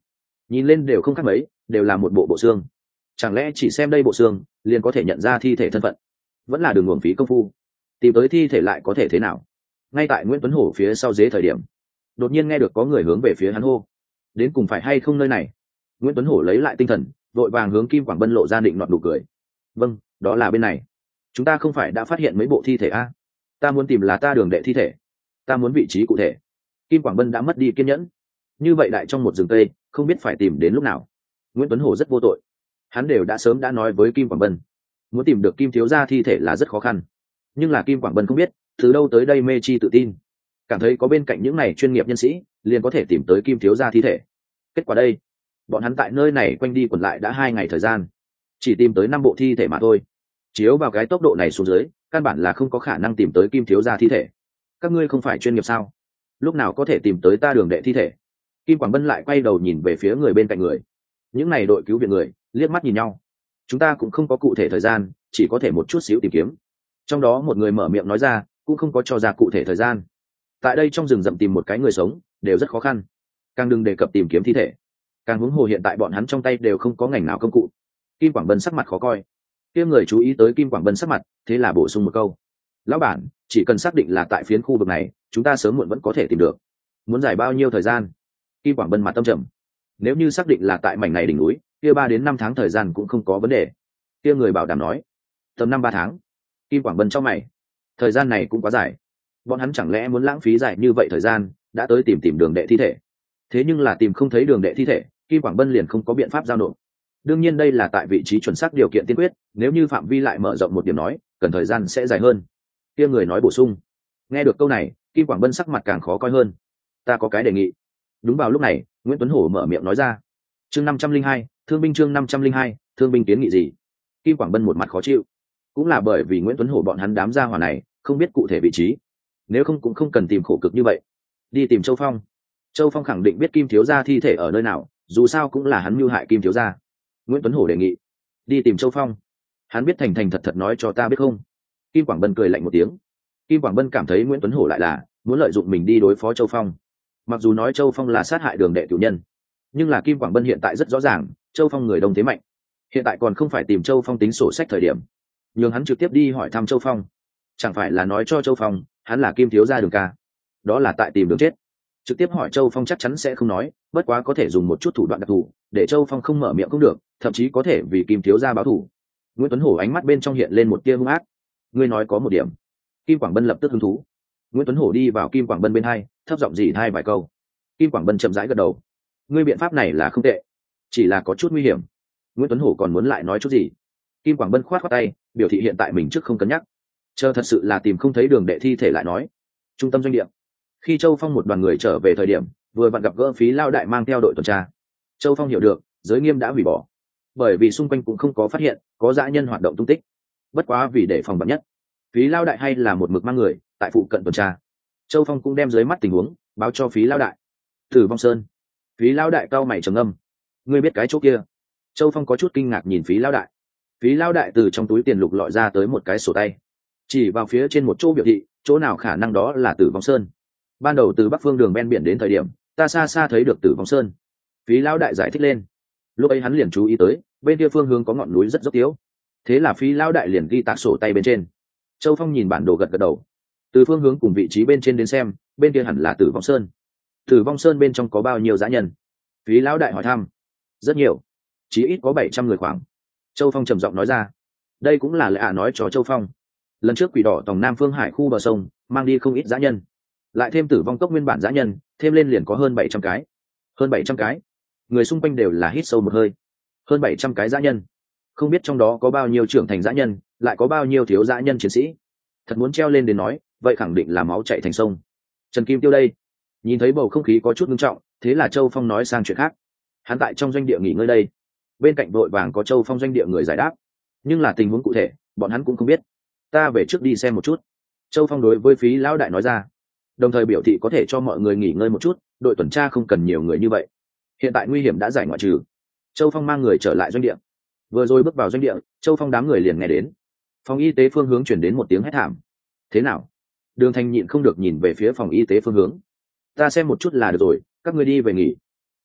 nhìn lên đều không khác mấy, đều là một bộ bộ xương. Chẳng lẽ chỉ xem đây bộ xương liền có thể nhận ra thi thể thân phận? Vẫn là đường uổng phí công phu. Tìm tới thi thể lại có thể thế nào? Ngay tại Nguyễn Tuấn Hổ phía sau dế thời điểm, đột nhiên nghe được có người hướng về phía hắn hô. Đến cùng phải hay không nơi này? Nguyễn Tuấn Hổ lấy lại tinh thần, vội vàng hướng Kim Quảng Bân lộ ra định nọt nụ cười. Vâng, đó là bên này. Chúng ta không phải đã phát hiện mấy bộ thi thể a? Ta muốn tìm là ta đường đệ thi thể. Ta muốn vị trí cụ thể. Kim Quảng Bân đã mất đi kiên nhẫn. Như vậy đại trong một rừng cây, không biết phải tìm đến lúc nào. Nguyễn Tuấn Hổ rất vô tội. Hắn đều đã sớm đã nói với Kim Quảng Bân, muốn tìm được Kim thiếu gia thi thể là rất khó khăn. Nhưng là Kim Quảng Bân không biết từ đâu tới đây mê chi tự tin, cảm thấy có bên cạnh những này chuyên nghiệp nhân sĩ liền có thể tìm tới Kim thiếu gia thi thể. Kết quả đây, bọn hắn tại nơi này quanh đi quẩn lại đã hai ngày thời gian, chỉ tìm tới năm bộ thi thể mà thôi. Chiếu vào cái tốc độ này xuống dưới, căn bản là không có khả năng tìm tới Kim thiếu gia thi thể. Các ngươi không phải chuyên nghiệp sao? Lúc nào có thể tìm tới ta đường đệ thi thể? Kim Quảng Bân lại quay đầu nhìn về phía người bên cạnh người. Những này đội cứu viện người liếc mắt nhìn nhau. Chúng ta cũng không có cụ thể thời gian, chỉ có thể một chút xíu tìm kiếm. Trong đó một người mở miệng nói ra, cũng không có cho ra cụ thể thời gian. Tại đây trong rừng rậm tìm một cái người sống đều rất khó khăn, càng đừng đề cập tìm kiếm thi thể. Càng huống hồ hiện tại bọn hắn trong tay đều không có ngành nào công cụ. Kim Quảng Bân sắc mặt khó coi. Kia người chú ý tới Kim Quảng Bân sắc mặt, thế là bổ sung một câu: lão bản, chỉ cần xác định là tại phiến khu vực này, chúng ta sớm muộn vẫn có thể tìm được. Muốn giải bao nhiêu thời gian? Kim Quảng Bân mặt tâm trầm. Nếu như xác định là tại mảnh này đỉnh núi, kia ba đến năm tháng thời gian cũng không có vấn đề. Kia người bảo đảm nói: tầm năm ba tháng. Kim Quảng Bân trong mày, thời gian này cũng quá dài. Bọn hắn chẳng lẽ muốn lãng phí dài như vậy thời gian, đã tới tìm tìm đường đệ thi thể? Thế nhưng là tìm không thấy đường đệ thi thể, Kim Quảng Bân liền không có biện pháp giao nộp. Đương nhiên đây là tại vị trí chuẩn xác điều kiện tiên quyết, nếu như phạm vi lại mở rộng một điểm nói, cần thời gian sẽ dài hơn. Kia người nói bổ sung. Nghe được câu này, Kim Quảng Bân sắc mặt càng khó coi hơn. Ta có cái đề nghị. Đúng vào lúc này, Nguyễn Tuấn Hổ mở miệng nói ra. Chương năm trăm linh hai, thương binh chương năm trăm linh hai, thương binh kiến nghị gì? Kim Quảng Bân một mặt khó chịu. Cũng là bởi vì Nguyễn Tuấn Hổ bọn hắn đám gia hỏa này không biết cụ thể vị trí, nếu không cũng không cần tìm khổ cực như vậy. Đi tìm Châu Phong. Châu Phong khẳng định biết Kim thiếu gia thi thể ở nơi nào, dù sao cũng là hắn mưu hại Kim thiếu gia. Nguyễn Tuấn Hổ đề nghị. Đi tìm Châu Phong. Hắn biết thành thành thật thật nói cho ta biết không? Kim Quảng Bân cười lạnh một tiếng. Kim Quảng Bân cảm thấy Nguyễn Tuấn Hổ lại là muốn lợi dụng mình đi đối phó Châu Phong. Mặc dù nói Châu Phong là sát hại đường đệ cửu nhân, nhưng là Kim Quảng Bân hiện tại rất rõ ràng, Châu Phong người đông thế mạnh, hiện tại còn không phải tìm Châu Phong tính sổ sách thời điểm. Nhưng hắn trực tiếp đi hỏi thăm Châu Phong, chẳng phải là nói cho Châu Phong hắn là Kim thiếu gia đường ca, đó là tại tìm đường chết. Trực tiếp hỏi Châu Phong chắc chắn sẽ không nói, bất quá có thể dùng một chút thủ đoạn đặc thù để Châu Phong không mở miệng cũng được, thậm chí có thể vì Kim thiếu gia báo thù. Nguyễn Tuấn Hổ ánh mắt bên trong hiện lên một tia hung ác. Ngươi nói có một điểm. Kim Quảng Bân lập tức hứng thú. Nguyễn Tuấn Hổ đi vào Kim Quảng Bân bên hai, thấp giọng dì hai vài câu. Kim Quảng Bân chậm rãi gật đầu. Ngươi biện pháp này là không tệ, chỉ là có chút nguy hiểm. Nguyễn Tuấn Hổ còn muốn lại nói chút gì. Kim Quảng Bân khoát khoát tay, biểu thị hiện tại mình trước không cân nhắc, chờ thật sự là tìm không thấy đường đệ thi thể lại nói. Trung tâm doanh địa. Khi Châu Phong một đoàn người trở về thời điểm, vừa vặn gặp gỡ Phí Lao Đại mang theo đội tuần tra. Châu Phong hiểu được giới nghiêm đã hủy bỏ, bởi vì xung quanh cũng không có phát hiện có dã nhân hoạt động tung tích. Bất quá vì để phòng vạn nhất, Phí Lao Đại hay là một mực mang người tại phụ cận tuần tra. Châu Phong cũng đem dưới mắt tình huống báo cho Phí Lao Đại. Tử Vong Sơn. Phí Lao Đại cau mày trầm ngâm. Ngươi biết cái chỗ kia? Châu Phong có chút kinh ngạc nhìn Phí Lao Đại. Phí Lao Đại từ trong túi tiền lục lọi ra tới một cái sổ tay, chỉ vào phía trên một chỗ biểu thị, chỗ nào khả năng đó là Tử Vong Sơn. Ban đầu từ bắc phương đường ven biển đến thời điểm, ta xa xa thấy được Tử Vong Sơn. Phí Lao Đại giải thích lên. Lúc ấy hắn liền chú ý tới bên kia phương hướng có ngọn núi rất dốc yếu, thế là Phí Lao Đại liền ghi tạc sổ tay bên trên. Châu Phong nhìn bản đồ gật gật đầu. Từ phương hướng cùng vị trí bên trên đến xem, bên kia hẳn là Tử Vong Sơn. Tử Vong Sơn bên trong có bao nhiêu dã nhân? Phí Lão Đại hỏi thăm. Rất nhiều, chí ít có bảy trăm người khoảng. Châu Phong trầm giọng nói ra. Đây cũng là lệ ạ nói cho Châu Phong. Lần trước quỷ đỏ tòng Nam Phương Hải khu bờ sông mang đi không ít dã nhân, lại thêm Tử Vong cốc nguyên bản dã nhân, thêm lên liền có hơn bảy trăm cái. Hơn bảy trăm cái. Người xung quanh đều là hít sâu một hơi. Hơn bảy trăm cái dã nhân, không biết trong đó có bao nhiêu trưởng thành dã nhân, lại có bao nhiêu thiếu dã nhân chiến sĩ. Thật muốn treo lên đến nói, vậy khẳng định là máu chảy thành sông. Trần Kim Tiêu đây, nhìn thấy bầu không khí có chút nghiêm trọng, thế là Châu Phong nói sang chuyện khác. Hắn tại trong doanh địa nghỉ ngơi đây. Bên cạnh đội vàng có Châu Phong doanh địa người giải đáp, nhưng là tình huống cụ thể bọn hắn cũng không biết. Ta về trước đi xem một chút. Châu Phong đối với Phí Lão Đại nói ra, đồng thời biểu thị có thể cho mọi người nghỉ ngơi một chút, đội tuần tra không cần nhiều người như vậy, hiện tại nguy hiểm đã giải ngoại trừ. Châu Phong mang người trở lại doanh địa. Vừa rồi bước vào doanh địa, Châu Phong đám người liền nghe đến phòng y tế phương hướng chuyển đến một tiếng hét thảm. Thế nào? Đường Thành nhịn không được nhìn về phía phòng y tế phương hướng. Ta xem một chút là được rồi, các ngươi đi về nghỉ.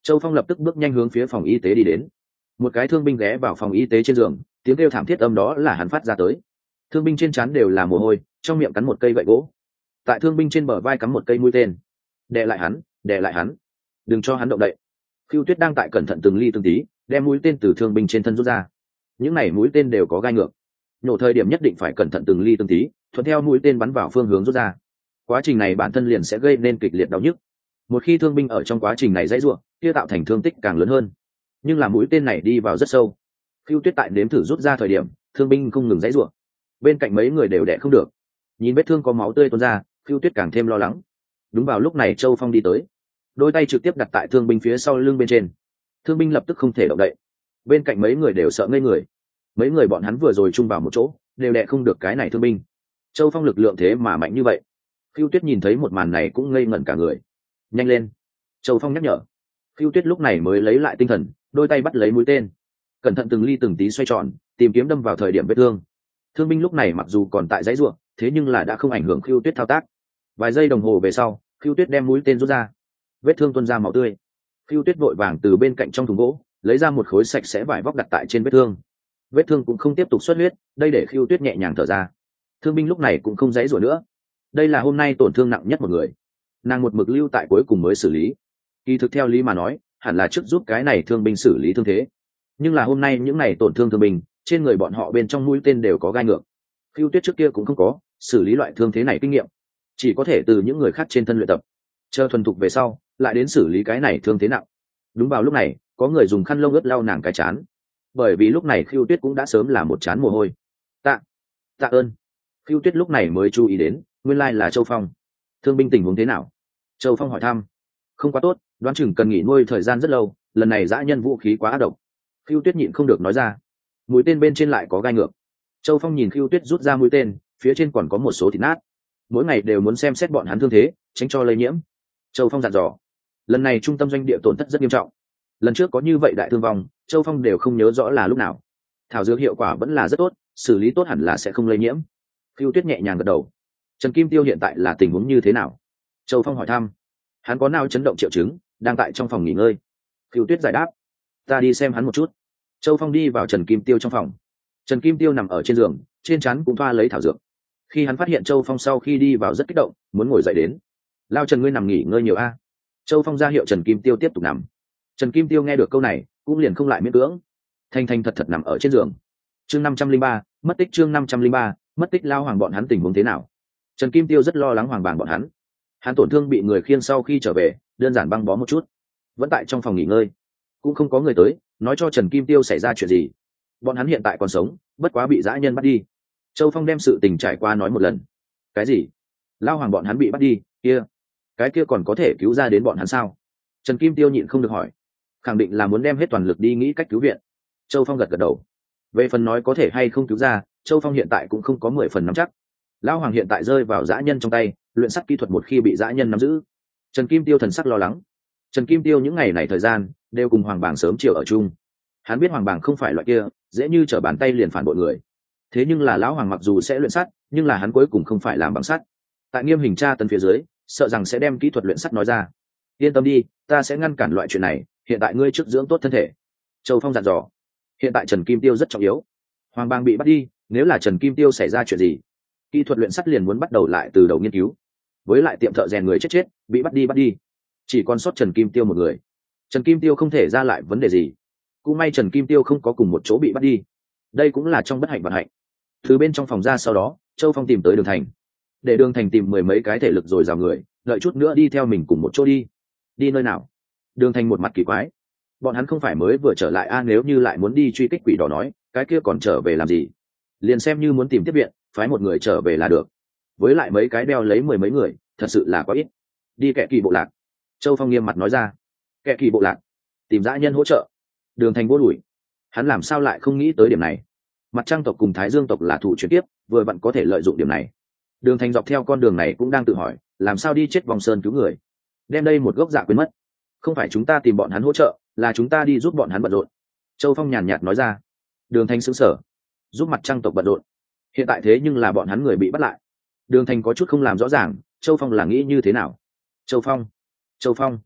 Châu Phong lập tức bước nhanh hướng phía phòng y tế đi đến. Một cái thương binh ghé vào phòng y tế trên giường, tiếng kêu thảm thiết âm đó là hắn phát ra tới. Thương binh trên trán đều là mồ hôi, trong miệng cắn một cây gậy gỗ. Tại thương binh trên bờ vai cắm một cây mũi tên. Đè lại hắn, đè lại hắn, đừng cho hắn động đậy. Phiêu Tuyết đang tại cẩn thận từng ly từng tí đem mũi tên từ thương binh trên thân rút ra. Những này mũi tên đều có gai ngược, nhổ thời điểm nhất định phải cẩn thận từng ly từng tí, thuận theo mũi tên bắn vào phương hướng rút ra. Quá trình này bản thân liền sẽ gây nên kịch liệt đau nhức. Một khi thương binh ở trong quá trình này dãy rủa, kia tạo thành thương tích càng lớn hơn. Nhưng là mũi tên này đi vào rất sâu. Phiêu Tuyết tại nếm thử rút ra thời điểm, thương binh không ngừng dãy rủa. Bên cạnh mấy người đều đẻ không được. Nhìn vết thương có máu tươi tuôn ra, Phiêu Tuyết càng thêm lo lắng. Đúng vào lúc này Châu Phong đi tới, đôi tay trực tiếp đặt tại thương binh phía sau lưng bên trên. Thương binh lập tức không thể động đậy. Bên cạnh mấy người đều sợ ngây người. Mấy người bọn hắn vừa rồi chung vào một chỗ, đều đè không được cái này thương binh. Châu Phong lực lượng thế mà mạnh như vậy. Phiêu Tuyết nhìn thấy một màn này cũng ngây ngẩn cả người. Nhanh lên, Châu Phong nhắc nhở. Phiêu Tuyết lúc này mới lấy lại tinh thần, đôi tay bắt lấy mũi tên, cẩn thận từng ly từng tí xoay tròn, tìm kiếm đâm vào thời điểm vết thương. Thương binh lúc này mặc dù còn tại dãy ruộng, thế nhưng là đã không ảnh hưởng Phiêu Tuyết thao tác. Vài giây đồng hồ về sau, Phiêu Tuyết đem mũi tên rút ra, vết thương tuôn ra máu tươi. Phiêu Tuyết vội vàng từ bên cạnh trong thùng gỗ lấy ra một khối sạch sẽ vải vóc đặt tại trên vết thương. Vết thương cũng không tiếp tục xuất huyết, đây để Phiêu Tuyết nhẹ nhàng thở ra. Thương binh lúc này cũng không dãy rủa nữa. Đây là hôm nay tổn thương nặng nhất một người, nàng một mực lưu tại cuối cùng mới xử lý. Kỳ thực theo lý mà nói, hẳn là trước giúp cái này thương binh xử lý thương thế. Nhưng là hôm nay những này tổn thương thương binh, trên người bọn họ bên trong mũi tên đều có gai ngược. Phiêu Tuyết trước kia cũng không có xử lý loại thương thế này kinh nghiệm, chỉ có thể từ những người khác trên thân luyện tập, chờ thuần thục về sau lại đến xử lý cái này thương thế nặng. Đúng vào lúc này, có người dùng khăn lông ướt lau nàng cái chán, bởi vì lúc này Phiêu Tuyết cũng đã sớm là một chán mồ hôi. Tạ, tạ ơn. Phiêu Tuyết lúc này mới chú ý đến, nguyên lai là Châu Phong. Thương binh tình huống thế nào? Châu Phong hỏi thăm. Không quá tốt, đoán chừng cần nghỉ nuôi thời gian rất lâu, lần này dã nhân vũ khí quá ác độc. Phiêu Tuyết nhịn không được nói ra. Mũi tên bên trên lại có gai ngược. Châu Phong nhìn Phiêu Tuyết rút ra mũi tên, phía trên còn có một số thịt nát. Mỗi ngày đều muốn xem xét bọn hắn thương thế, tránh cho lây nhiễm. Châu Phong dặn dò. Lần này trung tâm doanh địa tổn thất rất nghiêm trọng. Lần trước có như vậy đại thương vong, Châu Phong đều không nhớ rõ là lúc nào. Thảo dược hiệu quả vẫn là rất tốt, xử lý tốt hẳn là sẽ không lây nhiễm. Phiêu Tuyết nhẹ nhàng gật đầu. Trần Kim Tiêu hiện tại là tình huống như thế nào? Châu Phong hỏi thăm. Hắn có não chấn động triệu chứng, đang tại trong phòng nghỉ ngơi. Phiêu Tuyết giải đáp. Ta đi xem hắn một chút. Châu Phong đi vào Trần Kim Tiêu trong phòng. Trần Kim Tiêu nằm ở trên giường, trên trán cũng thoa lấy thảo dược. Khi hắn phát hiện Châu Phong sau khi đi vào rất kích động, muốn ngồi dậy đến. Lao Trần, ngươi nằm nghỉ ngơi nhiều a. Châu Phong ra hiệu Trần Kim Tiêu tiếp tục nằm. Trần Kim Tiêu nghe được câu này, cũng liền không lại miễn cưỡng, thanh thanh thật thật nằm ở trên giường. Chương năm trăm linh ba, mất tích. Chương năm trăm linh ba, mất tích. Lao Hoàng bọn hắn tình huống thế nào? Trần Kim Tiêu rất lo lắng Hoàng Bàng bọn hắn. Hắn tổn thương bị người khiêng sau khi trở về, đơn giản băng bó một chút, vẫn tại trong phòng nghỉ ngơi, cũng không có người tới nói cho Trần Kim Tiêu xảy ra chuyện gì. Bọn hắn hiện tại còn sống, bất quá bị dã nhân bắt đi. Châu Phong đem sự tình trải qua nói một lần. Cái gì? Lao Hoàng bọn hắn bị bắt đi? Kia, cái kia còn có thể cứu ra đến bọn hắn sao? Trần Kim Tiêu nhịn không được hỏi. Khẳng định là muốn đem hết toàn lực đi nghĩ cách cứu viện. Châu Phong gật gật đầu. Về phần nói có thể hay không cứu ra, Châu Phong hiện tại cũng không có mười phần nắm chắc. Lao Hoàng hiện tại rơi vào dã nhân trong tay, luyện sắt kỹ thuật một khi bị dã nhân nắm giữ. Trần Kim Tiêu thần sắc lo lắng. Trần Kim Tiêu những ngày này thời gian đều cùng Hoàng Bàng sớm chiều ở chung. Hắn biết Hoàng Bàng không phải loại kia dễ như trở bàn tay liền phản bội người. Thế nhưng là lão Hoàng mặc dù sẽ luyện sắt, nhưng là hắn cuối cùng không phải làm bằng sắt. Tại nghiêm hình tra tấn phía dưới, sợ rằng sẽ đem kỹ thuật luyện sắt nói ra. Yên tâm đi, ta sẽ ngăn cản loại chuyện này. Hiện tại ngươi trước dưỡng tốt thân thể. Châu Phong dặn dò. Hiện tại Trần Kim Tiêu rất trọng yếu. Hoàng Bàng bị bắt đi, nếu là Trần Kim Tiêu xảy ra chuyện gì, kỹ thuật luyện sắt liền muốn bắt đầu lại từ đầu nghiên cứu. Với lại tiệm thợ rèn người chết chết, bị bắt đi bắt đi, chỉ còn sót Trần Kim Tiêu một người. Trần Kim Tiêu không thể ra lại vấn đề gì. Cũng may Trần Kim Tiêu không có cùng một chỗ bị bắt đi, đây cũng là trong bất hạnh vận hạnh. Từ bên trong phòng ra sau đó, Châu Phong tìm tới Đường Thành, để Đường Thành tìm mười mấy cái thể lực rồi rào người, đợi chút nữa đi theo mình cùng một chỗ đi. Đi nơi nào? Đường Thành một mặt kỳ quái. Bọn hắn không phải mới vừa trở lại a à, nếu như lại muốn đi truy kích quỷ đỏ nói, cái kia còn trở về làm gì? Liền xem như muốn tìm tiếp viện, phái một người trở về là được. Với lại mấy cái đeo lấy mười mấy người, thật sự là quá ít. Đi Kệ Kỳ bộ lạc. Châu Phong nghiêm mặt nói ra. Kệ Kỳ bộ lạc? Tìm dã nhân hỗ trợ? Đường Thành vô đuổi. Hắn làm sao lại không nghĩ tới điểm này? Mặt Trăng tộc cùng Thái Dương tộc là thủ chuyển tiếp, vừa vặn có thể lợi dụng điểm này. Đường Thành dọc theo con đường này cũng đang tự hỏi, làm sao đi chết vòng sơn cứu người. Đem đây một gốc dạ quên mất. Không phải chúng ta tìm bọn hắn hỗ trợ, là chúng ta đi giúp bọn hắn bận rộn. Châu Phong nhàn nhạt nói ra. Đường Thành sững sờ. Giúp Mặt Trăng tộc bận rộn? Hiện tại thế nhưng là bọn hắn người bị bắt lại. Đường Thành có chút không làm rõ ràng, Châu Phong là nghĩ như thế nào? Châu Phong, Châu Phong.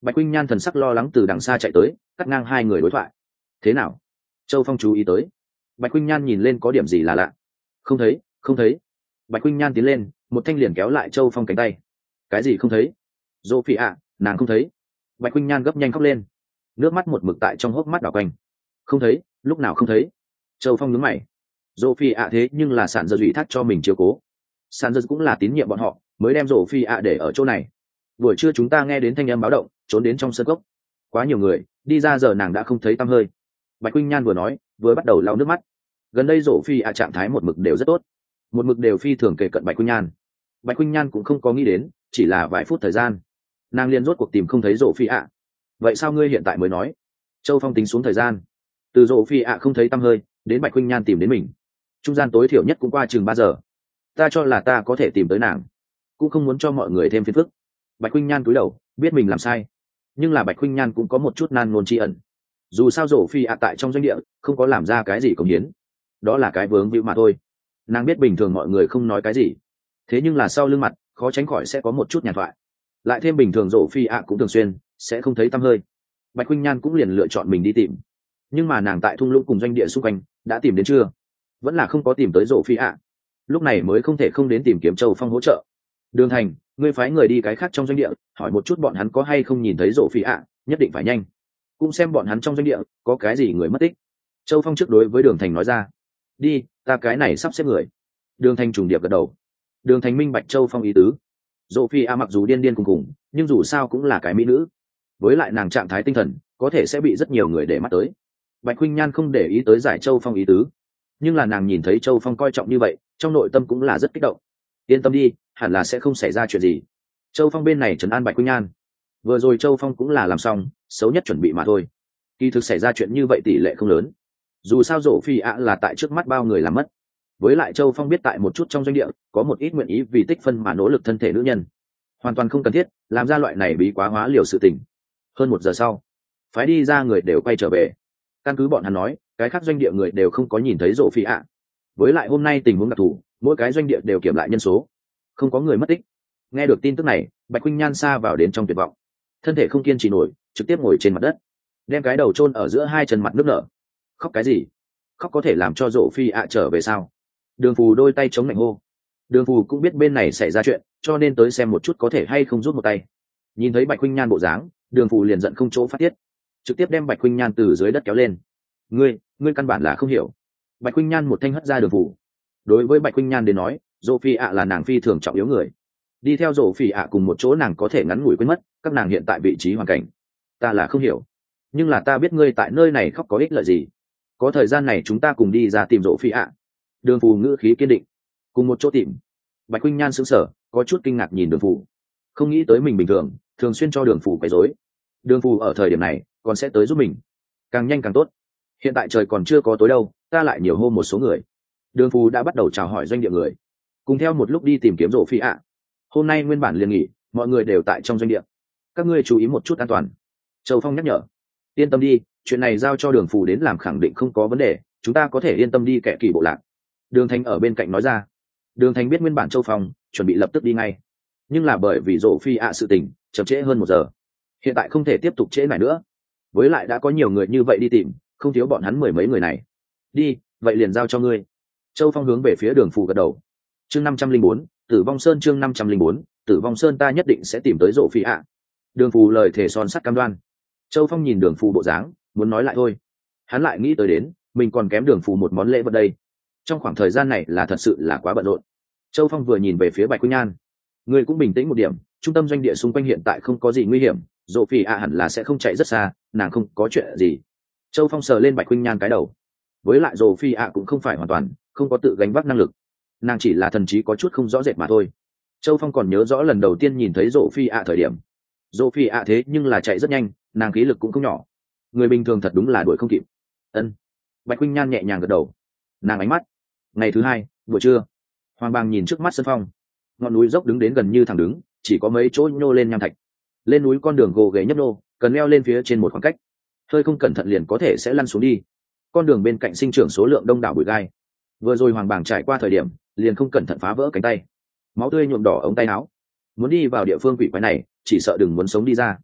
Bạch Khuynh Nhan thần sắc lo lắng từ đằng xa chạy tới, cắt ngang hai người đối thoại. Thế nào? Châu Phong chú ý tới. Bạch Khuynh Nhan nhìn lên có điểm gì là lạ. Không thấy, không thấy. Bạch Khuynh Nhan tiến lên, một thanh liền kéo lại Châu Phong cánh tay. Cái gì không thấy? Dỗ Phi ạ, nàng không thấy. Bạch Khuynh Nhan gấp nhanh khóc lên, nước mắt một mực tại trong hốc mắt đảo quanh. Không thấy, lúc nào không thấy? Châu Phong nhướng mày. Dỗ Phi ạ thế nhưng là sản dơ ủy thác cho mình chiếu cố. Sản dơ cũng là tín nhiệm bọn họ, mới đem Dỗ Phi ạ để ở chỗ này. Buổi trưa chúng ta nghe đến thanh âm báo động, trốn đến trong sân cốc. Quá nhiều người, đi ra giờ nàng đã không thấy tăm hơi. Bạch Khuynh Nhan vừa nói, vừa bắt đầu lau nước mắt. Gần đây Dỗ Phi ạ trạng thái một mực đều rất tốt, một mực đều phi thường kể cận Bạch Khuynh Nhan. Bạch Khuynh Nhan cũng không có nghĩ đến, chỉ là vài phút thời gian, nàng liền rốt cuộc tìm không thấy Dỗ Phi ạ. Vậy sao ngươi hiện tại mới nói? Châu Phong tính xuống thời gian, từ Dỗ Phi ạ không thấy tăm hơi đến Bạch Khuynh Nhan tìm đến mình, trung gian tối thiểu nhất cũng qua chừng ba giờ. Ta cho là ta có thể tìm tới nàng, cũng không muốn cho mọi người thêm phiền phức. Bạch Khuynh Nhan cúi đầu, biết mình làm sai, nhưng là Bạch Khuynh Nhan cũng có một chút nan ngôn tri ẩn. Dù sao Dỗ Phi ạ tại trong doanh địa không có làm ra cái gì cống hiến, đó là cái vướng víu mà thôi. Nàng biết bình thường mọi người không nói cái gì, thế nhưng là sau lưng mặt khó tránh khỏi sẽ có một chút nhàn thoại. Lại thêm bình thường Dỗ Phi ạ cũng thường xuyên sẽ không thấy tăm hơi. Bạch Khuynh Nhan cũng liền lựa chọn mình đi tìm, nhưng mà nàng tại thung lũng cùng doanh địa xung quanh đã tìm đến chưa, vẫn là không có tìm tới Dỗ Phi ạ. Lúc này mới không thể không đến tìm kiếm Châu Phong hỗ trợ. Đường Thành, ngươi phái người đi cái khác trong doanh địa hỏi một chút bọn hắn có hay không nhìn thấy Dỗ Phi ạ, nhất định phải nhanh, cũng xem bọn hắn trong doanh địa có cái gì người mất tích. Châu Phong trước đối với Đường Thành nói ra. Đi, ta cái này sắp xếp người. Đường Thành trùng điệp gật đầu. Đường Thành minh bạch Châu Phong ý tứ. Dỗ Phi ạ mặc dù điên điên cùng cùng, nhưng dù sao cũng là cái mỹ nữ, với lại nàng trạng thái tinh thần có thể sẽ bị rất nhiều người để mắt tới. Bạch Khuynh Nhan không để ý tới giải Châu Phong ý tứ, nhưng là nàng nhìn thấy Châu Phong coi trọng như vậy, trong nội tâm cũng là rất kích động. Yên tâm đi, hẳn là sẽ không xảy ra chuyện gì. Châu Phong bên này trấn an Bạch Khuynh Nhan. Vừa rồi Châu Phong cũng là làm xong xấu nhất chuẩn bị mà thôi, kỳ thực xảy ra chuyện như vậy tỷ lệ không lớn. Dù sao Dỗ Phi ạ là tại trước mắt bao người làm mất, với lại Châu Phong biết tại một chút trong doanh địa có một ít nguyện ý vì tích phân mà nỗ lực thân thể nữ nhân, hoàn toàn không cần thiết làm ra loại này bí quá hóa liều sự tình. Hơn một giờ sau, phái đi ra người đều quay trở về. Căn cứ bọn hắn nói, cái khác doanh địa người đều không có nhìn thấy Dỗ Phi ạ. Với lại hôm nay tình huống đặc thù, mỗi cái doanh địa đều kiểm lại nhân số, không có người mất tích. Nghe được tin tức này, Bạch Khuynh Nhan sa vào đến trong tuyệt vọng, thân thể không kiên trì nổi, trực tiếp ngồi trên mặt đất, đem cái đầu chôn ở giữa hai chân mặt nước nở. Khóc cái gì? Khóc có thể làm cho Dỗ Phi ạ trở về sao? Đường Phù đôi tay chống lạnh hô. Đường Phù cũng biết bên này xảy ra chuyện, cho nên tới xem một chút có thể hay không rút một tay. Nhìn thấy Bạch Khuynh Nhan bộ dáng, Đường Phù liền giận không chỗ phát tiết, trực tiếp đem Bạch Khuynh Nhan từ dưới đất kéo lên. Ngươi, ngươi căn bản là không hiểu. Bạch Khuynh Nhan một thanh hất ra Đường Phù. Đối với Bạch Khuynh Nhan đến nói, Dỗ Phi ạ là nàng phi thường trọng yếu người. Đi theo Dỗ Phi ạ cùng một chỗ nàng có thể ngắn ngủi quên mất các nàng hiện tại vị trí hoàn cảnh. Ta là không hiểu, nhưng là ta biết ngươi tại nơi này khóc có ích lợi gì. Có thời gian này chúng ta cùng đi ra tìm Dỗ Phi ạ. Đường Phù ngữ khí kiên định. Cùng một chỗ tìm. Bạch Khuynh Nhan sững sờ, có chút kinh ngạc nhìn Đường Phù, không nghĩ tới mình bình thường thường xuyên cho Đường Phù quấy rối, Đường Phù ở thời điểm này còn sẽ tới giúp mình, càng nhanh càng tốt. Hiện tại trời còn chưa có tối đâu, ta lại nhiều hô một số người. Đường Phù đã bắt đầu chào hỏi doanh địa người, cùng theo một lúc đi tìm kiếm Dỗ Phi ạ. Hôm nay nguyên bản liền nghỉ, mọi người đều tại trong doanh địa, các ngươi chú ý một chút an toàn. Châu Phong nhắc nhở. Yên tâm đi, chuyện này giao cho Đường Phù đến làm khẳng định không có vấn đề, chúng ta có thể yên tâm đi kẻ kỳ bộ lạc. Đường Thành ở bên cạnh nói ra. Đường Thành biết nguyên bản Châu Phong chuẩn bị lập tức đi ngay, nhưng là bởi vì Dỗ Phi ạ sự tình chậm trễ hơn một giờ, hiện tại không thể tiếp tục trễ này nữa. Với lại đã có nhiều người như vậy đi tìm, không thiếu bọn hắn mười mấy người này. Đi, vậy liền giao cho ngươi. Châu Phong hướng về phía Đường Phù gật đầu. Chương năm trăm linh bốn, Tử Vong Sơn. Chương năm trăm linh bốn, Tử Vong Sơn. Ta nhất định sẽ tìm tới Dỗ Phi ạ. Đường Phù lời thề son sắt cam đoan. Châu Phong nhìn Đường Phù bộ dáng, muốn nói lại thôi. Hắn lại nghĩ tới đến, mình còn kém Đường Phù một món lễ vật đây. Trong khoảng thời gian này là thật sự là quá bận rộn. Châu Phong vừa nhìn về phía Bạch Khuynh Nhan. Ngươi cũng bình tĩnh một điểm, trung tâm doanh địa xung quanh hiện tại không có gì nguy hiểm, Dỗ Phi ạ hẳn là sẽ không chạy rất xa, nàng không có chuyện gì. Châu Phong sờ lên Bạch Khuynh Nhan cái đầu. Với lại Dỗ Phi ạ cũng không phải hoàn toàn không có tự gánh vác năng lực, nàng chỉ là thần trí có chút không rõ rệt mà thôi. Châu Phong còn nhớ rõ lần đầu tiên nhìn thấy Dỗ Phi ạ thời điểm, Dỗ Phi ạ thế nhưng là chạy rất nhanh, nàng khí lực cũng không nhỏ, người bình thường thật đúng là đuổi không kịp. Ân. Bạch Khuynh Nhan nhẹ nhàng gật đầu. Nàng ánh mắt. Ngày thứ hai buổi trưa, Hoàng Bàng nhìn trước mắt sân phong, ngọn núi dốc đứng đến gần như thẳng đứng, chỉ có mấy chỗ nhô lên nham thạch. Lên núi con đường gồ ghề nhấp nhô, cần leo lên phía trên một khoảng cách, hơi không cẩn thận liền có thể sẽ lăn xuống đi. Con đường bên cạnh sinh trưởng số lượng đông đảo bụi gai. Vừa rồi Hoàng Bàng trải qua thời điểm, liền không cẩn thận phá vỡ cánh tay, máu tươi nhuộm đỏ ống tay áo. Muốn đi vào địa phương quỷ quái này, chỉ sợ đừng muốn sống đi ra.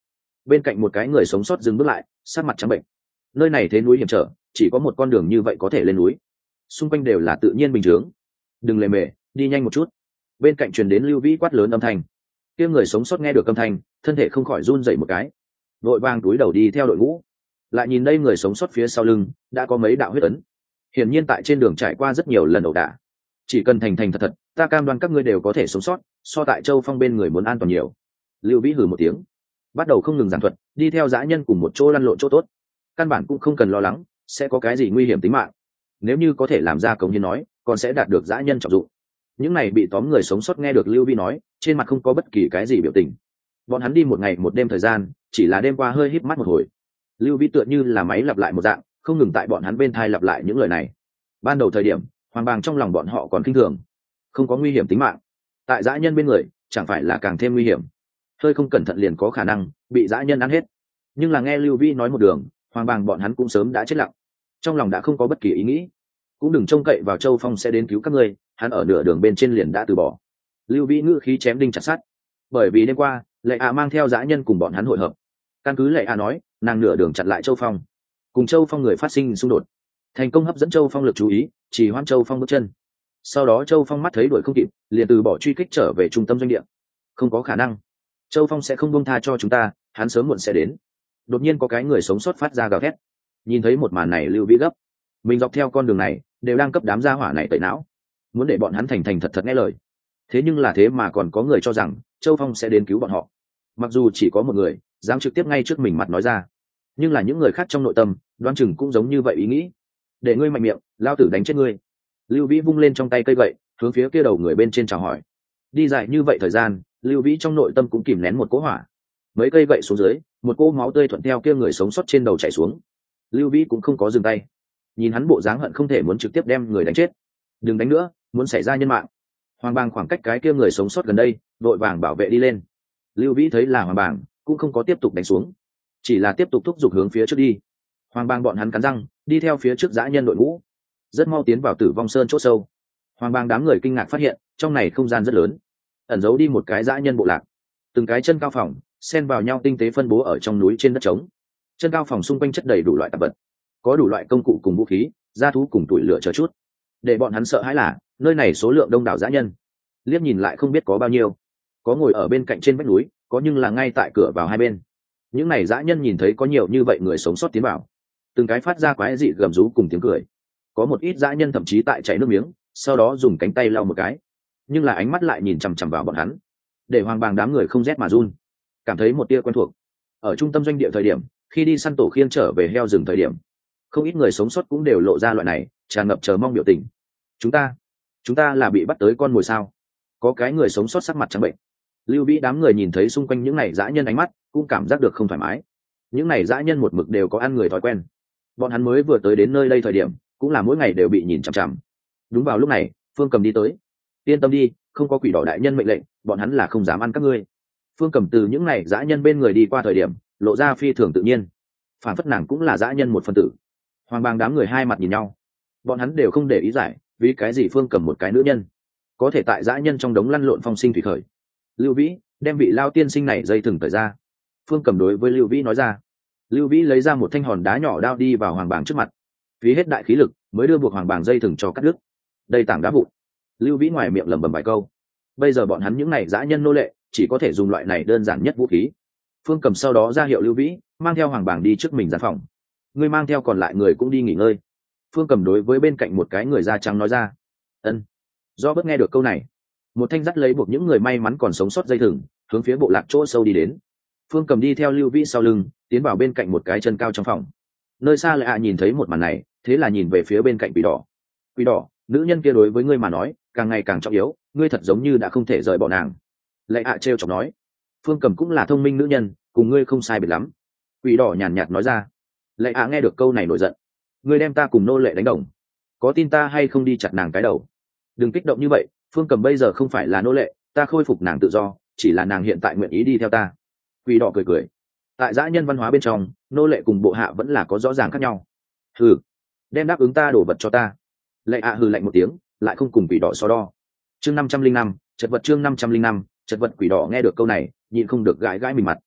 Bên cạnh một cái người sống sót dừng bước lại, sát mặt trắng bệnh. Nơi này thế núi hiểm trở, chỉ có một con đường như vậy có thể lên núi, xung quanh đều là tự nhiên bình thường. Đừng lề mề, đi nhanh một chút. Bên cạnh truyền đến Lưu Vĩ quát lớn âm thanh. Kia người sống sót nghe được âm thanh, thân thể không khỏi run rẩy một cái, vội vàng túi đầu đi theo đội ngũ. Lại nhìn đây người sống sót phía sau lưng đã có mấy đạo huyết ấn, hiển nhiên tại trên đường trải qua rất nhiều lần ẩu đả. Chỉ cần thành thành thật thật, ta cam đoan các ngươi đều có thể sống sót, so tại Châu Phong bên người muốn an toàn nhiều. Lưu Vĩ hừ một tiếng, bắt đầu không ngừng giảng thuật, đi theo dã nhân cùng một chỗ lăn lộn chỗ tốt, căn bản cũng không cần lo lắng sẽ có cái gì nguy hiểm tính mạng. Nếu như có thể làm ra cống hiến nói, còn sẽ đạt được dã nhân trọng dụng. Những này bị tóm người sống sót nghe được Lưu Vĩ nói, trên mặt không có bất kỳ cái gì biểu tình. Bọn hắn đi một ngày một đêm thời gian, chỉ là đêm qua hơi híp mắt một hồi. Lưu Vĩ tựa như là máy lặp lại một dạng, không ngừng tại bọn hắn bên thai lặp lại những lời này. Ban đầu thời điểm, hoàng bàng trong lòng bọn họ còn khinh thường, không có nguy hiểm tính mạng. Tại dã nhân bên người, chẳng phải là càng thêm nguy hiểm. Hơi không cẩn thận liền có khả năng bị dã nhân ăn hết. Nhưng là nghe Lưu Vĩ nói một đường, hoàng bàng bọn hắn cũng sớm đã chết lặng, trong lòng đã không có bất kỳ ý nghĩ. Cũng đừng trông cậy vào Châu Phong sẽ đến cứu các ngươi, hắn ở nửa đường bên trên liền đã từ bỏ. Lưu Vĩ ngữ khí chém đinh chặt sắt, bởi vì đêm qua Lệ A mang theo dã nhân cùng bọn hắn hội hợp. Căn cứ Lệ A nói, nàng nửa đường chặn lại Châu Phong, cùng Châu Phong người phát sinh xung đột, thành công hấp dẫn Châu Phong lực chú ý, chỉ hoãn Châu Phong bước chân. Sau đó Châu Phong mắt thấy đuổi không kịp, liền từ bỏ truy kích trở về trung tâm doanh địa. Không có khả năng, Châu Phong sẽ không buông tha cho chúng ta, hắn sớm muộn sẽ đến. Đột nhiên có cái người sống sót phát ra gào thét. Nhìn thấy một màn này, Lưu Vĩ gấp, mình dọc theo con đường này đều đang cấp đám gia hỏa này tẩy não, muốn để bọn hắn thành thành thật thật nghe lời. Thế nhưng là thế mà còn có người cho rằng Châu Phong sẽ đến cứu bọn họ. Mặc dù chỉ có một người dám trực tiếp ngay trước mình mặt nói ra, nhưng là những người khác trong nội tâm đoán chừng cũng giống như vậy ý nghĩ. Để ngươi mạnh miệng, lao tử đánh chết ngươi. Lưu Vĩ vung lên trong tay cây gậy, hướng phía kia đầu người bên trên chào hỏi. Đi dài như vậy thời gian, Lưu Vĩ trong nội tâm cũng kìm nén một cỗ hỏa. Mấy cây gậy xuống dưới, một cỗ máu tươi thuận theo kia người sống sót trên đầu chảy xuống. Lưu Vĩ cũng không có dừng tay, nhìn hắn bộ dáng hận không thể muốn trực tiếp đem người đánh chết. Đừng đánh nữa, muốn xảy ra nhân mạng. Hoàng bàng khoảng cách cái kia người sống sót gần đây, vội vàng bảo vệ đi lên. Lưu Vĩ thấy là hoàng bàng, cũng không có tiếp tục đánh xuống, chỉ là tiếp tục thúc giục hướng phía trước đi. Hoàng bàng bọn hắn cắn răng, đi theo phía trước dã nhân đội ngũ, rất mau tiến vào Tử Vong Sơn chỗ sâu. Hoàng bàng đám người kinh ngạc phát hiện, trong này không gian rất lớn, ẩn giấu đi một cái dã nhân bộ lạc. Từng cái chân cao phòng, xen vào nhau tinh tế phân bố ở trong núi trên đất trống. Chân cao phòng xung quanh chất đầy đủ loại tạp vật, có đủ loại công cụ cùng vũ khí, gia thú cùng tuổi lửa chờ chút. Để bọn hắn sợ hãi là nơi này số lượng đông đảo dã nhân, liếc nhìn lại không biết có bao nhiêu. Có ngồi ở bên cạnh trên vách núi, có nhưng là ngay tại cửa vào hai bên. Những này dã nhân nhìn thấy có nhiều như vậy người sống sót tiến vào, từng cái phát ra quái dị gầm rú cùng tiếng cười. Có một ít dã nhân thậm chí tại chảy nước miếng, sau đó dùng cánh tay lau một cái, nhưng là ánh mắt lại nhìn chằm chằm vào bọn hắn, để hoàng bàng đám người không rét mà run, cảm thấy một tia quen thuộc. Ở trung tâm doanh địa thời điểm, khi đi săn tổ khiêng trở về heo rừng thời điểm, không ít người sống sót cũng đều lộ ra loại này tràn ngập chờ mong biểu tình. Chúng ta, chúng ta là bị bắt tới con mồi sao? Có cái người sống sót sắc mặt trắng bệnh. Lưu Vĩ đám người nhìn thấy xung quanh những này dã nhân ánh mắt, cũng cảm giác được không thoải mái. Những này dã nhân một mực đều có ăn người thói quen. Bọn hắn mới vừa tới đến nơi đây thời điểm, cũng là mỗi ngày đều bị nhìn chằm chằm. Đúng vào lúc này, Phương Cầm đi tới. Yên tâm đi, không có quỷ đỏ đại nhân mệnh lệnh, bọn hắn là không dám ăn các ngươi. Phương Cầm từ những này dã nhân bên người đi qua thời điểm, lộ ra phi thường tự nhiên, phản phất nàng cũng là dã nhân một phần tử. Hoàng bàng đám người hai mặt nhìn nhau, bọn hắn đều không để ý giải vì cái gì Phương Cầm một cái nữ nhân có thể tại dã nhân trong đống lăn lộn phong sinh thủy khởi. Lưu Vĩ, đem vị lao tiên sinh này dây thừng thời ra. Phương Cầm đối với Lưu Vĩ nói ra. Lưu Vĩ lấy ra một thanh hòn đá nhỏ đao đi vào hoàng bàng trước mặt, phí hết đại khí lực mới đưa buộc hoàng bàng dây thừng cho cắt đứt. Đây tảng đá vụn. Lưu Vĩ ngoài miệng lẩm bẩm vài câu. Bây giờ bọn hắn những này dã nhân nô lệ, chỉ có thể dùng loại này đơn giản nhất vũ khí. Phương Cầm sau đó ra hiệu Lưu Vĩ mang theo hoàng bàng đi trước mình gian phòng. Ngươi mang theo còn lại người cũng đi nghỉ ngơi. Phương Cầm đối với bên cạnh một cái người da trắng nói ra. Ân. Do bất nghe được câu này, một thanh dắt lấy buộc những người may mắn còn sống sót dây thừng, hướng phía bộ lạc chỗ sâu đi đến. Phương Cầm đi theo Lưu Vĩ sau lưng, tiến vào bên cạnh một cái chân cao trong phòng. Nơi xa lại ạ nhìn thấy một màn này, thế là nhìn về phía bên cạnh Quỷ Đỏ. Quỷ Đỏ, nữ nhân kia đối với ngươi mà nói càng ngày càng trọng yếu, ngươi thật giống như đã không thể rời bỏ nàng. Lại ạ trêu chọc nói. Phương Cầm cũng là thông minh nữ nhân, cùng ngươi không sai biệt lắm. Quỷ Đỏ nhàn nhạt nói ra. Lại ạ nghe được câu này nổi giận. Ngươi đem ta cùng nô lệ đánh đồng, có tin ta hay không đi chặt nàng cái đầu? Đừng kích động như vậy, Phương Cầm bây giờ không phải là nô lệ, ta khôi phục nàng tự do, chỉ là nàng hiện tại nguyện ý đi theo ta. Quỷ Đỏ cười cười. Tại dã nhân văn hóa bên trong, nô lệ cùng bộ hạ vẫn là có rõ ràng khác nhau. Hừ, đem đáp ứng ta đổ vật cho ta. Lệ ạ hừ lạnh một tiếng, lại không cùng Quỷ Đỏ so đo. Chương năm trăm linh năm, chật vật chương năm trăm linh năm, chật vật. Quỷ Đỏ nghe được câu này, nhịn không được gãi gãi mình mặt.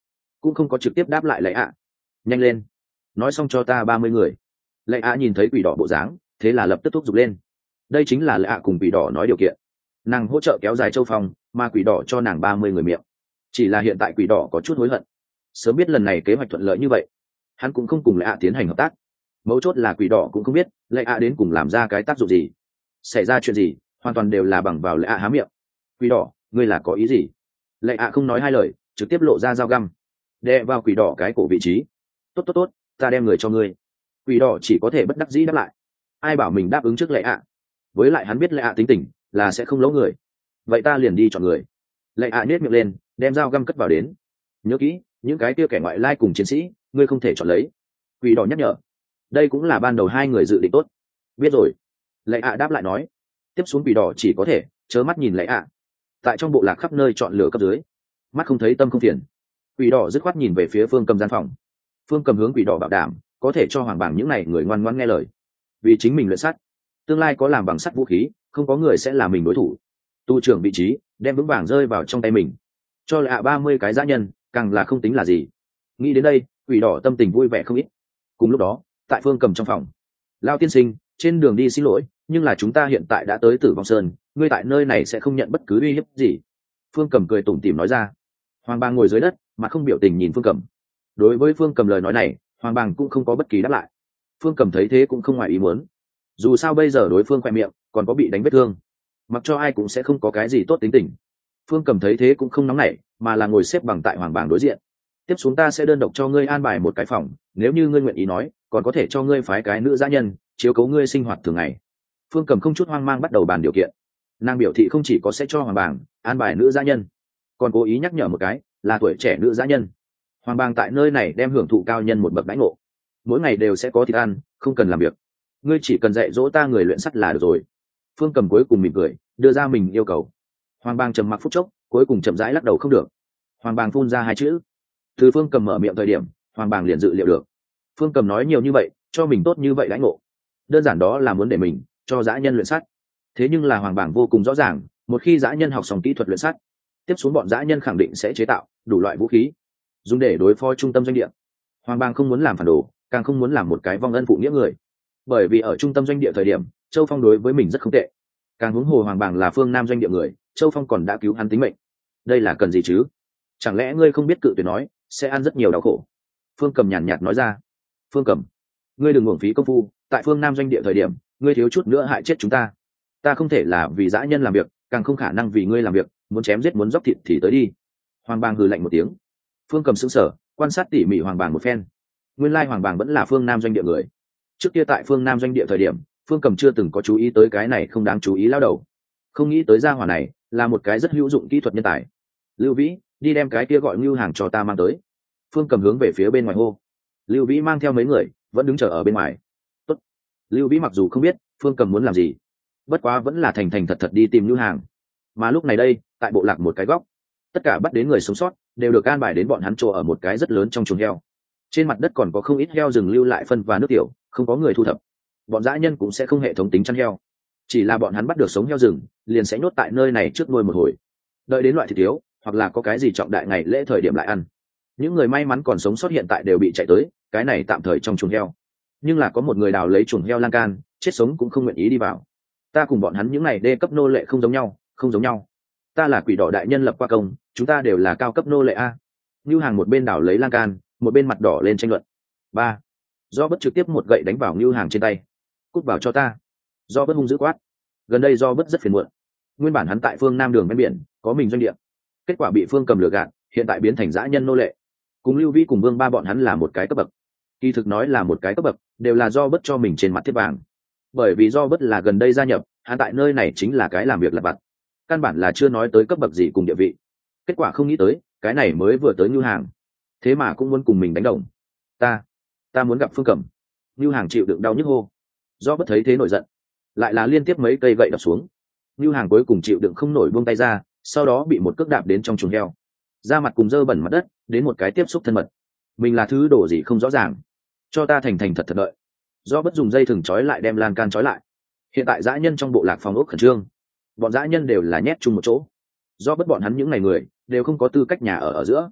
cũng không có trực tiếp đáp lại lệ ạ. Nhanh lên, nói xong cho ta ba mươi người. Lệ ạ nhìn thấy quỷ đỏ bộ dáng, thế là lập tức thúc giục lên. Đây chính là lệ ạ cùng quỷ đỏ nói điều kiện, nàng hỗ trợ kéo dài châu phong, mà quỷ đỏ cho nàng ba mươi người miệng. Chỉ là hiện tại quỷ đỏ có chút hối hận, sớm biết lần này kế hoạch thuận lợi như vậy, hắn cũng không cùng lệ ạ tiến hành hợp tác. Mấu chốt là quỷ đỏ cũng không biết lệ ạ đến cùng làm ra cái tác dụng gì, xảy ra chuyện gì hoàn toàn đều là bằng vào lệ ạ há miệng. Quỷ đỏ, ngươi là có ý gì? Lệ ạ không nói hai lời, trực tiếp lộ ra dao găm đè vào quỷ đỏ cái cổ vị trí. Tốt tốt tốt, ta đem người cho ngươi. Quỷ đỏ chỉ có thể bất đắc dĩ đáp lại. Ai bảo mình đáp ứng trước lệ ạ? Với lại hắn biết lệ ạ tính tình là sẽ không lỗ người. Vậy ta liền đi chọn người. Lệ ạ nhếch miệng lên, đem dao găm cất vào đến. Nhớ kỹ, những cái kia kẻ ngoại lai cùng chiến sĩ ngươi không thể chọn lấy. Quỷ đỏ nhắc nhở. Đây cũng là ban đầu hai người dự định tốt. Biết rồi. Lệ ạ đáp lại nói. Tiếp xuống quỷ đỏ chỉ có thể chớ mắt nhìn lệ ạ. Tại trong bộ lạc khắp nơi chọn lựa cấp dưới, mắt không thấy tâm không phiền. Quỷ đỏ dứt khoát nhìn về phía Phương Cầm gian phòng. Phương Cầm hướng quỷ đỏ bảo đảm có thể cho hoàng bảng những này người ngoan ngoãn nghe lời, vì chính mình luyện sắt, tương lai có làm bằng sắt vũ khí, không có người sẽ là mình đối thủ. Tu trưởng vị trí đem vững vàng rơi vào trong tay mình, cho lệ ạ ba mươi cái dã nhân càng là không tính là gì. Nghĩ đến đây, quỷ đỏ tâm tình vui vẻ không ít. Cùng lúc đó, tại Phương Cầm trong phòng, Lao tiên sinh, trên đường đi xin lỗi, nhưng là chúng ta hiện tại đã tới Tử Vong Sơn, ngươi tại nơi này sẽ không nhận bất cứ uy hiếp gì. Phương Cầm cười tủm tỉm nói ra. Hoàng bàng ngồi dưới đất, mà không biểu tình nhìn Phương Cầm. Đối với Phương Cầm lời nói này, Hoàng bàng cũng không có bất kỳ đáp lại. Phương Cầm thấy thế cũng không ngoài ý muốn. Dù sao bây giờ đối phương khoe miệng còn có bị đánh vết thương, mặc cho ai cũng sẽ không có cái gì tốt tính tình. Phương Cầm thấy thế cũng không nóng nảy, mà là ngồi xếp bằng tại Hoàng bàng đối diện. Tiếp xuống ta sẽ đơn độc cho ngươi an bài một cái phòng, nếu như ngươi nguyện ý nói, còn có thể cho ngươi phái cái nữ dã nhân chiếu cố ngươi sinh hoạt thường ngày. Phương Cầm không chút hoang mang bắt đầu bàn điều kiện. Nàng biểu thị không chỉ có sẽ cho Hoàng bàng an bài nữ dã nhân, còn cố ý nhắc nhở một cái là tuổi trẻ nữ dã nhân. Hoàng bàng tại nơi này đem hưởng thụ cao nhân một bậc đãi ngộ, mỗi ngày đều sẽ có thịt ăn, không cần làm việc, ngươi chỉ cần dạy dỗ ta người luyện sắt là được rồi. Phương Cầm cuối cùng mỉm cười đưa ra mình yêu cầu. Hoàng bàng trầm mặc phút chốc, cuối cùng chậm rãi lắc đầu không được. Hoàng bàng phun ra hai chữ. Từ Phương Cầm mở miệng thời điểm, Hoàng bàng liền dự liệu được Phương Cầm nói nhiều như vậy, cho mình tốt như vậy đãi ngộ, đơn giản đó là muốn để mình cho dã nhân luyện sắt. Thế nhưng là Hoàng bàng vô cùng rõ ràng, một khi dã nhân học xong kỹ thuật luyện sắt, tiếp xuống bọn dã nhân khẳng định sẽ chế tạo đủ loại vũ khí dùng để đối phó trung tâm doanh địa. Hoàng bàng không muốn làm phản đồ, càng không muốn làm một cái vong ân phụ nghĩa người, bởi vì ở trung tâm doanh địa thời điểm Châu Phong đối với mình rất không tệ, càng huống hồ Hoàng bàng là phương Nam doanh địa người, Châu Phong còn đã cứu hắn tính mệnh. Đây là cần gì chứ? Chẳng lẽ ngươi không biết cự tuyệt nói sẽ ăn rất nhiều đau khổ? Phương Cầm nhàn nhạt nói ra. Phương Cầm, ngươi đừng uổng phí công phu, tại phương Nam doanh địa thời điểm ngươi thiếu chút nữa hại chết chúng ta. Ta không thể là vì dã nhân làm việc, càng không khả năng vì ngươi làm việc, muốn chém giết muốn dốc thịt thì tới đi. Hoàng bàng hừ lạnh một tiếng. Phương Cầm sững sờ, quan sát tỉ mỉ Hoàng bàng một phen. Nguyên lai Hoàng bàng vẫn là phương Nam doanh địa người. Trước kia tại phương Nam doanh địa thời điểm, Phương Cầm chưa từng có chú ý tới cái này không đáng chú ý lao đầu, không nghĩ tới gia hỏa này là một cái rất hữu dụng kỹ thuật nhân tài. Lưu Vĩ, đi đem cái kia gọi Ngưu Hàng cho ta mang tới. Phương Cầm hướng về phía bên ngoài hô. Lưu Vĩ mang theo mấy người vẫn đứng chờ ở bên ngoài. Tốt. Lưu Vĩ mặc dù không biết Phương Cầm muốn làm gì, bất quá vẫn là thành thành thật thật đi tìm Ngưu Hàng. Mà lúc này đây, tại bộ lạc một cái góc, tất cả bắt đến người sống sót đều được an bài đến bọn hắn chỗ ở một cái rất lớn trong chuồng heo. Trên mặt đất còn có không ít heo rừng lưu lại phân và nước tiểu, không có người thu thập. Bọn dã nhân cũng sẽ không hệ thống tính chăn heo, chỉ là bọn hắn bắt được sống heo rừng liền sẽ nhốt tại nơi này trước nuôi một hồi, đợi đến loại thịt thiếu hoặc là có cái gì trọng đại ngày lễ thời điểm lại ăn. Những người may mắn còn sống sót hiện tại đều bị chạy tới cái này tạm thời trong chuồng heo, nhưng là có một người đào lấy chuồng heo lan can, chết sống cũng không nguyện ý đi vào. Ta cùng bọn hắn những này đê cấp nô lệ không giống nhau, không giống nhau. Ta là quỷ đỏ đại nhân lập qua công, chúng ta đều là cao cấp nô lệ a. Ngưu Hàng một bên đào lấy lan can, một bên mặt đỏ lên tranh luận. Ba, do bất trực tiếp một gậy đánh vào Ngưu Hàng trên tay. Cút vào cho ta. Do bất hung dữ quát. Gần đây do bất rất phiền muộn. Nguyên bản hắn tại phương Nam đường ven biển có mình doanh địa, kết quả bị Phương Cầm lừa gạt, hiện tại biến thành dã nhân nô lệ. Cùng Lưu Vĩ cùng Vương Ba bọn hắn là một cái cấp bậc, kỳ thực nói là một cái cấp bậc, đều là do bất cho mình trên mặt thiết vàng. Bởi vì do bất là gần đây gia nhập, hắn tại nơi này chính là cái làm việc lặt vặt, căn bản là chưa nói tới cấp bậc gì cùng địa vị. Kết quả không nghĩ tới, cái này mới vừa tới Ngưu Hàng, thế mà cũng muốn cùng mình đánh đồng. Ta, ta muốn gặp Phương Cầm. Ngưu Hàng chịu đựng đau nhức hô. Do bất thấy thế nổi giận, lại là liên tiếp mấy cây gậy đập xuống. Ngưu Hàng cuối cùng chịu đựng không nổi buông tay ra, sau đó bị một cước đạp đến trong chuồng heo, da mặt cùng dơ bẩn mặt đất, đến một cái tiếp xúc thân mật. Mình là thứ đồ gì không rõ ràng, cho ta thành thành thật thật đợi. Do bất dùng dây thừng trói lại đem lan can trói lại. Hiện tại dã nhân trong bộ lạc phòng ốc khẩn trương, bọn dã nhân đều là nhét chung một chỗ. Do bất bọn hắn những ngày người đều không có tư cách nhà ở ở giữa,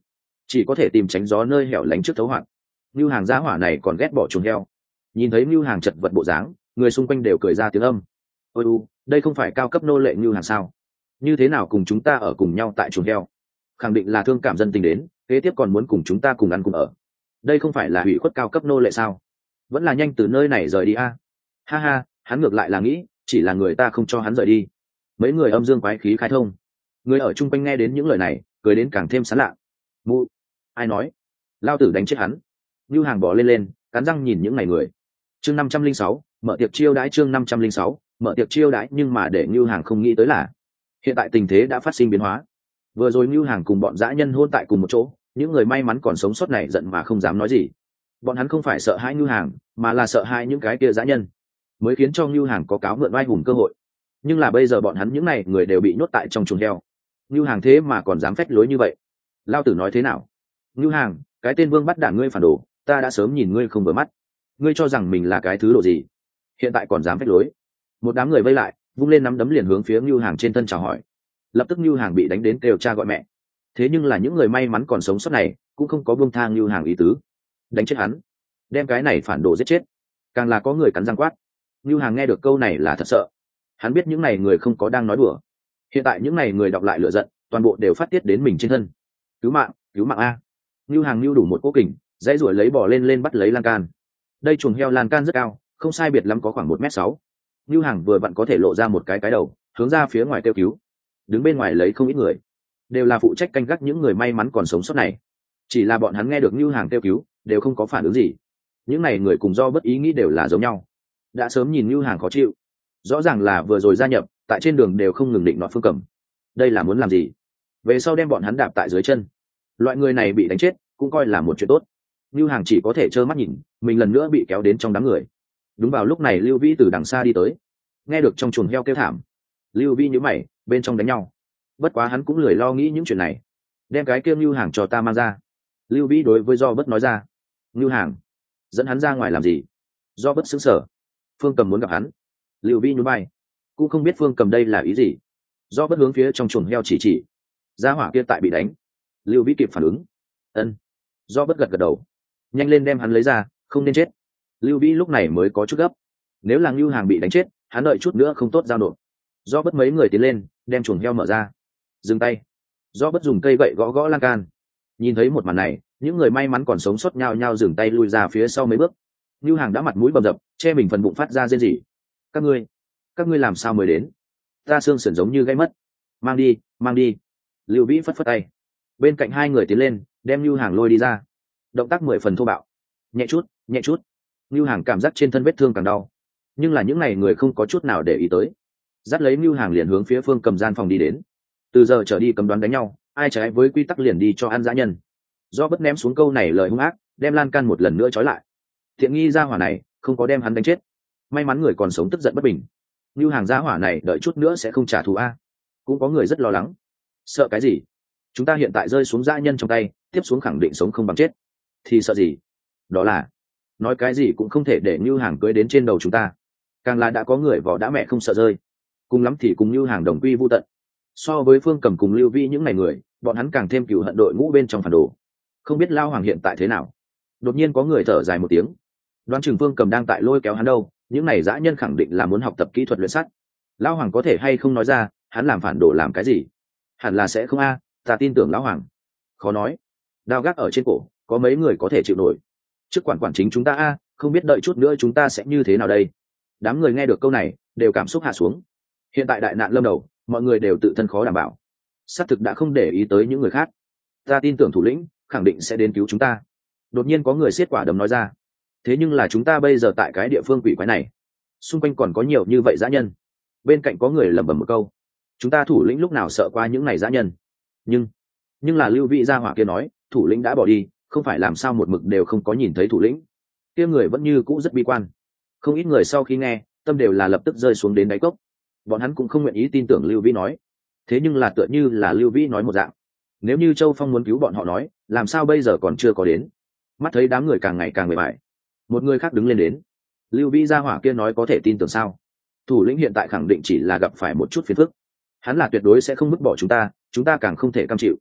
chỉ có thể tìm tránh gió nơi hẻo lánh trước thấu hoạt. Ngưu Hàng giá hỏa này còn ghét bỏ chuồng heo. Nhìn thấy Ngưu Hàng chật vật bộ dáng, người xung quanh đều cười ra tiếng âm. Ôi u, đây không phải cao cấp nô lệ Ngưu Hàng sao? Như thế nào cùng chúng ta ở cùng nhau tại chuồng heo? Khẳng định là thương cảm dân tình đến, kế tiếp còn muốn cùng chúng ta cùng ăn cùng ở. Đây không phải là hủy khuất cao cấp nô lệ sao? Vẫn là nhanh từ nơi này rời đi a. Ha ha, hắn ngược lại là nghĩ, chỉ là người ta không cho hắn rời đi. Mấy người âm dương quái khí khai thông. Người ở chung quanh nghe đến những lời này, cười đến càng thêm sán lạ. Mụ, ai nói? Lao tử đánh chết hắn. Ngưu Hàng bỏ lên lên, cắn răng nhìn những ngày người. Chương năm trăm linh sáu, mở tiệc chiêu đãi chương năm trăm linh sáu, mở tiệc chiêu đãi nhưng mà để Ngưu Hàng không nghĩ tới là, hiện tại tình thế đã phát sinh biến hóa. Vừa rồi Ngưu Hàng cùng bọn dã nhân hôn tại cùng một chỗ, những người may mắn còn sống sót này giận mà không dám nói gì. Bọn hắn không phải sợ hãi Ngưu Hàng, mà là sợ hãi những cái kia dã nhân, mới khiến cho Ngưu Hàng có cáo mượn oai hùng cơ hội. Nhưng là bây giờ bọn hắn những này người đều bị nhốt tại trong chuồng heo. Ngưu Hàng thế mà còn dám phách lối như vậy. Lao tử nói thế nào? Ngưu Hàng, cái tên vương bắt đảng ngươi phản đồ, ta đã sớm nhìn ngươi không vừa mắt. Ngươi cho rằng mình là cái thứ độ gì, hiện tại còn dám phách lối? Một đám người vây lại, vung lên nắm đấm liền hướng phía Ngưu Hàng trên thân chào hỏi. Lập tức Ngưu Hàng bị đánh đến kêu cha gọi mẹ. Thế nhưng là những người may mắn còn sống sót này cũng không có buông tha Ngưu Hàng ý tứ. Đánh chết hắn, đem cái này phản đồ giết chết. Càng là có người cắn răng quát. Ngưu Hàng nghe được câu này là thật sợ. Hắn biết những này người không có đang nói đùa. Hiện tại những này người đọc lại lửa giận, toàn bộ đều phát tiết đến mình trên thân. Cứu mạng, cứu mạng a! Ngưu Hàng lưu đủ một cố kình, dãy ruổi lấy bò lên lên bắt lấy lan can. Đây chuồng heo lan can rất cao, không sai biệt lắm có khoảng một mét sáu. Ngưu Hàng vừa vặn có thể lộ ra một cái cái đầu, hướng ra phía ngoài kêu cứu. Đứng bên ngoài lấy không ít người, đều là phụ trách canh gác những người may mắn còn sống sót này. Chỉ là bọn hắn nghe được Ngưu Hàng kêu cứu, đều không có phản ứng gì. Những này người cùng do bất ý nghĩ đều là giống nhau, đã sớm nhìn Ngưu Hàng khó chịu. Rõ ràng là vừa rồi gia nhập, tại trên đường đều không ngừng định nọ Phương Cầm. Đây là muốn làm gì? Về sau đem bọn hắn đạp tại dưới chân. Loại người này bị đánh chết, cũng coi là một chuyện tốt. Ngưu Hàng chỉ có thể trơ mắt nhìn, mình lần nữa bị kéo đến trong đám người. Đúng vào lúc này Lưu Vĩ từ đằng xa đi tới, nghe được trong chuồng heo kêu thảm. Lưu Vĩ nhíu mày, bên trong đánh nhau. Bất quá hắn cũng lười lo nghĩ những chuyện này, đem cái kia Ngưu Hàng cho ta mang ra. Lưu Vĩ đối với Do Bất nói ra. Ngưu Hàng, dẫn hắn ra ngoài làm gì? Do Bất sững sờ. Phương Cầm muốn gặp hắn. Lưu Vĩ nhún vai, cũng không biết Phương Cầm đây là ý gì. Do Bất hướng phía trong chuồng heo chỉ chỉ. Gia hỏa kia tại bị đánh. Lưu Vĩ kịp phản ứng. Ân. Do Bất gật gật đầu. Nhanh lên đem hắn lấy ra, không nên chết. Lưu Vĩ lúc này mới có chút gấp. Nếu là Ngưu Hàng bị đánh chết, hắn đợi chút nữa không tốt giao nộp. Do Bất mấy người tiến lên, đem chuồng heo mở ra. Dừng tay. Do Bất dùng cây gậy gõ gõ lan can. Nhìn thấy một màn này, những người may mắn còn sống sót nhao nhao dừng tay lui ra phía sau mấy bước. Ngưu Hàng đã mặt mũi bầm dập, che mình phần bụng phát ra rên rỉ. Các ngươi, các ngươi làm sao mới đến? Ta xương sườn giống như gãy mất. Mang đi, mang đi. Lưu Vĩ phất phất tay. Bên cạnh hai người tiến lên, đem Ngưu Hàng lôi đi ra. Động tác mười phần thô bạo. Nhẹ chút, nhẹ chút. Ngưu Hàng cảm giác trên thân vết thương càng đau, nhưng là những n à y người không có chút nào để ý tới. Dắt lấy Ngưu Hàng liền hướng phía Phương Cầm gian phòng đi đến. Từ giờ trở đi cấm đoán đánh nhau, ai trái với quy tắc liền đi cho ăn dã nhân. Do Bất ném xuống câu này lời hung ác, đem lan can một lần nữa trói lại. Thiện nghi gia hỏa này không có đem hắn đánh chết, may mắn người còn sống tức giận bất bình. Ngưu Hàng gia hỏa này đợi chút nữa sẽ không trả thù a. Cũng có người rất lo lắng. Sợ cái gì? Chúng ta hiện tại rơi xuống dã nhân trong tay, tiếp xuống khẳng định sống không bằng chết. Thì sợ gì? Đó là nói cái gì cũng không thể để Ngưu Hàng cưới đến trên đầu chúng ta. Càng là đã có người vỏ đã mẹ không sợ rơi, cùng lắm thì cùng Ngưu Hàng đồng quy vu tận. So với Phương Cầm cùng Lưu Vĩ những ngày người, bọn hắn càng thêm cừu hận đội ngũ bên trong phản đồ. Không biết Lao Hoàng hiện tại thế nào? Đột nhiên có người thở dài một tiếng. Đoán chừng Phương Cầm đang tại lôi kéo hắn đâu, những này dã nhân khẳng định là muốn học tập kỹ thuật luyện sắt. Lao Hoàng có thể hay không nói ra, hắn làm phản đồ làm cái gì? Hẳn là sẽ không a, ta tin tưởng Lão Hoàng. Khó nói. Đao gác ở trên cổ, có mấy người có thể chịu nổi. Trước quản quản chính chúng ta a, không biết đợi chút nữa chúng ta sẽ như thế nào đây? Đám người nghe được câu này, đều cảm xúc hạ xuống. Hiện tại đại nạn lâm đầu, mọi người đều tự thân khó đảm bảo. Xác thực đã không để ý tới những người khác. Ta tin tưởng thủ lĩnh khẳng định sẽ đến cứu chúng ta. Đột nhiên có người xiết quả đấm nói ra. Thế nhưng là chúng ta bây giờ tại cái địa phương quỷ quái này, xung quanh còn có nhiều như vậy dã nhân. Bên cạnh có người lẩm bẩm một câu. Chúng ta thủ lĩnh lúc nào sợ qua những này dã nhân? Nhưng, nhưng là Lưu Vĩ gia hỏa kia nói, thủ lĩnh đã bỏ đi, không phải làm sao một mực đều không có nhìn thấy thủ lĩnh. Kia người vẫn như cũ rất bi quan. Không ít người sau khi nghe, tâm đều là lập tức rơi xuống đến đáy cốc. Bọn hắn cũng không nguyện ý tin tưởng Lưu Vĩ nói. Thế nhưng là tựa như là Lưu Vĩ nói một dạng. Nếu như Châu Phong muốn cứu bọn họ nói, làm sao bây giờ còn chưa có đến? Mắt thấy đám người càng ngày càng mệt mỏi, một người khác đứng lên đến. Lưu Vĩ gia hỏa kia nói có thể tin tưởng sao? Thủ lĩnh hiện tại khẳng định chỉ là gặp phải một chút phiền phức. Hắn là tuyệt đối sẽ không vứt bỏ chúng ta, chúng ta càng không thể cam chịu.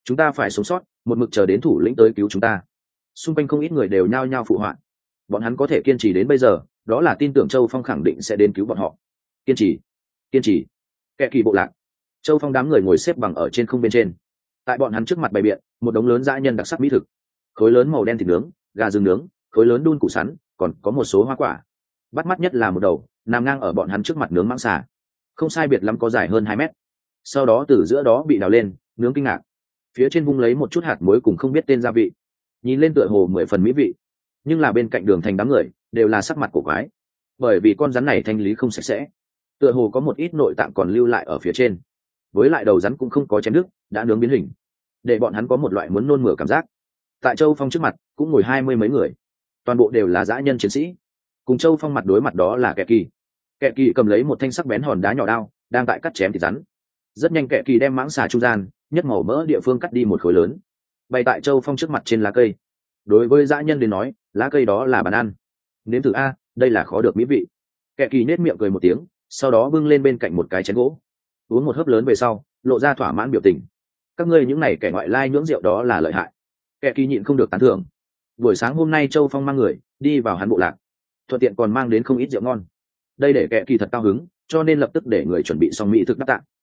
chúng ta phải sống sót, một mực chờ đến thủ lĩnh tới cứu chúng ta. Xung quanh không ít người đều nhao nhao phụ họa. Bọn hắn có thể kiên trì đến bây giờ, đó là tin tưởng Châu Phong khẳng định sẽ đến cứu bọn họ. Kiên trì, kiên trì. Kẻ kỳ bộ lạc. Châu Phong đám người ngồi xếp bằng ở trên không bên trên. Tại bọn hắn trước mặt bày biện một đống lớn dã nhân đặc sắc mỹ thực, khối lớn màu đen thịt nướng, gà rừng nướng, khối lớn đun củ sắn, còn có một số hoa quả. Bắt mắt nhất là một đầu nằm ngang ở bọn hắn trước mặt nướng mãng xà, không sai biệt lắm có dài hơn hai mét. Sau đó từ giữa đó bị đào lên nướng kinh ngạc, phía trên vung lấy một chút hạt muối cùng không biết tên gia vị, nhìn lên tựa hồ mười phần mỹ vị. Nhưng là bên cạnh đường thành đám người đều là sắc mặt cổ quái, bởi vì con rắn này thanh lý không sạch sẽ, tựa hồ có một ít nội tạng còn lưu lại ở phía trên, với lại đầu rắn cũng không có chém đứt, đã nướng biến hình, để bọn hắn có một loại muốn nôn mửa cảm giác. Tại Châu Phong trước mặt cũng ngồi hai mươi mấy người, toàn bộ đều là dã nhân chiến sĩ. Cùng Châu Phong mặt đối mặt đó là Kẻ Kỳ. Kẻ Kỳ cầm lấy một thanh sắc bén hòn đá nhỏ đao, đang tại cắt chém thịt rắn. Rất nhanh Kẻ Kỳ đem mãng xà trung gian nhất màu mỡ địa phương cắt đi một khối lớn, bày tại Châu Phong trước mặt trên lá cây. Đối với dã nhân đến nói, lá cây đó là bàn ăn. Nếm thử a, đây là khó được mỹ vị. Kẻ Kỳ nết miệng cười một tiếng, sau đó bưng lên bên cạnh một cái chén gỗ, uống một hớp lớn về sau, lộ ra thỏa mãn biểu tình. Các ngươi những này kẻ ngoại lai nhưỡng rượu đó là lợi hại. Kẻ Kỳ nhịn không được tán thưởng. Buổi sáng hôm nay Châu Phong mang người đi vào hắn bộ lạc, thuận tiện còn mang đến không ít rượu ngon. Đây để Kẻ Kỳ thật cao hứng, cho nên lập tức để người chuẩn bị xong mỹ thực đắp tặng.